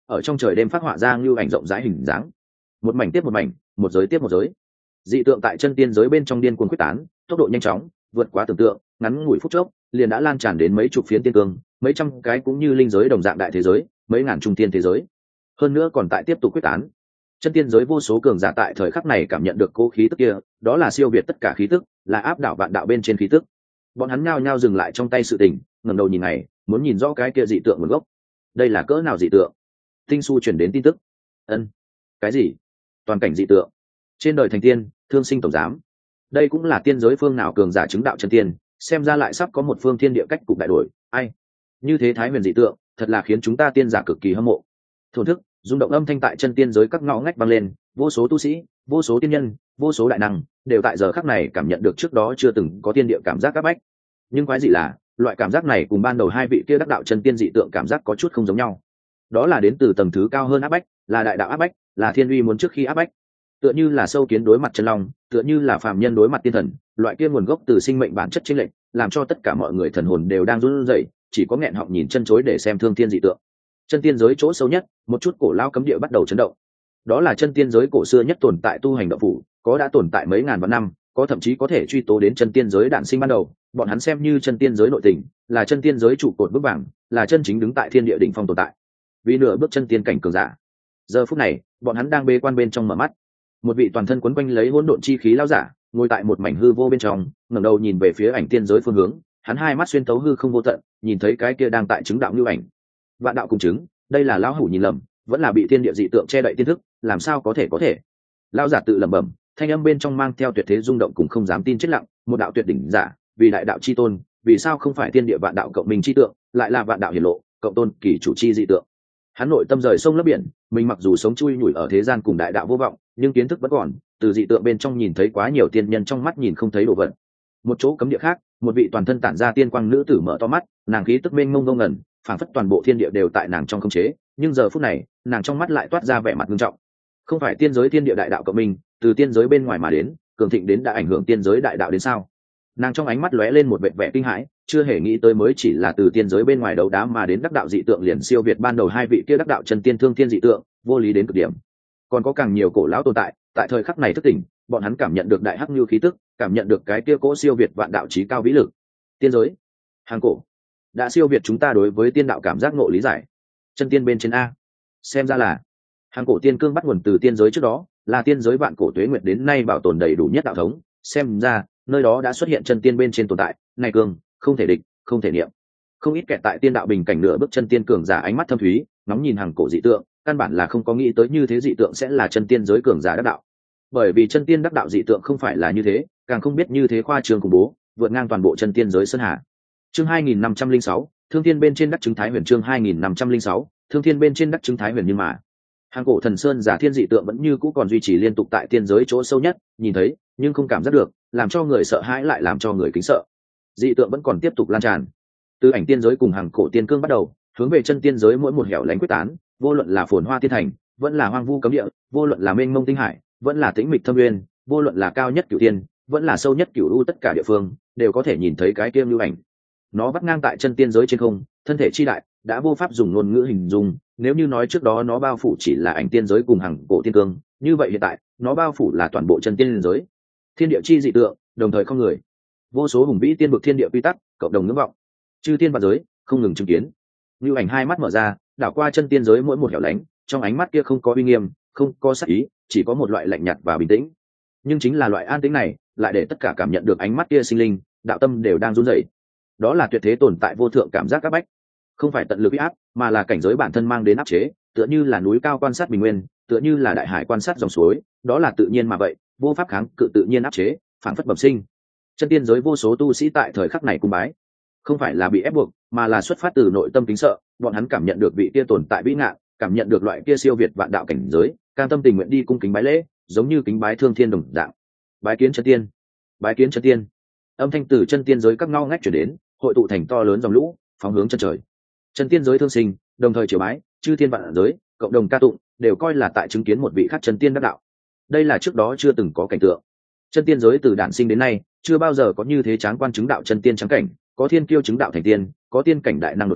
Speaker 1: ở trong trời đêm phát họa ra như ảnh rộng rãi hình dáng, một mảnh tiếp một mảnh, một giới tiếp một giới. Dị tượng tại chân tiên giới bên trong điên cuồng quyết tán, tốc độ nhanh chóng, vượt quá tưởng tượng, ngắn ngủi phút chốc liền đã lan tràn đến mấy chục phiến tiên cương, mấy trăm cái cũng như linh giới đồng dạng đại thế giới, mấy ngàn trung tiên thế giới, hơn nữa còn tại tiếp tục quyết tán. Chân tiên giới vô số cường giả tại thời khắc này cảm nhận được cố khí tức kia, đó là siêu việt tất cả khí tức, là áp đảo vạn đạo bên trên khí tức. Bọn hắn nhao nhao dừng lại trong tay sự tình, ngẩng đầu nhìn này, muốn nhìn rõ cái kia dị tượng nguồn gốc. Đây là cỡ nào dị tượng? Tinh su truyền đến tin tức. Ân, cái gì? Toàn cảnh dị tượng. Trên đời thành tiên, thương sinh tổng giám. Đây cũng là tiên giới phương nào cường giả chứng đạo chân tiên, xem ra lại sắp có một phương thiên địa cách cục đại đổi. Ai? Như thế thái huyền dị tượng, thật là khiến chúng ta tiên giả cực kỳ hâm mộ. Thổn thức, rung động âm thanh tại chân tiên giới các ngõ ngách vang lên, vô số tu sĩ, vô số tiên nhân, vô số đại năng đều tại giờ khắc này cảm nhận được trước đó chưa từng có tiên địa cảm giác áp bách. Nhưng quái dị là, loại cảm giác này cùng ban đầu hai vị kia đắc đạo chân tiên dị tượng cảm giác có chút không giống nhau. Đó là đến từ tầng thứ cao hơn áp bách, là đại đạo áp bách, là thiên uy muốn trước khi áp bách. Tựa như là sâu kiến đối mặt chân long, tựa như là phàm nhân đối mặt tiên thần, loại kia nguồn gốc từ sinh mệnh bản chất chênh lệch, làm cho tất cả mọi người thần hồn đều đang run rẩy, chỉ có nghẹn họng nhìn chân chối để xem thương thiên dị tượng. Chân tiên giới chỗ sâu nhất, một chút cổ lao cấm địa bắt đầu chấn động. Đó là chân tiên giới cổ xưa nhất tồn tại tu hành đạo phủ, có đã tồn tại mấy ngàn vạn năm, có thậm chí có thể truy tố đến chân tiên giới đản sinh ban đầu. Bọn hắn xem như chân tiên giới nội tình, là chân tiên giới trụ cột vững vàng, là chân chính đứng tại thiên địa đỉnh phong tồn tại. Vì nửa bước chân tiên cảnh cường giả, giờ phút này, bọn hắn đang bế quan bên trong mở mắt. Một vị toàn thân quấn quanh lấy hỗn độn chi khí lão giả, ngồi tại một mảnh hư vô bên trong, ngẩng đầu nhìn về phía ảnh tiên giới phương hướng, hắn hai mắt xuyên tấu hư không vô tận, nhìn thấy cái kia đang tại chứng đạo như ảnh. Vạn đạo cùng chứng, đây là lão hủ nhìn lầm, vẫn là bị thiên địa dị tượng che đậy tiên thức, làm sao có thể có thể? Lão giả tự lẩm bẩm, thanh âm bên trong mang theo tuyệt thế rung động cùng không dám tin chết lặng, một đạo tuyệt đỉnh giả, vì đại đạo chi tôn, vì sao không phải thiên địa vạn đạo cộng minh chi tượng, lại là vạn đạo hiển lộ, cộng tôn kỳ chủ chi dị tượng. Hắn nội tâm rời sông lấp biển, mình mặc dù sống chui nhủi ở thế gian cùng đại đạo vô vọng, nhưng kiến thức vẫn còn, từ dị tượng bên trong nhìn thấy quá nhiều tiên nhân trong mắt nhìn không thấy đồ vật. Một chỗ cấm địa khác, một vị toàn thân tản ra tiên quang nữ tử mở to mắt, nàng khí tức mênh mông ngông ngẩn, phảng phất toàn bộ thiên địa đều tại nàng trong khống chế, nhưng giờ phút này, nàng trong mắt lại toát ra vẻ mặt nghiêm trọng. Không phải tiên giới thiên địa đại đạo cộng minh, từ tiên giới bên ngoài mà đến, cường thịnh đến đã ảnh hưởng tiên giới đại đạo đến sao? Nàng trong ánh mắt lóe lên một vẻ vẻ kinh hãi, chưa hề nghĩ tới mới chỉ là từ tiên giới bên ngoài đấu đá mà đến đắc đạo dị tượng liền siêu việt ban đầu hai vị kia đắc đạo chân tiên thương thiên dị tượng, vô lý đến cực điểm. Còn có càng nhiều cổ lão tồn tại, tại thời khắc này thức tỉnh, bọn hắn cảm nhận được đại hắc lưu khí tức, cảm nhận được cái kia cỗ siêu việt vạn đạo chí cao vĩ lực. Tiên giới, hàng cổ, đã siêu việt chúng ta đối với tiên đạo cảm giác ngộ lý giải. Chân tiên bên trên a, xem ra là hàng cổ tiên cương bắt nguồn từ tiên giới trước đó, là tiên giới vạn cổ tuế nguyệt đến nay bảo tồn đầy đủ nhất đạo thống, xem ra nơi đó đã xuất hiện chân tiên bên trên tồn tại, này cường, không thể địch, không thể niệm. Không ít kẻ tại tiên đạo bình cảnh nửa bước chân tiên cường giả ánh mắt thâm thúy, ngóng nhìn hàng cổ dị tượng, căn bản là không có nghĩ tới như thế dị tượng sẽ là chân tiên giới cường giả đắc đạo. Bởi vì chân tiên đắc đạo dị tượng không phải là như thế, càng không biết như thế khoa trương khủng bố, vượt ngang toàn bộ chân tiên giới sơn hà. Chương hai nghìn năm trăm linh sáu, Thương Thiên bên trên đắc chứng Thái Huyền chương hai nghìn năm trăm linh sáu, Thương Thiên bên trên đắc chứng Thái Huyền nhưng mà hàng cổ thần sơn giả thiên dị tượng vẫn như cũ còn duy trì liên tục tại tiên giới chỗ sâu nhất, nhìn thấy nhưng không cảm giác được, làm cho người sợ hãi lại làm cho người kính sợ. Dị tượng vẫn còn tiếp tục lan tràn, từ ảnh tiên giới cùng hàng cổ tiên cương bắt đầu, hướng về chân tiên giới mỗi một hẻo lánh quyết tán, vô luận là phồn hoa tiên thành, vẫn là hoang vu cấm địa, vô luận là mênh mông tinh hải, vẫn là tĩnh mịch thâm nguyên, vô luận là cao nhất cửu tiên, vẫn là sâu nhất cửu u, tất cả địa phương đều có thể nhìn thấy cái kia lưu ảnh. Nó vắt ngang tại chân tiên giới trên không, thân thể chi đại, đã vô pháp dùng ngôn ngữ hình dung. Nếu như nói trước đó nó bao phủ chỉ là ảnh tiên giới cùng hàng cổ tiên cương, như vậy hiện tại nó bao phủ là toàn bộ chân tiên giới. Thiên địa chi dị tượng, đồng thời không người, vô số hùng vĩ tiên bực thiên địa quy tắc, cộng đồng ngưỡng vọng, chư tiên và giới không ngừng chứng kiến. Lưu ảnh hai mắt mở ra, đảo qua chân tiên giới mỗi một hẻo lánh, trong ánh mắt kia không có uy nghiêm, không có sắc ý, chỉ có một loại lạnh nhạt và bình tĩnh. Nhưng chính là loại an tĩnh này, lại để tất cả cảm nhận được ánh mắt kia sinh linh, đạo tâm đều đang run rẩy. Đó là tuyệt thế tồn tại vô thượng cảm giác áp bách, không phải tận lực uy áp, mà là cảnh giới bản thân mang đến áp chế, tựa như là núi cao quan sát bình nguyên, tựa như là đại hải quan sát dòng suối, đó là tự nhiên mà vậy, vô pháp kháng cự tự nhiên áp chế, phản phất bẩm sinh. Chân tiên giới vô số tu sĩ tại thời khắc này cung bái, không phải là bị ép buộc, mà là xuất phát từ nội tâm kính sợ. Bọn hắn cảm nhận được vị kia tồn tại vĩ ngạn, cảm nhận được loại kia siêu việt vạn đạo cảnh giới, cam tâm tình nguyện đi cung kính bái lễ, giống như kính bái thương thiên đồng dạng. Bái kiến chân tiên, bái kiến chân tiên. Âm thanh từ chân tiên giới các ngao ngách chuyển đến, hội tụ thành to lớn dòng lũ, phóng hướng chân trời. Chân tiên giới thương sinh, đồng thời triều bái, chư thiên vạn giới, cộng đồng ca tụng, đều coi là tại chứng kiến một vị khác chân tiên đắc đạo. Đây là trước đó chưa từng có cảnh tượng. Chân tiên giới từ đản sinh đến nay, chưa bao giờ có như thế tráng quan chứng đạo chân tiên trắng cảnh, có thiên kiêu chứng đạo thành tiên, có tiên cảnh đại năng đột phá,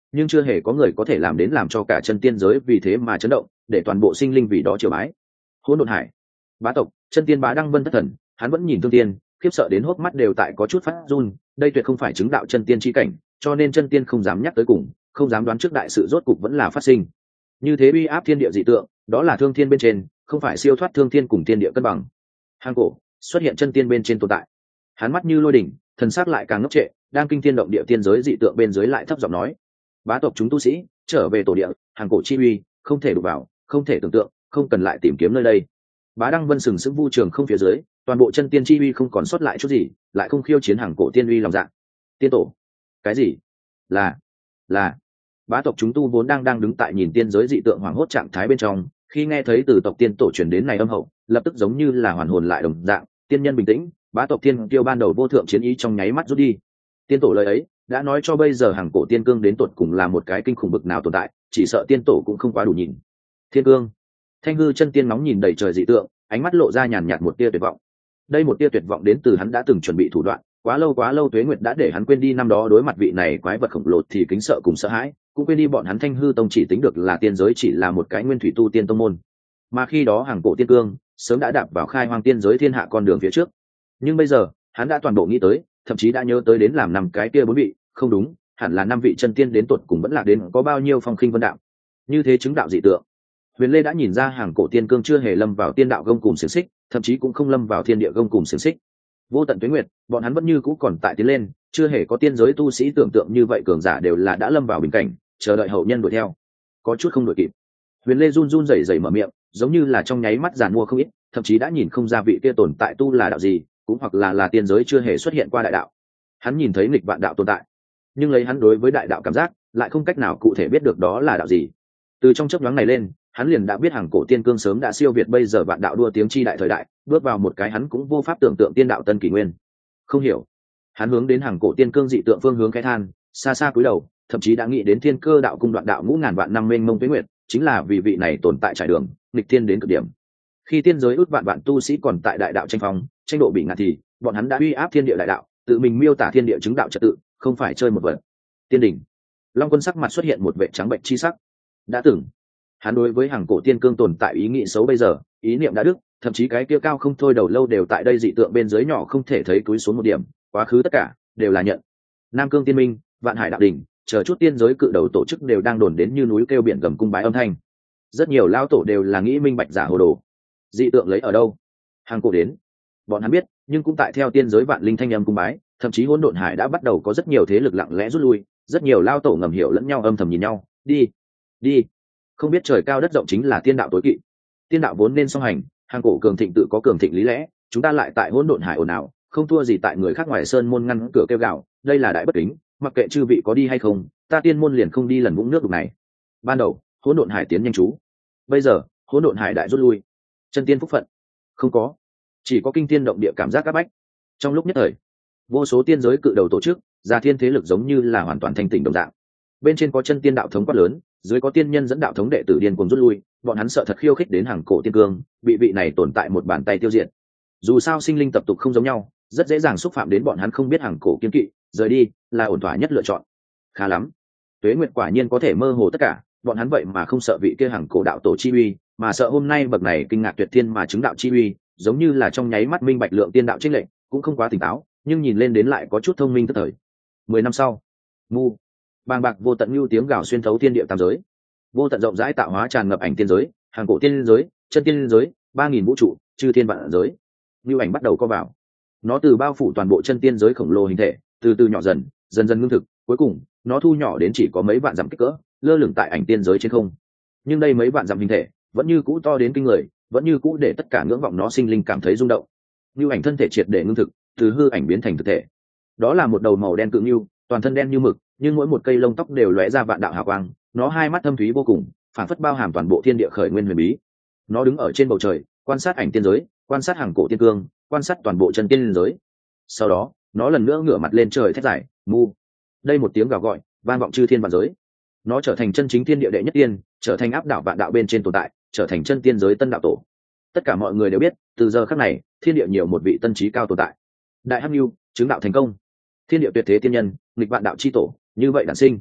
Speaker 1: nhưng chưa hề có người có thể làm đến làm cho cả chân tiên giới vì thế mà chấn động, để toàn bộ sinh linh vì đó triều bái. Hỗn độn hải, bá tộc chân tiên Bá Đăng Vân thất thần, hắn vẫn nhìn thương tiên, khiếp sợ đến hốc mắt đều tại có chút phát run. Đây tuyệt không phải chứng đạo chân tiên chi cảnh, cho nên chân tiên không dám nhắc tới cùng, không dám đoán trước đại sự rốt cục vẫn là phát sinh. Như thế uy áp thiên địa dị tượng, đó là thương thiên bên trên, không phải siêu thoát thương thiên cùng thiên địa cân bằng. Hang cổ xuất hiện chân tiên bên trên tồn tại, hắn mắt như lôi đỉnh, thần sắc lại càng ngốc trệ, đang kinh thiên động địa tiên giới dị tượng bên dưới lại thấp giọng nói: bá tộc chúng tu sĩ trở về tổ địa, hàng cổ chi uy không thể đụng vào, không thể tưởng tượng, không cần lại tìm kiếm nơi đây. Bá Đăng Vân sừng sững vu trường không phía dưới, toàn bộ chân tiên chi uy không còn sót lại chút gì, lại không khiêu chiến hàng cổ tiên uy lòng dạ. Tiên tổ? Cái gì? Là là bá tộc chúng tu vốn đang đang đứng tại nhìn tiên giới dị tượng hoảng hốt trạng thái bên trong, khi nghe thấy từ tộc tiên tổ truyền đến này âm hậu, lập tức giống như là hoàn hồn lại đồng dạng, tiên nhân bình tĩnh, bá tộc tiên tiêu ban đầu vô thượng chiến ý trong nháy mắt rút đi. Tiên tổ lời ấy đã nói cho bây giờ hàng cổ tiên cương đến tột cùng là một cái kinh khủng bực nào tồn tại, chỉ sợ tiên tổ cũng không quá đủ nhìn. Thiên cương, Thanh hư chân tiên nóng nhìn đầy trời dị tượng, ánh mắt lộ ra nhàn nhạt một tia tuyệt vọng. Đây một tia tuyệt vọng đến từ hắn đã từng chuẩn bị thủ đoạn, quá lâu quá lâu tuế nguyệt đã để hắn quên đi năm đó đối mặt vị này quái vật khổng lồ thì kính sợ cùng sợ hãi, cũng quên đi bọn hắn Thanh hư tông chỉ tính được là tiên giới chỉ là một cái nguyên thủy tu tiên tông môn, mà khi đó hàng cổ tiên cương sớm đã đạp vào khai hoang tiên giới thiên hạ con đường phía trước. Nhưng bây giờ hắn đã toàn bộ nghĩ tới, thậm chí đã nhớ tới đến làm năm cái kia bốn vị, không đúng, hẳn là năm vị chân tiên đến tuột cùng vẫn lạc đến có bao nhiêu phong khinh vân đạo. Như thế chứng đạo dị tượng, Huyền Lê đã nhìn ra hàng cổ tiên cương chưa hề lâm vào tiên đạo gông cùm xiềng xích, thậm chí cũng không lâm vào thiên địa gông cùm xiềng xích. Vô tận tuế nguyệt, bọn hắn vẫn như cũ còn tại tiến lên, chưa hề có tiên giới tu sĩ tưởng tượng như vậy cường giả đều là đã lâm vào bình cảnh, chờ đợi hậu nhân đuổi theo. Có chút không đuổi kịp. Huyền Lê run run rẩy rẩy mở miệng, giống như là trong nháy mắt giàn mua không ít, thậm chí đã nhìn không ra vị kia tồn tại tu là đạo gì, cũng hoặc là là tiên giới chưa hề xuất hiện qua đại đạo. Hắn nhìn thấy nghịch vạn đạo tồn tại, nhưng lấy hắn đối với đại đạo cảm giác, lại không cách nào cụ thể biết được đó là đạo gì. Từ trong chớp nhoáng này lên, hắn liền đã biết hàng cổ tiên cương sớm đã siêu việt bây giờ vạn đạo đua tiếng chi đại thời đại, bước vào một cái hắn cũng vô pháp tưởng tượng tiên đạo tân kỷ nguyên. Không hiểu. Hắn hướng đến hàng cổ tiên cương dị tượng phương hướng cái than, xa xa cúi đầu, thậm chí đã nghĩ đến thiên cơ đạo cung đoạn đạo ngũ ngàn vạn năm mênh mông tuế nguyệt, chính là vì vị này tồn tại trải đường, nghịch thiên đến cực điểm. Khi tiên giới ước vạn vạn tu sĩ còn tại đại đạo tranh phong, tranh độ bị ngạt thì, bọn hắn đã uy áp thiên địa đại đạo, tự mình miêu tả thiên địa chứng đạo trật tự, không phải chơi một vật. Tiên đỉnh. Long Quân sắc mặt xuất hiện một vẻ trắng bệnh chi sắc. Đã từng, hắn đối với hàng cổ tiên cương tồn tại ý nghĩ xấu bây giờ, ý niệm đã đức, thậm chí cái kia cao không thôi đầu lâu đều tại đây dị tượng bên dưới nhỏ không thể thấy cúi xuống một điểm, quá khứ tất cả đều là nhận. Nam Cương Tiên Minh, Vạn Hải Đạo Đỉnh, chờ chút tiên giới cự đầu tổ chức đều đang đồn đến như núi kêu biển gầm cung bái âm thanh. Rất nhiều lao tổ đều là nghĩ minh bạch giả hồ đồ. Dị tượng lấy ở đâu? Hàng cổ đến. Bọn hắn biết, nhưng cũng tại theo tiên giới vạn linh thanh âm cung bái, thậm chí hỗn độn hải đã bắt đầu có rất nhiều thế lực lặng lẽ rút lui, rất nhiều lao tổ ngầm hiểu lẫn nhau âm thầm nhìn nhau, đi, đi. Không biết trời cao đất rộng chính là tiên đạo tối kỵ. Tiên đạo vốn nên song hành, hàng cổ cường thịnh tự có cường thịnh lý lẽ, chúng ta lại tại hỗn độn hải ồn ào, không thua gì tại người khác ngoài sơn môn ngăn cửa kêu gào, đây là đại bất kính, mặc kệ chư vị có đi hay không, ta tiên môn liền không đi lần vũng nước đục này. Ban đầu, hỗn độn hải tiến nhanh chú. Bây giờ, hỗn độn hải đại rút lui. Chân tiên phúc phận không có, chỉ có kinh tiên động địa cảm giác các bách. Trong lúc nhất thời, vô số tiên giới cự đầu tổ chức, gia thiên thế lực giống như là hoàn toàn thanh tỉnh đồng dạng. Bên trên có chân tiên đạo thống quát lớn, dưới có tiên nhân dẫn đạo thống đệ tử điên cuồng rút lui, bọn hắn sợ thật khiêu khích đến hàng cổ tiên cương, bị vị này tồn tại một bàn tay tiêu diệt. Dù sao sinh linh tập tục không giống nhau, rất dễ dàng xúc phạm đến bọn hắn không biết hàng cổ kiên kỵ, rời đi là ổn thỏa nhất lựa chọn. Khá lắm, tuế nguyệt quả nhiên có thể mơ hồ tất cả, bọn hắn vậy mà không sợ vị kia hàng cổ đạo tổ chi uy, mà sợ hôm nay bậc này kinh ngạc tuyệt thiên mà chứng đạo chi uy, giống như là trong nháy mắt minh bạch lượng tiên đạo chênh lệch, cũng không quá tỉnh táo, nhưng nhìn lên đến lại có chút thông minh tức thời. Mười năm sau, mu bàng bạc vô tận lưu tiếng gào xuyên thấu thiên địa tam giới, vô tận rộng rãi tạo hóa tràn ngập ảnh tiên giới, hàng cổ tiên giới, chân tiên giới, ba nghìn vũ trụ, chư thiên vạn giới. Lưu ảnh bắt đầu co vào, nó từ bao phủ toàn bộ chân tiên giới khổng lồ hình thể, từ từ nhỏ dần, dần dần ngưng thực, cuối cùng nó thu nhỏ đến chỉ có mấy vạn dặm kích cỡ, lơ lửng tại ảnh tiên giới trên không. Nhưng đây mấy vạn dặm hình thể vẫn như cũ to đến kinh người, vẫn như cũ để tất cả ngưỡng vọng nó sinh linh cảm thấy rung động. Lưu ảnh thân thể triệt để ngưng thực, từ hư ảnh biến thành thực thể. Đó là một đầu màu đen cự lưu, toàn thân đen như mực, nhưng mỗi một cây lông tóc đều lóe ra vạn đạo hào quang, nó hai mắt thâm thúy vô cùng, phản phất bao hàm toàn bộ thiên địa khởi nguyên huyền bí. Nó đứng ở trên bầu trời, quan sát ảnh tiên giới, quan sát hàng cổ tiên cương, quan sát toàn bộ chân tiên giới. Sau đó, nó lần nữa ngửa mặt lên trời thét dài, mu. Đây một tiếng gào gọi, vang vọng chư thiên vạn giới. Nó trở thành chân chính thiên địa đệ nhất tiên, trở thành áp đảo vạn đạo bên trên tồn tại, trở thành chân tiên giới tân đạo tổ. Tất cả mọi người đều biết, từ giờ khắc này, thiên địa nhiều một vị tân trí cao tồn tại. Đại Hắc Nưu, chứng đạo thành công. Thiên địa tuyệt thế tiên nhân, nghịch vạn đạo chi tổ, như vậy đản sinh.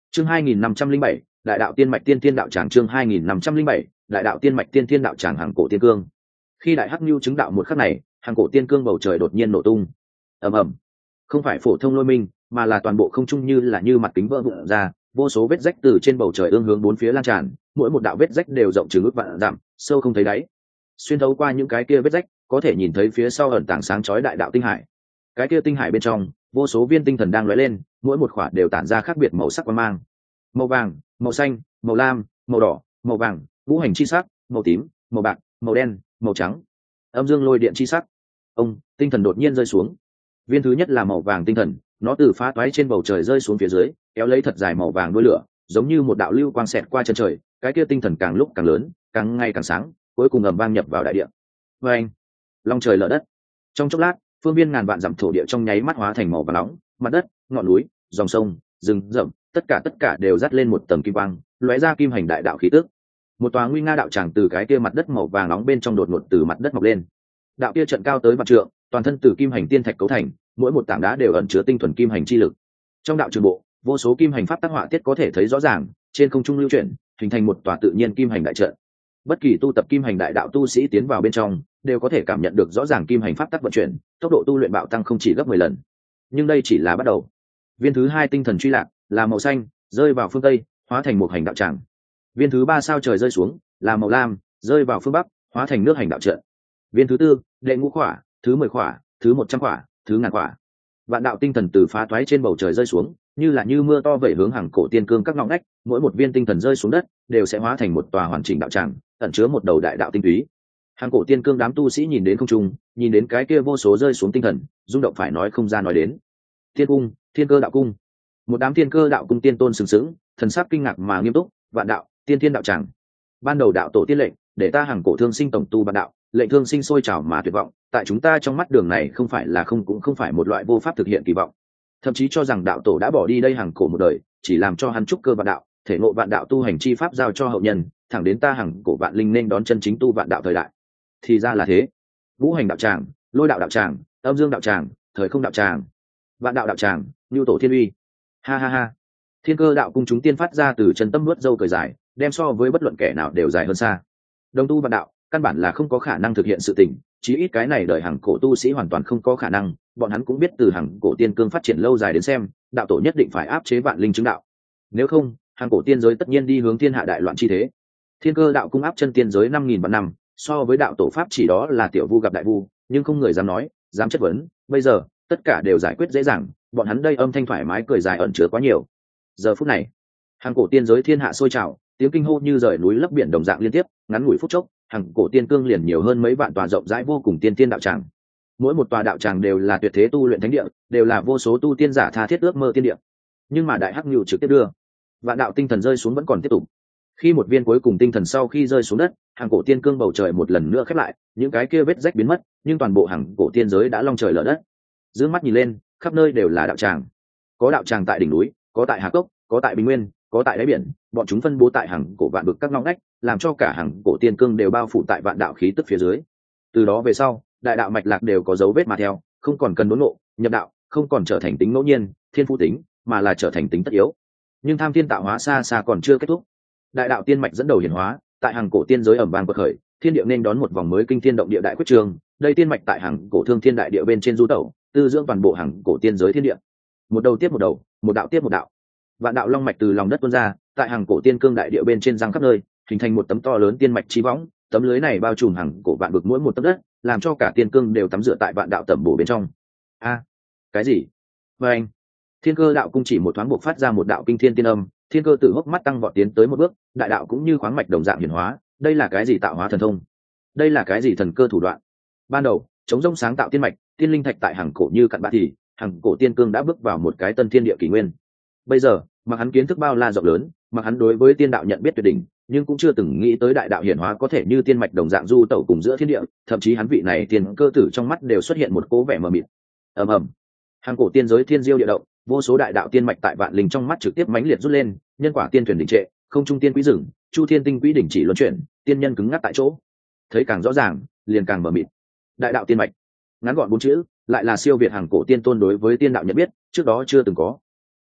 Speaker 1: chương hai nghìn năm trăm linh bảy đại đạo tiên mạch tiên tiên đạo tràng. chương hai nghìn năm trăm linh bảy đại đạo tiên mạch tiên tiên đạo tràng. Hàng cổ tiên cương. Khi đại hắc nhu chứng đạo một khắc này, hàng cổ tiên cương bầu trời đột nhiên nổ tung. Ầm ầm. Không phải phổ thông lôi minh, mà là toàn bộ không trung như là như mặt kính vỡ vụn ra, vô số vết rách từ trên bầu trời ương hướng bốn phía lan tràn, mỗi một đạo vết rách đều rộng chừng ước vạn dặm, sâu không thấy đáy. Xuyên thấu qua những cái kia vết rách, có thể nhìn thấy phía sau ẩn tàng sáng chói đại đạo tinh hải. Cái kia tinh hải bên trong, vô số viên tinh thần đang lóe lên, mỗi một khỏa đều tản ra khác biệt màu sắc quang mang. Màu vàng, màu xanh, màu lam, màu đỏ, màu vàng, ngũ hành chi sắc, màu tím, màu bạc, màu đen, màu trắng. Âm dương lôi điện chi sắc. Ông, tinh thần đột nhiên rơi xuống. Viên thứ nhất là màu vàng tinh thần, nó từ phá toái trên bầu trời rơi xuống phía dưới, kéo lấy thật dài màu vàng đuôi lửa, giống như một đạo lưu quang xẹt qua chân trời. Cái kia tinh thần càng lúc càng lớn, càng ngày càng sáng, cuối cùng ầm vang nhập vào đại địa. Và anh, long trời lở đất. Trong chốc lát, phương viên ngàn vạn dặm thổ địa trong nháy mắt hóa thành màu vàng nóng, mặt đất, ngọn núi, dòng sông, rừng rậm, tất cả tất cả đều dắt lên một tầng kim quang, lóe ra kim hành đại đạo khí tức. Một tòa nguy nga đạo tràng từ cái kia mặt đất màu vàng nóng bên trong đột ngột từ mặt đất mọc lên. Đạo kia trận cao tới vạn trượng, toàn thân từ kim hành tiên thạch cấu thành, mỗi một tảng đá đều ẩn chứa tinh thuần kim hành chi lực. Trong đạo trường bộ, vô số kim hành pháp tác họa tiết có thể thấy rõ ràng, trên không trung lưu chuyển, hình thành một tòa tự nhiên kim hành đại trận. Bất kỳ tu tập kim hành đại đạo tu sĩ tiến vào bên trong, đều có thể cảm nhận được rõ ràng kim hành pháp tắc vận chuyển, tốc độ tu luyện bạo tăng không chỉ gấp mười lần. Nhưng đây chỉ là bắt đầu. Viên thứ hai tinh thần truy lạc, là màu xanh, rơi vào phương tây, hóa thành một hành đạo tràng. Viên thứ ba sao trời rơi xuống, là màu lam, rơi vào phương bắc, hóa thành nước hành đạo trận. Viên thứ tư, đệ ngũ khỏa, thứ mười khỏa, thứ một trăm khỏa, thứ ngàn khỏa. Vạn đạo tinh thần từ phá toái trên bầu trời rơi xuống, như là như mưa to vẩy hướng hàng cổ tiên cương các ngõ ngách, mỗi một viên tinh thần rơi xuống đất, đều sẽ hóa thành một tòa hoàn chỉnh đạo tràng, ẩn chứa một đầu đại đạo tinh túy. Hàng cổ tiên cương đám tu sĩ nhìn đến không trung, nhìn đến cái kia vô số rơi xuống tinh thần, rung động phải nói không ra nói đến. Thiên cung, thiên cơ đạo cung. Một đám thiên cơ đạo cung tiên tôn sừng sững, thần sắc kinh ngạc mà nghiêm túc, vạn đạo, tiên thiên đạo tràng. Ban đầu đạo tổ tiên lệnh, để ta hàng cổ thương sinh tổng tu vạn đạo, lệnh thương sinh sôi trào mà tuyệt vọng, tại chúng ta trong mắt đường này không phải là không cũng không phải một loại vô pháp thực hiện kỳ vọng. Thậm chí cho rằng đạo tổ đã bỏ đi đây hàng cổ một đời, chỉ làm cho hắn trúc cơ vạn đạo, thể ngộ vạn đạo tu hành chi pháp giao cho hậu nhân, thẳng đến ta hàng cổ vạn linh nên đón chân chính tu vạn đạo thời đại. Thì ra là thế. Vũ hành đạo tràng, lôi đạo đạo tràng, âm dương đạo tràng, thời không đạo tràng, vạn đạo đạo tràng, nhu tổ thiên uy. Ha ha ha. Thiên cơ đạo cung chúng tiên phát ra từ chân tâm nuốt dâu cười dài, đem so với bất luận kẻ nào đều dài hơn xa. Đồng tu vạn đạo, căn bản là không có khả năng thực hiện sự tình, chí ít cái này đời hàng cổ tu sĩ hoàn toàn không có khả năng. Bọn hắn cũng biết từ hàng cổ tiên cương phát triển lâu dài đến xem, đạo tổ nhất định phải áp chế vạn linh chứng đạo. Nếu không, hàng cổ tiên giới tất nhiên đi hướng thiên hạ đại loạn chi thế. Thiên cơ đạo cung áp chân tiên giới năm nghìn vạn năm, so với đạo tổ pháp chỉ đó là tiểu vu gặp đại vu, nhưng không người dám nói, dám chất vấn. Bây giờ tất cả đều giải quyết dễ dàng, bọn hắn đây âm thanh thoải mái cười dài ẩn chứa quá nhiều. Giờ phút này, hàng cổ tiên giới thiên hạ sôi trào, tiếng kinh hô như rời núi lấp biển đồng dạng liên tiếp, ngắn ngủi phút chốc, hàng cổ tiên cương liền nhiều hơn mấy vạn tòa rộng rãi vô cùng tiên tiên đạo tràng. Mỗi một tòa đạo tràng đều là tuyệt thế tu luyện thánh địa, đều là vô số tu tiên giả tha thiết ước mơ tiên địa. Nhưng mà đại hắc nhu trực tiếp đưa vạn đạo tinh thần rơi xuống vẫn còn tiếp tục. Khi một viên cuối cùng tinh thần sau khi rơi xuống đất, hàng cổ tiên cương bầu trời một lần nữa khép lại, những cái kia vết rách biến mất, nhưng toàn bộ hàng cổ tiên giới đã long trời lở đất. Dương mắt nhìn lên, khắp nơi đều là đạo tràng. Có đạo tràng tại đỉnh núi, có tại hà cốc, có tại bình nguyên, có tại đáy biển, bọn chúng phân bố tại hàng cổ vạn vực các ngóc ngách, làm cho cả hàng cổ tiên cương đều bao phủ tại vạn đạo khí tức phía dưới. Từ đó về sau, đại đạo mạch lạc đều có dấu vết mà theo, không còn cần đốn ngộ, nhập đạo, không còn trở thành tính ngẫu nhiên, thiên phú tính, mà là trở thành tính tất yếu. Nhưng tham thiên tạo hóa xa xa còn chưa kết thúc. Đại đạo tiên mạch dẫn đầu hiển hóa, tại hàng cổ tiên giới ẩm vang bậc khởi, thiên địa nên đón một vòng mới kinh thiên động địa đại quyết trường. Đây tiên mạch tại hàng cổ thương thiên đại địa bên trên du tẩu, tư dưỡng toàn bộ hàng cổ tiên giới thiên địa. Một đầu tiếp một đầu, một đạo tiếp một đạo. Vạn đạo long mạch từ lòng đất tuôn ra, tại hàng cổ tiên cương đại địa bên trên giang khắp nơi, hình thành một tấm to lớn tiên mạch chi võng. Tấm lưới này bao trùm hàng cổ vạn vực mỗi một tấc đất, làm cho cả tiên cương đều tắm rửa tại vạn đạo tẩm bổ bên trong. A, cái gì? Và anh, thiên cơ đạo cung chỉ một thoáng buộc phát ra một đạo kinh thiên tiên âm, thiên cơ tự hốc mắt tăng vọt tiến tới một bước, đại đạo cũng như khoáng mạch đồng dạng hiển hóa. Đây là cái gì tạo hóa thần thông? Đây là cái gì thần cơ thủ đoạn? Ban đầu chống rông sáng tạo tiên mạch, tiên linh thạch tại hàng cổ như cặn bã thì hàng cổ tiên cương đã bước vào một cái tân thiên địa kỷ nguyên. Bây giờ mặc hắn kiến thức bao la rộng lớn, mặc hắn đối với tiên đạo nhận biết tuyệt đỉnh, nhưng cũng chưa từng nghĩ tới đại đạo hiển hóa có thể như tiên mạch đồng dạng du tẩu cùng giữa thiên địa. Thậm chí hắn vị này tiên cơ tử trong mắt đều xuất hiện một cố vẻ mờ mịt. Ầm ầm, hàng cổ tiên giới thiên diêu địa động, vô số đại đạo tiên mạch tại vạn linh trong mắt trực tiếp mãnh liệt rút lên, nhân quả tiên thuyền đình trệ, không trung tiên quý rừng, chu thiên tinh quý đỉnh chỉ luân chuyển, tiên nhân cứng ngắc tại chỗ. Thấy càng rõ ràng, liền càng mờ mịt. Đại đạo tiên mạch, ngắn gọn bốn chữ, lại là siêu việt hàng cổ tiên tôn đối với tiên đạo nhận biết, trước đó chưa từng có.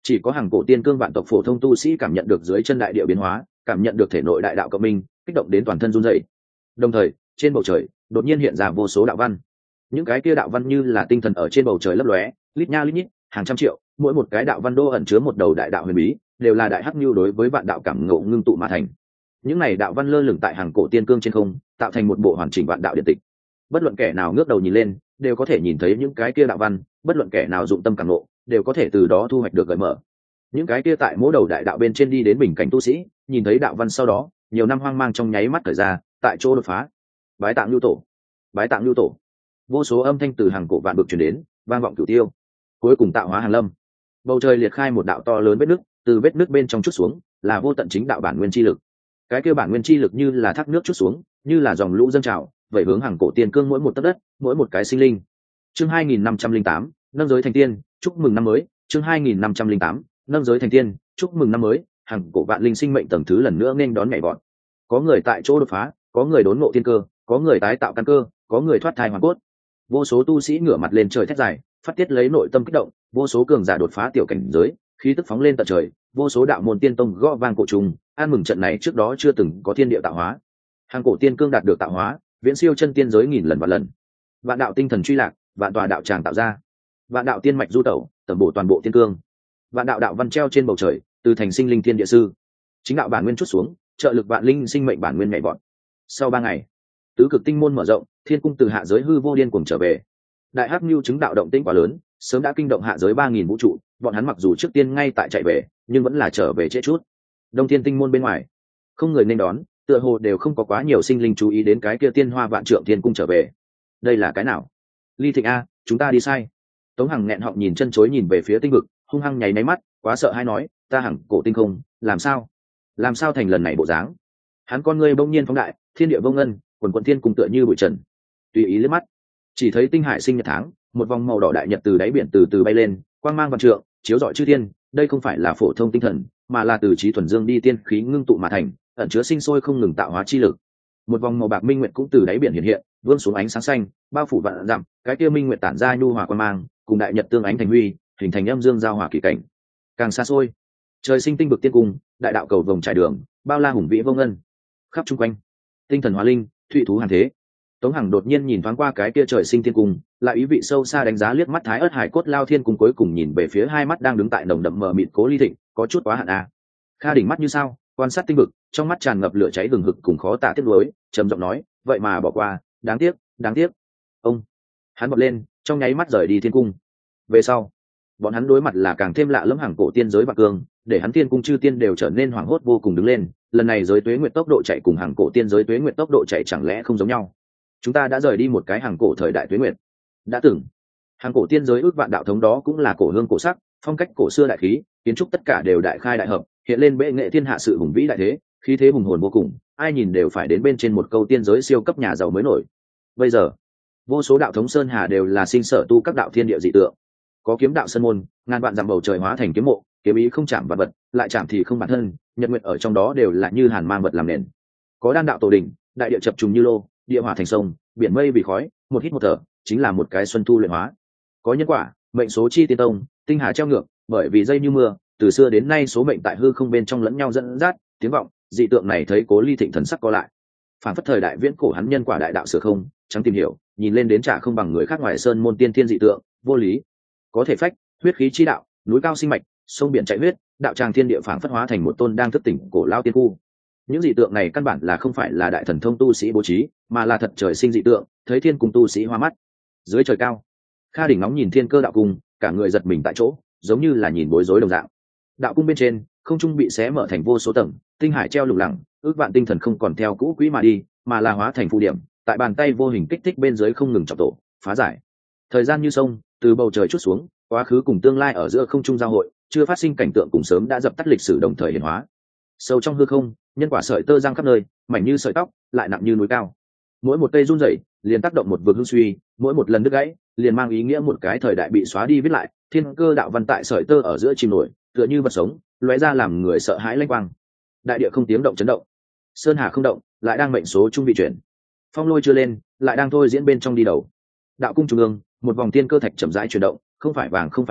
Speaker 1: Chỉ có hàng cổ tiên cương vạn tộc phổ thông tu sĩ cảm nhận được dưới chân đại địa biến hóa, cảm nhận được thể nội đại đạo cộng minh, kích động đến toàn thân run rẩy. Đồng thời trên bầu trời đột nhiên hiện ra vô số đạo văn. Những cái kia đạo văn như là tinh thần ở trên bầu trời lấp lóe, lít nha lít nhít, hàng trăm triệu, mỗi một cái đạo văn đô ẩn chứa một đầu đại đạo huyền bí, đều là đại hắc nhu đối với vạn đạo cảm ngộ ngưng tụ mà thành. Những này đạo văn lơ lửng tại hàng cổ tiên cương trên không, tạo thành một bộ hoàn chỉnh vạn đạo điện tịch. Bất luận kẻ nào ngước đầu nhìn lên, đều có thể nhìn thấy những cái kia đạo văn, bất luận kẻ nào dụng tâm cảm ngộ, đều có thể từ đó thu hoạch được gợi mở. Những cái kia tại mỗi đầu đại đạo bên trên đi đến bình cảnh tu sĩ, nhìn thấy đạo văn sau đó, nhiều năm hoang mang trong nháy mắt thời ra, tại chỗ đột phá. Bái tạng lưu tổ, bái tạng lưu tổ. Vô số âm thanh từ hàng cổ vạn vực truyền đến, vang vọng cửu tiêu. Cuối cùng tạo hóa hàng lâm. Bầu trời liệt khai một đạo to lớn vết nước, từ vết nước bên trong chút xuống, là vô tận chính đạo bản nguyên chi lực. Cái kia bản nguyên chi lực như là thác nước chút xuống, như là dòng lũ dâng trào, vậy hướng hàng cổ tiên cương mỗi một tấc đất, mỗi một cái sinh linh. Chương hai nghìn năm trăm lẻ tám, nâng giới thành tiên, chúc mừng năm mới. Chương hai nghìn năm trăm lẻ tám, nâng giới thành tiên, chúc mừng năm mới. Hàng cổ vạn linh sinh mệnh tầng thứ lần nữa nên đón nhảy vọt. Có người tại chỗ đột phá, có người đốn ngộ tiên cơ, có người tái tạo căn cơ, có người thoát thai hoàn cốt. Vô số tu sĩ ngửa mặt lên trời thét dài, phát tiết lấy nội tâm kích động, vô số cường giả đột phá tiểu cảnh giới, khí tức phóng lên tận trời, vô số đạo môn tiên tông gõ vang cổ trùng, an mừng trận này trước đó chưa từng có thiên địa tạo hóa. Hàng cổ tiên cương đạt được tạo hóa, viễn siêu chân tiên giới nghìn lần vạn lần. Vạn đạo tinh thần truy lạc, vạn tòa đạo tràng tạo ra. Vạn đạo tiên mạch du tẩu, tầm bổ toàn bộ tiên cương. Vạn đạo đạo văn treo trên bầu trời, từ thành sinh linh thiên địa sư. Chính đạo bản nguyên chút xuống, trợ lực vạn linh sinh mệnh bản nguyên nhảy vọt. Sau ba ngày, tứ cực tinh môn mở rộng, thiên cung từ hạ giới hư vô điên cuồng trở về. Đại hắc nhu chứng đạo động tĩnh quá lớn, sớm đã kinh động hạ giới ba nghìn vũ trụ, bọn hắn mặc dù trước tiên ngay tại chạy về, nhưng vẫn là trở về trễ chút. Đông thiên tinh môn bên ngoài, không người nên đón, tựa hồ đều không có quá nhiều sinh linh chú ý đến cái kia tiên hoa vạn trượng thiên cung trở về. Đây là cái nào? Ly Thịnh a, chúng ta đi sai. Tống Hằng nghẹn họng nhìn chân chối nhìn về phía tinh vực, hung hăng nháy máy mắt, quá sợ hay nói, ta Hằng cổ tinh không, làm sao? Làm sao thành lần này bộ dáng? Hắn con ngươi bỗng nhiên phóng đại, thiên địa vô ngân, quần quần thiên cùng tựa như bụi trần. Tùy ý liếc mắt, chỉ thấy tinh hải sinh nhật tháng, một vòng màu đỏ đại nhật từ đáy biển từ từ bay lên, quang mang vạn trượng, chiếu rọi chư thiên. Đây không phải là phổ thông tinh thần, mà là từ trí thuần dương đi tiên khí ngưng tụ mà thành, ẩn chứa sinh sôi không ngừng tạo hóa chi lực. Một vòng màu bạc minh nguyệt cũng từ đáy biển hiện hiện, vươn xuống ánh sáng xanh, bao phủ vạn dặm. Cái kia minh nguyệt tản ra nhu hòa quang mang, cùng đại nhật tương ánh thành huy, hình thành âm dương giao hòa kỳ cảnh. Càng xa xôi, trời sinh tinh vực tiên cung, đại đạo cầu vồng trải đường, bao la hùng vĩ vô ngân. Khắp chung quanh, tinh thần hóa linh, thụy thú hàn thế. Tống Hằng đột nhiên nhìn thoáng qua cái kia trời sinh thiên cung, lại ý vị sâu xa đánh giá liếc mắt thái ớt hải cốt lao thiên cung, cuối cùng nhìn về phía hai mắt đang đứng tại nồng đậm mờ mịt Cố Ly Thịnh, có chút quá hạn à. Kha đỉnh mắt như sao, quan sát tinh vực, trong mắt tràn ngập lửa cháy hừng hực cùng khó tả tiếc nuối, trầm giọng nói, vậy mà bỏ qua, đáng tiếc, đáng tiếc. Ông, hắn bật lên, trong nháy mắt rời đi thiên cung. Về sau, bọn hắn đối mặt là càng thêm lạ lẫm hàng cổ tiên giới bạc cương, để hắn tiên cung chư tiên đều trở nên hoảng hốt vô cùng đứng lên. Lần này giới tuế nguyệt tốc độ chạy cùng hàng cổ tiên giới tuế nguyệt tốc độ chạy chẳng lẽ không giống nhau? Chúng ta đã rời đi một cái hàng cổ thời đại tuế nguyệt. Đã từng, hàng cổ tiên giới ước vạn đạo thống đó cũng là cổ hương cổ sắc, phong cách cổ xưa đại khí, kiến trúc tất cả đều đại khai đại hợp, hiện lên bệ nghệ thiên hạ sự hùng vĩ đại thế, khí thế hùng hồn vô cùng, ai nhìn đều phải đến bên trên một câu tiên giới siêu cấp nhà giàu mới nổi. Bây giờ, vô số đạo thống sơn hà đều là sinh sở tu các đạo thiên địa dị tượng, có kiếm đạo sơn môn, ngàn vạn dặm bầu trời hóa thành kiếm mộ, kiếm ý không chạm vật vật, lại chạm thì không bản thân, nhật nguyện ở trong đó đều là như hàn mang vật làm nền. Có đan đạo tổ đỉnh, đại địa chập trùng như lô, địa hỏa thành sông, biển mây vì khói, một hít một thở chính là một cái xuân thu luyện hóa. Có nhân quả, mệnh số chi tiên tông, tinh hà treo ngược, bởi vì dây như mưa, từ xưa đến nay số mệnh tại hư không bên trong lẫn nhau dẫn dắt, tiếng vọng, dị tượng này thấy Cố Ly Thịnh thần sắc co lại. Phản phất thời đại viễn cổ hắn nhân quả đại đạo sửa không, chẳng tìm hiểu, nhìn lên đến trả không bằng người khác ngoài sơn môn tiên thiên dị tượng, vô lý. Có thể phách, huyết khí chi đạo, núi cao sinh mạch, sông biển chảy huyết, đạo tràng thiên địa phản phất hóa thành một tôn đang thức tỉnh cổ lao tiên khu. Những dị tượng này căn bản là không phải là đại thần thông tu sĩ bố trí, mà là thật trời sinh dị tượng, thấy thiên cung tu sĩ hoa mắt. Dưới trời cao, Kha đỉnh nóng nhìn thiên cơ đạo cung, cả người giật mình tại chỗ, giống như là nhìn bối rối đồng dạng. Đạo cung bên trên, không trung bị xé mở thành vô số tầng, tinh hải treo lủng lẳng, ước vạn tinh thần không còn theo cũ quỹ mà đi, mà là hóa thành phù điểm, tại bàn tay vô hình kích thích bên dưới không ngừng chọc tổ, phá giải. Thời gian như sông, từ bầu trời chút xuống, quá khứ cùng tương lai ở giữa không trung giao hội, chưa phát sinh cảnh tượng cùng sớm đã dập tắt lịch sử đồng thời hiển hóa. Sâu trong hư không, nhân quả sợi tơ giăng khắp nơi, mảnh như sợi tóc, lại nặng như núi cao. Mỗi một cây run rẩy, liền tác động một vực hư suy, mỗi một lần đứt gãy, liền mang ý nghĩa một cái thời đại bị xóa đi viết lại. Thiên cơ đạo văn tại sợi tơ ở giữa chìm nổi, tựa như vật sống, lóe ra làm người sợ hãi lanh quang. Đại địa không tiếng động chấn động, sơn hà không động, lại đang mệnh số trung vị chuyển. Phong lôi chưa lên, lại đang thôi diễn bên trong đi đầu. Đạo cung trung ương, một vòng tiên cơ thạch chậm rãi chuyển động, không phải vàng không phải đá,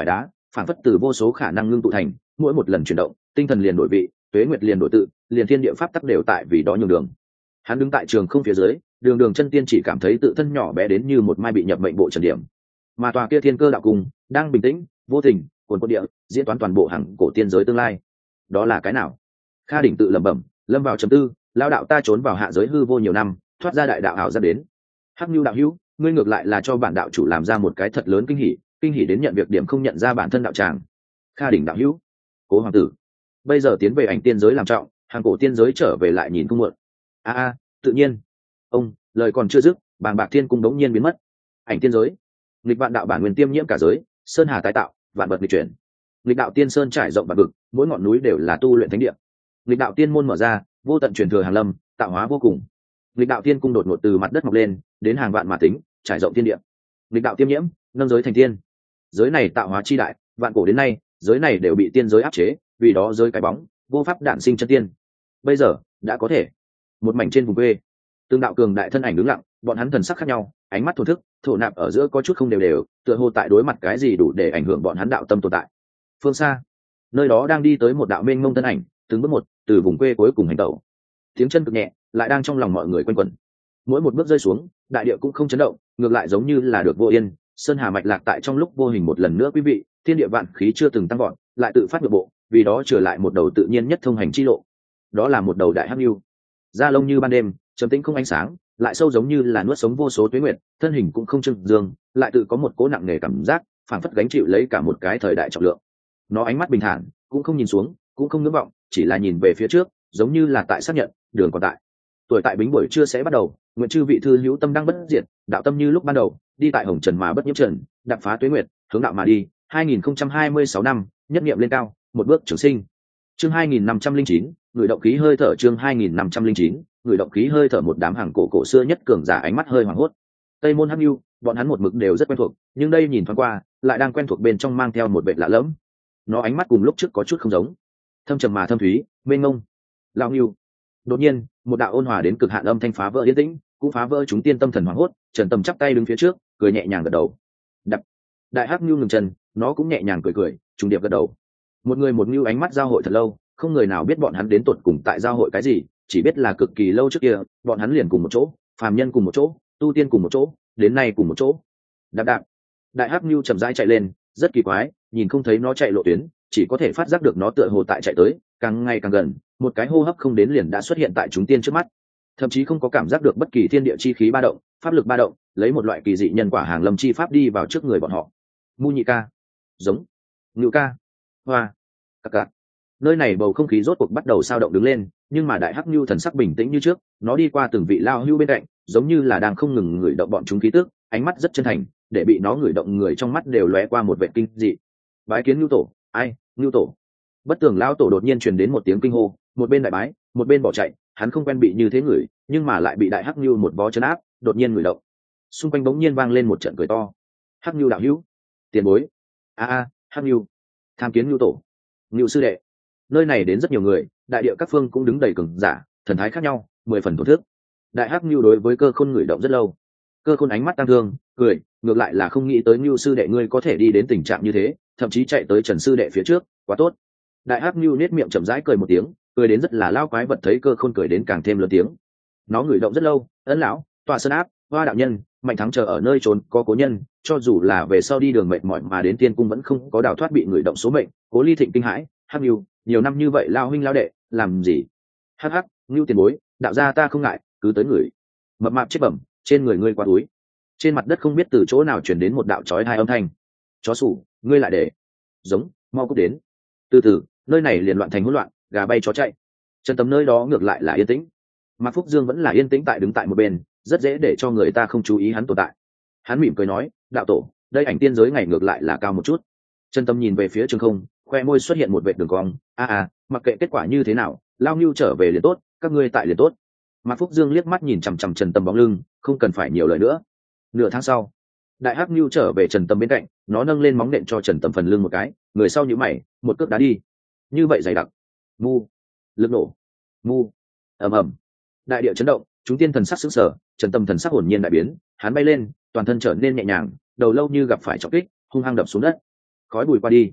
Speaker 1: phản phất từ vô số khả năng ngưng tụ thành, mỗi một lần chuyển động tinh thần liền đổi vị, tuế nguyệt liền đổi tự, liền thiên địa pháp tắc đều tại vì đó nhường đường. Hắn đứng tại trường không phía dưới, đường đường chân tiên chỉ cảm thấy tự thân nhỏ bé đến như một mai bị nhập mệnh bộ trần điểm, mà tòa kia thiên cơ đạo cung đang bình tĩnh vô tình cuồn cuộn địa diễn toán toàn bộ hàng cổ tiên giới tương lai. Đó là cái nào? Kha đỉnh tự lẩm bẩm, lâm vào trầm tư. Lao đạo ta trốn vào hạ giới hư vô nhiều năm, thoát ra đại đạo ảo ra đến. Hắc Nưu đạo hữu, ngươi ngược lại là cho bản đạo chủ làm ra một cái thật lớn kinh hỉ, kinh hỉ đến nhận việc điểm không nhận ra bản thân đạo tràng. Kha đỉnh đạo hữu, Cố hoàng tử, bây giờ tiến về ảnh tiên giới làm trọng, hàng cổ tiên giới trở về lại nhìn không muộn. A a, tự nhiên. Ông, lời còn chưa dứt, bàng bạc thiên cung đống nhiên biến mất. Ảnh tiên giới, nghịch vạn đạo bản nguyên tiêm nhiễm cả giới, sơn hà tái tạo, vạn vật nghịch chuyển. Nghịch đạo tiên sơn trải rộng và vực, mỗi ngọn núi đều là tu luyện thánh địa. Nghịch đạo tiên môn mở ra, vô tận truyền thừa hàng lâm, tạo hóa vô cùng. Nghịch đạo tiên cung đột ngột từ mặt đất mọc lên, đến hàng vạn mà tính, trải rộng thiên địa. Nghịch đạo tiêm nhiễm, nâng giới thành tiên. Giới này tạo hóa chi đại, vạn cổ đến nay, giới này đều bị tiên giới áp chế, vì đó giới cái bóng, vô pháp đản sinh chân tiên. Bây giờ đã có thể. Một mảnh trên vùng quê, tương đạo cường đại thân ảnh đứng lặng, bọn hắn thần sắc khác nhau, ánh mắt thổ thức thổ nạp ở giữa có chút không đều đều, tựa hồ tại đối mặt cái gì đủ để ảnh hưởng bọn hắn đạo tâm tồn tại. Phương xa, nơi đó đang đi tới một đạo mênh mông thân ảnh, từng bước một từ vùng quê cuối cùng hành tẩu. Tiếng chân cực nhẹ lại đang trong lòng mọi người quanh quẩn. Mỗi một bước rơi xuống, đại địa cũng không chấn động, ngược lại giống như là được vô yên. Sơn hà mạch lạc tại trong lúc vô hình một lần nữa, quý vị, thiên địa vạn khí chưa từng tăng vọt, lại tự phát nội bộ, vì đó trở lại một đầu tự nhiên nhất thông hành chi lộ. Đó là một đầu đại hắc lưu, da lông như ban đêm, trầm tĩnh không ánh sáng, lại sâu giống như là nuốt sống vô số tuế nguyệt, thân hình cũng không trưng dương, lại tự có một cố nặng nề cảm giác, phảng phất gánh chịu lấy cả một cái thời đại trọng lượng. Nó ánh mắt bình thản, cũng không nhìn xuống, cũng không ngưỡng vọng, chỉ là nhìn về phía trước, giống như là tại xác nhận đường còn tại. Tuổi tại bính buổi trưa sẽ bắt đầu, nguyện chư vị thư hữu tâm đăng bất diệt, đạo tâm như lúc ban đầu, đi tại hồng trần mà bất nhiễm trần, đạp phá tuế nguyệt, hướng đạo mà đi. hai nghìn không trăm hai mươi sáu năm, nhất niệm lên cao, một bước trường sinh. Chương hai nghìn năm trăm linh chín, người động khí hơi thở. Chương hai nghìn năm trăm linh chín, người động khí hơi thở. Một đám hàng cổ cổ xưa nhất cường giả ánh mắt hơi hoảng hốt. Tây môn hắc nhu, bọn hắn một mực đều rất quen thuộc, nhưng đây nhìn thoáng qua, lại đang quen thuộc bên trong mang theo một vẻ lạ lẫm. Nó ánh mắt cùng lúc trước có chút không giống, thâm trầm mà thâm thúy, mênh mông. Lão nhu. Đột nhiên, một đạo ôn hòa đến cực hạn âm thanh phá vỡ yên tĩnh, cũng phá vỡ chúng tiên tâm thần hoảng hốt. Trần Tầm chắp tay đứng phía trước, cười nhẹ nhàng gật đầu. Đập. Đại hắc nhu ngừng chân, nó cũng nhẹ nhàng cười cười, trùng điệp gật đầu. Một người một nhu ánh mắt giao hội thật lâu, không người nào biết bọn hắn đến tột cùng tại giao hội cái gì, chỉ biết là cực kỳ lâu trước kia, bọn hắn liền cùng một chỗ, phàm nhân cùng một chỗ, tu tiên cùng một chỗ, đến nay cùng một chỗ. Đạp đạp. Đại hắc nhu chậm rãi chạy lên, rất kỳ quái, nhìn không thấy nó chạy lộ tuyến, chỉ có thể phát giác được nó tựa hồ tại chạy tới, càng ngày càng gần, một cái hô hấp không đến liền đã xuất hiện tại chúng tiên trước mắt. Thậm chí không có cảm giác được bất kỳ thiên địa chi khí ba động, pháp lực ba động, lấy một loại kỳ dị nhân quả hàng lâm chi pháp đi vào trước người bọn họ. Mu nhị ca, giống, ngự ca, hoa, cặc cặc. Nơi này bầu không khí rốt cuộc bắt đầu sao động đứng lên, nhưng mà đại hắc nhu thần sắc bình tĩnh như trước, nó đi qua từng vị lao hưu bên cạnh, giống như là đang không ngừng ngửi động bọn chúng khí tức, ánh mắt rất chân thành, để bị nó ngửi động người trong mắt đều lóe qua một vẻ kinh dị. Bái kiến Nhu tổ. Ai, Nhu tổ. Bất tường lao tổ đột nhiên truyền đến một tiếng kinh hô, một bên đại bái, một bên bỏ chạy. Hắn không quen bị như thế ngửi, nhưng mà lại bị đại hắc nhu một bó chân áp, đột nhiên ngửi động. Xung quanh bỗng nhiên vang lên một trận cười to. Hắc nhu đạo hữu, tiền bối. A a, hắc nhu, tham kiến Nhu tổ, Nhu sư đệ. Nơi này đến rất nhiều người, đại địa các phương cũng đứng đầy cường giả, thần thái khác nhau, mười phần thổ thức. Đại hắc nhu đối với Cơ Khôn ngửi động rất lâu. Cơ Khôn ánh mắt tăng thương, cười, ngược lại là không nghĩ tới Nhu sư đệ ngươi có thể đi đến tình trạng như thế, thậm chí chạy tới Trần sư đệ phía trước, quá tốt. Đại hắc nhu nết miệng chậm rãi cười một tiếng, cười đến rất là lao quái vật, thấy Cơ Khôn cười đến càng thêm lớn tiếng. Nó ngửi động rất lâu, ấn lão, tọa sơn áp, hoa đạo nhân, mạnh thắng chờ ở nơi trốn có cố nhân, cho dù là về sau đi đường mệt mỏi mà đến tiên cung vẫn không có đào thoát bị ngửi động số mệnh. Cố Ly Thịnh kinh hãi, hắc nhu, nhiều năm như vậy lao huynh lao đệ, làm gì? Hắc hắc, nhu tiền bối, đạo gia ta không ngại, cứ tới người. Mập mạp chết bẩm, trên người ngươi quá túi. Trên mặt đất không biết từ chỗ nào truyền đến một đạo chói hai âm thanh. Chó sủ, ngươi lại để. Giống, mau cút đến. Từ từ, nơi này liền loạn thành hỗn loạn, gà bay chó chạy. Trần Tầm nơi đó ngược lại là yên tĩnh. Mạc Phúc Dương vẫn là yên tĩnh tại đứng tại một bên, rất dễ để cho người ta không chú ý hắn tồn tại. Hắn mỉm cười nói, đạo tổ, đây ảnh tiên giới ngày ngược lại là cao một chút. Trần Tầm nhìn về phía trường không, khoe môi xuất hiện một vệt đường cong. A a, mặc kệ kết quả như thế nào, lao nưu trở về liền tốt, các ngươi tại liền tốt. Mạc Phúc Dương liếc mắt nhìn chằm chằm Trần Tầm bóng lưng, không cần phải nhiều lời nữa. Nửa tháng sau, đại hắc nưu trở về Trần Tầm bên cạnh, nó nâng lên móng nện cho Trần Tầm phần lưng một cái, người sau nhíu mày, một cước đá đi. Như vậy dày đặc. Mu, lực nổ. Mu, ầm ầm. Đại địa chấn động, chúng tiên thần sắc sững sờ, Trần Tầm thần sắc hồn nhiên đại biến, hắn bay lên, toàn thân trở nên nhẹ nhàng, đầu lâu như gặp phải trọng kích, hung hăng đập xuống đất. Khói bụi qua đi,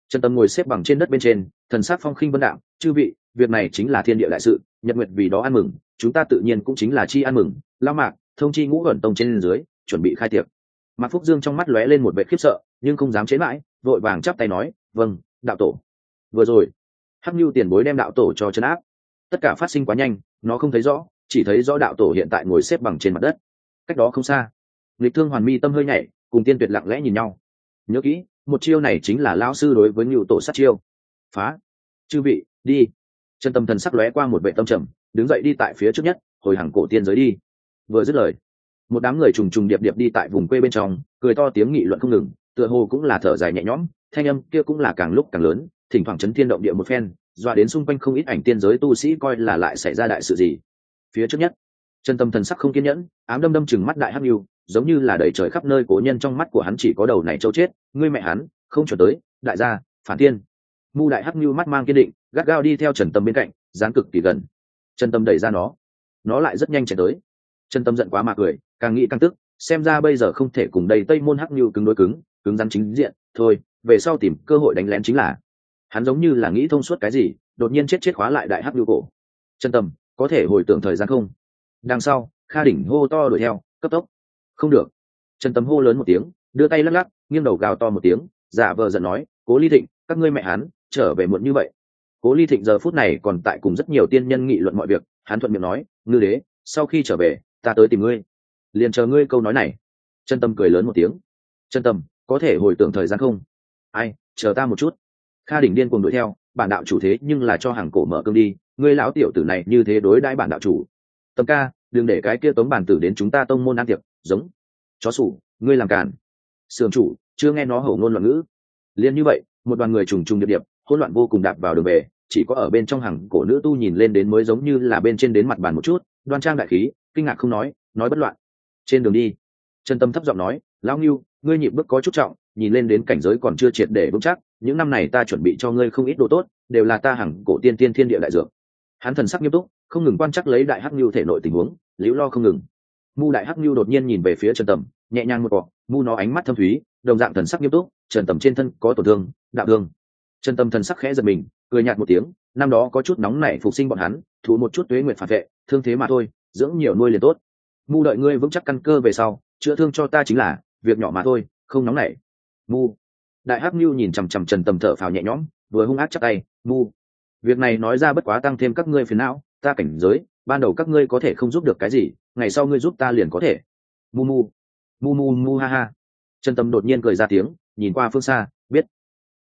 Speaker 1: Trần Tâm ngồi xếp bằng trên đất bên trên, thần sắc phong khinh vân đạm, chư vị, việc này chính là thiên địa đại sự, nhật nguyệt vì đó ăn mừng, chúng ta tự nhiên cũng chính là chi ăn mừng. Lão Mạc, thông chi ngũ ẩn tông trên dưới, chuẩn bị khai tiệc. Mạc Phúc Dương trong mắt lóe lên một vẻ khiếp sợ, nhưng không dám chế mãi, vội vàng chắp tay nói, vâng, đạo tổ. Vừa rồi, Hắc Nưu tiền bối đem đạo tổ cho trấn áp. Tất cả phát sinh quá nhanh, nó không thấy rõ, chỉ thấy rõ đạo tổ hiện tại ngồi xếp bằng trên mặt đất. Cách đó không xa, Lịch Thương Hoàn Mi tâm hơi nhảy, cùng Tiên Tuyệt lặng lẽ nhìn nhau. Nhớ kỹ, một chiêu này chính là lão sư đối với Nưu tổ sát chiêu. Phá! Chư vị, đi. Trần Tâm thần sắc lóe qua một vẻ tâm trầm, đứng dậy đi tại phía trước nhất, hồi hàng cổ tiên giới đi. Vừa dứt lời, một đám người trùng trùng điệp điệp đi tại vùng quê bên trong, cười to tiếng nghị luận không ngừng, tựa hồ cũng là thở dài nhẹ nhõm, thanh âm kia cũng là càng lúc càng lớn, thỉnh thoảng chấn thiên động địa một phen, dọa đến xung quanh không ít ảnh tiên giới tu sĩ coi là lại xảy ra đại sự gì. Phía trước nhất, Trần Tâm thần sắc không kiên nhẫn, ám đâm đâm chừng mắt đại hắc nưu, giống như là đầy trời khắp nơi cố nhân trong mắt của hắn chỉ có đầu này châu chết, ngươi mẹ hắn, không chuẩn tới, đại gia, phản tiên. Mu đại hắc nưu mắt mang kiên định, gắt gao đi theo Trần Tâm bên cạnh, dáng cực kỳ gần. Trần Tâm đẩy ra nó, nó lại rất nhanh chạy tới. Trần Tâm giận quá mà cười, càng nghĩ càng tức, xem ra bây giờ không thể cùng đây Tây Môn Hắc Nưu cứng đối cứng, cứng rắn chính diện, thôi, về sau tìm cơ hội đánh lén chính là. Hắn giống như là nghĩ thông suốt cái gì, đột nhiên chết chết khóa lại đại Hắc Nưu cổ. Trần Tâm, có thể hồi tưởng thời gian không? Đằng sau, Kha Đỉnh hô to đuổi theo, cấp tốc. Không được. Trần Tâm hô lớn một tiếng, đưa tay lắc lắc, nghiêng đầu gào to một tiếng, giả vờ giận nói, Cố Ly Thịnh, các ngươi mẹ hắn, trở về muộn như vậy. Cố Ly Thịnh giờ phút này còn tại cùng rất nhiều tiên nhân nghị luận mọi việc, hắn thuận miệng nói, ngư đế, sau khi trở về, ta tới tìm ngươi, liền chờ ngươi câu nói này. Trần Tâm cười lớn một tiếng. Trần Tâm, có thể hồi tưởng thời gian không? Ai, chờ ta một chút. Kha Đỉnh điên cuồng đuổi theo, bản đạo chủ thế nhưng là cho hàng cổ mở cơm đi, ngươi lão tiểu tử này như thế đối đãi bản đạo chủ. Tâm ca, đừng để cái kia tống bản tử đến chúng ta tông môn ăn tiệc, giống chó sủ, ngươi làm càn. Sưởng chủ, chưa nghe nó hổ ngôn loạn ngữ. Liên như vậy, một đoàn người trùng trùng điệp điệp, hỗn loạn vô cùng đạp vào đường về, chỉ có ở bên trong hàng cổ nữ tu nhìn lên đến mới giống như là bên trên đến mặt bàn một chút, đoan trang đại khí, kinh ngạc không nói, nói bất loạn. Trên đường đi, Trần Tâm thấp giọng nói, lão Ngưu, ngươi nhịp bước có chút trọng, nhìn lên đến cảnh giới còn chưa triệt để vững chắc, những năm này ta chuẩn bị cho ngươi không ít đồ tốt, đều là ta hàng cổ tiên tiên thiên địa đại dược. Hắn thần sắc nghiêm túc, không ngừng quan chắc lấy đại hắc Ngưu thể nội tình huống, liễu lo không ngừng. Mu đại hắc Ngưu đột nhiên nhìn về phía Trần Tâm, nhẹ nhàng một cọ, Mu nó ánh mắt thâm thúy, đồng dạng thần sắc nghiêm túc, Trần Tâm trên thân có tổn thương, đạo thương. Trần Tâm thần sắc khẽ giật mình, cười nhạt một tiếng, năm đó có chút nóng nảy phục sinh bọn hắn, thụ một chút tuế nguyệt phản vệ, thương thế mà thôi, dưỡng nhiều nuôi liền tốt. Mu đợi ngươi vững chắc căn cơ về sau, chữa thương cho ta chính là việc nhỏ mà thôi, không nóng nảy. Mu. Đại hắc Nưu nhìn chằm chằm Trần Tâm thở phào nhẹ nhõm, vừa hung ác chắp tay, Mu. Việc này nói ra bất quá tăng thêm các ngươi phiền não, ta cảnh giới, ban đầu các ngươi có thể không giúp được cái gì, ngày sau ngươi giúp ta liền có thể. Mu mu. Mu mu mu ha ha. Trần Tâm đột nhiên cười ra tiếng, nhìn qua phương xa,